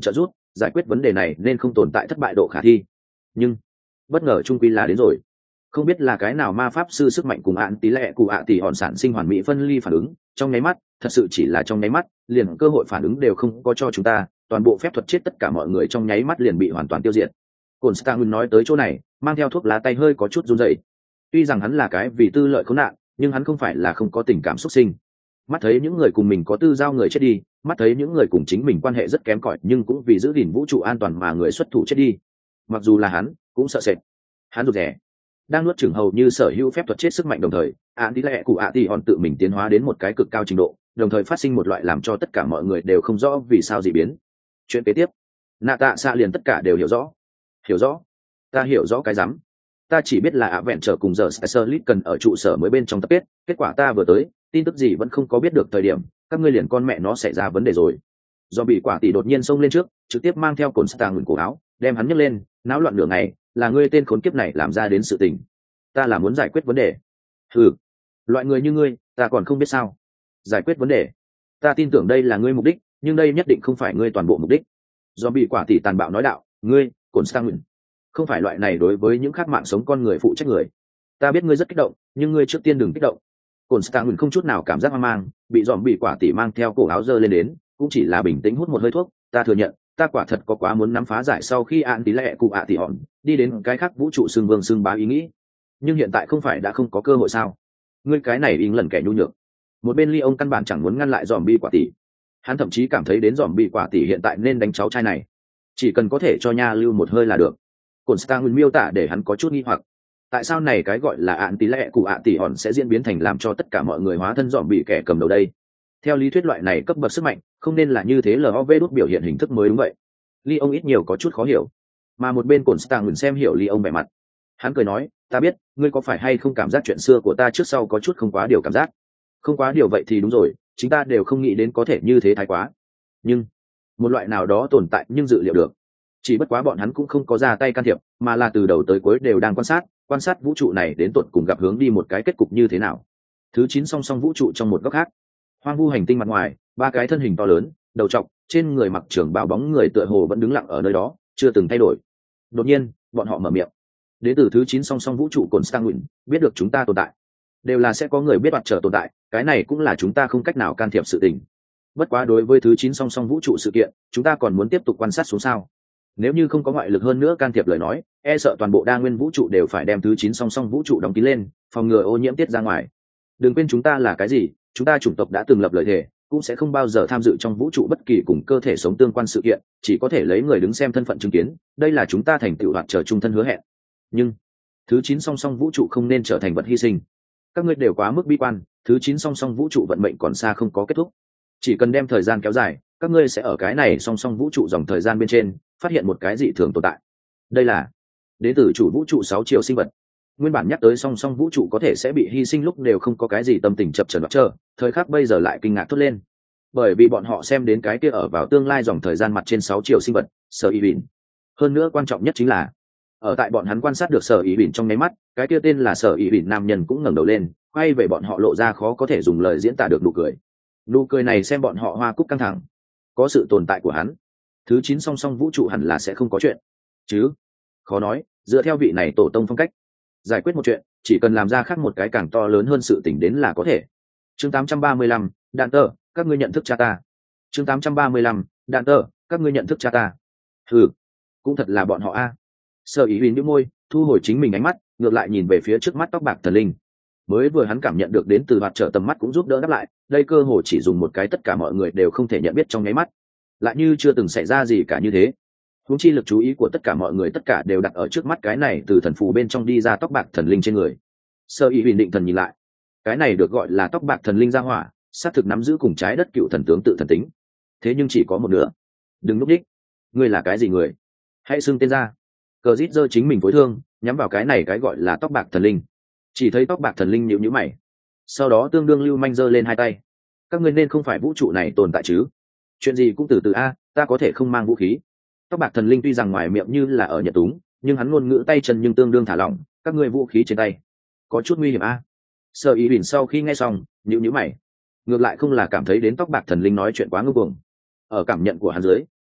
giải quyết vấn đề này nên không tồn tại thất bại độ khả thi. Nhưng bất ngờ trung quy là đến rồi. Không biết là cái nào ma pháp sư sức mạnh cùng án tí lệ cụ ạ tỷ hòn sản sinh hoàn mỹ phân ly phản ứng, trong nháy mắt, thật sự chỉ là trong nháy mắt, liền cơ hội phản ứng đều không có cho chúng ta, toàn bộ phép thuật chết tất cả mọi người trong nháy mắt liền bị hoàn toàn tiêu diệt. Constantine nói tới chỗ này, mang theo thuốc lá tay hơi có chút run rẩy. Tuy rằng hắn là cái vì tư lợi khốn nạn, nhưng hắn không phải là không có tình cảm xuất sinh. Mắt thấy những người cùng mình có tư giao người chết đi, mắt thấy những người cùng chính mình quan hệ rất kém cỏi nhưng cũng vì giữ gìn vũ trụ an toàn mà người xuất thủ chết đi. Mặc dù là hắn, cũng sợ sệt. Hắn rụt rè. Đang nuốt chửng hầu như sở hữu phép thuật chết sức mạnh đồng thời, án tí lệ cụ ạ tỷ hòn tự mình tiến hóa đến một cái cực cao trình độ, đồng thời phát sinh một loại làm cho tất cả mọi người đều không rõ vì sao dị biến. Chuyện kế tiếp, nạ tạ xạ liền tất cả đều hiểu rõ. Hiểu rõ? Ta hiểu rõ cái rắm. Ta chỉ biết là ạ vẹn trở cùng giờ Specialist cần ở trụ sở mới bên trong tập kết, kết quả ta vừa tới, tin tức gì vẫn không có biết được thời điểm, các ngươi liền con mẹ nó xảy ra vấn đề rồi. Do bị quả tỷ đột nhiên xông lên trước, trực tiếp mang theo cồn stang ngừng cổ áo, đem hắn nhấc lên, náo loạn nửa ngày, là ngươi tên khốn kiếp này làm ra đến sự tình. Ta là muốn giải quyết vấn đề. Ừ, loại người như ngươi, ta còn không biết sao. Giải quyết vấn đề. Ta tin tưởng đây là ngươi mục đích, nhưng đây nhất định không phải ngươi toàn bộ mục đích. Do bị quả tỷ tàn bạo nói đạo, ngươi, cồn stang ngừng, không phải loại này đối với những khác mạng sống con người phụ trách người. Ta biết ngươi rất kích động, nhưng ngươi trước tiên đừng kích động. Cồn stang không chút nào cảm giác hoang mang, bị dòm bị quả tỷ mang theo cổ áo dơ lên đến, cũng chỉ là bình tĩnh hút một hơi thuốc. Ta thừa nhận, ta quả thật có quá muốn nắm phá giải sau khi án tí lệ cụ ạ tỷ hòn đi đến cái khác vũ trụ xương vương xương bá ý nghĩ, nhưng hiện tại không phải đã không có cơ hội sao? Ngươi cái này in lần kẻ nhu nhược. Một bên ly ông căn bản chẳng muốn ngăn lại dòm bi quả tỷ, hắn thậm chí cảm thấy đến dòm bi quả tỷ hiện tại nên đánh cháu trai này, chỉ cần có thể cho nha lưu một hơi là được. Cổn Stang miêu tả để hắn có chút nghi hoặc, tại sao này cái gọi là án tí lệ cụ ạ tỷ hòn sẽ diễn biến thành làm cho tất cả mọi người hóa thân dòm bị kẻ cầm đầu đây? Theo lý thuyết loại này cấp bậc sức mạnh không nên là như thế, lov đốt biểu hiện hình thức mới đúng vậy. Ly ông ít nhiều có chút khó hiểu, mà một bên cồn stang ngừng xem hiểu Ly ông vẻ mặt, hắn cười nói, ta biết ngươi có phải hay không cảm giác chuyện xưa của ta trước sau có chút không quá điều cảm giác. Không quá điều vậy thì đúng rồi, chúng ta đều không nghĩ đến có thể như thế thái quá, nhưng một loại nào đó tồn tại nhưng dự liệu được. Chỉ bất quá bọn hắn cũng không có ra tay can thiệp, mà là từ đầu tới cuối đều đang quan sát quan sát vũ trụ này đến tột cùng gặp hướng đi một cái kết cục như thế nào. Thứ chín song song vũ trụ trong một góc khác, hoang vu hành tinh mặt ngoài, ba cái thân hình to lớn, đầu trọc, trên người mặc trưởng bào bóng người tựa hồ vẫn đứng lặng ở nơi đó, chưa từng thay đổi. Đột nhiên, bọn họ mở miệng. Đến từ thứ chín song song vũ trụ Constantine, biết được chúng ta tồn tại, đều là sẽ có người biết mặt trở tồn tại, cái này cũng là chúng ta không cách nào can thiệp sự tình. Bất quá đối với thứ chín song song vũ trụ sự kiện, chúng ta còn muốn tiếp tục quan sát xuống sao? Nếu như không có ngoại lực hơn nữa can thiệp lời nói, e sợ toàn bộ đa nguyên vũ trụ đều phải đem thứ chín song song vũ trụ đóng kín lên, phòng ngừa ô nhiễm tiết ra ngoài. Đừng quên chúng ta là cái gì, chúng ta chủng tộc đã từng lập lời thề, cũng sẽ không bao giờ tham dự trong vũ trụ bất kỳ cùng cơ thể sống tương quan sự kiện, chỉ có thể lấy người đứng xem thân phận chứng kiến, đây là chúng ta thành tựu hoạt trở trung thân hứa hẹn. Nhưng thứ chín song song vũ trụ không nên trở thành vật hy sinh. Các ngươi đều quá mức bi quan, thứ chín song song vũ trụ vận mệnh còn xa không có kết thúc. Chỉ cần đem thời gian kéo dài, các ngươi sẽ ở cái này song song vũ trụ dòng thời gian bên trên phát hiện một cái dị thường tồn tại. Đây là đến từ chủ vũ trụ sáu triệu sinh vật. Nguyên bản nhắc tới song song vũ trụ có thể sẽ bị hy sinh lúc đều không có cái gì tâm tình chập chờn chờ, thời khắc bây giờ lại kinh ngạc thốt lên, bởi vì bọn họ xem đến cái kia ở vào tương lai dòng thời gian mặt trên sáu triệu sinh vật, sở ý bỉn. Hơn nữa quan trọng nhất chính là ở tại bọn hắn quan sát được sở ý bỉn trong nháy mắt, cái kia tên là sở ý bỉn nam nhân cũng ngẩng đầu lên, quay về bọn họ lộ ra khó có thể dùng lời diễn tả được nụ cười. Nụ cười này xem bọn họ hoa cúc căng thẳng. Có sự tồn tại của hắn, thứ chín song song vũ trụ hẳn là sẽ không có chuyện chứ? Khó nói, dựa theo vị này tổ tông phong cách, giải quyết một chuyện chỉ cần làm ra khác một cái càng to lớn hơn sự tình đến là có thể. Chương tám trăm ba mươi lăm, đạn tơ, các ngươi nhận thức cha ta. Chương tám trăm ba mươi lăm, đạn tơ, các ngươi nhận thức cha ta. Ừ, cũng thật là bọn họ a. Sở ý huỳnh nhếch môi, thu hồi chính mình ánh mắt, ngược lại nhìn về phía trước mắt tóc bạc thần linh. Mới vừa hắn cảm nhận được đến từ hoạt trở tầm mắt cũng giúp đỡ đáp lại, đây cơ hồ chỉ dùng một cái tất cả mọi người đều không thể nhận biết trong nháy mắt, lại như chưa từng xảy ra gì cả như thế. Huống chi lực chú ý của tất cả mọi người tất cả đều đặt ở trước mắt cái này từ thần phù bên trong đi ra tóc bạc thần linh trên người. Sơ ý huyền định thần nhìn lại, cái này được gọi là tóc bạc thần linh gia hỏa, xác thực nắm giữ cùng trái đất cựu thần tướng tự thần tính, thế nhưng chỉ có một nửa. Đừng núp đích, ngươi là cái gì người? Hãy xưng tên ra. Cờ rít giơ chính mình phối thương nhắm vào cái này cái gọi là tóc bạc thần linh. Chỉ thấy tóc bạc thần linh nhíu nhíu mày, sau đó tương đương lưu manh giơ lên hai tay. Các ngươi nên không phải vũ trụ này tồn tại chứ? Chuyện gì cũng từ từ a, ta có thể không mang vũ khí. Tóc bạc thần linh tuy rằng ngoài miệng như là ở nhật túng, nhưng hắn ngôn ngữ tay chân nhưng tương đương thả lỏng. Các ngươi vũ khí trên tay có chút nguy hiểm a. Sở ý bình sau khi nghe xong nhíu nhíu mày, ngược lại không là cảm thấy đến tóc bạc thần linh nói chuyện quá ngông cuồng. Ở cảm nhận của hắn dưới,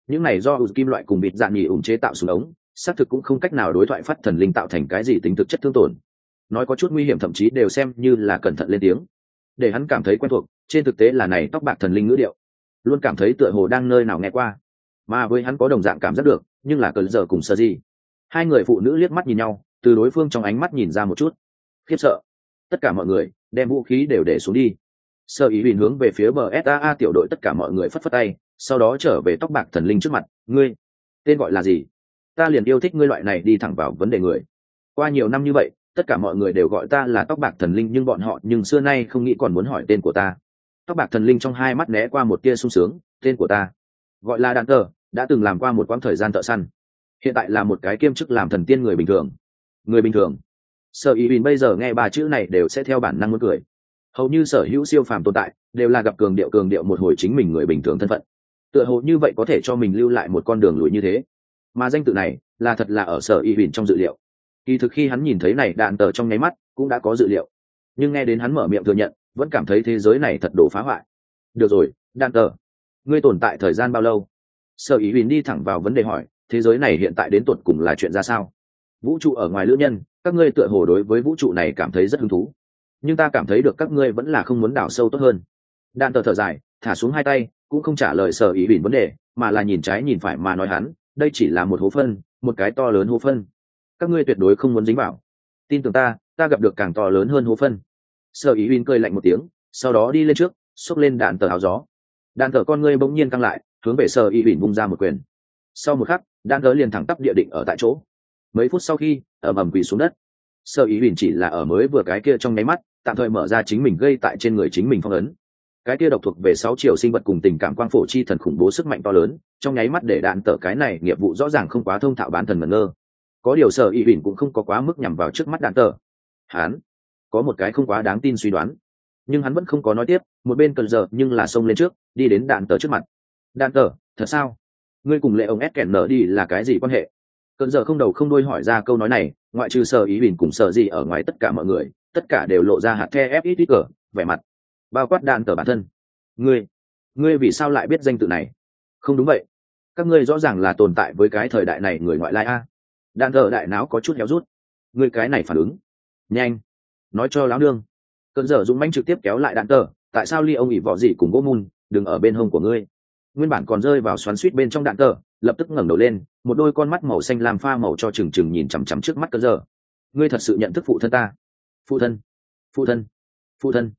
những này do kim loại cùng bịt dạn nhì ủng chế tạo súng ống xác thực cũng không cách nào đối thoại phát thần linh tạo thành cái gì tính thực chất thương tổn, nói có chút nguy hiểm thậm chí đều xem như là cẩn thận lên tiếng. Để hắn cảm thấy quen thuộc trên thực tế là này tóc bạc thần linh ngữ điệu, luôn cảm thấy tựa hồ đang nơi nào nghe qua, mà với hắn có đồng dạng cảm giác được, nhưng là cờ giờ cùng sơ gì. Hai người phụ nữ liếc mắt nhìn nhau, từ đối phương trong ánh mắt nhìn ra một chút khiếp sợ. Tất cả mọi người đem vũ khí đều để xuống đi. Sơ ý bình hướng về phía bờ saa tiểu đội, tất cả mọi người phất phất tay, sau đó trở về tóc bạc thần linh trước mặt. Ngươi tên gọi là gì? Ta liền yêu thích ngươi loại này đi thẳng vào vấn đề người. Qua nhiều năm như vậy tất cả mọi người đều gọi ta là tóc bạc thần linh, nhưng bọn họ nhưng xưa nay không nghĩ còn muốn hỏi tên của ta. Tóc bạc thần linh trong hai mắt né qua một tia sung sướng. Tên của ta gọi là đạn tờ, đã từng làm qua một quãng thời gian thợ săn, hiện tại là một cái kiêm chức làm thần tiên người bình thường. Người bình thường. Sở ý bình bây giờ nghe ba chữ này đều sẽ theo bản năng muốn cười. Hầu như sở hữu siêu phàm tồn tại đều là gặp cường điệu cường điệu một hồi chính mình người bình thường thân phận, tựa hồ như vậy có thể cho mình lưu lại một con đường lùi như thế. Mà danh tự này là thật là ở sở ý bình trong dự liệu. Kỳ thực khi hắn nhìn thấy này đạn tờ trong nháy mắt cũng đã có dự liệu, nhưng nghe đến hắn mở miệng thừa nhận vẫn cảm thấy thế giới này thật đổ phá hoại. Được rồi, đạn tờ, ngươi tồn tại thời gian bao lâu? Sở ý bình đi thẳng vào vấn đề hỏi. Thế giới này hiện tại đến tột cùng là chuyện ra sao? Vũ trụ ở ngoài lữ nhân, các ngươi tựa hồ đối với vũ trụ này cảm thấy rất hứng thú, nhưng ta cảm thấy được các ngươi vẫn là không muốn đào sâu tốt hơn. Đạn tờ thở dài, thả xuống hai tay, cũng không trả lời sở ý bình vấn đề, mà là nhìn trái nhìn phải mà nói hắn, đây chỉ là một hố phân, một cái to lớn hố phân. Các ngươi tuyệt đối không muốn dính vào. Tin tưởng ta, ta gặp được càng to lớn hơn hố phân. Sở ý bình cười lạnh một tiếng, sau đó đi lên trước, xốc lên đạn tờ áo gió. Đạn tờ con ngươi bỗng nhiên căng lại, hướng về sở ý bình vung ra một quyền. Sau một khắc, đạn tờ liền thẳng tắp địa định ở tại chỗ. Mấy phút sau khi ầm ầm quỳ xuống đất. Sở ý bình chỉ là ở mới vừa cái kia trong nháy mắt tạm thời mở ra chính mình gây tại trên người chính mình phong ấn. Cái kia độc thuộc về sáu triệu sinh vật cùng tình cảm quang phổ chi thần khủng bố sức mạnh to lớn, trong nháy mắt để đạn tờ cái này nghiệp vụ rõ ràng không quá thông thạo bán thần ngẩn ngơ. Có điều sở ý bình cũng không có quá mức nhằm vào trước mắt đạn tờ. Hắn có một cái không quá đáng tin suy đoán, nhưng hắn vẫn không có nói tiếp. Một bên cần giờ nhưng là xông lên trước, đi đến đạn tờ trước mặt. Đạn tờ, thật sao? Ngươi cùng lệ ông ép kẻn nở đi là cái gì quan hệ? Cơn giờ không đầu không đuôi hỏi ra câu nói này, ngoại trừ sở ý bình cùng sở gì ở ngoài tất cả mọi người, tất cả đều lộ ra hạt the ép ít ít cờ, vẻ mặt, bao quát đạn tờ bản thân. Ngươi, ngươi vì sao lại biết danh tự này? Không đúng vậy, các ngươi rõ ràng là tồn tại với cái thời đại này người ngoại lai a. Đạn tờ đại não có chút héo rút. Ngươi cái này phản ứng, nhanh, nói cho láo nương. Cơn giờ dũng mãnh trực tiếp kéo lại đạn tờ. Tại sao ly ông ỉ vỏ gì cùng gỗ mun, đừng ở bên hông của ngươi. Nguyên bản còn rơi vào xoắn suýt bên trong đạn tờ, lập tức ngẩng đầu lên, một đôi con mắt màu xanh lam pha màu cho trừng trừng nhìn chằm chằm trước mắt Cơn giờ. Ngươi thật sự nhận thức phụ thân ta? Phụ thân, phụ thân, phụ thân.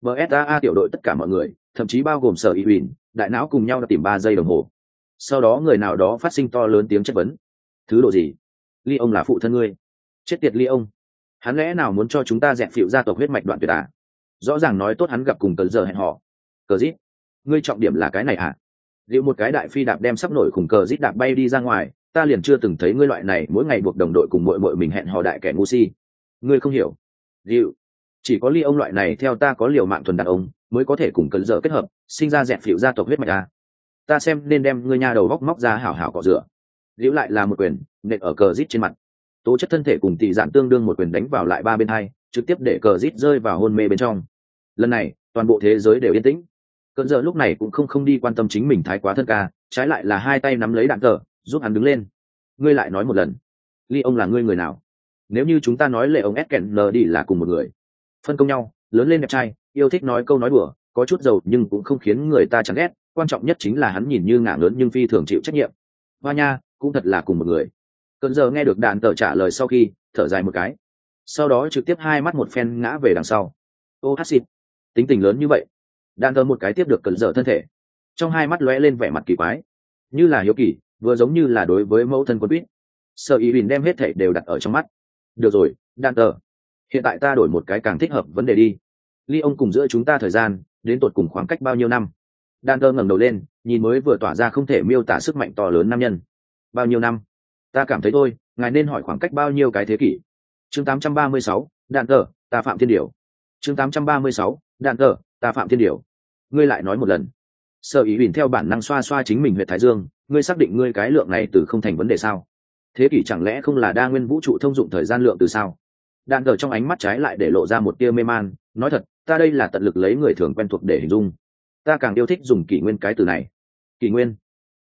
bờ tiểu đội tất cả mọi người, thậm chí bao gồm sở ý huỳnh, đại não cùng nhau đã tìm ba giây đồng hồ. Sau đó người nào đó phát sinh to lớn tiếng chất vấn. Thứ độ gì? Ly ông là phụ thân ngươi? Chết tiệt Ly ông, hắn lẽ nào muốn cho chúng ta dẹp phịu gia tộc huyết mạch đoạn tuyệt à? Rõ ràng nói tốt hắn gặp cùng Cơn giờ hẹn họ. Cờ dít, ngươi trọng điểm là cái này à? Liệu một cái đại phi đạp đem sắp nổi khủng cờ dít đạp bay đi ra ngoài, ta liền chưa từng thấy ngươi loại này mỗi ngày buộc đồng đội cùng muội muội mình hẹn hò đại kẻ ngu si. Ngươi không hiểu. Liệu chỉ có Ly ông loại này theo ta có liều mạng thuần đàn ông mới có thể cùng Cơn giờ kết hợp, sinh ra dẹp phịu gia tộc huyết mạch à? Ta xem nên đem ngươi nha đầu góc móc ra hảo hảo cọ rửa. Liệu lại là một quyền nện ở cờ dít trên mặt. Tố chất thân thể cùng tỷ dạn tương đương, một quyền đánh vào lại ba bên hai, trực tiếp để cờ dít rơi vào hôn mê bên trong. Lần này toàn bộ thế giới đều yên tĩnh. Cơn giờ lúc này cũng không không đi quan tâm chính mình thái quá thân ca, trái lại là hai tay nắm lấy đạn tờ, giúp hắn đứng lên. Ngươi lại nói một lần, Ly ông là ngươi người nào? Nếu như chúng ta nói lệ ông ép kèn nờ đi là cùng một người, phân công nhau, lớn lên đẹp trai, yêu thích nói câu nói đùa, có chút giàu nhưng cũng không khiến người ta chán ghét, quan trọng nhất chính là hắn nhìn như ngả lớn nhưng phi thường chịu trách nhiệm. Hoa nha, cũng thật là cùng một người. Cơn giờ nghe được đạn tờ trả lời sau khi thở dài một cái, sau đó trực tiếp hai mắt một phen ngã về đằng sau. Ô hát xịt, tính tình lớn như vậy. Đạn tờ một cái tiếp được Cơn giờ thân thể, trong hai mắt lóe lên vẻ mặt kỳ quái, như là hiếu kỳ, vừa giống như là đối với mẫu thân quân quýt. Sở ý bình đem hết thảy đều đặt ở trong mắt. Được rồi, đạn tờ, hiện tại ta đổi một cái càng thích hợp vấn đề đi. Ly ông cùng giữa chúng ta thời gian đến tột cùng khoảng cách bao nhiêu năm? Đạn tờ ngẩng đầu lên, nhìn mới vừa tỏa ra không thể miêu tả sức mạnh to lớn nam nhân. Bao nhiêu năm? Ta cảm thấy thôi, ngài nên hỏi khoảng cách bao nhiêu cái thế kỷ. Chương tám trăm ba mươi sáu, đạn tờ, ta phạm thiên điểu. Chương tám trăm ba mươi sáu, đạn tờ, ta phạm thiên điểu. Ngươi lại nói một lần. Sở ý bình theo bản năng xoa xoa chính mình huyệt thái dương, ngươi xác định ngươi cái lượng này từ không thành vấn đề sao? Thế kỷ chẳng lẽ không là đa nguyên vũ trụ thông dụng thời gian lượng từ sao? Đạn tờ trong ánh mắt trái lại để lộ ra một tia mê man, nói thật, ta đây là tận lực lấy người thường quen thuộc để hình dung. Ta càng yêu thích dùng kỷ nguyên cái từ này. Kỷ nguyên? Hả?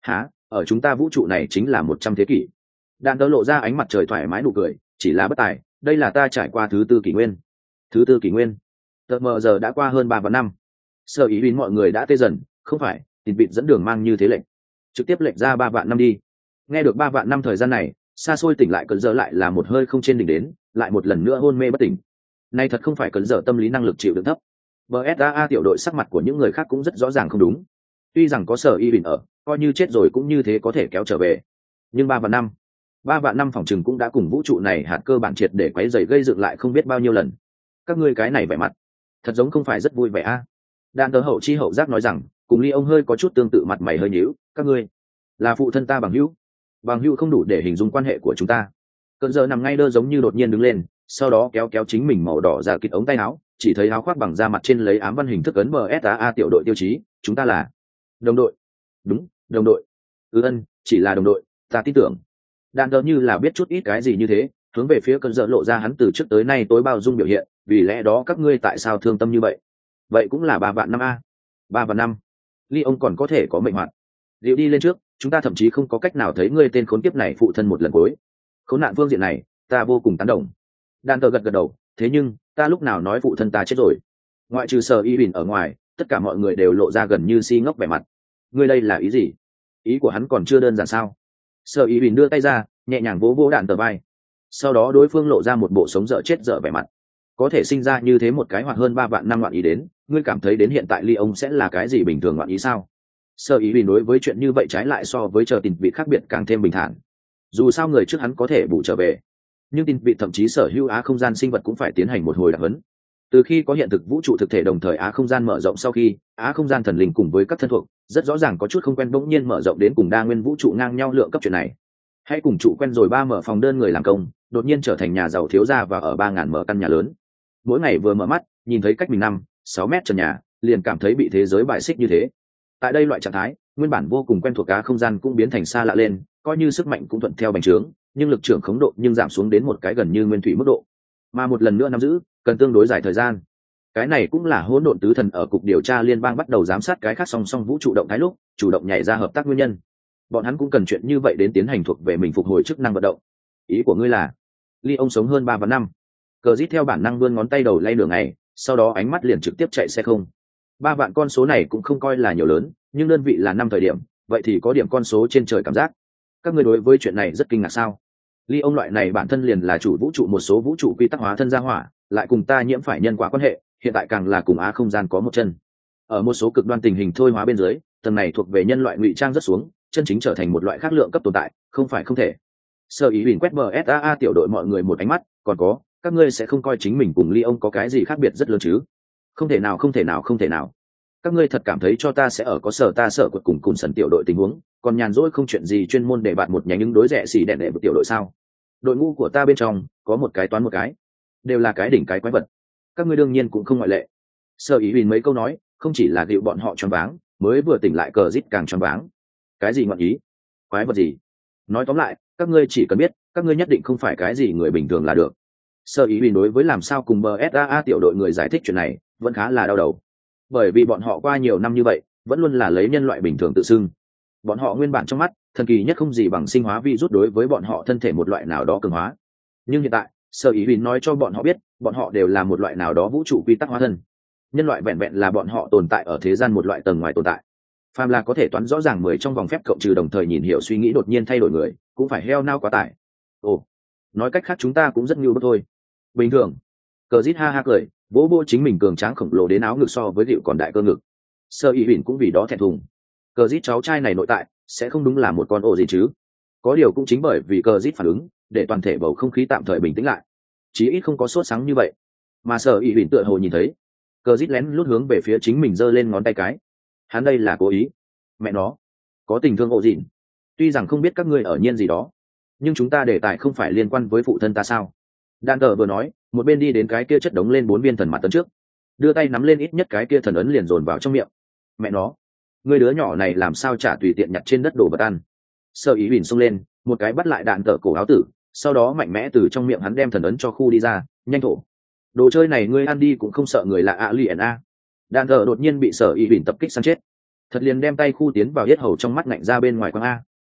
ở chúng ta vũ trụ này chính là một trăm thế kỷ. Đạn tớ lộ ra ánh mặt trời thoải mái nụ cười, chỉ là bất tài, đây là ta trải qua thứ tư kỷ nguyên. Thứ tư kỷ nguyên? Tờ mờ giờ đã qua hơn ba vạn năm. Sở ý đến mọi người đã tê dần, không phải, thịt vịt dẫn đường mang như thế lệnh. Trực tiếp lệnh ra ba vạn năm đi. Nghe được ba vạn năm thời gian này, xa xôi tỉnh lại cơn giờ lại là một hơi không trên đỉnh đến, lại một lần nữa hôn mê bất tỉnh. Này thật không phải cơn giờ tâm lý năng lực chịu đựng thấp. bê ét a a tiểu đội sắc mặt của những người khác cũng rất rõ ràng không đúng. Tuy rằng có sở y bình ở, coi như chết rồi cũng như thế có thể kéo trở về. Nhưng ba vạn năm, ba vạn năm phòng trừng cũng đã cùng vũ trụ này hạt cơ bản triệt để quấy rầy gây dựng lại không biết bao nhiêu lần. Các ngươi cái này vẻ mặt, thật giống không phải rất vui vẻ a. À? Đạn tớ hậu chi hậu giác nói rằng, cùng Ly ông hơi có chút tương tự, mặt mày hơi nhíu, các ngươi là phụ thân ta bằng hữu. Bằng hữu không đủ để hình dung quan hệ của chúng ta. Cơn giờ nằm ngay đơ giống như đột nhiên đứng lên, sau đó kéo kéo chính mình màu đỏ ra kịt ống tay áo, chỉ thấy áo khoác bằng da mặt trên lấy ám văn hình thức ấn bê ét a a tiểu đội tiêu chí, chúng ta là đồng đội. Đúng, đồng đội. Ừ ân, chỉ là đồng đội, ta tin tưởng. Đạn tớ như là biết chút ít cái gì như thế, hướng về phía cơn giờ lộ ra hắn từ trước tới nay tối bao dung biểu hiện, vì lẽ đó các ngươi tại sao thương tâm như vậy? Vậy cũng là ba vạn năm a. Ba vạn năm. Ly ông còn có thể có mệnh hoạt. Liệu đi lên trước, chúng ta thậm chí không có cách nào thấy ngươi tên khốn kiếp này phụ thân một lần cuối. Khốn nạn phương diện này, ta vô cùng tán đồng. Đan tờ gật gật đầu, thế nhưng ta lúc nào nói phụ thân ta chết rồi? Ngoại trừ Sở Y Bình ở ngoài, tất cả mọi người đều lộ ra gần như si ngốc vẻ mặt. Ngươi đây là ý gì? Ý của hắn còn chưa đơn giản sao? Sở Y Bình đưa tay ra, nhẹ nhàng vỗ vỗ đạn tờ vai. Sau đó đối phương lộ ra một bộ sống dở chết dở vẻ mặt. Có thể sinh ra như thế một cái hoặc hơn ba vạn năm loạn ý đến, ngươi cảm thấy đến hiện tại Ly ông sẽ là cái gì bình thường loạn ý sao? Sở ý vì đối với chuyện như vậy trái lại so với chờ tình vị khác biệt càng thêm bình thản. Dù sao người trước hắn có thể bù trở về, nhưng tình vị thậm chí sở hữu á không gian sinh vật cũng phải tiến hành một hồi đặc huấn. Từ khi có hiện thực vũ trụ thực thể đồng thời á không gian mở rộng, sau khi á không gian thần linh cùng với các thân thuộc rất rõ ràng có chút không quen, bỗng nhiên mở rộng đến cùng đa nguyên vũ trụ ngang nhau lượng cấp chuyện này. Hãy cùng trụ quen rồi ba mở phòng đơn người làm công, đột nhiên trở thành nhà giàu thiếu gia và ở ba ngàn mở căn nhà lớn. Mỗi ngày vừa mở mắt nhìn thấy cách mình năm sáu mét trần nhà, liền cảm thấy bị thế giới bại xích như thế. Tại đây loại trạng thái, nguyên bản vô cùng quen thuộc cá không gian cũng biến thành xa lạ lên, coi như sức mạnh cũng thuận theo bành trướng, nhưng lực trưởng khống độ nhưng giảm xuống đến một cái gần như nguyên thủy mức độ, mà một lần nữa nắm giữ cần tương đối dài thời gian. Cái này cũng là hỗn độn tứ thần ở cục điều tra liên bang bắt đầu giám sát cái khác song song vũ trụ động thái lúc chủ động nhảy ra hợp tác nguyên nhân. Bọn hắn cũng cần chuyện như vậy đến tiến hành thuộc về mình phục hồi chức năng vận động. Ý của ngươi là Ly ông sống hơn ba và năm? Cờ rít theo bản năng vươn ngón tay đầu lay đường này, sau đó ánh mắt liền trực tiếp chạy xe không. Ba vạn con số này cũng không coi là nhiều lớn, nhưng đơn vị là năm thời điểm, vậy thì có điểm con số trên trời cảm giác. Các ngươi đối với chuyện này rất kinh ngạc sao? Ly ông loại này bản thân liền là chủ vũ trụ một số vũ trụ quy tắc hóa thân gia hỏa, lại cùng ta nhiễm phải nhân quả quan hệ, hiện tại càng là cùng á không gian có một chân. Ở một số cực đoan tình hình thôi hóa bên dưới, tầng này thuộc về nhân loại ngụy trang rất xuống, chân chính trở thành một loại khác lượng cấp tồn tại, không phải không thể. Sơ ý bình quét bờ ét a a tiểu đội mọi người một ánh mắt, còn có, các ngươi sẽ không coi chính mình cùng Ly ông có cái gì khác biệt rất lớn chứ? Không thể nào, không thể nào, không thể nào. Các ngươi thật cảm thấy cho ta sẽ ở có sở ta sợ quật cùng cùng sần tiểu đội tình huống, còn nhàn rỗi không chuyện gì chuyên môn để bạn một nhánh những đối rẻ xì đèn đệ một tiểu đội sao? Đội ngũ của ta bên trong có một cái toán một cái, đều là cái đỉnh cái quái vật. Các ngươi đương nhiên cũng không ngoại lệ. Sơ ý bình mấy câu nói, không chỉ là dịu bọn họ choáng váng, mới vừa tỉnh lại cờ rít càng choáng váng. Cái gì ngọn ý? Quái vật gì? Nói tóm lại, các ngươi chỉ cần biết, các ngươi nhất định không phải cái gì người bình thường là được. Sơ ý bình đối với làm sao cùng bê ét a a tiểu đội người giải thích chuyện này, vẫn khá là đau đầu. Bởi vì bọn họ qua nhiều năm như vậy, vẫn luôn là lấy nhân loại bình thường tự xưng. Bọn họ nguyên bản trong mắt, thần kỳ nhất không gì bằng sinh hóa virus đối với bọn họ thân thể một loại nào đó cường hóa. Nhưng hiện tại, Sơ ý bình nói cho bọn họ biết, bọn họ đều là một loại nào đó vũ trụ quy tắc hóa thân. Nhân loại vẹn vẹn là bọn họ tồn tại ở thế gian một loại tầng ngoài tồn tại. Phàm là có thể toán rõ ràng mười trong vòng phép cộng trừ đồng thời nhìn hiểu suy nghĩ đột nhiên thay đổi người, cũng phải heo nao quá tải. Ồ, nói cách khác chúng ta cũng rất nhu bất thôi. Bình thường. Cờ rít ha ha cười, vỗ vỗ chính mình cường tráng khổng lồ đến áo ngực so với dịu còn đại cơ ngực. Sơ ý huỳnh cũng vì đó thẹn thùng. Cờ rít cháu trai này nội tại sẽ không đúng là một con ổ gì chứ? Có điều cũng chính bởi vì cờ rít phản ứng, để toàn thể bầu không khí tạm thời bình tĩnh lại. Chí ít không có sốt sáng như vậy. Mà Sơ ý huỳnh tựa hồ nhìn thấy, cờ rít lén lút hướng về phía chính mình giơ lên ngón tay cái. Hắn đây là cố ý. Mẹ nó, có tình thương ổ dịn. Tuy rằng không biết các ngươi ở nhiên gì đó, nhưng chúng ta đề tài không phải liên quan với phụ thân ta sao? Đan tờ vừa nói, một bên đi đến cái kia chất đống lên bốn viên thần mặt tấn trước, đưa tay nắm lên ít nhất cái kia thần ấn liền dồn vào trong miệng. Mẹ nó, người đứa nhỏ này làm sao chả tùy tiện nhặt trên đất đồ vật ăn? Sơ ý bình xông lên, một cái bắt lại đạn tờ cổ áo tử, sau đó mạnh mẽ từ trong miệng hắn đem thần ấn cho khu đi ra, nhanh thổ. Đồ chơi này ngươi ăn đi cũng không sợ người lạ ạ liền a. Đạn tờ đột nhiên bị sở ý bình tập kích săn chết, thật liền đem tay khu tiến vào yết hầu trong mắt ngạnh ra bên ngoài quang a.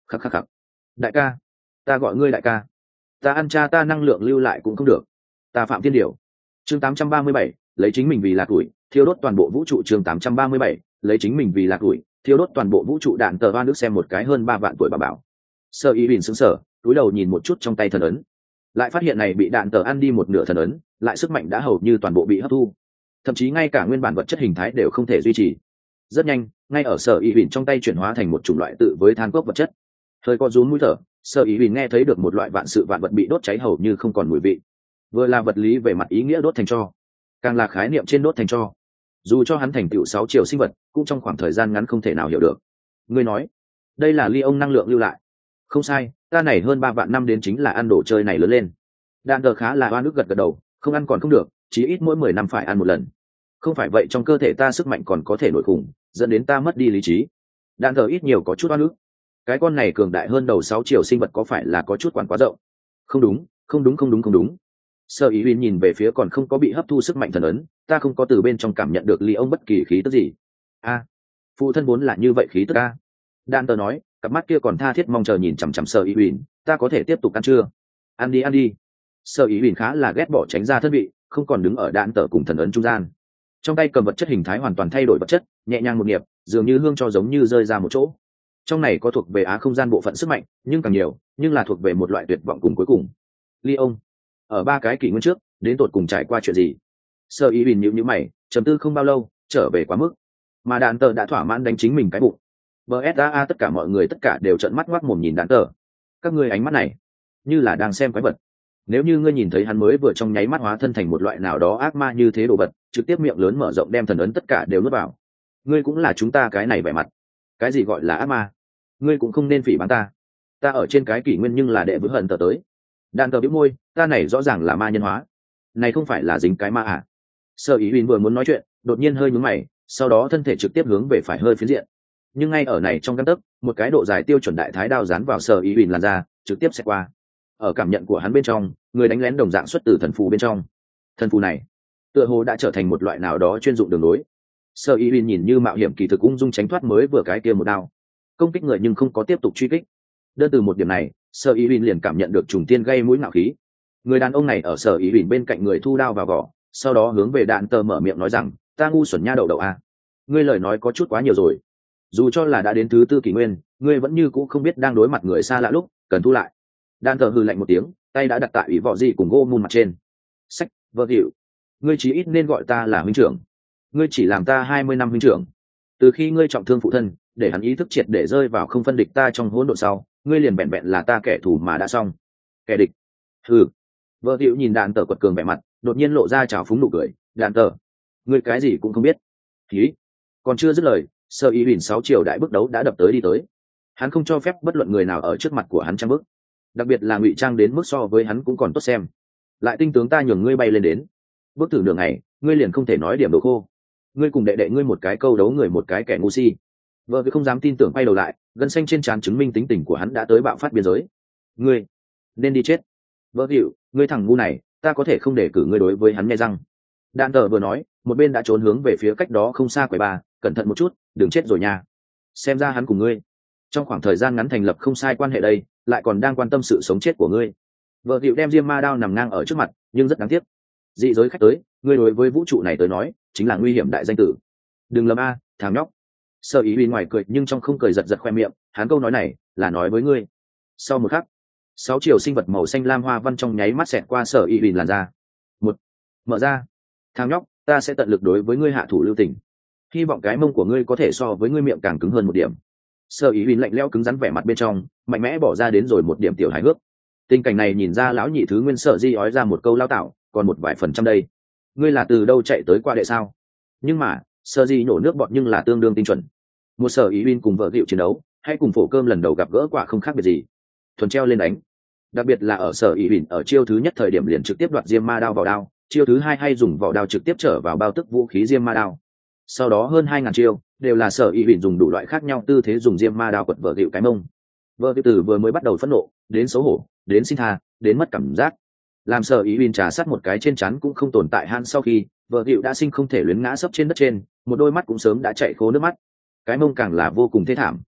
khắc khắc khắc. Đại ca, ta gọi ngươi đại ca. Ta ăn cha ta năng lượng lưu lại cũng không được. Ta phạm thiên điều. Chương tám trăm ba mươi bảy, lấy chính mình vì là tuổi, thiêu đốt toàn bộ vũ trụ. Chương tám trăm ba mươi bảy, lấy chính mình vì là tuổi, thiêu đốt toàn bộ vũ trụ. Đạn tờ oan nước xem một cái hơn ba vạn tuổi bà bảo. Sơ ý bình sững sờ, túi đầu nhìn một chút trong tay thần ấn, lại phát hiện này bị đạn tờ ăn đi một nửa thần ấn, lại sức mạnh đã hầu như toàn bộ bị hấp thu, thậm chí ngay cả nguyên bản vật chất hình thái đều không thể duy trì. Rất nhanh, ngay ở Sở ý bình trong tay chuyển hóa thành một chủng loại tự với than cốc vật chất. Hơi có rúm mũi thở, Sở ý bình nghe thấy được một loại vạn sự vạn vật bị đốt cháy hầu như không còn mùi vị. Vừa là vật lý về mặt ý nghĩa đốt thành tro, càng là khái niệm trên đốt thành tro. Dù cho hắn thành tựu sáu triệu sinh vật, cũng trong khoảng thời gian ngắn không thể nào hiểu được. Ngươi nói, đây là ly ông năng lượng lưu lại? Không sai, ta này hơn ba vạn năm đến chính là ăn đồ chơi này lớn lên. Đạn tờ khá là oan ức gật gật đầu, không ăn còn không được, chí ít mỗi mười năm phải ăn một lần. Không phải vậy trong cơ thể ta sức mạnh còn có thể nổi khủng, dẫn đến ta mất đi lý trí. Đạn tờ ít nhiều có chút oan ức. Cái con này cường đại hơn đầu sáu triệu sinh vật có phải là có chút quản quá rộng? Không đúng, không đúng không đúng không đúng. Sơ ý uyên nhìn về phía còn không có bị hấp thu sức mạnh thần ấn, ta không có từ bên trong cảm nhận được ly ông bất kỳ khí tức gì. A, phụ thân vốn là như vậy khí tức a. Đạn tờ nói, cặp mắt kia còn tha thiết mong chờ nhìn chằm chằm Sơ ý uyên, ta có thể tiếp tục ăn chưa? Ăn đi ăn đi. Sơ ý uyên khá là ghét bỏ tránh ra thân vị, không còn đứng ở đạn tờ cùng thần ấn trung gian. Trong tay cầm vật chất hình thái hoàn toàn thay đổi vật chất, nhẹ nhàng một nghiệp, dường như hương cho giống như rơi ra một chỗ. Trong này có thuộc về á không gian bộ phận sức mạnh, nhưng càng nhiều, nhưng là thuộc về một loại tuyệt vọng cùng cuối cùng. Ly ông, ở ba cái kỷ nguyên trước, đến tột cùng trải qua chuyện gì? Sơ ý bình nhíu nhíu mày, trầm tư không bao lâu, trở về quá mức. Mà đạn tờ đã thỏa mãn đánh chính mình cái bụng. bê ét a a tất cả mọi người tất cả đều trợn mắt ngoác mồm nhìn đạn tờ. Các ngươi ánh mắt này, như là đang xem quái vật. Nếu như ngươi nhìn thấy hắn mới vừa trong nháy mắt hóa thân thành một loại nào đó ác ma như thế đồ vật, trực tiếp miệng lớn mở rộng đem thần ấn tất cả đều nuốt vào, ngươi cũng là chúng ta cái này vẻ mặt. Cái gì gọi là ác ma? Ngươi cũng không nên phỉ báng ta. Ta ở trên cái kỷ nguyên nhưng là đệ vữ hận tờ tới. Đạn tờ bĩu môi, ta này rõ ràng là ma nhân hóa. Này không phải là dính cái ma à? Sơ ý Uyên vừa muốn nói chuyện, đột nhiên hơi nhướng mày, sau đó thân thể trực tiếp hướng về phải hơi phiến diện. Nhưng ngay ở này trong căn tấc, một cái độ dài tiêu chuẩn đại thái đao dán vào Sơ ý Uyên làn ra, trực tiếp xẹt qua. Ở cảm nhận của hắn bên trong, người đánh lén đồng dạng xuất từ thần phù bên trong. Thần phù này, tựa hồ đã trở thành một loại nào đó chuyên dụng đường lối. Sơ ý Uyên nhìn như mạo hiểm kỳ thực ung dung tránh thoát mới vừa cái kia một đao, công kích người nhưng không có tiếp tục truy kích. Đơn từ một điểm này, Sơ ý Uyên liền cảm nhận được trùng tiên gây mũi ngạo khí. Người đàn ông này ở Sở ý Uyên bên cạnh người thu đao vào vỏ, sau đó hướng về đạn tờ mở miệng nói rằng, ta ngu xuẩn nha đậu đậu à. Ngươi lời nói có chút quá nhiều rồi. Dù cho là đã đến thứ tư kỷ nguyên, ngươi vẫn như cũ không biết đang đối mặt người xa lạ lúc cần thu lại. Đạn tờ hừ lạnh một tiếng, tay đã đặt tại ủy vỏ gì cùng gô mùn mặt trên. Sách, vợ hiệu, ngươi chỉ ít nên gọi ta là huynh trưởng. Ngươi chỉ làm ta hai mươi năm huynh trưởng. Từ khi ngươi trọng thương phụ thân, để hắn ý thức triệt để rơi vào không phân địch ta trong hỗn độn sau, ngươi liền vẹn vẹn là ta kẻ thù mà đã xong. Kẻ địch. Hừ. Vợ hiệu nhìn đạn tờ quật cường vẻ mặt, đột nhiên lộ ra trào phúng nụ cười. Đạn tờ, ngươi cái gì cũng không biết. Khí. Còn chưa dứt lời, Sơ ý Uyên sáu triệu đại bước đấu đã đập tới đi tới. Hắn không cho phép bất luận người nào ở trước mặt của hắn trang bước, đặc biệt là ngụy trang đến mức so với hắn cũng còn tốt xem. Lại tinh tướng ta nhường ngươi bay lên đến, bước thử đường này, ngươi liền không thể nói điểm đồ khô. Ngươi cùng đệ đệ ngươi một cái câu đấu người một cái kẻ ngu si. Vợ vì không dám tin tưởng quay đầu lại, gân xanh trên trán chứng minh tính tình của hắn đã tới bạo phát biên giới. Ngươi nên đi chết. Vợ hiệu, ngươi thằng ngu này, ta có thể không để cử ngươi đối với hắn nghe răng. Đạn tờ vừa nói, một bên đã trốn hướng về phía cách đó không xa quầy bà, cẩn thận một chút, đừng chết rồi nha. Xem ra hắn cùng ngươi trong khoảng thời gian ngắn thành lập không sai quan hệ đây, lại còn đang quan tâm sự sống chết của ngươi. Vợ hiệu đem diêm ma đao nằm ngang ở trước mặt, nhưng rất đáng tiếc. Dị giới khách tới, ngươi đối với vũ trụ này tới nói chính là nguy hiểm đại danh tử. Đừng lầm a, thằng nhóc. Sơ ý Uyên ngoài cười nhưng trong không cười, giật giật khoe miệng, hắn câu nói này là nói với ngươi. Sau một khắc, sáu chiều sinh vật màu xanh lam hoa văn trong nháy mắt xẹt qua Sở ý Uyên làn ra. Một, mở ra. Thằng nhóc, ta sẽ tận lực đối với ngươi hạ thủ lưu tình. Hy vọng cái mông của ngươi có thể so với ngươi miệng càng cứng hơn một điểm. Sơ ý Uyên lạnh lẽo cứng rắn vẻ mặt bên trong, mạnh mẽ bỏ ra đến rồi một điểm tiểu hài hước. Tình cảnh này nhìn ra lão nhị thứ nguyên Sở di ói ra một câu lao tạo, còn một vài phần trăm đây. Ngươi là từ đâu chạy tới qua đệ sao? Nhưng mà, Sở di nổ nước bọt nhưng là tương đương tinh chuẩn. Một Sở ý Uyên cùng vợ Diệu chiến đấu, hay cùng phổ cơm lần đầu gặp gỡ quả không khác biệt gì. Thuần treo lên đánh. Đặc biệt là ở Sở ý Uyên ở chiêu thứ nhất thời điểm liền trực tiếp đoạt diêm ma đao vào đao, chiêu thứ hai hay dùng vỏ đao trực tiếp trở vào bao tức vũ khí diêm ma đao. Sau đó hơn hai ngàn chiêu đều là Sở ý Uyên dùng đủ loại khác nhau tư thế dùng diêm ma đao quật vợ Diệu cái mông. Vợ Diệu từ vừa mới bắt đầu phẫn nộ, đến xấu hổ, đến xin tha, đến mất cảm giác. Làm Sở ý Uyên trà sát một cái trên chắn cũng không tồn tại han, sau khi vợ Diệu đã sinh không thể luyến ngã sấp trên đất trên, một đôi mắt cũng sớm đã chạy khô nước mắt, cái mông càng là vô cùng thê thảm.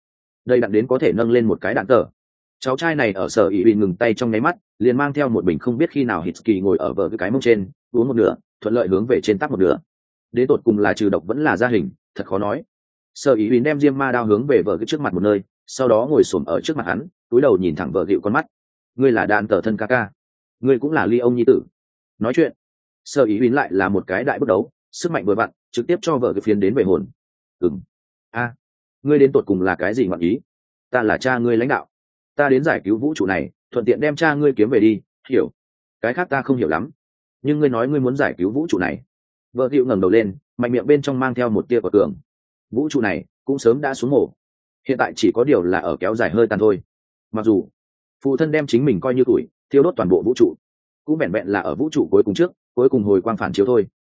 đây đạn đến có thể nâng lên một cái đạn tờ. Cháu trai này ở sở ý bị ngừng tay trong nháy mắt, liền mang theo một bình không biết khi nào Hitsky ngồi ở vợ cái mông trên, uống một nửa, thuận lợi hướng về trên tắp một nửa. Đến tột cùng là trừ độc vẫn là gia hình, thật khó nói. Sở ý đem diêm ma đao hướng về vợ cái trước mặt một nơi, sau đó ngồi xổm ở trước mặt hắn, cúi đầu nhìn thẳng vợ gịu con mắt. Ngươi là đạn tờ thân ca ca, ngươi cũng là ly ông nhi tử. Nói chuyện, sở ý lại là một cái đại bước đấu, sức mạnh vừa vặn, trực tiếp cho vợ cái phiến đến về hồn. Ừm. A, ngươi đến tột cùng là cái gì ngọn ý? Ta là cha ngươi lãnh đạo, ta đến giải cứu vũ trụ này, thuận tiện đem cha ngươi kiếm về đi, hiểu? Cái khác ta không hiểu lắm, nhưng ngươi nói ngươi muốn giải cứu vũ trụ này. Vợ gịu ngẩng đầu lên, mạnh miệng bên trong mang theo một tia của cường. Vũ trụ này cũng sớm đã xuống mổ, hiện tại chỉ có điều là ở kéo dài hơi tàn thôi. Mặc dù phụ thân đem chính mình coi như tuổi thiêu đốt toàn bộ vũ trụ, cũng vẹn vẹn là ở vũ trụ cuối cùng trước cuối cùng hồi quang phản chiếu thôi.